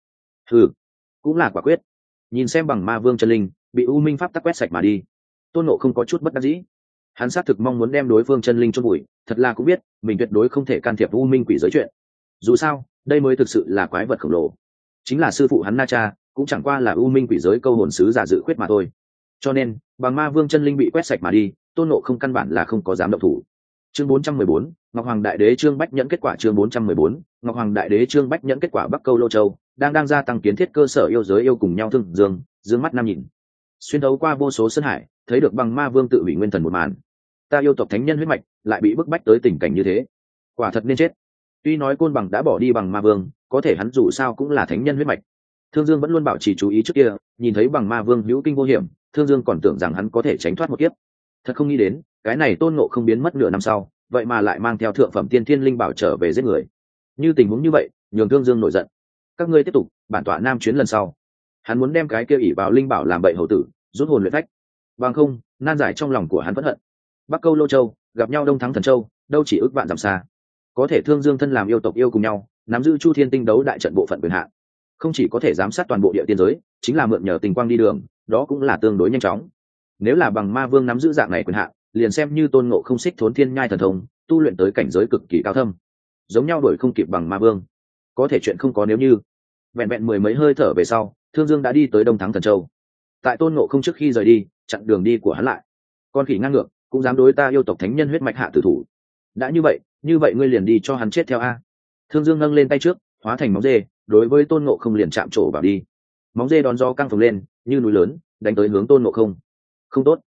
S1: Cũng là quả quyết. Nhìn xem Bằng Ma Vương chân linh bị u minh pháp tắc quét sạch mà đi, Tôn Ngộ không có chút bất đắc dĩ. Hắn xác thực mong muốn đem đối phương chân linh chôn bụi, thật là cũng biết mình tuyệt đối không thể can thiệp u minh quỷ giới chuyện. Dù sao đây mới thực sự là quái vật khổng lồ, chính là sư phụ hắn Na Cha cũng chẳng qua là u minh quỷ giới câu hồn sứ giả dự khuyết mà thôi. Cho nên Bằng Ma Vương chân linh bị quét sạch mà đi, Tôn Ngộ không căn bản là không có dám động thủ. Chương 414, Ngọc Hoàng Đại Đế Trương Bách Nhẫn kết quả. Chương 414, Ngọc Hoàng Đại Đế Trương Bách Nhẫn kết quả. Bắc Câu Lô Châu đang gia tăng kiến thiết cơ sở yêu giới yêu cùng nhau thương dương mắt nam nhìn, xuyên đấu qua vô số sơn hải, thấy được Bằng Ma Vương tự hủy nguyên thần một màn. Ta yêu tộc thánh nhân huyết mạch lại bị bức bách tới tình cảnh như thế, quả thật nên chết. Tuy nói Côn Bằng đã bỏ đi Bằng Ma Vương, có thể hắn dù sao cũng là thánh nhân huyết mạch. Thương Dương vẫn luôn bảo trì chú ý trước kia, nhìn thấy Bằng Ma Vương hữu kinh vô hiểm, Thương Dương còn tưởng rằng hắn có thể tránh thoát một kiếp. Thật không nghĩ đến cái này Tôn Ngộ không biến mất nửa năm sau, vậy mà lại mang theo thượng phẩm tiên thiên linh bảo trở về giết người. Như tình huống như vậy nhường Thương Dương nổi giận. Các ngươi tiếp tục, bản tọa nam chuyến lần sau. Hắn muốn đem cái kia ỷ vào linh bảo làm bậy hầu tử rút hồn luyện phách, bằng không nan giải trong lòng của hắn vẫn hận. Bắc Câu Lô Châu gặp nhau Đông Thắng Thần Châu, đâu chỉ ước vạn dặm xa. Có thể Thương Dương thân làm yêu tộc yêu cùng nhau, nắm giữ Chu Thiên Tinh đấu đại trận bộ phận quyền hạn, không chỉ có thể giám sát toàn bộ địa tiên giới, chính là mượn nhờ tình quang đi đường, đó cũng là tương đối nhanh chóng. Nếu là Bằng Ma Vương nắm giữ dạng này quyền hạn, liền xem như Tôn Ngộ không xích thốn thiên nhai thần thông tu luyện tới cảnh giới cực kỳ cao thâm, giống nhau đuổi không kịp Bằng Ma Vương. Có thể chuyện không có nếu như. Vẹn vẹn mười mấy hơi thở về sau, Thương Dương đã đi tới Đông Thắng Thần Châu. Tại Tôn Ngộ không trước khi rời đi, chặn đường đi của hắn lại. Con khỉ ngang ngược cũng dám đối ta yêu tộc thánh nhân huyết mạch hạ tử thủ. Đã như vậy ngươi liền đi cho hắn chết theo a. Thương Dương nâng lên tay trước, hóa thành móng dê, đối với Tôn Ngộ không liền chạm trổ vào đi. Móng dê đón gió căng phồng lên như núi lớn, đánh tới hướng Tôn Ngộ không. Không tốt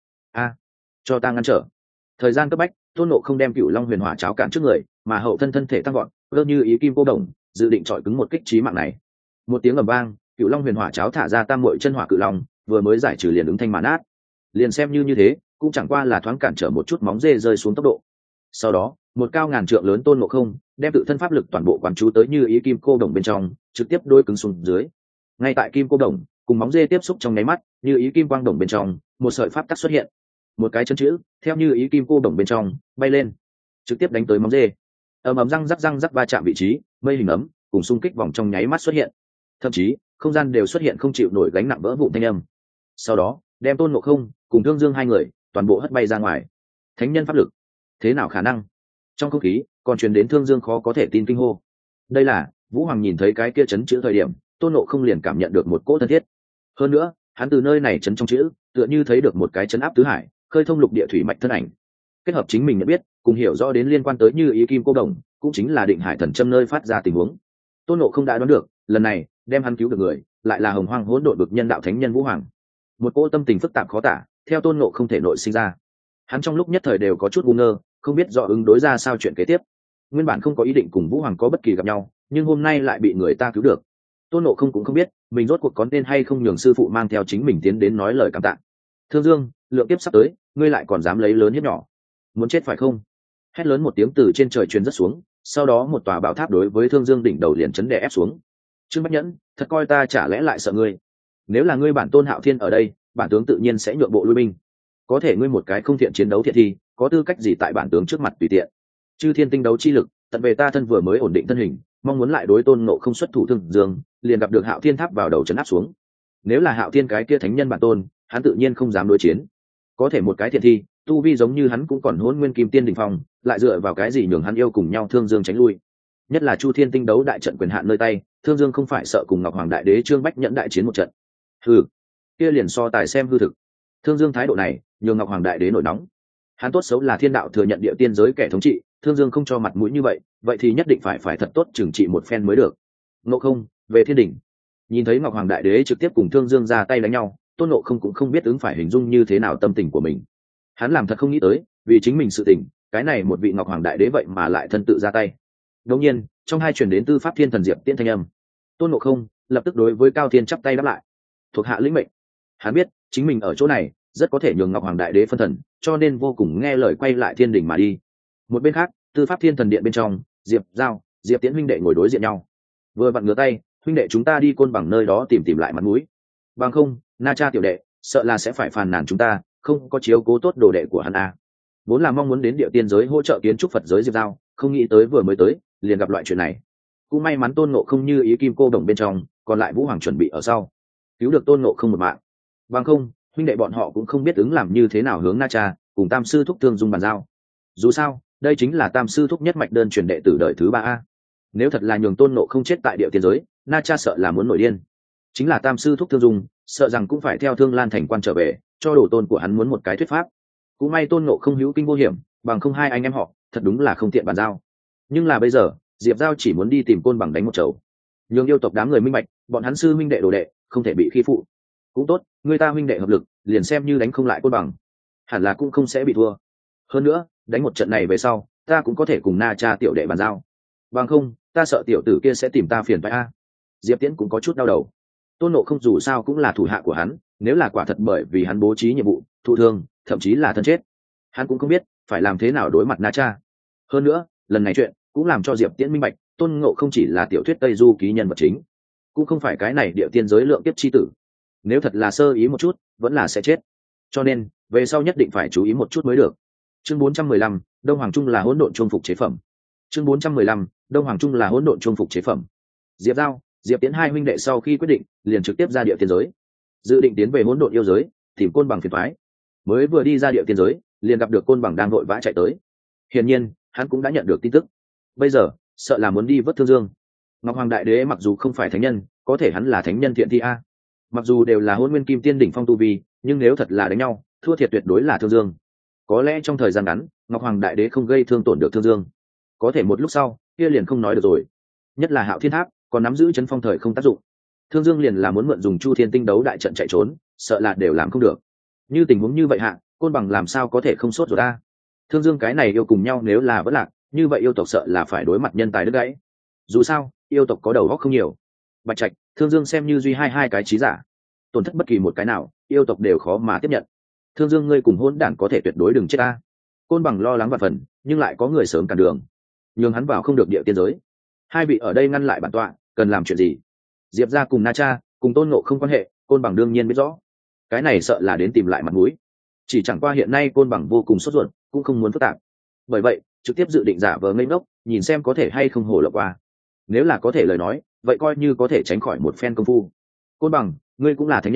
S1: cho ta ngăn trở. Thời gian cấp bách, Tôn Ngộ không đem Cửu Long Huyền Hỏa cháo cản trước người, mà hậu thân thể tăng gọn, cơ như ý kim cô đồng, dự định chọi cứng một kích chí mạng này. Một tiếng ầm vang, Cửu Long Huyền Hỏa cháo thả ra tam muội chân hỏa cự long, vừa mới giải trừ liền ứng thanh màn át. Liền xem như thế, cũng chẳng qua là thoáng cản trở một chút móng dê rơi xuống tốc độ. Sau đó, một cao ngàn trượng lớn Tôn Ngộ không đem tự thân pháp lực toàn bộ quán chú tới như ý kim cô đồng bên trong, trực tiếp đôi cứng xuống dưới. Ngay tại kim cô đồng cùng móng dê tiếp xúc trong nháy mắt, như ý kim quang đồng bên trong, một sợi pháp tắc xuất hiện. Một cái chân chữ theo như ý kim cô đồng bên trong bay lên, trực tiếp đánh tới móng dê. Ầm răng rắc va chạm vị trí, mây hình ấm cùng xung kích vòng trong nháy mắt xuất hiện, thậm chí không gian đều xuất hiện không chịu nổi gánh nặng vỡ vụn thanh âm. sau đó đem Tôn Ngộ Không cùng Thương Dương hai người toàn bộ hất bay ra ngoài. Thánh nhân pháp lực, thế nào khả năng? Trong không khí còn truyền đến Thương Dương khó có thể tin kinh hô. Đây là Vũ Hoàng nhìn thấy cái kia chấn chữ thời điểm, Tôn Ngộ Không liền cảm nhận được một cỗ thân thiết. Hơn nữa, hắn từ nơi này chấn trong chữ, tựa như thấy được một cái chấn áp tứ hải, khơi thông lục địa thủy mạch thân ảnh. Kết hợp chính mình nhận biết, cùng hiểu rõ đến liên quan tới Như Ý Kim Cô Đồng, cũng chính là Định Hải Thần Châm nơi phát ra tình huống. Tôn Ngộ Không đã đoán được, lần này đem hắn cứu được người, lại là Hồng Hoang Hỗn Độn Bực Nhân Đạo Thánh Nhân Vũ Hoàng. Một cỗ tâm tình phức tạp khó tả, theo Tôn Ngộ Không thể nội sinh ra. Hắn trong lúc nhất thời đều có chút ngu ngơ, không biết rõ ứng đối ra sao chuyện kế tiếp. Nguyên bản không có ý định cùng Vũ Hoàng có bất kỳ gặp nhau, nhưng hôm nay lại bị người ta cứu được. Tôn Ngộ Không cũng không biết mình rốt cuộc có nên hay không nhường sư phụ mang theo chính mình tiến đến nói lời cảm tạ. Thương Dương, lượng kiếp sắp tới, ngươi lại còn dám lấy lớn hiếp nhỏ, muốn chết phải không? Hét lớn một tiếng từ trên trời truyền rất xuống, sau đó một tòa bảo tháp đối với Thương Dương đỉnh đầu liền chấn đè ép xuống. Trương Bách Nhẫn, thật coi ta chả lẽ lại sợ ngươi? Nếu là ngươi bản tôn Hạo Thiên ở đây, bản tướng tự nhiên sẽ nhượng bộ lui binh. Có thể ngươi một cái không thiện chiến đấu thiện thi, có tư cách gì tại bản tướng trước mặt tùy tiện? Chư thiên tinh đấu chi lực, tận về ta thân vừa mới ổn định thân hình, mong muốn lại đối Tôn Ngộ Không xuất thủ Thương Dương, liền gặp được Hạo Thiên tháp vào đầu chấn áp xuống. Nếu là Hạo Thiên cái kia thánh nhân bản tôn, hắn tự nhiên không dám đối chiến. Có thể một cái thiện thi, tu vi giống như hắn cũng còn Hỗn Nguyên Kim Tiên đỉnh phong, lại dựa vào cái gì nhường hắn yêu cùng nhau Thương Dương tránh lui? Nhất là Chu Thiên tinh đấu đại trận quyền hạn nơi tay, Thương Dương không phải sợ cùng Ngọc Hoàng Đại Đế Trương Bách Nhẫn đại chiến một trận. Hừ, kia liền so tài xem hư thực. Thương Dương thái độ này nhường Ngọc Hoàng Đại Đế nổi nóng. Hắn tốt xấu là thiên đạo thừa nhận địa tiên giới kẻ thống trị, Thương Dương không cho mặt mũi như vậy thì nhất định phải thật tốt trừng trị một phen mới được. Ngộ Không, về thiên đỉnh. Nhìn thấy Ngọc Hoàng Đại Đế trực tiếp cùng Thương Dương ra tay đánh nhau, Tôn Ngộ Không cũng không biết ứng phải hình dung như thế nào tâm tình của mình. Hắn làm thật không nghĩ tới, vì chính mình sự tình, cái này một vị Ngọc Hoàng Đại Đế vậy mà lại thân tự ra tay. Đương nhiên, trong hai truyền đến Tư Pháp Thiên Thần Diệp Tiễn thanh âm, Tôn Ngộ Không lập tức đối với Cao Thiên chắp tay đáp lại, thuộc hạ lĩnh mệnh. Hắn biết chính mình ở chỗ này rất có thể nhường Ngọc Hoàng Đại Đế phân thần, cho nên vô cùng nghe lời quay lại thiên đình mà đi. Một bên khác, Tư Pháp Thiên Thần Điện bên trong, Diệp Giao, Diệp Tiễn huynh đệ ngồi đối diện nhau. Vừa vặn ngửa tay, huynh đệ chúng ta đi Côn Bằng nơi đó tìm lại mặt mũi. Bằng không, Na Cha tiểu đệ, sợ là sẽ phải phàn nàn chúng ta, không có chiếu cố tốt đồ đệ của hắn a. Vốn là mong muốn đến địa tiên giới hỗ trợ kiến trúc Phật giới Diệp Giao, không nghĩ tới vừa mới tới, liền gặp loại chuyện này. Cũng may mắn Tôn Ngộ Không Như Ý Kim Cô Đồng bên trong, còn lại Vũ Hoàng chuẩn bị ở sau, cứu được Tôn Ngộ Không một mạng. Bằng không, huynh đệ bọn họ cũng không biết ứng làm như thế nào hướng Na Cha cùng Tam sư thúc Thương Dung bàn giao. Dù sao, đây chính là Tam sư thúc nhất mạch đơn truyền đệ tử đời thứ 3 a. Nếu thật là nhường Tôn Ngộ Không chết tại địa tiên giới, Na Cha sợ là muốn nổi điên. Chính là Tam sư thúc Thương Dung, sợ rằng cũng phải theo Thương Lan thành quan trở về, cho đồ tôn của hắn muốn một cái thuyết pháp. Cũng may Tôn Ngộ Không hữu kinh vô hiểm, bằng không hai anh em họ thật đúng là không tiện bàn giao. Nhưng là bây giờ, Diệp Giao chỉ muốn đi tìm Côn Bằng đánh một chầu, nhường yêu tộc đám người minh bạch, bọn hắn sư huynh đệ đồ đệ không thể bị khi phụ. Cũng tốt, người ta huynh đệ hợp lực, liền xem như đánh không lại Côn Bằng, hẳn là cũng không sẽ bị thua. Hơn nữa, đánh một trận này về sau, ta cũng có thể cùng Na Cha tiểu đệ bàn giao. Bằng không, ta sợ tiểu tử kia sẽ tìm ta phiền phải a. Diệp Tiễn cũng có chút đau đầu. Tôn Ngộ Không dù sao cũng là thủ hạ của hắn, nếu là quả thật bởi vì hắn bố trí nhiệm vụ, thụ thương, thậm chí là thân chết, hắn cũng không biết phải làm thế nào đối mặt Na Cha. Hơn nữa, lần này chuyện cũng làm cho Diệp Tiễn minh bạch, Tôn Ngộ Không chỉ là tiểu thuyết Tây Du ký nhân vật chính, cũng không phải cái này địa tiên giới lượng kiếp chi tử. Nếu thật là sơ ý một chút, vẫn là sẽ chết. Cho nên, về sau nhất định phải chú ý một chút mới được. Chương 415, Đông Hoàng Trung là hỗn độn trung phục chế phẩm. Chương 415, Đông Hoàng Trung là hỗn độn trung phục chế phẩm. Diệp Giao, Diệp Tiễn hai huynh đệ sau khi quyết định, liền trực tiếp ra địa tiên giới, dự định tiến về hỗn độn yêu giới, tìm Côn Bằng phiền toái. Mới vừa đi ra địa tiên giới, liền gặp được Côn Bằng đang vội vã chạy tới. Hiển nhiên, hắn cũng đã nhận được tin tức. Bây giờ, sợ là muốn đi vớt Thương Dương. Ngọc Hoàng Đại Đế mặc dù không phải thánh nhân, có thể hắn là thánh nhân thiện thi a. Mặc dù đều là Hỗn Nguyên Kim Tiên đỉnh phong tu vi, nhưng nếu thật là đánh nhau, thua thiệt tuyệt đối là Thương Dương. Có lẽ trong thời gian ngắn, Ngọc Hoàng Đại Đế không gây thương tổn được Thương Dương, có thể một lúc sau, kia liền không nói được rồi. Nhất là Hạo Thiên Tháp, còn nắm giữ chấn phong thời không tác dụng. Thương Dương liền là muốn mượn dùng Chu Thiên tinh đấu đại trận chạy trốn, sợ là đều làm không được. Như tình huống như vậy hạ, Côn Bằng làm sao có thể không sốt rồi a? Thương Dương cái này yêu cùng nhau nếu là vỡ lạc, như vậy yêu tộc sợ là phải đối mặt nhân tài đứt gãy. Dù sao, yêu tộc có đầu óc không nhiều. Bạch Trạch, Thương Dương xem như duy hai cái trí giả, tổn thất bất kỳ một cái nào, yêu tộc đều khó mà tiếp nhận. Thương Dương ngươi cùng hỗn đản có thể tuyệt đối đừng chết ta. Côn Bằng lo lắng vạn phần, nhưng lại có người sớm cản đường, nhường hắn vào không được địa tiên giới. Hai vị ở đây ngăn lại bản tọa, cần làm chuyện gì? Diệp gia cùng Na Cha, cùng Tôn Ngộ không quan hệ, Côn Bằng đương nhiên biết rõ. Cái này sợ là đến tìm lại mặt mũi. Chỉ chẳng qua hiện nay Côn Bằng vô cùng sốt ruột, cũng không muốn phức tạp. Bởi vậy, trực tiếp dự định giả vờ ngây ngốc, nhìn xem có thể hay không hổ lộng qua. Nếu là có thể lời nói, vậy coi như có thể tránh khỏi một phen công phu. Côn Bằng, ngươi cũng là thánh nhân,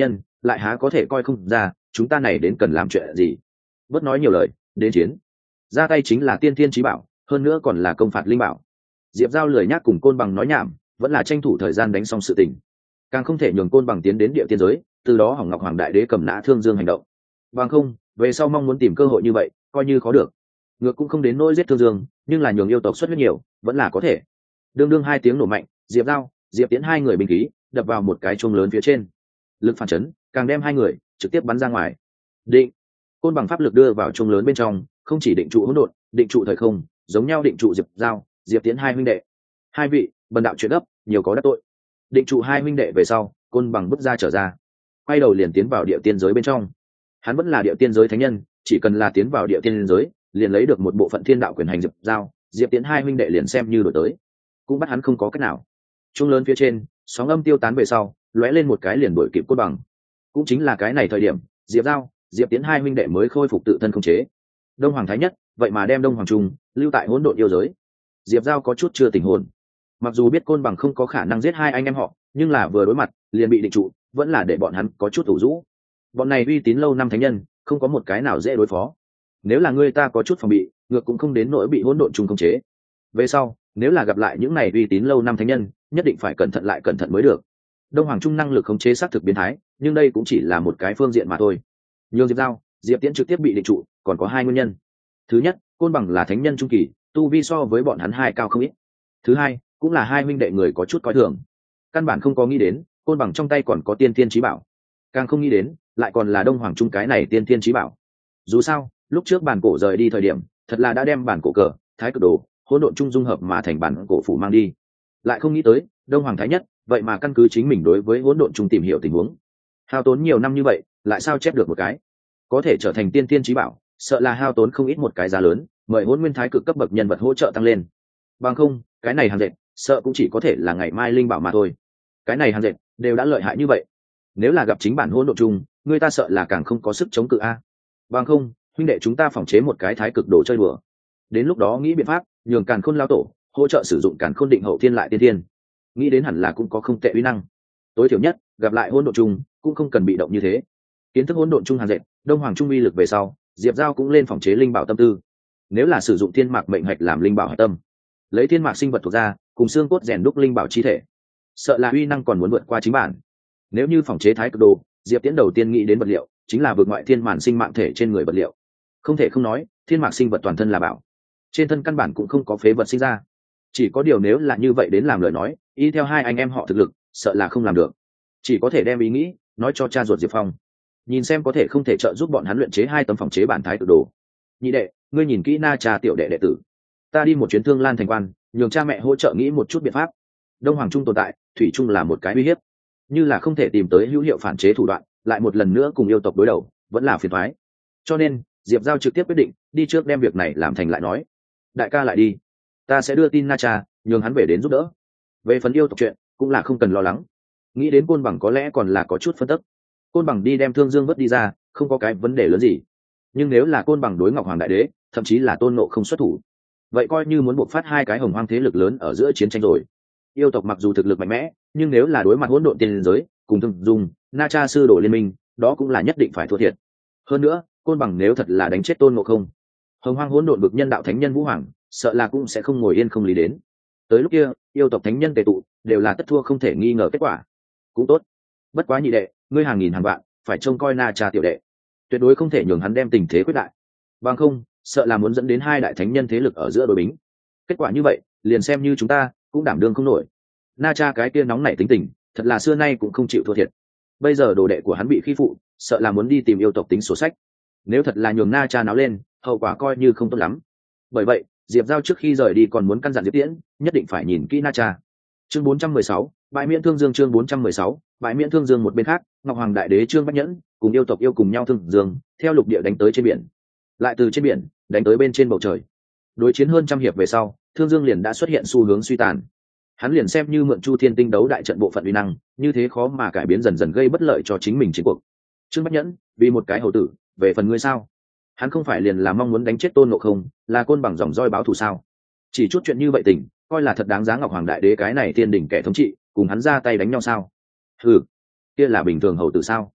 S1: lại há có thể coi không ra chúng ta này đến cần làm chuyện gì. Bớt nói nhiều lời, đến chiến. Ra tay chính là tiên thiên chí bảo, hơn nữa còn là công phạt linh bảo. Diệp Giao lười nhác cùng Côn Bằng nói nhảm, vẫn là tranh thủ thời gian đánh xong sự tình. Càng không thể nhường Côn Bằng tiến đến địa tiên giới, từ đó hỏng Ngọc Hoàng Đại Đế cầm nã Thương Dương hành động. Bằng không, về sau mong muốn tìm cơ hội như vậy, coi như khó được. Ngược cũng không đến nỗi giết Thương Dương, nhưng là nhường yêu tộc xuất huyết nhiều, vẫn là có thể. Đương đương hai tiếng nổ mạnh, Diệp Giao, Diệp Tiễn hai người binh khí đập vào một cái chuông lớn phía trên. Lực phản chấn, càng đem hai người trực tiếp bắn ra ngoài. Định. Côn Bằng pháp lực đưa vào chuông lớn bên trong, không chỉ định trụ hỗn độn, định trụ thời không, giống nhau định trụ Diệp Giao, Diệp Tiễn hai huynh đệ. Hai vị, bần đạo chuyện gấp, nhiều có đắc tội. Định trụ hai huynh đệ về sau, Côn Bằng bước ra trở ra, quay đầu liền tiến vào địa tiên giới bên trong. Hắn vẫn là địa tiên giới thánh nhân, chỉ cần là tiến vào địa tiên giới, liền lấy được một bộ phận thiên đạo quyền hành Diệp Giao, Diệp Tiễn hai huynh đệ liền xem như đổi tới, cũng bắt hắn không có cách nào. Chuông lớn phía trên, sóng âm tiêu tán về sau, lóe lên một cái liền đuổi kịp Côn Bằng. Cũng chính là cái này thời điểm, Diệp Giao, Diệp Tiễn hai huynh đệ mới khôi phục tự thân khống chế. Đông Hoàng Thái Nhất, vậy mà đem Đông Hoàng Trung lưu tại hỗn độn yêu giới. Diệp Giao có chút chưa tỉnh hồn. Mặc dù biết Côn Bằng không có khả năng giết hai anh em họ, nhưng là vừa đối mặt, liền bị định trụ, vẫn là để bọn hắn có chút thủ rũ. Bọn này uy tín lâu năm thánh nhân, không có một cái nào dễ đối phó. Nếu là người ta có chút phòng bị, ngược cũng không đến nỗi bị hỗn độn trùng khống chế. Về sau, nếu là gặp lại những này uy tín lâu năm thánh nhân, nhất định phải cẩn thận lại cẩn thận mới được. Đông Hoàng Trung năng lực khống chế xác thực biến thái, nhưng đây cũng chỉ là một cái phương diện mà thôi. Nhường Diệp Giao, Diệp Tiễn trực tiếp bị định trụ, còn có hai nguyên nhân. Thứ nhất, Côn Bằng là thánh nhân trung kỳ, tu vi so với bọn hắn hai cao không ít. Thứ hai, cũng là hai huynh đệ người có chút coi thường, căn bản không có nghĩ đến Côn Bằng trong tay còn có tiên thiên chí bảo, càng không nghĩ đến lại còn là Đông Hoàng Trung cái này tiên thiên chí bảo. Dù sao, lúc trước bản cổ rời đi thời điểm, thật là đã đem bản cổ cờ, thái cực đồ, hỗn độn trung dung hợp mà thành bản cổ phủ mang đi. Lại không nghĩ tới, Đông Hoàng Thái Nhất, vậy mà căn cứ chính mình đối với hỗn độn trung tìm hiểu tình huống, hao tốn nhiều năm như vậy, lại sao chép được một cái có thể trở thành tiên thiên chí bảo, sợ là hao tốn không ít một cái giá lớn, mời Hỗn Nguyên Thái Cực cấp bậc nhân vật hỗ trợ tăng lên. Bằng không, cái này hàng dệt, sợ cũng chỉ có thể là ngày mai linh bảo mà thôi. Cái này hàng dệt đều đã lợi hại như vậy, nếu là gặp chính bản hỗn độn chung, người ta sợ là càng không có sức chống cự a. Bằng không, huynh đệ chúng ta phỏng chế một cái thái cực đồ chơi đùa, đến lúc đó nghĩ biện pháp nhường Càn Khôn lao tổ hỗ trợ sử dụng Càn Khôn định hậu thiên lại tiên thiên, nghĩ đến hẳn là cũng có không tệ uy năng. Tối thiểu nhất, gặp lại hỗn độn chung cũng không cần bị động như thế. Kiến thức hỗn độn chung hàng dệt, Đông Hoàng Trung uy lực về sau, Diệp Giao cũng lên phỏng chế linh bảo tâm tư. Nếu là sử dụng thiên mạc mệnh hạch làm linh bảo hạch tâm, lấy thiên mạc sinh vật thuộc ra, cùng xương cốt rèn đúc linh bảo chi thể, sợ là uy năng còn muốn vượt qua chính bản. Nếu như phỏng chế thái cực đồ, Diệp Tiễn đầu tiên nghĩ đến vật liệu chính là vượt ngoại thiên màn sinh mạng thể trên người vật liệu. Không thể không nói, thiên mạc sinh vật toàn thân là bảo, trên thân căn bản cũng không có phế vật sinh ra. Chỉ có điều nếu là như vậy đến làm lời nói, y theo hai anh em họ thực lực, sợ là không làm được. Chỉ có thể đem ý nghĩ nói cho cha ruột Diệp Phong, nhìn xem có thể không thể trợ giúp bọn hắn luyện chế hai tấm phỏng chế bản thái cực đồ. Nhị đệ, ngươi nhìn kỹ Na Cha tiểu đệ đệ tử, ta đi một chuyến Thương Lan thành quan, nhường cha mẹ hỗ trợ nghĩ một chút biện pháp. Đông Hoàng Trung tồn tại, thủy chung là một cái uy hiếp, như là không thể tìm tới hữu hiệu phản chế thủ đoạn, lại một lần nữa cùng yêu tộc đối đầu, vẫn là phiền toái. Cho nên, Diệp Giao trực tiếp quyết định đi trước đem việc này làm thành lại nói. Đại ca lại đi, ta sẽ đưa tin Na Cha, nhường hắn về đến giúp đỡ. Về phần yêu tộc chuyện, cũng là không cần lo lắng. Nghĩ đến Côn Bằng có lẽ còn là có chút phân tức. Côn Bằng đi đem Thương Dương vớt đi ra, không có cái vấn đề lớn gì. Nhưng nếu là Côn Bằng đối Ngọc Hoàng Đại Đế, thậm chí là Tôn Ngộ không xuất thủ, vậy coi như muốn buộc phát hai cái hồng hoang thế lực lớn ở giữa chiến tranh rồi. Yêu tộc mặc dù thực lực mạnh mẽ, nhưng nếu là đối mặt hỗn độn tiên giới cùng Thương Dung, Na Cha sư đổ liên minh, đó cũng là nhất định phải thua thiệt. Hơn nữa, Côn Bằng nếu thật là đánh chết Tôn Ngộ không, hồng hoang hỗn độn vực nhân đạo thánh nhân Vũ Hoàng, sợ là cũng sẽ không ngồi yên không lý đến. Tới lúc kia, yêu tộc thánh nhân tề tụ, đều là tất thua không thể nghi ngờ kết quả. Cũng tốt. Bất quá nhị đệ, ngươi hàng nghìn hàng vạn, phải trông coi Na Cha tiểu đệ, tuyệt đối không thể nhường hắn đem tình thế quyết đại. Bằng không, sợ là muốn dẫn đến hai đại thánh nhân thế lực ở giữa đối bính. Kết quả như vậy, liền xem như chúng ta cũng đảm đương không nổi. Na Cha cái kia nóng nảy tính tình, thật là xưa nay cũng không chịu thua thiệt. Bây giờ đồ đệ của hắn bị khi phụ, sợ là muốn đi tìm yêu tộc tính sổ sách. Nếu thật là nhường Na Cha náo lên, hậu quả coi như không tốt lắm. Bởi vậy, Diệp Giao trước khi rời đi còn muốn căn dặn Diệp Tiễn, nhất định phải nhìn kỹ Na Cha. Chương 416, bãi miễn Thương Dương. Chương 416, bãi miễn Thương Dương. Một bên khác, Ngọc Hoàng Đại Đế Trương Bách Nhẫn cùng yêu tộc yêu cùng nhau Thương Dương, theo lục địa đánh tới trên biển, lại từ trên biển đánh tới bên trên bầu trời. Đối chiến hơn trăm hiệp về sau, Thương Dương liền đã xuất hiện xu hướng suy tàn. Hắn liền xem như mượn Chu Thiên Tinh đấu đại trận bộ phận uy năng, như thế khó mà cải biến, dần dần gây bất lợi cho chính mình chiến cuộc. Trương Bách Nhẫn, vì một cái hầu tử, về phần ngươi sao? Hắn không phải liền là mong muốn đánh chết Tôn Ngộ không, là Côn Bằng dòng roi báo thù sao? Chỉ chút chuyện như vậy tình, coi là thật đáng giá Ngọc Hoàng Đại Đế cái này tiên đỉnh kẻ thống trị, cùng hắn ra tay đánh nhau sao? Ừ, kia là bình thường hầu tử sao?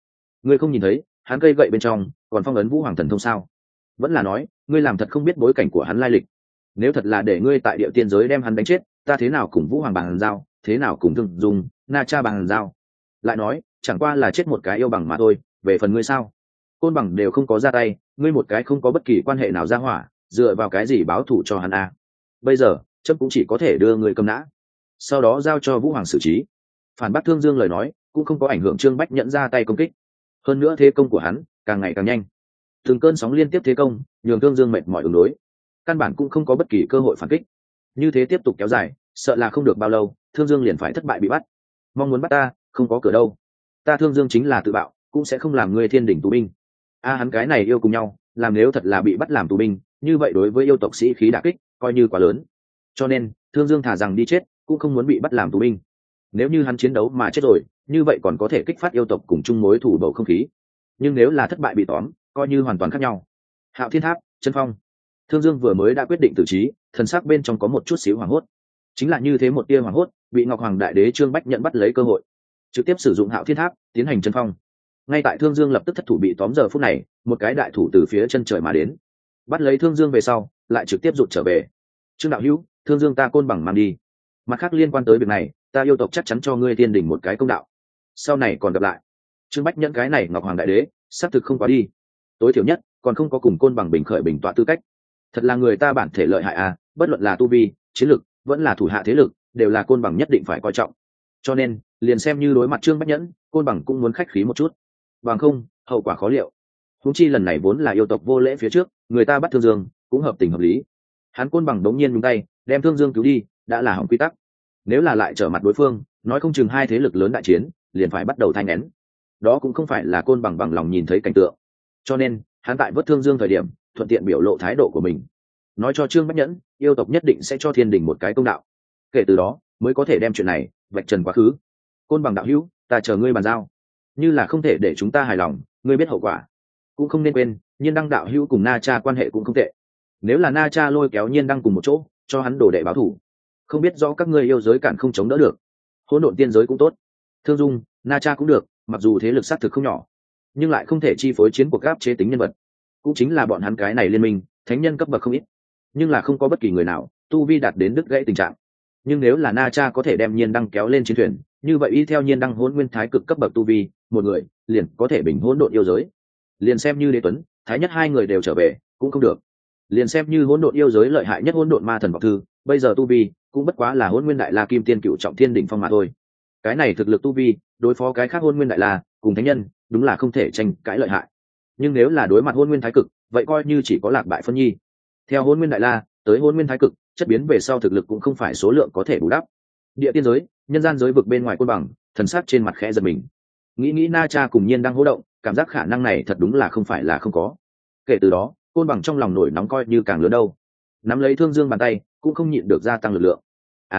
S1: ngươi không nhìn thấy hắn cây gậy bên trong còn phong ấn vũ hoàng thần thông sao? Vẫn là nói ngươi làm thật không biết bối cảnh của hắn lai lịch? Nếu thật là để ngươi tại địa tiên giới đem hắn đánh chết, ta thế nào cùng vũ hoàng bàn giao, thế nào cùng thương dùng na cha bàn giao? Lại nói chẳng qua là chết một cái yêu bằng mà thôi, về phần ngươi sao? Côn bằng đều không có ra tay, ngươi một cái không có bất kỳ quan hệ nào ra hỏa, dựa vào cái gì báo thù cho hắn a? Bây giờ chấp cũng chỉ có thể đưa người cầm nã, sau đó giao cho vũ hoàng xử trí. Phản bác Thương Dương lời nói cũng không có ảnh hưởng Trương Bách Nhẫn ra tay công kích, hơn nữa thế công của hắn càng ngày càng nhanh, từng cơn sóng liên tiếp thế công nhường Thương Dương mệt mỏi ứng đối, căn bản cũng không có bất kỳ cơ hội phản kích. Như thế tiếp tục kéo dài sợ là không được bao lâu Thương Dương liền phải thất bại bị bắt. Mong muốn bắt ta không có cửa đâu, ta Thương Dương chính là tự bạo cũng sẽ không làm ngươi thiên đỉnh tù binh. Hắn cái này yêu cùng nhau làm, nếu thật là bị bắt làm tù binh, như vậy đối với yêu tộc sĩ khí đả kích coi như quá lớn, cho nên Thương Dương thả rằng đi chết cũng không muốn bị bắt làm tù binh. Nếu như hắn chiến đấu mà chết rồi, như vậy còn có thể kích phát yêu tộc cùng chung mối thủ bầu không khí, nhưng nếu là thất bại bị tóm, coi như hoàn toàn khác nhau. Hạo Thiên Tháp, chân phong. Thương Dương vừa mới đã quyết định tử trí, thần sắc bên trong có một chút xíu hoảng hốt. Chính là như thế một tia hoảng hốt, bị Ngọc Hoàng Đại Đế Trương Bách Nhận bắt lấy cơ hội, trực tiếp sử dụng Hạo Thiên Tháp tiến hành chân phong. Ngay tại Thương Dương lập tức thất thủ bị tóm giờ phút này, một cái đại thủ từ phía chân trời mà đến, bắt lấy Thương Dương về sau, lại trực tiếp rụt trở về. Trương đạo hữu, Thương Dương ta côn bằng mang đi. Mặt khác liên quan tới việc này, ta yêu tộc chắc chắn cho ngươi tiên đỉnh một cái công đạo. Sau này còn gặp lại. Trương Bách Nhẫn cái này Ngọc Hoàng Đại Đế xác thực không quá đi, tối thiểu nhất còn không có cùng côn bằng bình khởi bình tọa tư cách. Thật là người ta bản thể lợi hại à, bất luận là tu vi, chiến lực, vẫn là thủ hạ thế lực, đều là côn bằng nhất định phải coi trọng. Cho nên liền xem như đối mặt Trương Bách Nhẫn, côn bằng cũng muốn khách khí một chút, bằng không hậu quả khó liệu. Huống chi lần này vốn là yêu tộc vô lễ phía trước, người ta bắt Thương Dương cũng hợp tình hợp lý. Hắn côn bằng đống nhiên nhúng tay đem Thương Dương cứu đi, đã là hỏng quy tắc. Nếu là lại trở mặt đối phương, nói không chừng hai thế lực lớn đại chiến liền phải bắt đầu thanh nén, đó cũng không phải là côn bằng bằng lòng nhìn thấy cảnh tượng. Cho nên hắn tại vớt Thương Dương thời điểm thuận tiện biểu lộ thái độ của mình, nói cho Trương Bách Nhẫn yêu tộc nhất định sẽ cho thiên đình một cái công đạo, kể từ đó mới có thể đem chuyện này vạch trần quá khứ. Côn bằng đạo hữu, ta chờ ngươi bàn giao, như là không thể để chúng ta hài lòng, ngươi biết hậu quả. Cũng không nên quên Nhiên Đăng đạo hữu cùng Na Cha quan hệ cũng không tệ, nếu là Na Cha lôi kéo Nhiên Đăng cùng một chỗ cho hắn đổ đệ báo thủ, không biết rõ các ngươi yêu giới cản không chống đỡ được. Hỗn độn tiên giới cũng tốt, Thương Dung, Na Cha cũng được, mặc dù thế lực xác thực không nhỏ, nhưng lại không thể chi phối chiến cuộc áp chế tính nhân vật. Cũng chính là bọn hắn cái này liên minh thánh nhân cấp bậc không ít, nhưng là không có bất kỳ người nào tu vi đạt đến đứt gãy tình trạng. Nhưng nếu là Na Cha có thể đem Nhiên Đăng kéo lên chiến thuyền, như vậy y theo Nhiên Đăng Hỗn Nguyên Thái cực cấp bậc tu vi, một người liền có thể bình hỗn độn yêu giới. Liền xem như Đế Tuấn, Thái Nhất hai người đều trở về cũng không được. Liền xem như hỗn độn yêu giới lợi hại nhất hỗn độn ma thần Vọng Thư, bây giờ tu vi cũng bất quá là Hỗn Nguyên Đại La Kim Tiên Cựu Trọng Thiên đỉnh phong mà thôi. Cái này thực lực tu vi đối phó cái khác Hỗn Nguyên Đại La cùng thánh nhân đúng là không thể tranh cãi lợi hại. Nhưng nếu là đối mặt Hỗn Nguyên Thái cực, vậy coi như chỉ có lạc bại phân nhi. Theo Hỗn Nguyên Đại La tới Hỗn Nguyên Thái cực, chất biến về sau thực lực cũng không phải số lượng có thể bù đắp. Địa tiên giới, nhân gian giới vực bên ngoài côn bằng, thần sắc trên mặt khẽ giật mình. Nghĩ Na Cha cùng Nhiên đang hô động, cảm giác khả năng này thật đúng là không phải là không có. Kể từ đó, côn bằng trong lòng nổi nóng coi như càng lớn đâu. Nắm lấy Thương Dương bàn tay, cũng không nhịn được gia tăng lực lượng.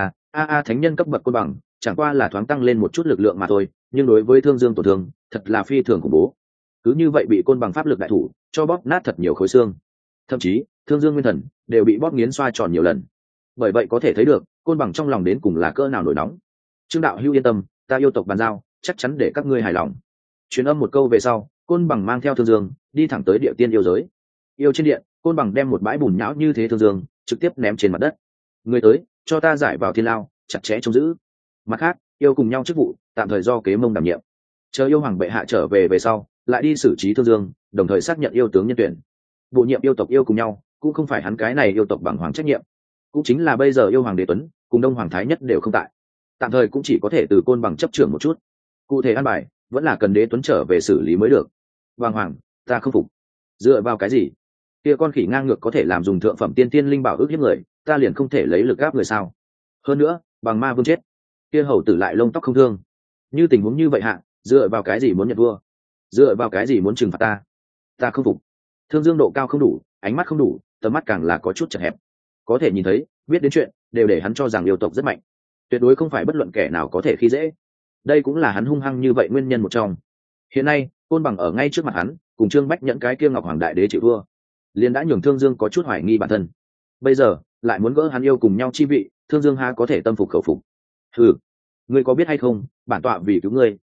S1: Thánh nhân cấp bậc côn bằng, chẳng qua là thoáng tăng lên một chút lực lượng mà thôi, nhưng đối với Thương Dương tổn thương, thật là phi thường khủng bố. Cứ như vậy bị côn bằng pháp lực đại thủ cho bóp nát thật nhiều khối xương. Thậm chí, Thương Dương nguyên thần đều bị bóp nghiến xoa tròn nhiều lần. Bởi vậy có thể thấy được, côn bằng trong lòng đến cùng là cỡ nào nổi nóng. Trương đạo hữu yên tâm, ta yêu tộc bàn giao, chắc chắn để các ngươi hài lòng. Truyền âm một câu về sau, côn bằng mang theo Thương Dương đi thẳng tới địa tiên yêu giới. Yêu trên điện, côn bằng đem một bãi bùn nhão như thế Thương Dương trực tiếp ném trên mặt đất. Người tới, cho ta giải vào thiên lao, chặt chẽ trông giữ. Mặt khác, yêu cùng nhau chức vụ tạm thời do Kế Mông đảm nhiệm. Chờ yêu hoàng bệ hạ trở về sau, lại đi xử trí Thương Dương, đồng thời xác nhận yêu tướng nhân tuyển. Bổ nhiệm yêu tộc yêu cùng nhau, cũng không phải hắn cái này yêu tộc bằng hoàng trách nhiệm. Cũng chính là bây giờ yêu hoàng Đế Tuấn cùng Đông Hoàng Thái Nhất đều không tại, tạm thời cũng chỉ có thể từ côn bằng chấp trưởng một chút. Cụ thể an bài vẫn là cần Đế Tuấn trở về xử lý mới được. Hoàng, ta không phục. Dựa vào cái gì? Kia con khỉ ngang ngược có thể làm dùng thượng phẩm tiên tiên linh bảo ước hiếp người, ta liền không thể lấy lực gáp người sao? Hơn nữa, bằng ma vương chết, kia hầu tử lại lông tóc không thương. Như tình huống như vậy hạ, dựa vào cái gì muốn nhận vua? Dựa vào cái gì muốn trừng phạt ta? Ta không phục. Thương Dương độ cao không đủ, ánh mắt không đủ, tầm mắt càng là có chút chật hẹp. Có thể nhìn thấy, biết đến chuyện đều để hắn cho rằng yêu tộc rất mạnh, tuyệt đối không phải bất luận kẻ nào có thể khi dễ. Đây cũng là hắn hung hăng như vậy nguyên nhân một trong. Hiện nay côn bằng ở ngay trước mặt hắn, cùng Trương Bách Nhẫn cái kia Ngọc Hoàng Đại Đế chịu thua, liền đã nhường Thương Dương có chút hoài nghi bản thân. Bây giờ lại muốn gỡ hắn yêu cùng nhau chi vị, Thương Dương ha có thể tâm phục khẩu phục? Ngươi có biết hay không, bản tọa vì cứu ngươi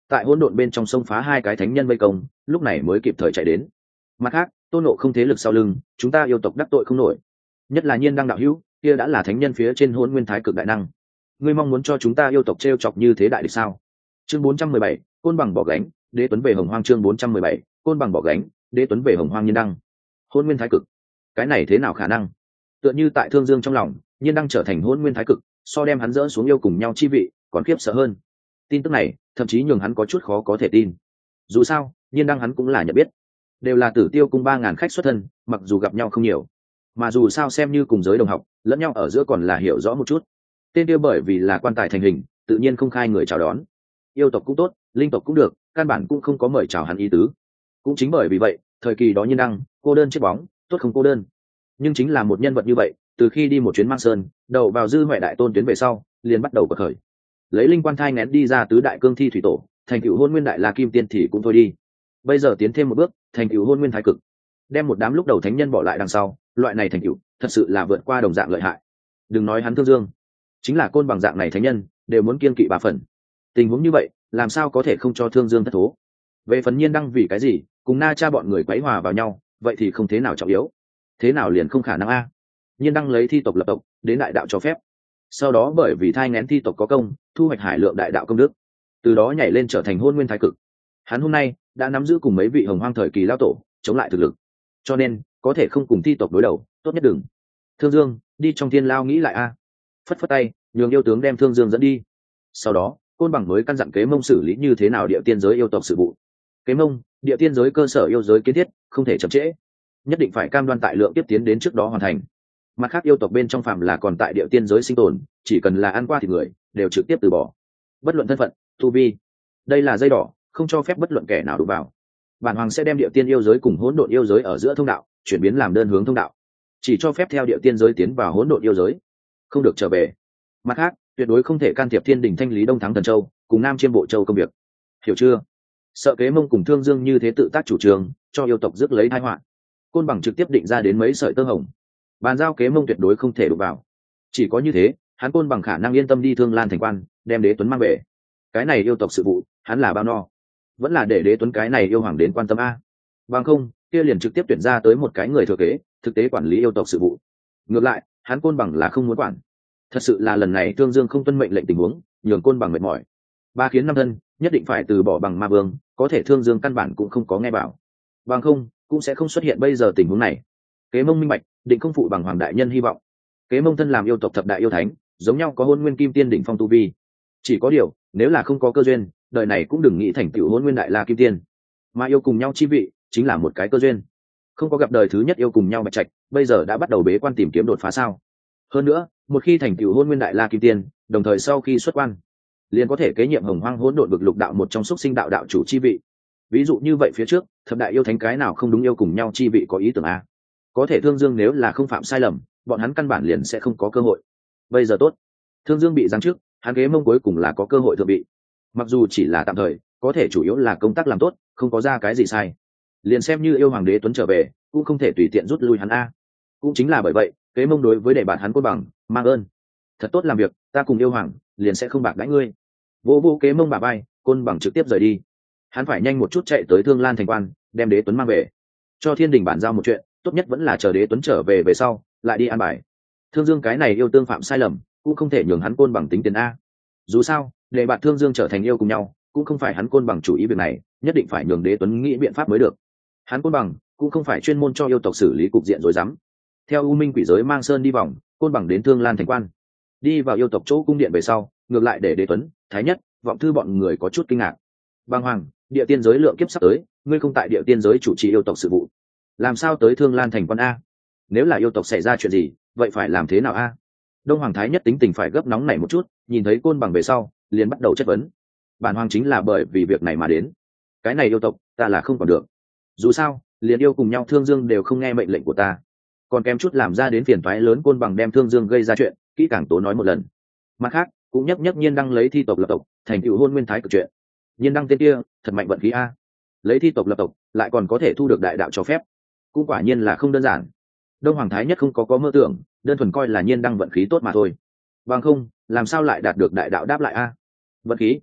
S1: tại hỗn độn bên trong sông phá hai cái thánh nhân vây công, lúc này mới kịp thời chạy đến. Mặt khác, Tôn Ngộ không thế lực sau lưng, chúng ta yêu tộc đắc tội không nổi. Nhất là Nhiên Đăng đạo hữu, kia đã là thánh nhân phía trên Hỗn Nguyên Thái Cực đại năng. Ngươi mong muốn cho chúng ta yêu tộc trêu chọc như thế đại địch sao? Chương 417, Côn Bằng bỏ gánh, Đế Tuấn về Hồng Hoang. Chương 417, Côn Bằng bỏ gánh, Đế Tuấn về Hồng Hoang. Nhiên Đăng, Hỗn Nguyên Thái Cực, cái này thế nào khả năng? Tựa như tại Thương Dương trong lòng, Nhiên Đăng trở thành Hỗn Nguyên Thái Cực, so đem hắn dỡ xuống yêu cùng nhau chi vị, còn khiếp sợ hơn. Tin tức này, thậm chí nhường hắn có chút khó có thể tin. Dù sao, Nhiên Đăng hắn cũng là nhận biết, đều là Tử Tiêu cung 3000 khách xuất thân, mặc dù gặp nhau không nhiều, mà dù sao xem như cùng giới đồng học, lẫn nhau ở giữa còn là hiểu rõ một chút. Tên kia bởi vì là quan tài thành hình, tự nhiên không khai người chào đón. Yêu tộc cũng tốt, linh tộc cũng được, căn bản cũng không có mời chào hắn ý tứ. Cũng chính bởi vì vậy, thời kỳ đó Nhiên Đăng cô đơn chết bóng, tốt không cô đơn. Nhưng chính là một nhân vật như vậy, từ khi đi một chuyến Mang Sơn, đầu vào dư huệ đại tôn tuyến về sau, liền bắt đầu bật khởi. Lấy linh quan thai nén đi ra tứ đại cương thi thủy tổ, thành cựu Hôn Nguyên Đại La Kim Tiên thì cũng thôi đi. Bây giờ tiến thêm một bước, thành cựu Hôn Nguyên Thái Cực, đem một đám lúc đầu thánh nhân bỏ lại đằng sau, loại này thành cựu thật sự là vượt qua đồng dạng lợi hại. Đừng nói hắn Thương Dương, chính là Côn Bằng dạng này thánh nhân đều muốn kiên kỵ 3 phần. Tình huống như vậy, làm sao có thể không cho Thương Dương thất thố? Về phần Nhiên Đăng vì cái gì cùng Na Cha bọn người quấy hòa vào nhau, vậy thì không thế nào trọng yếu. Thế nào liền không khả năng a? Nhiên Đăng lấy thi tộc lập tộc, đến đại đạo cho phép. Sau đó bởi vì thai nghén thi tộc có công, thu hoạch hải lượng đại đạo công đức, từ đó nhảy lên trở thành Hôn Nguyên Thái Cực. Hắn hôm nay đã nắm giữ cùng mấy vị Hồng Hoang thời kỳ lao tổ chống lại thực lực, cho nên có thể không cùng thi tộc đối đầu, tốt nhất đừng. Thương Dương, đi trong thiên lao nghĩ lại a. Phất phất tay, nhường yêu tướng đem Thương Dương dẫn đi. Sau đó, Côn Bằng mới căn dặn Kế Mông xử lý như thế nào địa tiên giới yêu tộc sự vụ. Kế Mông, địa tiên giới cơ sở yêu giới kiến thiết, không thể chậm trễ, nhất định phải cam đoan tại lượng tiếp tiến đến trước đó hoàn thành. Mặt khác yêu tộc bên trong phạm là còn tại địa tiên giới sinh tồn, chỉ cần là ăn qua thì người đều trực tiếp từ bỏ, bất luận thân phận, tu vi. Đây là dây đỏ, không cho phép bất luận kẻ nào đụng vào. Bản hoàng sẽ đem địa tiên yêu giới cùng hỗn độn yêu giới ở giữa thông đạo chuyển biến làm đơn hướng thông đạo, chỉ cho phép theo địa tiên giới tiến vào hỗn độn yêu giới, không được trở về. Mặt khác, tuyệt đối không thể can thiệp Thiên Đình thanh lý Đông Thắng Thần Châu cùng Nam Chiêm Bộ Châu công việc, hiểu chưa? Sợ Kế Mông cùng Thương Dương như thế tự tác chủ trương, cho yêu tộc rước lấy tai họa. Côn Bằng trực tiếp định ra đến mấy sợi tơ hồng, bàn giao Kế Mông tuyệt đối không thể đụng vào. Chỉ có như thế, hắn Côn Bằng khả năng yên tâm đi Thương Lan thành quan, đem Đế Tuấn mang về. Cái này yêu tộc sự vụ, hắn là bao no, vẫn là để Đế Tuấn cái này yêu hoàng đến quan tâm a. Bằng không, kia liền trực tiếp tuyển ra tới một cái người thừa kế, thực tế quản lý yêu tộc sự vụ. Ngược lại, hắn Côn Bằng là không muốn quản. Thật sự là lần này Thương Dương không tuân mệnh lệnh tình huống, nhường Côn Bằng mệt mỏi. 3 khiến 5 thân, nhất định phải từ bỏ bằng ma vương, có thể Thương Dương căn bản cũng không có nghe bảo. Bằng không, cũng sẽ không xuất hiện bây giờ tình huống này. Kế Mông minh bạch, định không phụ bằng hoàng đại nhân hy vọng. Kế Mông thân làm yêu tộc thập đại yêu thánh, giống nhau có Hôn Nguyên Kim Tiên đỉnh phong tu vi. Chỉ có điều, nếu là không có cơ duyên, đời này cũng đừng nghĩ thành tựu Hôn Nguyên Đại La Kim Tiên. Mà yêu cùng nhau chi vị, chính là một cái cơ duyên. Không có gặp đời thứ nhất yêu cùng nhau Bạch Trạch, bây giờ đã bắt đầu bế quan tìm kiếm đột phá sao? Hơn nữa, một khi thành tựu Hôn Nguyên Đại La Kim Tiên, đồng thời sau khi xuất quan, liền có thể kế nhiệm Hồng Hoang Hỗn Độn vực lục đạo một trong xúc sinh đạo đạo chủ chi vị. Ví dụ như vậy phía trước, thập đại yêu thánh cái nào không đúng yêu cùng nhau chi vị có ý tưởng a? Có thể Thương Dương nếu là không phạm sai lầm, bọn hắn căn bản liền sẽ không có cơ hội. Bây giờ tốt, Thương Dương bị giáng trước, hắn Kế Mông cuối cùng là có cơ hội thượng vị. Mặc dù chỉ là tạm thời, có thể chủ yếu là công tác làm tốt, không có ra cái gì sai. Liền xem như yêu hoàng Đế Tuấn trở về, cũng không thể tùy tiện rút lui hắn a. Cũng chính là bởi vậy, Kế Mông đối với đệ bạn hắn Côn Bằng, mang ơn. Thật tốt làm việc, ta cùng yêu hoàng, liền sẽ không bạc đãi ngươi. Vô vô Kế Mông bà bay, Côn Bằng trực tiếp rời đi. Hắn phải nhanh một chút chạy tới Thương Lan thành quan, đem Đế Tuấn mang về, cho Thiên Đình bản giao một chuyện, tốt nhất vẫn là chờ Đế Tuấn trở về về sau, lại đi an bài. Thương Dương cái này yêu tương phạm sai lầm, cũng không thể nhường hắn Côn Bằng tính tiền a. Dù sao, để bạn Thương Dương trở thành yêu cùng nhau, cũng không phải hắn Côn Bằng chủ ý việc này, nhất định phải nhường Đế Tuấn nghĩ biện pháp mới được. Hắn Côn Bằng cũng không phải chuyên môn cho yêu tộc xử lý cục diện rối rắm. Theo U Minh quỷ giới Mang Sơn đi vòng, Côn Bằng đến Thương Lan thành quan, đi vào yêu tộc chỗ cung điện về sau, ngược lại để Đế Tuấn, Thái Nhất, Vọng Thư bọn người có chút kinh ngạc. Bàng Hoàng, địa tiên giới lượng kiếp sắp tới, ngươi không tại địa tiên giới chủ trì yêu tộc sự vụ, làm sao tới Thương Lan thành quan a? Nếu là yêu tộc xảy ra chuyện gì, vậy phải làm thế nào a? Đông Hoàng Thái Nhất tính tình phải gấp nóng nảy một chút, nhìn thấy Côn Bằng về sau, liền bắt đầu chất vấn. Bản hoàng chính là bởi vì việc này mà đến, cái này yêu tộc ta là không còn được. Dù sao, liền yêu cùng nhau Thương Dương đều không nghe mệnh lệnh của ta, còn kém chút làm ra đến phiền toái lớn. Côn Bằng đem Thương Dương gây ra chuyện kỹ càng tố nói một lần. Mặt khác, cũng nhắc Nhiên Đăng lấy thi tộc lập tộc, thành tựu Hôn Nguyên Thái Cực chuyện. Nhiên Đăng tên kia thật mạnh vận khí a, lấy thi tộc lập tộc lại còn có thể thu được đại đạo cho phép, cũng quả nhiên là không đơn giản. Đông Hoàng Thái Nhất không có mơ tưởng, đơn thuần coi là Nhiên Đăng vận khí tốt mà thôi. Bằng không, làm sao lại đạt được đại đạo đáp lại a? Vận khí?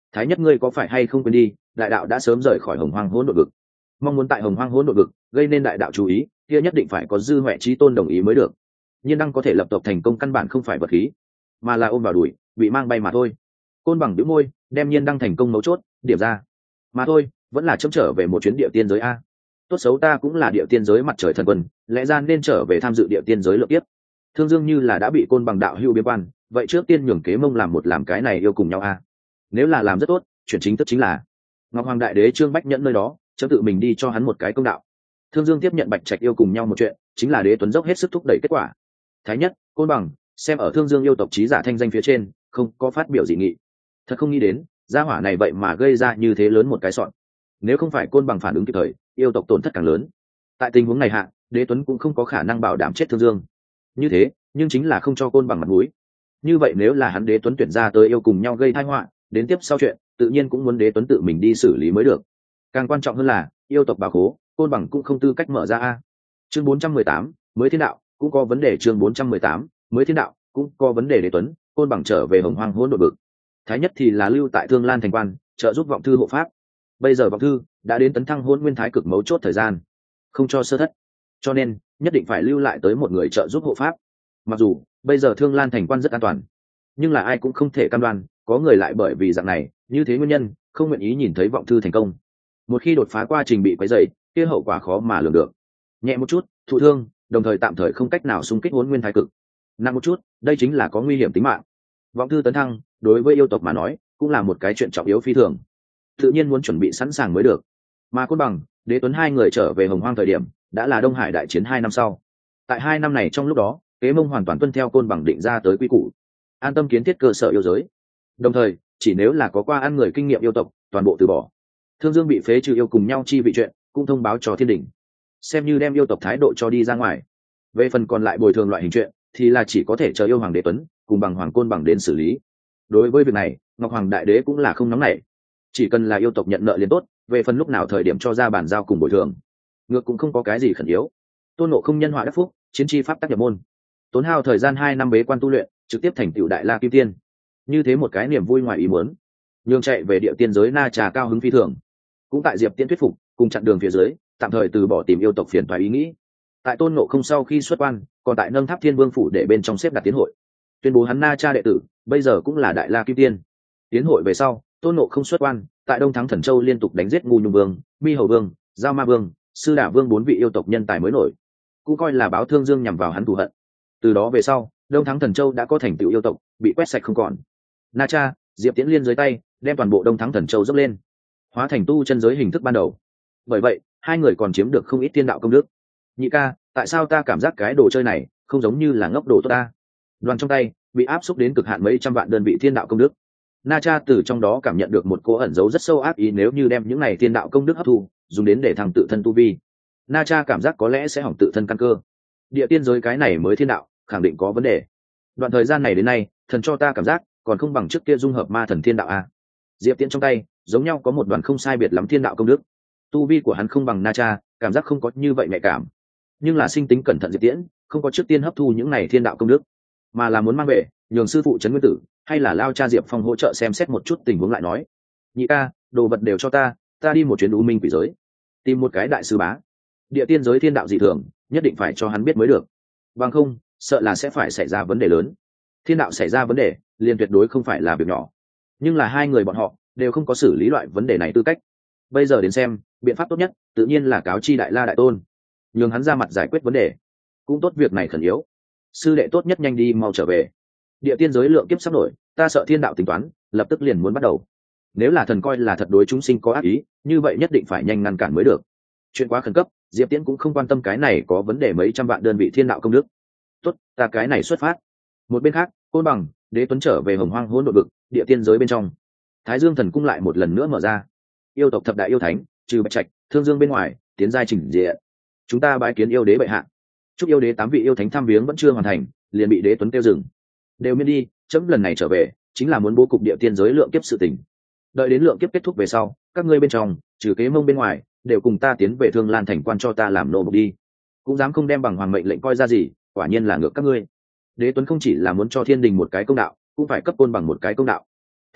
S1: Thái nhất ngươi có phải hay không quên đi, đại đạo đã sớm rời khỏi hồng hoang hỗn độn vực, mong muốn tại hồng hoang hỗn độn vực gây nên đại đạo chú ý, kia nhất định phải có dư huệ chí tôn đồng ý mới được. Nhiên đăng có thể lập tộc thành công căn bản không phải vật khí, mà là ôm vào đùi bị mang bay mà thôi. Côn bằng đĩu môi, đem nhiên đăng thành công mấu chốt điểm ra, mà thôi vẫn là chấm trở về một chuyến địa tiên giới a. Tốt xấu ta cũng là địa tiên giới mặt trời thần quân, lẽ ra nên trở về tham dự địa tiên giới lượng tiếp. Thương Dương như là đã bị côn bằng đạo hưu biên quan, vậy trước tiên nhường kế mông làm cái này yêu cùng nhau a. Nếu là làm rất tốt, chuyển chính thức chính là Ngọc Hoàng Đại Đế Trương Bách Nhẫn nơi đó, chấm tự mình đi cho hắn một cái công đạo. Thương Dương tiếp nhận Bạch Trạch yêu cùng nhau một chuyện, chính là Đế Tuấn dốc hết sức thúc đẩy kết quả. Thái nhất, côn bằng, xem ở Thương Dương yêu tộc trí giả thanh danh phía trên, không có phát biểu dị nghị. Thật không nghĩ đến, gia hỏa này vậy mà gây ra như thế lớn một cái sọn. Nếu không phải côn bằng phản ứng kịp thời, yêu tộc tổn thất càng lớn. Tại tình huống này hạ, Đế Tuấn cũng không có khả năng bảo đảm chết Thương Dương. Như thế, nhưng chính là không cho côn bằng mặt mũi. Như vậy nếu là hắn Đế Tuấn tuyển ra tới yêu cùng nhau gây tai họa, đến tiếp sau chuyện, tự nhiên cũng muốn Đế Tuấn tự mình đi xử lý mới được. Càng quan trọng hơn là, yêu tộc bà khố, côn bằng cũng không tư cách mở ra a. Chương 418, mới thiên đạo, cũng có vấn đề. Chương 418, mới thiên đạo, cũng có vấn đề. Đế Tuấn, côn bằng trở về hồng hoang hỗn độn vực. Thái nhất thì là lưu tại Thương Lan thành quan, trợ giúp vọng thư hộ pháp. Bây giờ vọng thư đã đến tấn thăng hôn nguyên thái cực mấu chốt thời gian, không cho sơ thất, cho nên nhất định phải lưu lại tới một người trợ giúp hộ pháp. Mặc dù bây giờ Thương Lan thành quan rất an toàn, nhưng là ai cũng không thể cam đoan có người lại bởi vì dạng này như thế nguyên nhân không nguyện ý nhìn thấy vọng thư thành công. Một khi đột phá quá trình bị quấy rầy, kia hậu quả khó mà lường được. Nhẹ một chút thụ thương, đồng thời tạm thời không cách nào xung kích hôn nguyên thái cực. Nặng một chút, đây chính là có nguy hiểm tính mạng. Vọng thư tấn thăng đối với yêu tộc mà nói cũng là một cái chuyện trọng yếu phi thường, tự nhiên muốn chuẩn bị sẵn sàng mới được. Mà côn bằng, Đế Tuấn hai người trở về hồng hoang thời điểm đã là Đông Hải đại chiến 2 năm sau. Tại 2 năm này trong lúc đó, kế mông hoàn toàn tuân theo côn bằng định ra tới quy củ, an tâm kiến thiết cơ sở yêu giới, đồng thời chỉ nếu là có qua ăn người kinh nghiệm yêu tộc toàn bộ từ bỏ. Thương Dương bị phế trừ yêu cùng nhau chi vị chuyện cũng thông báo cho thiên đình, xem như đem yêu tộc thái độ cho đi ra ngoài. Về phần còn lại bồi thường loại hình chuyện thì là chỉ có thể chờ yêu hoàng Đế Tuấn cùng bằng hoàng côn bằng đến xử lý. Đối với việc này, Ngọc Hoàng Đại Đế cũng là không nóng nảy, chỉ cần là yêu tộc nhận nợ liền tốt, về phần lúc nào thời điểm cho ra bản giao cùng bồi thường, ngược cũng không có cái gì khẩn yếu. Tôn Ngộ Không nhân họa đắc phúc, chiến chi pháp tác nhập môn, tốn hao thời gian 2 năm bế quan tu luyện, trực tiếp thành tựu đại la kim tiên. Như thế một cái niềm vui ngoài ý muốn, nhường chạy về địa tiên giới Na Trà cao hứng phi thường. Cũng tại Diệp Tiên thuyết phục cùng chặn đường phía dưới, tạm thời từ bỏ tìm yêu tộc phiền toái ý nghĩ. Tại Tôn Ngộ Không sau khi xuất quan, còn tại Nâng Tháp Thiên Vương phủ để bên trong xếp đặt tiến hội, tuyên bố hắn Na Cha đệ tử bây giờ cũng là đại la kim tiên. Tiến hội về sau, Tôn Ngộ Không xuất quan, tại Đông Thắng Thần Châu liên tục đánh giết Ngu Nhung Vương, Mi Hầu Vương, Giao Ma Vương, Sư Đả Vương 4 vị yêu tộc nhân tài mới nổi, cũng coi là báo Thương Dương nhằm vào hắn thù hận. Từ đó về sau, Đông Thắng Thần Châu đã có thành tựu yêu tộc bị quét sạch không còn. Na Cha, Diệp Tiễn liên dưới tay, đem toàn bộ Đông Thắng Thần Châu dốc lên, hóa thành tu chân giới hình thức ban đầu. Bởi vậy, hai người còn chiếm được không ít tiên đạo công đức. Nhị ca, tại sao ta cảm giác cái đồ chơi này không giống như là ngốc đồ tốt ta? Đoàn trong tay bị áp xúc đến cực hạn mấy trăm vạn đơn vị thiên đạo công đức. Na Cha từ trong đó cảm nhận được một cỗ ẩn giấu rất sâu ác ý, nếu như đem những này thiên đạo công đức hấp thu, dùng đến để thăng tự thân tu vi, Na Cha cảm giác có lẽ sẽ hỏng tự thân căn cơ. Địa tiên giới cái này mới thiên đạo, khẳng định có vấn đề. Đoạn thời gian này đến nay, thần cho ta cảm giác còn không bằng trước kia dung hợp ma thần thiên đạo a. Diệp Tiễn trong tay giống nhau có một đoàn không sai biệt lắm thiên đạo công đức. Tu vi của hắn không bằng Na Cha, cảm giác không có như vậy nhạy cảm. Nhưng là sinh tính cẩn thận Diệp Tiễn, không có trước tiên hấp thu những này thiên đạo công đức, mà là muốn mang về, nhường sư phụ Trấn Nguyên Tử hay là lao cha Diệp Phong hỗ trợ xem xét một chút tình huống lại nói. Nhị ca, đồ vật đều cho ta đi một chuyến U Minh quỷ giới, tìm một cái đại sư bá. Địa tiên giới thiên đạo dị thường, nhất định phải cho hắn biết mới được. Bằng không, sợ là sẽ phải xảy ra vấn đề lớn. Thiên đạo xảy ra vấn đề, liền tuyệt đối không phải là việc nhỏ. Nhưng là hai người bọn họ đều không có xử lý loại vấn đề này tư cách. Bây giờ đến xem, biện pháp tốt nhất tự nhiên là cáo chi Đại La Đại Tôn, nhường hắn ra mặt giải quyết vấn đề. Cũng tốt, việc này khẩn yếu. Sư đệ tốt nhất nhanh đi mau trở về. Địa tiên giới lượng kiếp sắp nổi, ta sợ thiên đạo tính toán lập tức liền muốn bắt đầu. Nếu là thần coi là thật đối chúng sinh có ác ý, như vậy nhất định phải nhanh ngăn cản mới được. Chuyện quá khẩn cấp, Diệp Tiễn cũng không quan tâm cái này có vấn đề mấy trăm vạn đơn vị thiên đạo công đức. Tốt, ta cái này xuất phát. Một bên khác, Côn Bằng, Đế Tuấn trở về hồng hoang hỗn độn vực, địa tiên giới bên trong. Thái Dương thần cung lại một lần nữa mở ra. Yêu tộc thập đại yêu thánh, trừ Bạch Trạch, Thương Dương bên ngoài, tiến giai chỉnh diện. Chúng ta bái kiến yêu đế bệ hạ. Chúc yêu đế 8 vị yêu thánh thăm viếng vẫn chưa hoàn thành, liền bị Đế Tuấn tiêu dừng. Đều miễn đi, chấm lần này trở về chính là muốn bố cục địa tiên giới lượng kiếp sự tình. Đợi đến lượng kiếp kết thúc về sau, các ngươi bên trong, trừ Kế Mông bên ngoài, đều cùng ta tiến về Thương Lan thành quan cho ta làm nô bộc đi. Cũng dám không đem bằng hoàng mệnh lệnh coi ra gì, quả nhiên là ngược các ngươi. Đế Tuấn không chỉ là muốn cho thiên đình một cái công đạo, cũng phải cấp Côn Bằng một cái công đạo.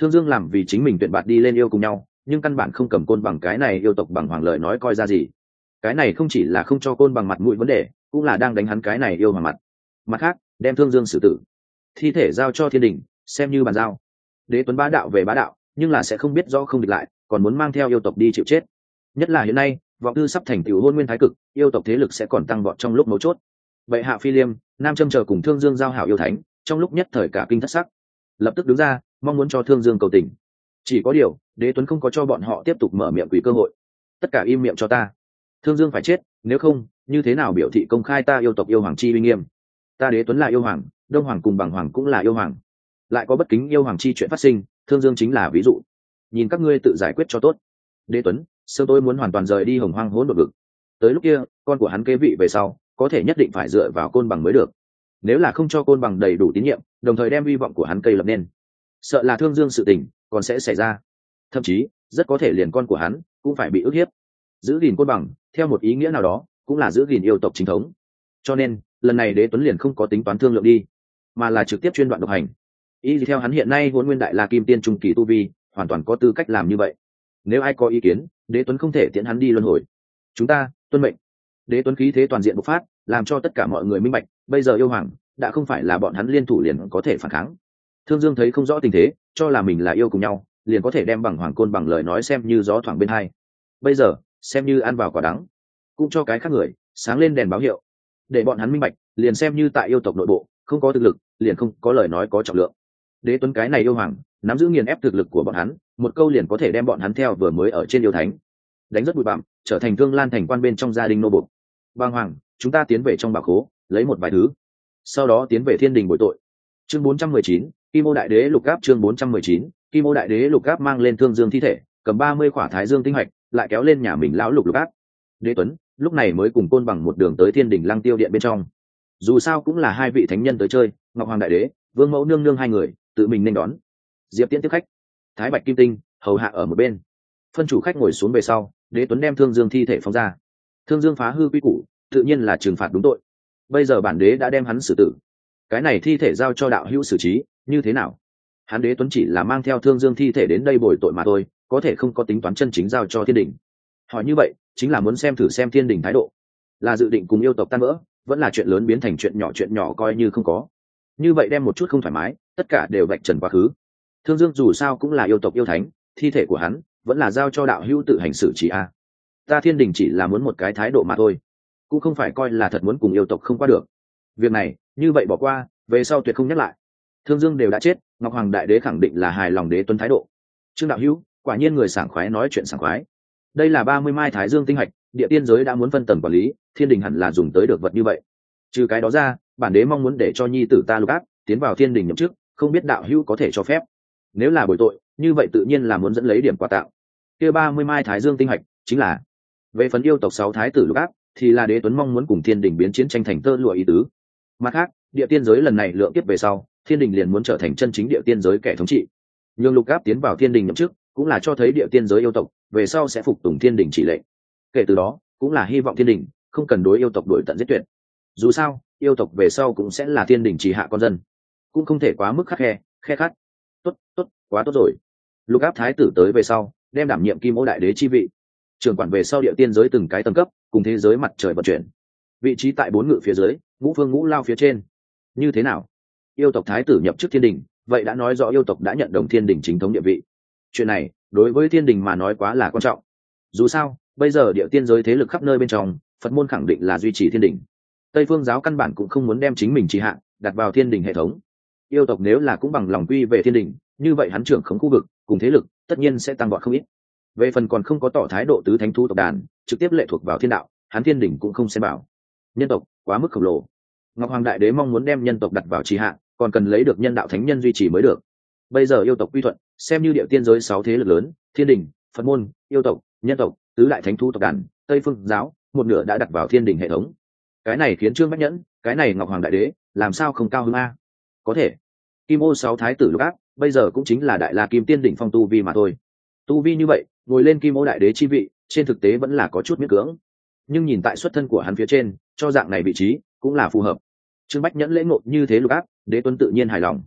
S1: Thương Dương làm vì chính mình tuyển bạt đi lên yêu cùng nhau, nhưng căn bản không cầm côn bằng cái này yêu tộc bằng hoàng lời nói coi ra gì. Cái này không chỉ là không cho côn bằng mặt mũi vấn đề, cũng là đang đánh hắn cái này yêu hoàng mặt. Mặt khác, đem Thương Dương xử tử, thi thể giao cho thiên đình, xem như bàn giao. Đế Tuấn bá đạo về bá đạo, nhưng là sẽ không biết rõ không địch lại, còn muốn mang theo yêu tộc đi chịu chết. Nhất là hiện nay, vọng thư sắp thành tiểu hôn nguyên thái cực, yêu tộc thế lực sẽ còn tăng vọt trong lúc mấu chốt. Bệ hạ Phi Liêm, Nam Châm chờ cùng Thương Dương giao hảo yêu thánh, trong lúc nhất thời cả kinh thất sắc, lập tức đứng ra mong muốn cho Thương Dương cầu tình. Chỉ có điều, Đế Tuấn không có cho bọn họ tiếp tục mở miệng quỷ cơ hội. Tất cả im miệng cho ta. Thương Dương phải chết, nếu không, như thế nào biểu thị công khai ta yêu tộc yêu hoàng chi uy nghiêm? Ta Đế Tuấn là yêu hoàng, Đông hoàng cùng Bằng hoàng cũng là yêu hoàng. Lại có bất kính yêu hoàng chi chuyện phát sinh, Thương Dương chính là ví dụ. Nhìn các ngươi tự giải quyết cho tốt. Đế Tuấn, sớm tôi muốn hoàn toàn rời đi Hồng Hoang hỗn độn vực. Tới lúc kia, con của hắn kế vị về sau, có thể nhất định phải dựa vào côn bằng mới được. Nếu là không cho côn bằng đầy đủ tín nhiệm, đồng thời đem hy vọng của hắn cây lập nên, sợ là Thương Dương sự tình còn sẽ xảy ra. Thậm chí, rất có thể liền con của hắn cũng phải bị ức hiếp. Giữ gìn côn bằng, theo một ý nghĩa nào đó, cũng là giữ gìn yêu tộc chính thống. Cho nên, lần này Đế Tuấn liền không có tính toán thương lượng đi, mà là trực tiếp chuyên đoạn độc hành. Ý theo hắn hiện nay Hỗn Nguyên Đại La Kim Tiên trung kỳ tu vi, hoàn toàn có tư cách làm như vậy. Nếu ai có ý kiến, Đế Tuấn không thể tiễn hắn đi luân hồi. Chúng ta tuân mệnh. Đế Tuấn khí thế toàn diện bộc phát, làm cho tất cả mọi người minh bạch, bây giờ yêu hoàng đã không phải là bọn hắn liên thủ liền có thể phản kháng. Thương Dương thấy không rõ tình thế, cho là mình là yêu cùng nhau, liền có thể đem bằng hoàng côn bằng lời nói xem như gió thoảng bên hai. Bây giờ, xem như ăn vào quả đắng, cũng cho cái khác người sáng lên đèn báo hiệu, để bọn hắn minh bạch, liền xem như tại yêu tộc nội bộ không có thực lực, liền không có lời nói có trọng lượng. Đế Tuấn cái này yêu hoàng nắm giữ nghiền ép thực lực của bọn hắn, một câu liền có thể đem bọn hắn theo vừa mới ở trên yêu thánh đánh rất bụi bặm, trở thành Thương Lan thành quan bên trong gia đình nô bộc. Bang hoàng, chúng ta tiến về trong bảo khố lấy một vài thứ, sau đó tiến về thiên đình bồi tội. Chương 419, Kim Ô Đại Đế lục áp. Chương 419, Kim Ô Đại Đế lục áp mang lên Thương Dương thi thể, cầm 30 khỏa Thái Dương tinh hạch, lại kéo lên nhà mình lão lục lục áp. Đế Tuấn lúc này mới cùng côn bằng một đường tới thiên đình Lăng Tiêu điện bên trong. Dù sao cũng là hai vị thánh nhân tới chơi, Ngọc Hoàng Đại Đế, Vương Mẫu nương nương hai người tự mình nên đón. Diệp Tiễn tiếp khách, Thái Bạch Kim Tinh hầu hạ ở một bên. Phân chủ khách ngồi xuống về sau, Đế Tuấn đem Thương Dương thi thể phóng ra. Thương Dương phá hư quy củ, tự nhiên là trừng phạt đúng tội. Bây giờ bản đế đã đem hắn xử tử, cái này thi thể giao cho đạo hữu xử trí, như thế nào? Hắn Đế Tuấn chỉ là mang theo Thương Dương thi thể đến đây bồi tội mà thôi, có thể không có tính toán chân chính giao cho thiên đình. Hỏi như vậy, chính là muốn xem thử xem thiên đình thái độ, là dự định cùng yêu tộc tan vỡ, vẫn là chuyện lớn biến thành chuyện nhỏ coi như không có. Như vậy đem một chút không thoải mái, tất cả đều vạch trần quá khứ. Thương Dương dù sao cũng là yêu tộc yêu thánh, thi thể của hắn vẫn là giao cho đạo hữu tự hành xử trí a. Ta thiên đình chỉ là muốn một cái thái độ mà thôi, cũng không phải coi là thật muốn cùng yêu tộc không qua được. Việc này như vậy bỏ qua, về sau tuyệt không nhắc lại. Thương Dương đều đã chết, Ngọc Hoàng Đại Đế khẳng định là hài lòng Đế Tuấn thái độ. Trương đạo hữu, quả nhiên người sảng khoái nói chuyện sảng khoái. Đây là 30 mai Thái Dương tinh hạch, địa tiên giới đã muốn phân tầng quản lý, thiên đình hẳn là dùng tới được vật như vậy. Trừ cái đó ra, bản đế mong muốn để cho nhi tử ta lục áp tiến vào thiên đình nhậm chức, không biết đạo hữu có thể cho phép. Nếu là bồi tội, như vậy tự nhiên là muốn dẫn lấy điểm quà tặng. Kia 30 mai Thái Dương tinh hạch chính là về phần yêu tộc 6 thái tử lục áp, thì là Đế Tuấn mong muốn cùng thiên đình biến chiến tranh thành tơ lụa ý tứ. Mặt khác, địa tiên giới lần này lượng tiếp về sau, thiên đình liền muốn trở thành chân chính địa tiên giới kẻ thống trị. Nhưng lục áp tiến vào thiên đình nhậm chức, cũng là cho thấy địa tiên giới yêu tộc về sau sẽ phục tùng thiên đình chỉ lệnh. Kể từ đó, cũng là hy vọng thiên đình không cần đối yêu tộc đuổi tận giết tuyệt. Dù sao, yêu tộc về sau cũng sẽ là thiên đình chỉ hạ con dân, cũng không thể quá mức khắt khe khắt. Tốt, quá tốt rồi. Lục áp thái tử tới về sau, đem đảm nhiệm Kim Ô Đại Đế chi vị, trưởng quản về sau địa tiên giới từng cái tầng cấp, cùng thế giới mặt trời vận chuyển. Vị trí tại 4 ngự phía dưới, ngũ phương ngũ lao phía trên. Như thế nào? Yêu tộc thái tử nhập chức thiên đình, vậy đã nói rõ yêu tộc đã nhận đồng thiên đình chính thống địa vị. Chuyện này đối với thiên đình mà nói quá là quan trọng. Dù sao, bây giờ địa tiên giới thế lực khắp nơi bên trong, Phật môn khẳng định là duy trì thiên đình. Tây phương giáo căn bản cũng không muốn đem chính mình trì hạ đặt vào thiên đình hệ thống. Yêu tộc nếu là cũng bằng lòng quy về thiên đình, như vậy hắn trưởng khống khu vực cùng thế lực tất nhiên sẽ tăng vọt không ít. Về phần còn không có tỏ thái độ tứ thánh thu tộc đàn, trực tiếp lệ thuộc vào thiên đạo, hắn thiên đình cũng không xem bảo. Nhân tộc quá mức khổng lồ, Ngọc Hoàng Đại Đế mong muốn đem nhân tộc đặt vào trì hạ, còn cần lấy được nhân đạo thánh nhân duy trì mới được. Bây giờ yêu tộc quy thuận, xem như địa tiên giới 6 thế lực lớn, thiên đình, Phật môn, yêu tộc, nhân tộc, tứ đại thánh thu tộc đàn, Tây phương giáo, một nửa đã đặt vào thiên đình hệ thống. Cái này khiến Trương Bách Nhẫn, cái này Ngọc Hoàng Đại Đế, làm sao không cao hơn a? Có thể, Kim Ô 6 thái tử lục áp, bây giờ cũng chính là đại la kim tiên đỉnh phong tu vi mà thôi. Tu vi như vậy, ngồi lên Kim Ô Đại Đế chi vị, trên thực tế vẫn là có chút miễn cưỡng. Nhưng nhìn tại xuất thân của hắn phía trên, cho dạng này vị trí cũng là phù hợp. Trương Bách Nhẫn lễ ngộ như thế lục áp, Đế Tuấn tự nhiên hài lòng.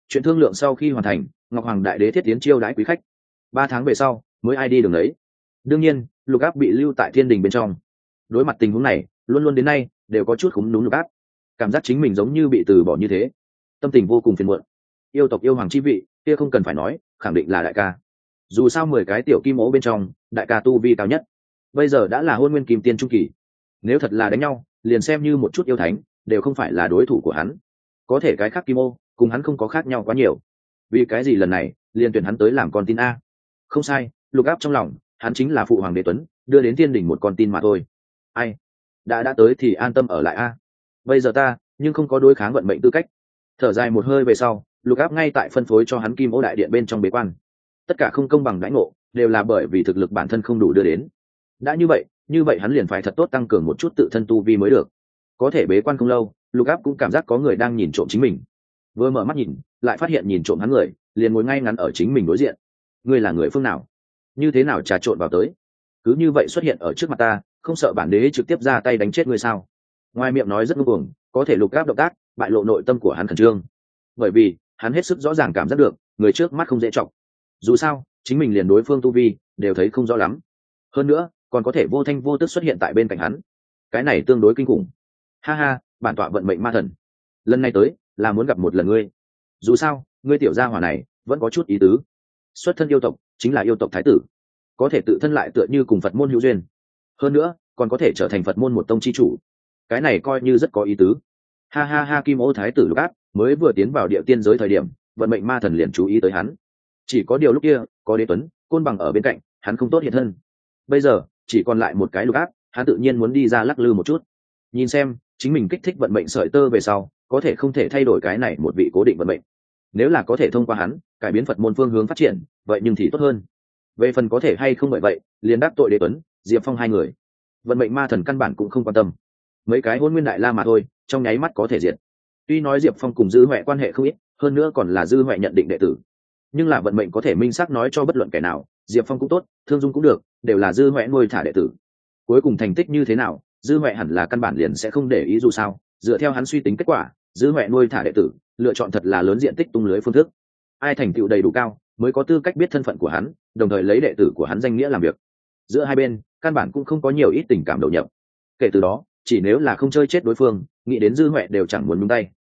S1: Chuyện thương lượng sau khi hoàn thành, Ngọc Hoàng Đại Đế thiết tiến chiêu đãi quý khách. 3 tháng về sau mới ai đi đường đấy. Đương nhiên Lục Áp bị lưu tại thiên đình bên trong. Đối mặt tình huống này, luôn luôn đến nay đều có chút khúm núm Lục Áp, cảm giác chính mình giống như bị từ bỏ như thế, tâm tình vô cùng phiền muộn. Yêu tộc yêu hoàng chi vị kia không cần phải nói, khẳng định là đại ca. Dù sao 10 cái tiểu kim ố bên trong, đại ca tu vi cao nhất, bây giờ đã là hôn nguyên kim tiên trung kỳ. Nếu thật là đánh nhau, liền xem như một chút yêu thánh đều không phải là đối thủ của hắn. Có thể cái khác kim ô cùng hắn không có khác nhau quá nhiều, vì cái gì lần này liền tuyển hắn tới làm con tin a? Không sai, Lục Áp trong lòng hắn chính là phụ hoàng đế tuấn đưa đến thiên đình một con tin mà thôi. Ai đã tới thì an tâm ở lại a. Bây giờ ta nhưng không có đối kháng vận mệnh tư cách. Thở dài một hơi về sau, Lục Áp ngay tại phân phối cho hắn kim ô đại điện bên trong bế quan. Tất cả không công bằng đãi ngộ đều là bởi vì thực lực bản thân không đủ đưa đến. Đã như vậy hắn liền phải thật tốt tăng cường một chút tự thân tu vi mới được. Có thể bế quan không lâu, Lục Áp cũng cảm giác có người đang nhìn trộm chính mình. Vừa mở mắt nhìn, lại phát hiện nhìn trộm hắn người liền ngồi ngay ngắn ở chính mình đối diện. Ngươi là người phương nào? Như thế nào trà trộn vào tới? Cứ như vậy xuất hiện ở trước mặt ta, không sợ bản đế trực tiếp ra tay đánh chết ngươi sao? Ngoài miệng nói rất ngông cuồng, có thể Lục Áp động tác bại lộ nội tâm của hắn khẩn trương. Bởi vì hắn hết sức rõ ràng cảm giác được người trước mắt không dễ trọng. Dù sao chính mình liền đối phương tu vi đều thấy không rõ lắm, hơn nữa còn có thể vô thanh vô tức xuất hiện tại bên cạnh hắn, cái này tương đối kinh khủng. Ha ha, bản tọa vận mệnh ma thần, lần này tới là muốn gặp một lần ngươi. Dù sao ngươi tiểu gia hỏa này vẫn có chút ý tứ, xuất thân yêu tộc, chính là yêu tộc thái tử, có thể tự thân lại tựa như cùng Phật môn hữu duyên, hơn nữa còn có thể trở thành Phật môn một tông chi chủ, cái này coi như rất có ý tứ. Ha ha ha, kim ô thái tử Lục Áp mới vừa tiến vào địa tiên giới thời điểm, vận mệnh ma thần liền chú ý tới hắn. Chỉ có điều lúc kia có đế tuấn côn bằng ở bên cạnh, hắn không tốt hiện thân. Bây giờ chỉ còn lại một cái Lục Áp, hắn tự nhiên muốn đi ra lắc lư một chút, nhìn xem chính mình kích thích vận mệnh sợi tơ về sau có thể không thể thay đổi cái này một vị cố định vận mệnh. Nếu là có thể thông qua hắn cải biến Phật môn phương hướng phát triển, vậy nhưng thì tốt hơn. Về phần có thể hay không bởi vậy liền đắc tội đế tuấn diệp phong hai người, vận mệnh ma thần căn bản cũng không quan tâm. Mấy cái hôn nguyên đại la mà thôi, trong nháy mắt có thể diệt. Tuy nói diệp phong cùng dư huệ quan hệ không ít, hơn nữa còn là dư huệ nhận định đệ tử, nhưng là vận mệnh có thể minh xác nói cho bất luận kẻ nào, diệp phong cũng tốt, thương dung cũng được, đều là dư huệ nuôi thả đệ tử. Cuối cùng thành tích như thế nào, dư huệ hẳn là căn bản liền sẽ không để ý. Dù sao dựa theo hắn suy tính kết quả, dư huệ nuôi thả đệ tử lựa chọn thật là lớn diện tích tung lưới phương thức. Ai thành tựu đầy đủ cao mới có tư cách biết thân phận của hắn, đồng thời lấy đệ tử của hắn danh nghĩa làm việc. Giữa hai bên căn bản cũng không có nhiều ít tình cảm đầu nhập. Kể từ đó chỉ nếu là không chơi chết đối phương, nghĩ đến dư huệ đều chẳng muốn nhúng tay.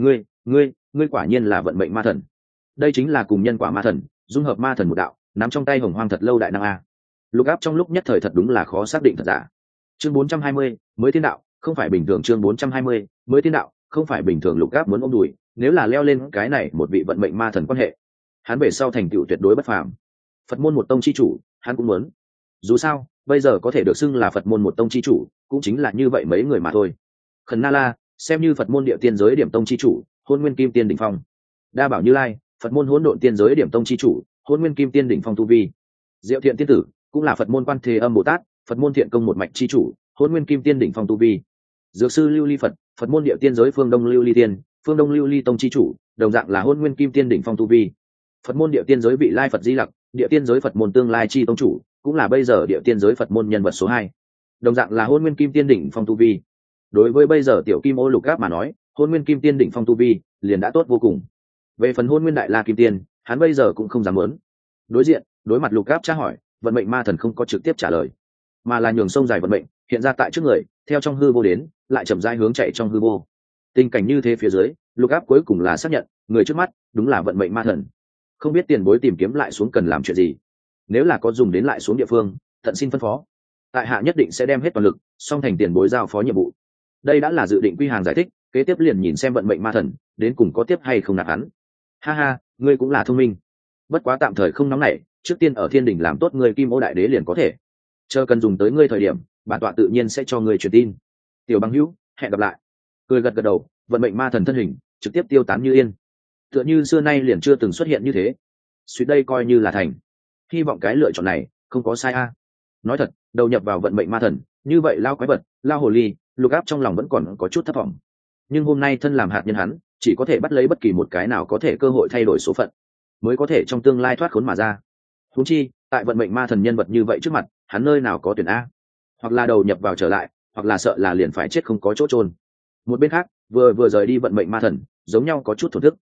S1: Ngươi quả nhiên là vận mệnh ma thần. Đây chính là cùng nhân quả ma thần dung hợp ma thần một đạo, nắm trong tay hồng hoang thật lâu đại năng a. Lục Áp trong lúc nhất thời thật đúng là khó xác định thật giả. Chương 420, mới thiên đạo không phải bình thường. Chương 420, mới thiên đạo không phải bình thường. Lục Áp muốn ôm đùi, nếu là leo lên cái này một vị vận mệnh ma thần quan hệ, hắn về sau thành tựu tuyệt đối bất phàm. Phật môn một tông chi chủ hắn cũng muốn. Dù sao bây giờ có thể được xưng là Phật môn một tông chi chủ cũng chính là như vậy mấy người mà thôi. Khẩn Na La xem như Phật môn địa tiên giới điểm tông chi chủ, hôn nguyên kim tiên đỉnh phong. Đa Bảo Như Lai Phật môn hỗn độn tiên giới điểm tông chi chủ, hôn nguyên kim tiên đỉnh phong tu vi. Diệu Thiện tiên tử cũng là Phật môn Quan Thế Âm Bồ Tát, Phật môn thiện công một mạch chi chủ, hôn nguyên kim tiên đỉnh phong tu vi. Dược sư Lưu Ly Phật, Phật môn địa tiên giới phương Đông Lưu Ly Tiên, phương Đông Lưu Ly tông chi chủ, đồng dạng là hôn nguyên kim tiên đỉnh phong tu vi. Phật môn địa tiên giới Vị Lai Phật Di Lặc, địa tiên giới Phật môn tương lai chi tông chủ, cũng là bây giờ địa tiên giới Phật môn nhân vật số 2, đồng dạng là hôn nguyên kim tiên đỉnh phong tu vi. Đối với bây giờ tiểu kim ô Lục Áp mà nói, hôn nguyên kim tiên đỉnh phong tu vi liền đã tốt vô cùng. Về phần hôn nguyên đại la kim tiên, hắn bây giờ cũng không dám muốn. Đối mặt Lục Áp tra hỏi, vận mệnh ma thần không có trực tiếp trả lời, mà là nhường sông dài vận mệnh hiện ra tại trước người, theo trong hư vô đến, lại chậm rãi hướng chạy trong hư vô. Tình cảnh như thế phía dưới, Lục Áp cuối cùng là xác nhận người trước mắt đúng là vận mệnh ma thần. Không biết tiền bối tìm kiếm lại xuống cần làm chuyện gì, nếu là có dùng đến lại xuống địa phương, tận xin phân phó, tại hạ nhất định sẽ đem hết toàn lực song thành tiền bối giao phó nhiệm vụ. Đây đã là dự định quy hàng giải thích, kế tiếp liền nhìn xem vận mệnh ma thần đến cùng có tiếp hay không nạp hắn. Ha ha, ngươi cũng là thông minh, bất quá tạm thời không nóng nảy, trước tiên ở thiên đình làm tốt người kim ô đại đế liền có thể, chờ cần dùng tới ngươi thời điểm, bản tọa tự nhiên sẽ cho ngươi truyền tin. Tiểu bằng hữu, hẹn gặp lại. Cười gật gật đầu, vận mệnh ma thần thân hình trực tiếp tiêu tán như yên, tựa như xưa nay liền chưa từng xuất hiện như thế. Suýt đây coi như là thành, hy vọng cái lựa chọn này không có sai a. Nói thật, đầu nhập vào vận mệnh ma thần như vậy, lao quái vật, lao hồ ly, Lục Áp trong lòng vẫn còn có chút thất vọng. Nhưng hôm nay thân làm hạt nhân hắn, chỉ có thể bắt lấy bất kỳ một cái nào có thể cơ hội thay đổi số phận, mới có thể trong tương lai thoát khốn mà ra. Huống chi tại vận mệnh ma thần nhân vật như vậy trước mặt, hắn nơi nào có tuyển a, hoặc là đầu nhập vào trở lại, hoặc là sợ là liền phải chết không có chỗ chôn. Một bên khác vừa rời đi vận mệnh ma thần giống nhau có chút thổn thức,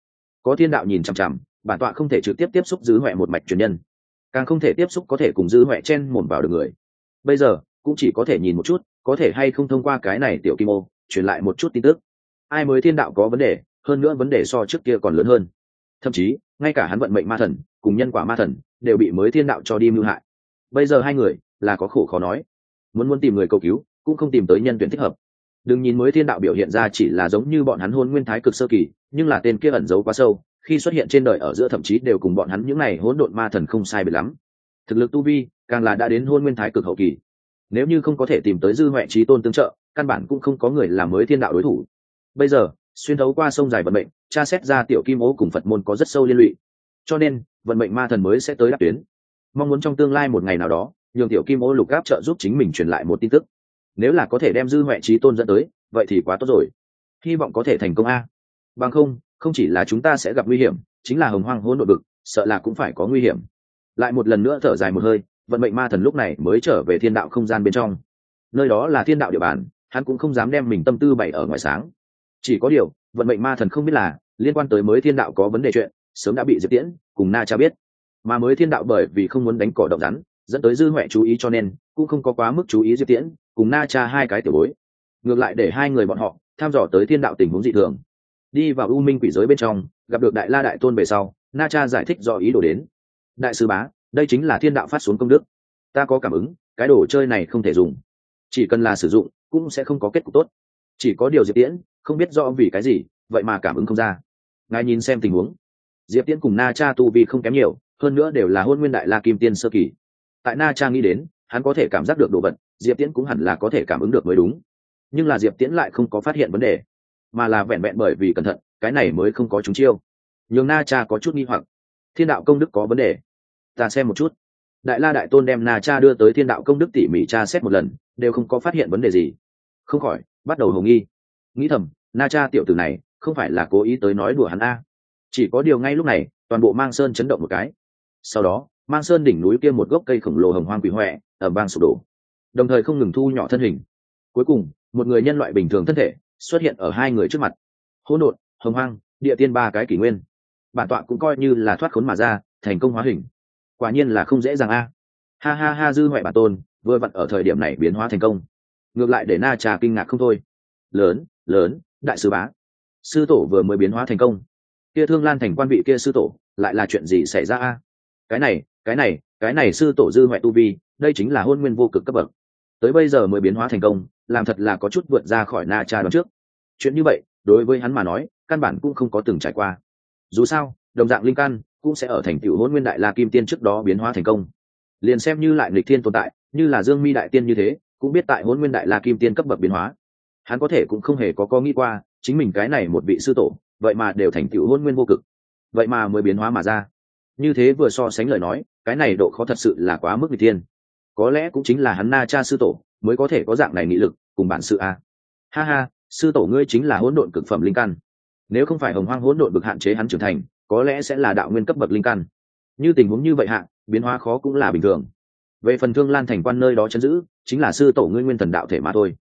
S1: có thiên đạo nhìn chằm chằm, bản tọa không thể trực tiếp tiếp xúc dư huệ một mạch truyền nhân, càng không thể tiếp xúc có thể cùng dư huệ chen mồm vào được người. Bây giờ cũng chỉ có thể nhìn một chút có thể hay không thông qua cái này tiểu kim ô truyền lại một chút tin tức, ai mới thiên đạo có vấn đề, hơn nữa vấn đề so trước kia còn lớn hơn. Thậm chí ngay cả hắn vận mệnh ma thần cùng nhân quả ma thần đều bị mới thiên đạo cho đi mưu hại. Bây giờ hai người là có khổ khó nói, muốn tìm người cầu cứu cũng không tìm tới nhân tuyển thích hợp. Đừng nhìn mới thiên đạo biểu hiện ra chỉ là giống như bọn hắn hôn nguyên thái cực sơ kỳ, nhưng là tên kia ẩn giấu quá sâu, khi xuất hiện trên đời ở giữa thậm chí đều cùng bọn hắn những này hỗn độn ma thần không sai biệt lắm. Thực lực tu vi càng là đã đến hôn nguyên thái cực hậu kỳ. Nếu như không có thể tìm tới dư huệ chí tôn tương trợ, căn bản cũng không có người làm mới thiên đạo đối thủ. Bây giờ xuyên thấu qua sông dài vận mệnh, tra xét ra tiểu kim ô cùng Phật môn có rất sâu liên lụy, cho nên vận mệnh ma thần mới sẽ tới đáp tuyến, mong muốn trong tương lai một ngày nào đó nhường tiểu kim ô lục gáp trợ giúp chính mình truyền lại một tin tức. Nếu là có thể đem dư huệ chí tôn dẫn tới, vậy thì quá tốt rồi, hy vọng có thể thành công a. Bằng không chỉ là chúng ta sẽ gặp nguy hiểm, chính là hồng hoang hỗn độn bực, sợ là cũng phải có nguy hiểm. Lại một lần nữa thở dài một hơi, vận mệnh ma thần lúc này mới trở về thiên đạo không gian bên trong. Nơi đó là thiên đạo địa bàn, hắn cũng không dám đem mình tâm tư bày ở ngoài sáng. Chỉ có điều vận mệnh ma thần không biết là liên quan tới mới thiên đạo có vấn đề chuyện sớm đã bị Diệp Tiễn cùng Na Cha biết, mà mới thiên đạo bởi vì không muốn đánh cỏ động rắn dẫn tới dư huệ chú ý, cho nên cũng không có quá mức chú ý Diệp Tiễn cùng Na Cha hai cái tiểu bối, ngược lại để hai người bọn họ tham dò tới thiên đạo tình huống dị thường. Đi vào u minh quỷ giới bên trong, gặp được đại la đại tôn về sau, Na Cha giải thích do ý đồ đến. Đại sư bá, đây chính là thiên đạo phát xuống công đức, ta có cảm ứng cái đồ chơi này không thể dùng, chỉ cần là sử dụng cũng sẽ không có kết cục tốt. Chỉ có điều Diệp Tiễn không biết rõ vì cái gì vậy mà cảm ứng không ra. Ngài nhìn xem tình huống, Diệp Tiễn cùng Na Cha tu vi không kém nhiều, hơn nữa đều là hôn nguyên đại la kim tiên sơ kỳ. Tại Na Cha nghĩ đến hắn có thể cảm giác được đồ vật, Diệp Tiễn cũng hẳn là có thể cảm ứng được mới đúng, nhưng là Diệp Tiễn lại không có phát hiện vấn đề, mà là vẹn vẹn bởi vì cẩn thận cái này mới không có trúng chiêu, nhường Na Cha có chút nghi hoặc. Thiên đạo công đức có vấn đề, ta xem một chút. Đại la đại tôn đem Na Cha đưa tới thiên đạo công đức tỉ mỉ tra xét một lần, đều không có phát hiện vấn đề gì, không khỏi bắt đầu hồ nghi, nghĩ thầm Na Cha tiểu tử này không phải là cố ý tới nói đùa hắn a. Chỉ có điều ngay lúc này toàn bộ Mang Sơn chấn động một cái, sau đó Mang Sơn đỉnh núi kia một gốc cây khổng lồ hồng hoang quỷ hoẹ ở bang sụp đổ, đồng thời không ngừng thu nhỏ thân hình. Cuối cùng một người nhân loại bình thường thân thể xuất hiện ở hai người trước mặt. Hỗn độn, hồng hoang, địa tiên ba cái kỷ nguyên, bản tọa cũng coi như là thoát khốn mà ra, thành công hóa hình, quả nhiên là không dễ dàng a. Ha ha ha, dư huệ bản tôn vừa vặn ở thời điểm này biến hóa thành công, ngược lại để Na Cha kinh ngạc không thôi. Lớn, đại sư bá, sư tổ vừa mới biến hóa thành công, kia Thương Lan thành quan vị kia sư tổ lại là chuyện gì xảy ra a? Cái này sư tổ dư huệ tu vi, đây chính là hôn nguyên vô cực cấp bậc, tới bây giờ mới biến hóa thành công, làm thật là có chút vượt ra khỏi Na Cha đoán trước. Chuyện như vậy đối với hắn mà nói căn bản cũng không có từng trải qua, dù sao đồng dạng linh căn cũng sẽ ở thành tựu hôn nguyên đại la kim tiên trước đó biến hóa thành công. Liền xem như lại nghịch thiên tồn tại như là Dương Mi đại tiên như thế, cũng biết tại hôn nguyên đại la kim tiên cấp bậc biến hóa, hắn có thể cũng không hề có nghĩ qua chính mình cái này một vị sư tổ vậy mà đều thành tựu hôn nguyên vô cực, vậy mà mới biến hóa mà ra. Như thế vừa so sánh lời nói, cái này độ khó thật sự là quá mức nghịch thiên. Có lẽ cũng chính là hắn Na Cha sư tổ mới có thể có dạng này nghị lực cùng bản sự a. Ha ha, sư tổ ngươi chính là hỗn độn cực phẩm linh căn, nếu không phải hồng hoang hỗn độn bực hạn chế hắn trưởng thành, có lẽ sẽ là đạo nguyên cấp bậc linh căn. Như tình huống như vậy hạ, biến hóa khó cũng là bình thường. Về phần Thương Lan thành quan nơi đó chấn giữ, chính là sư tổ ngươi nguyên thần đạo thể mà thôi.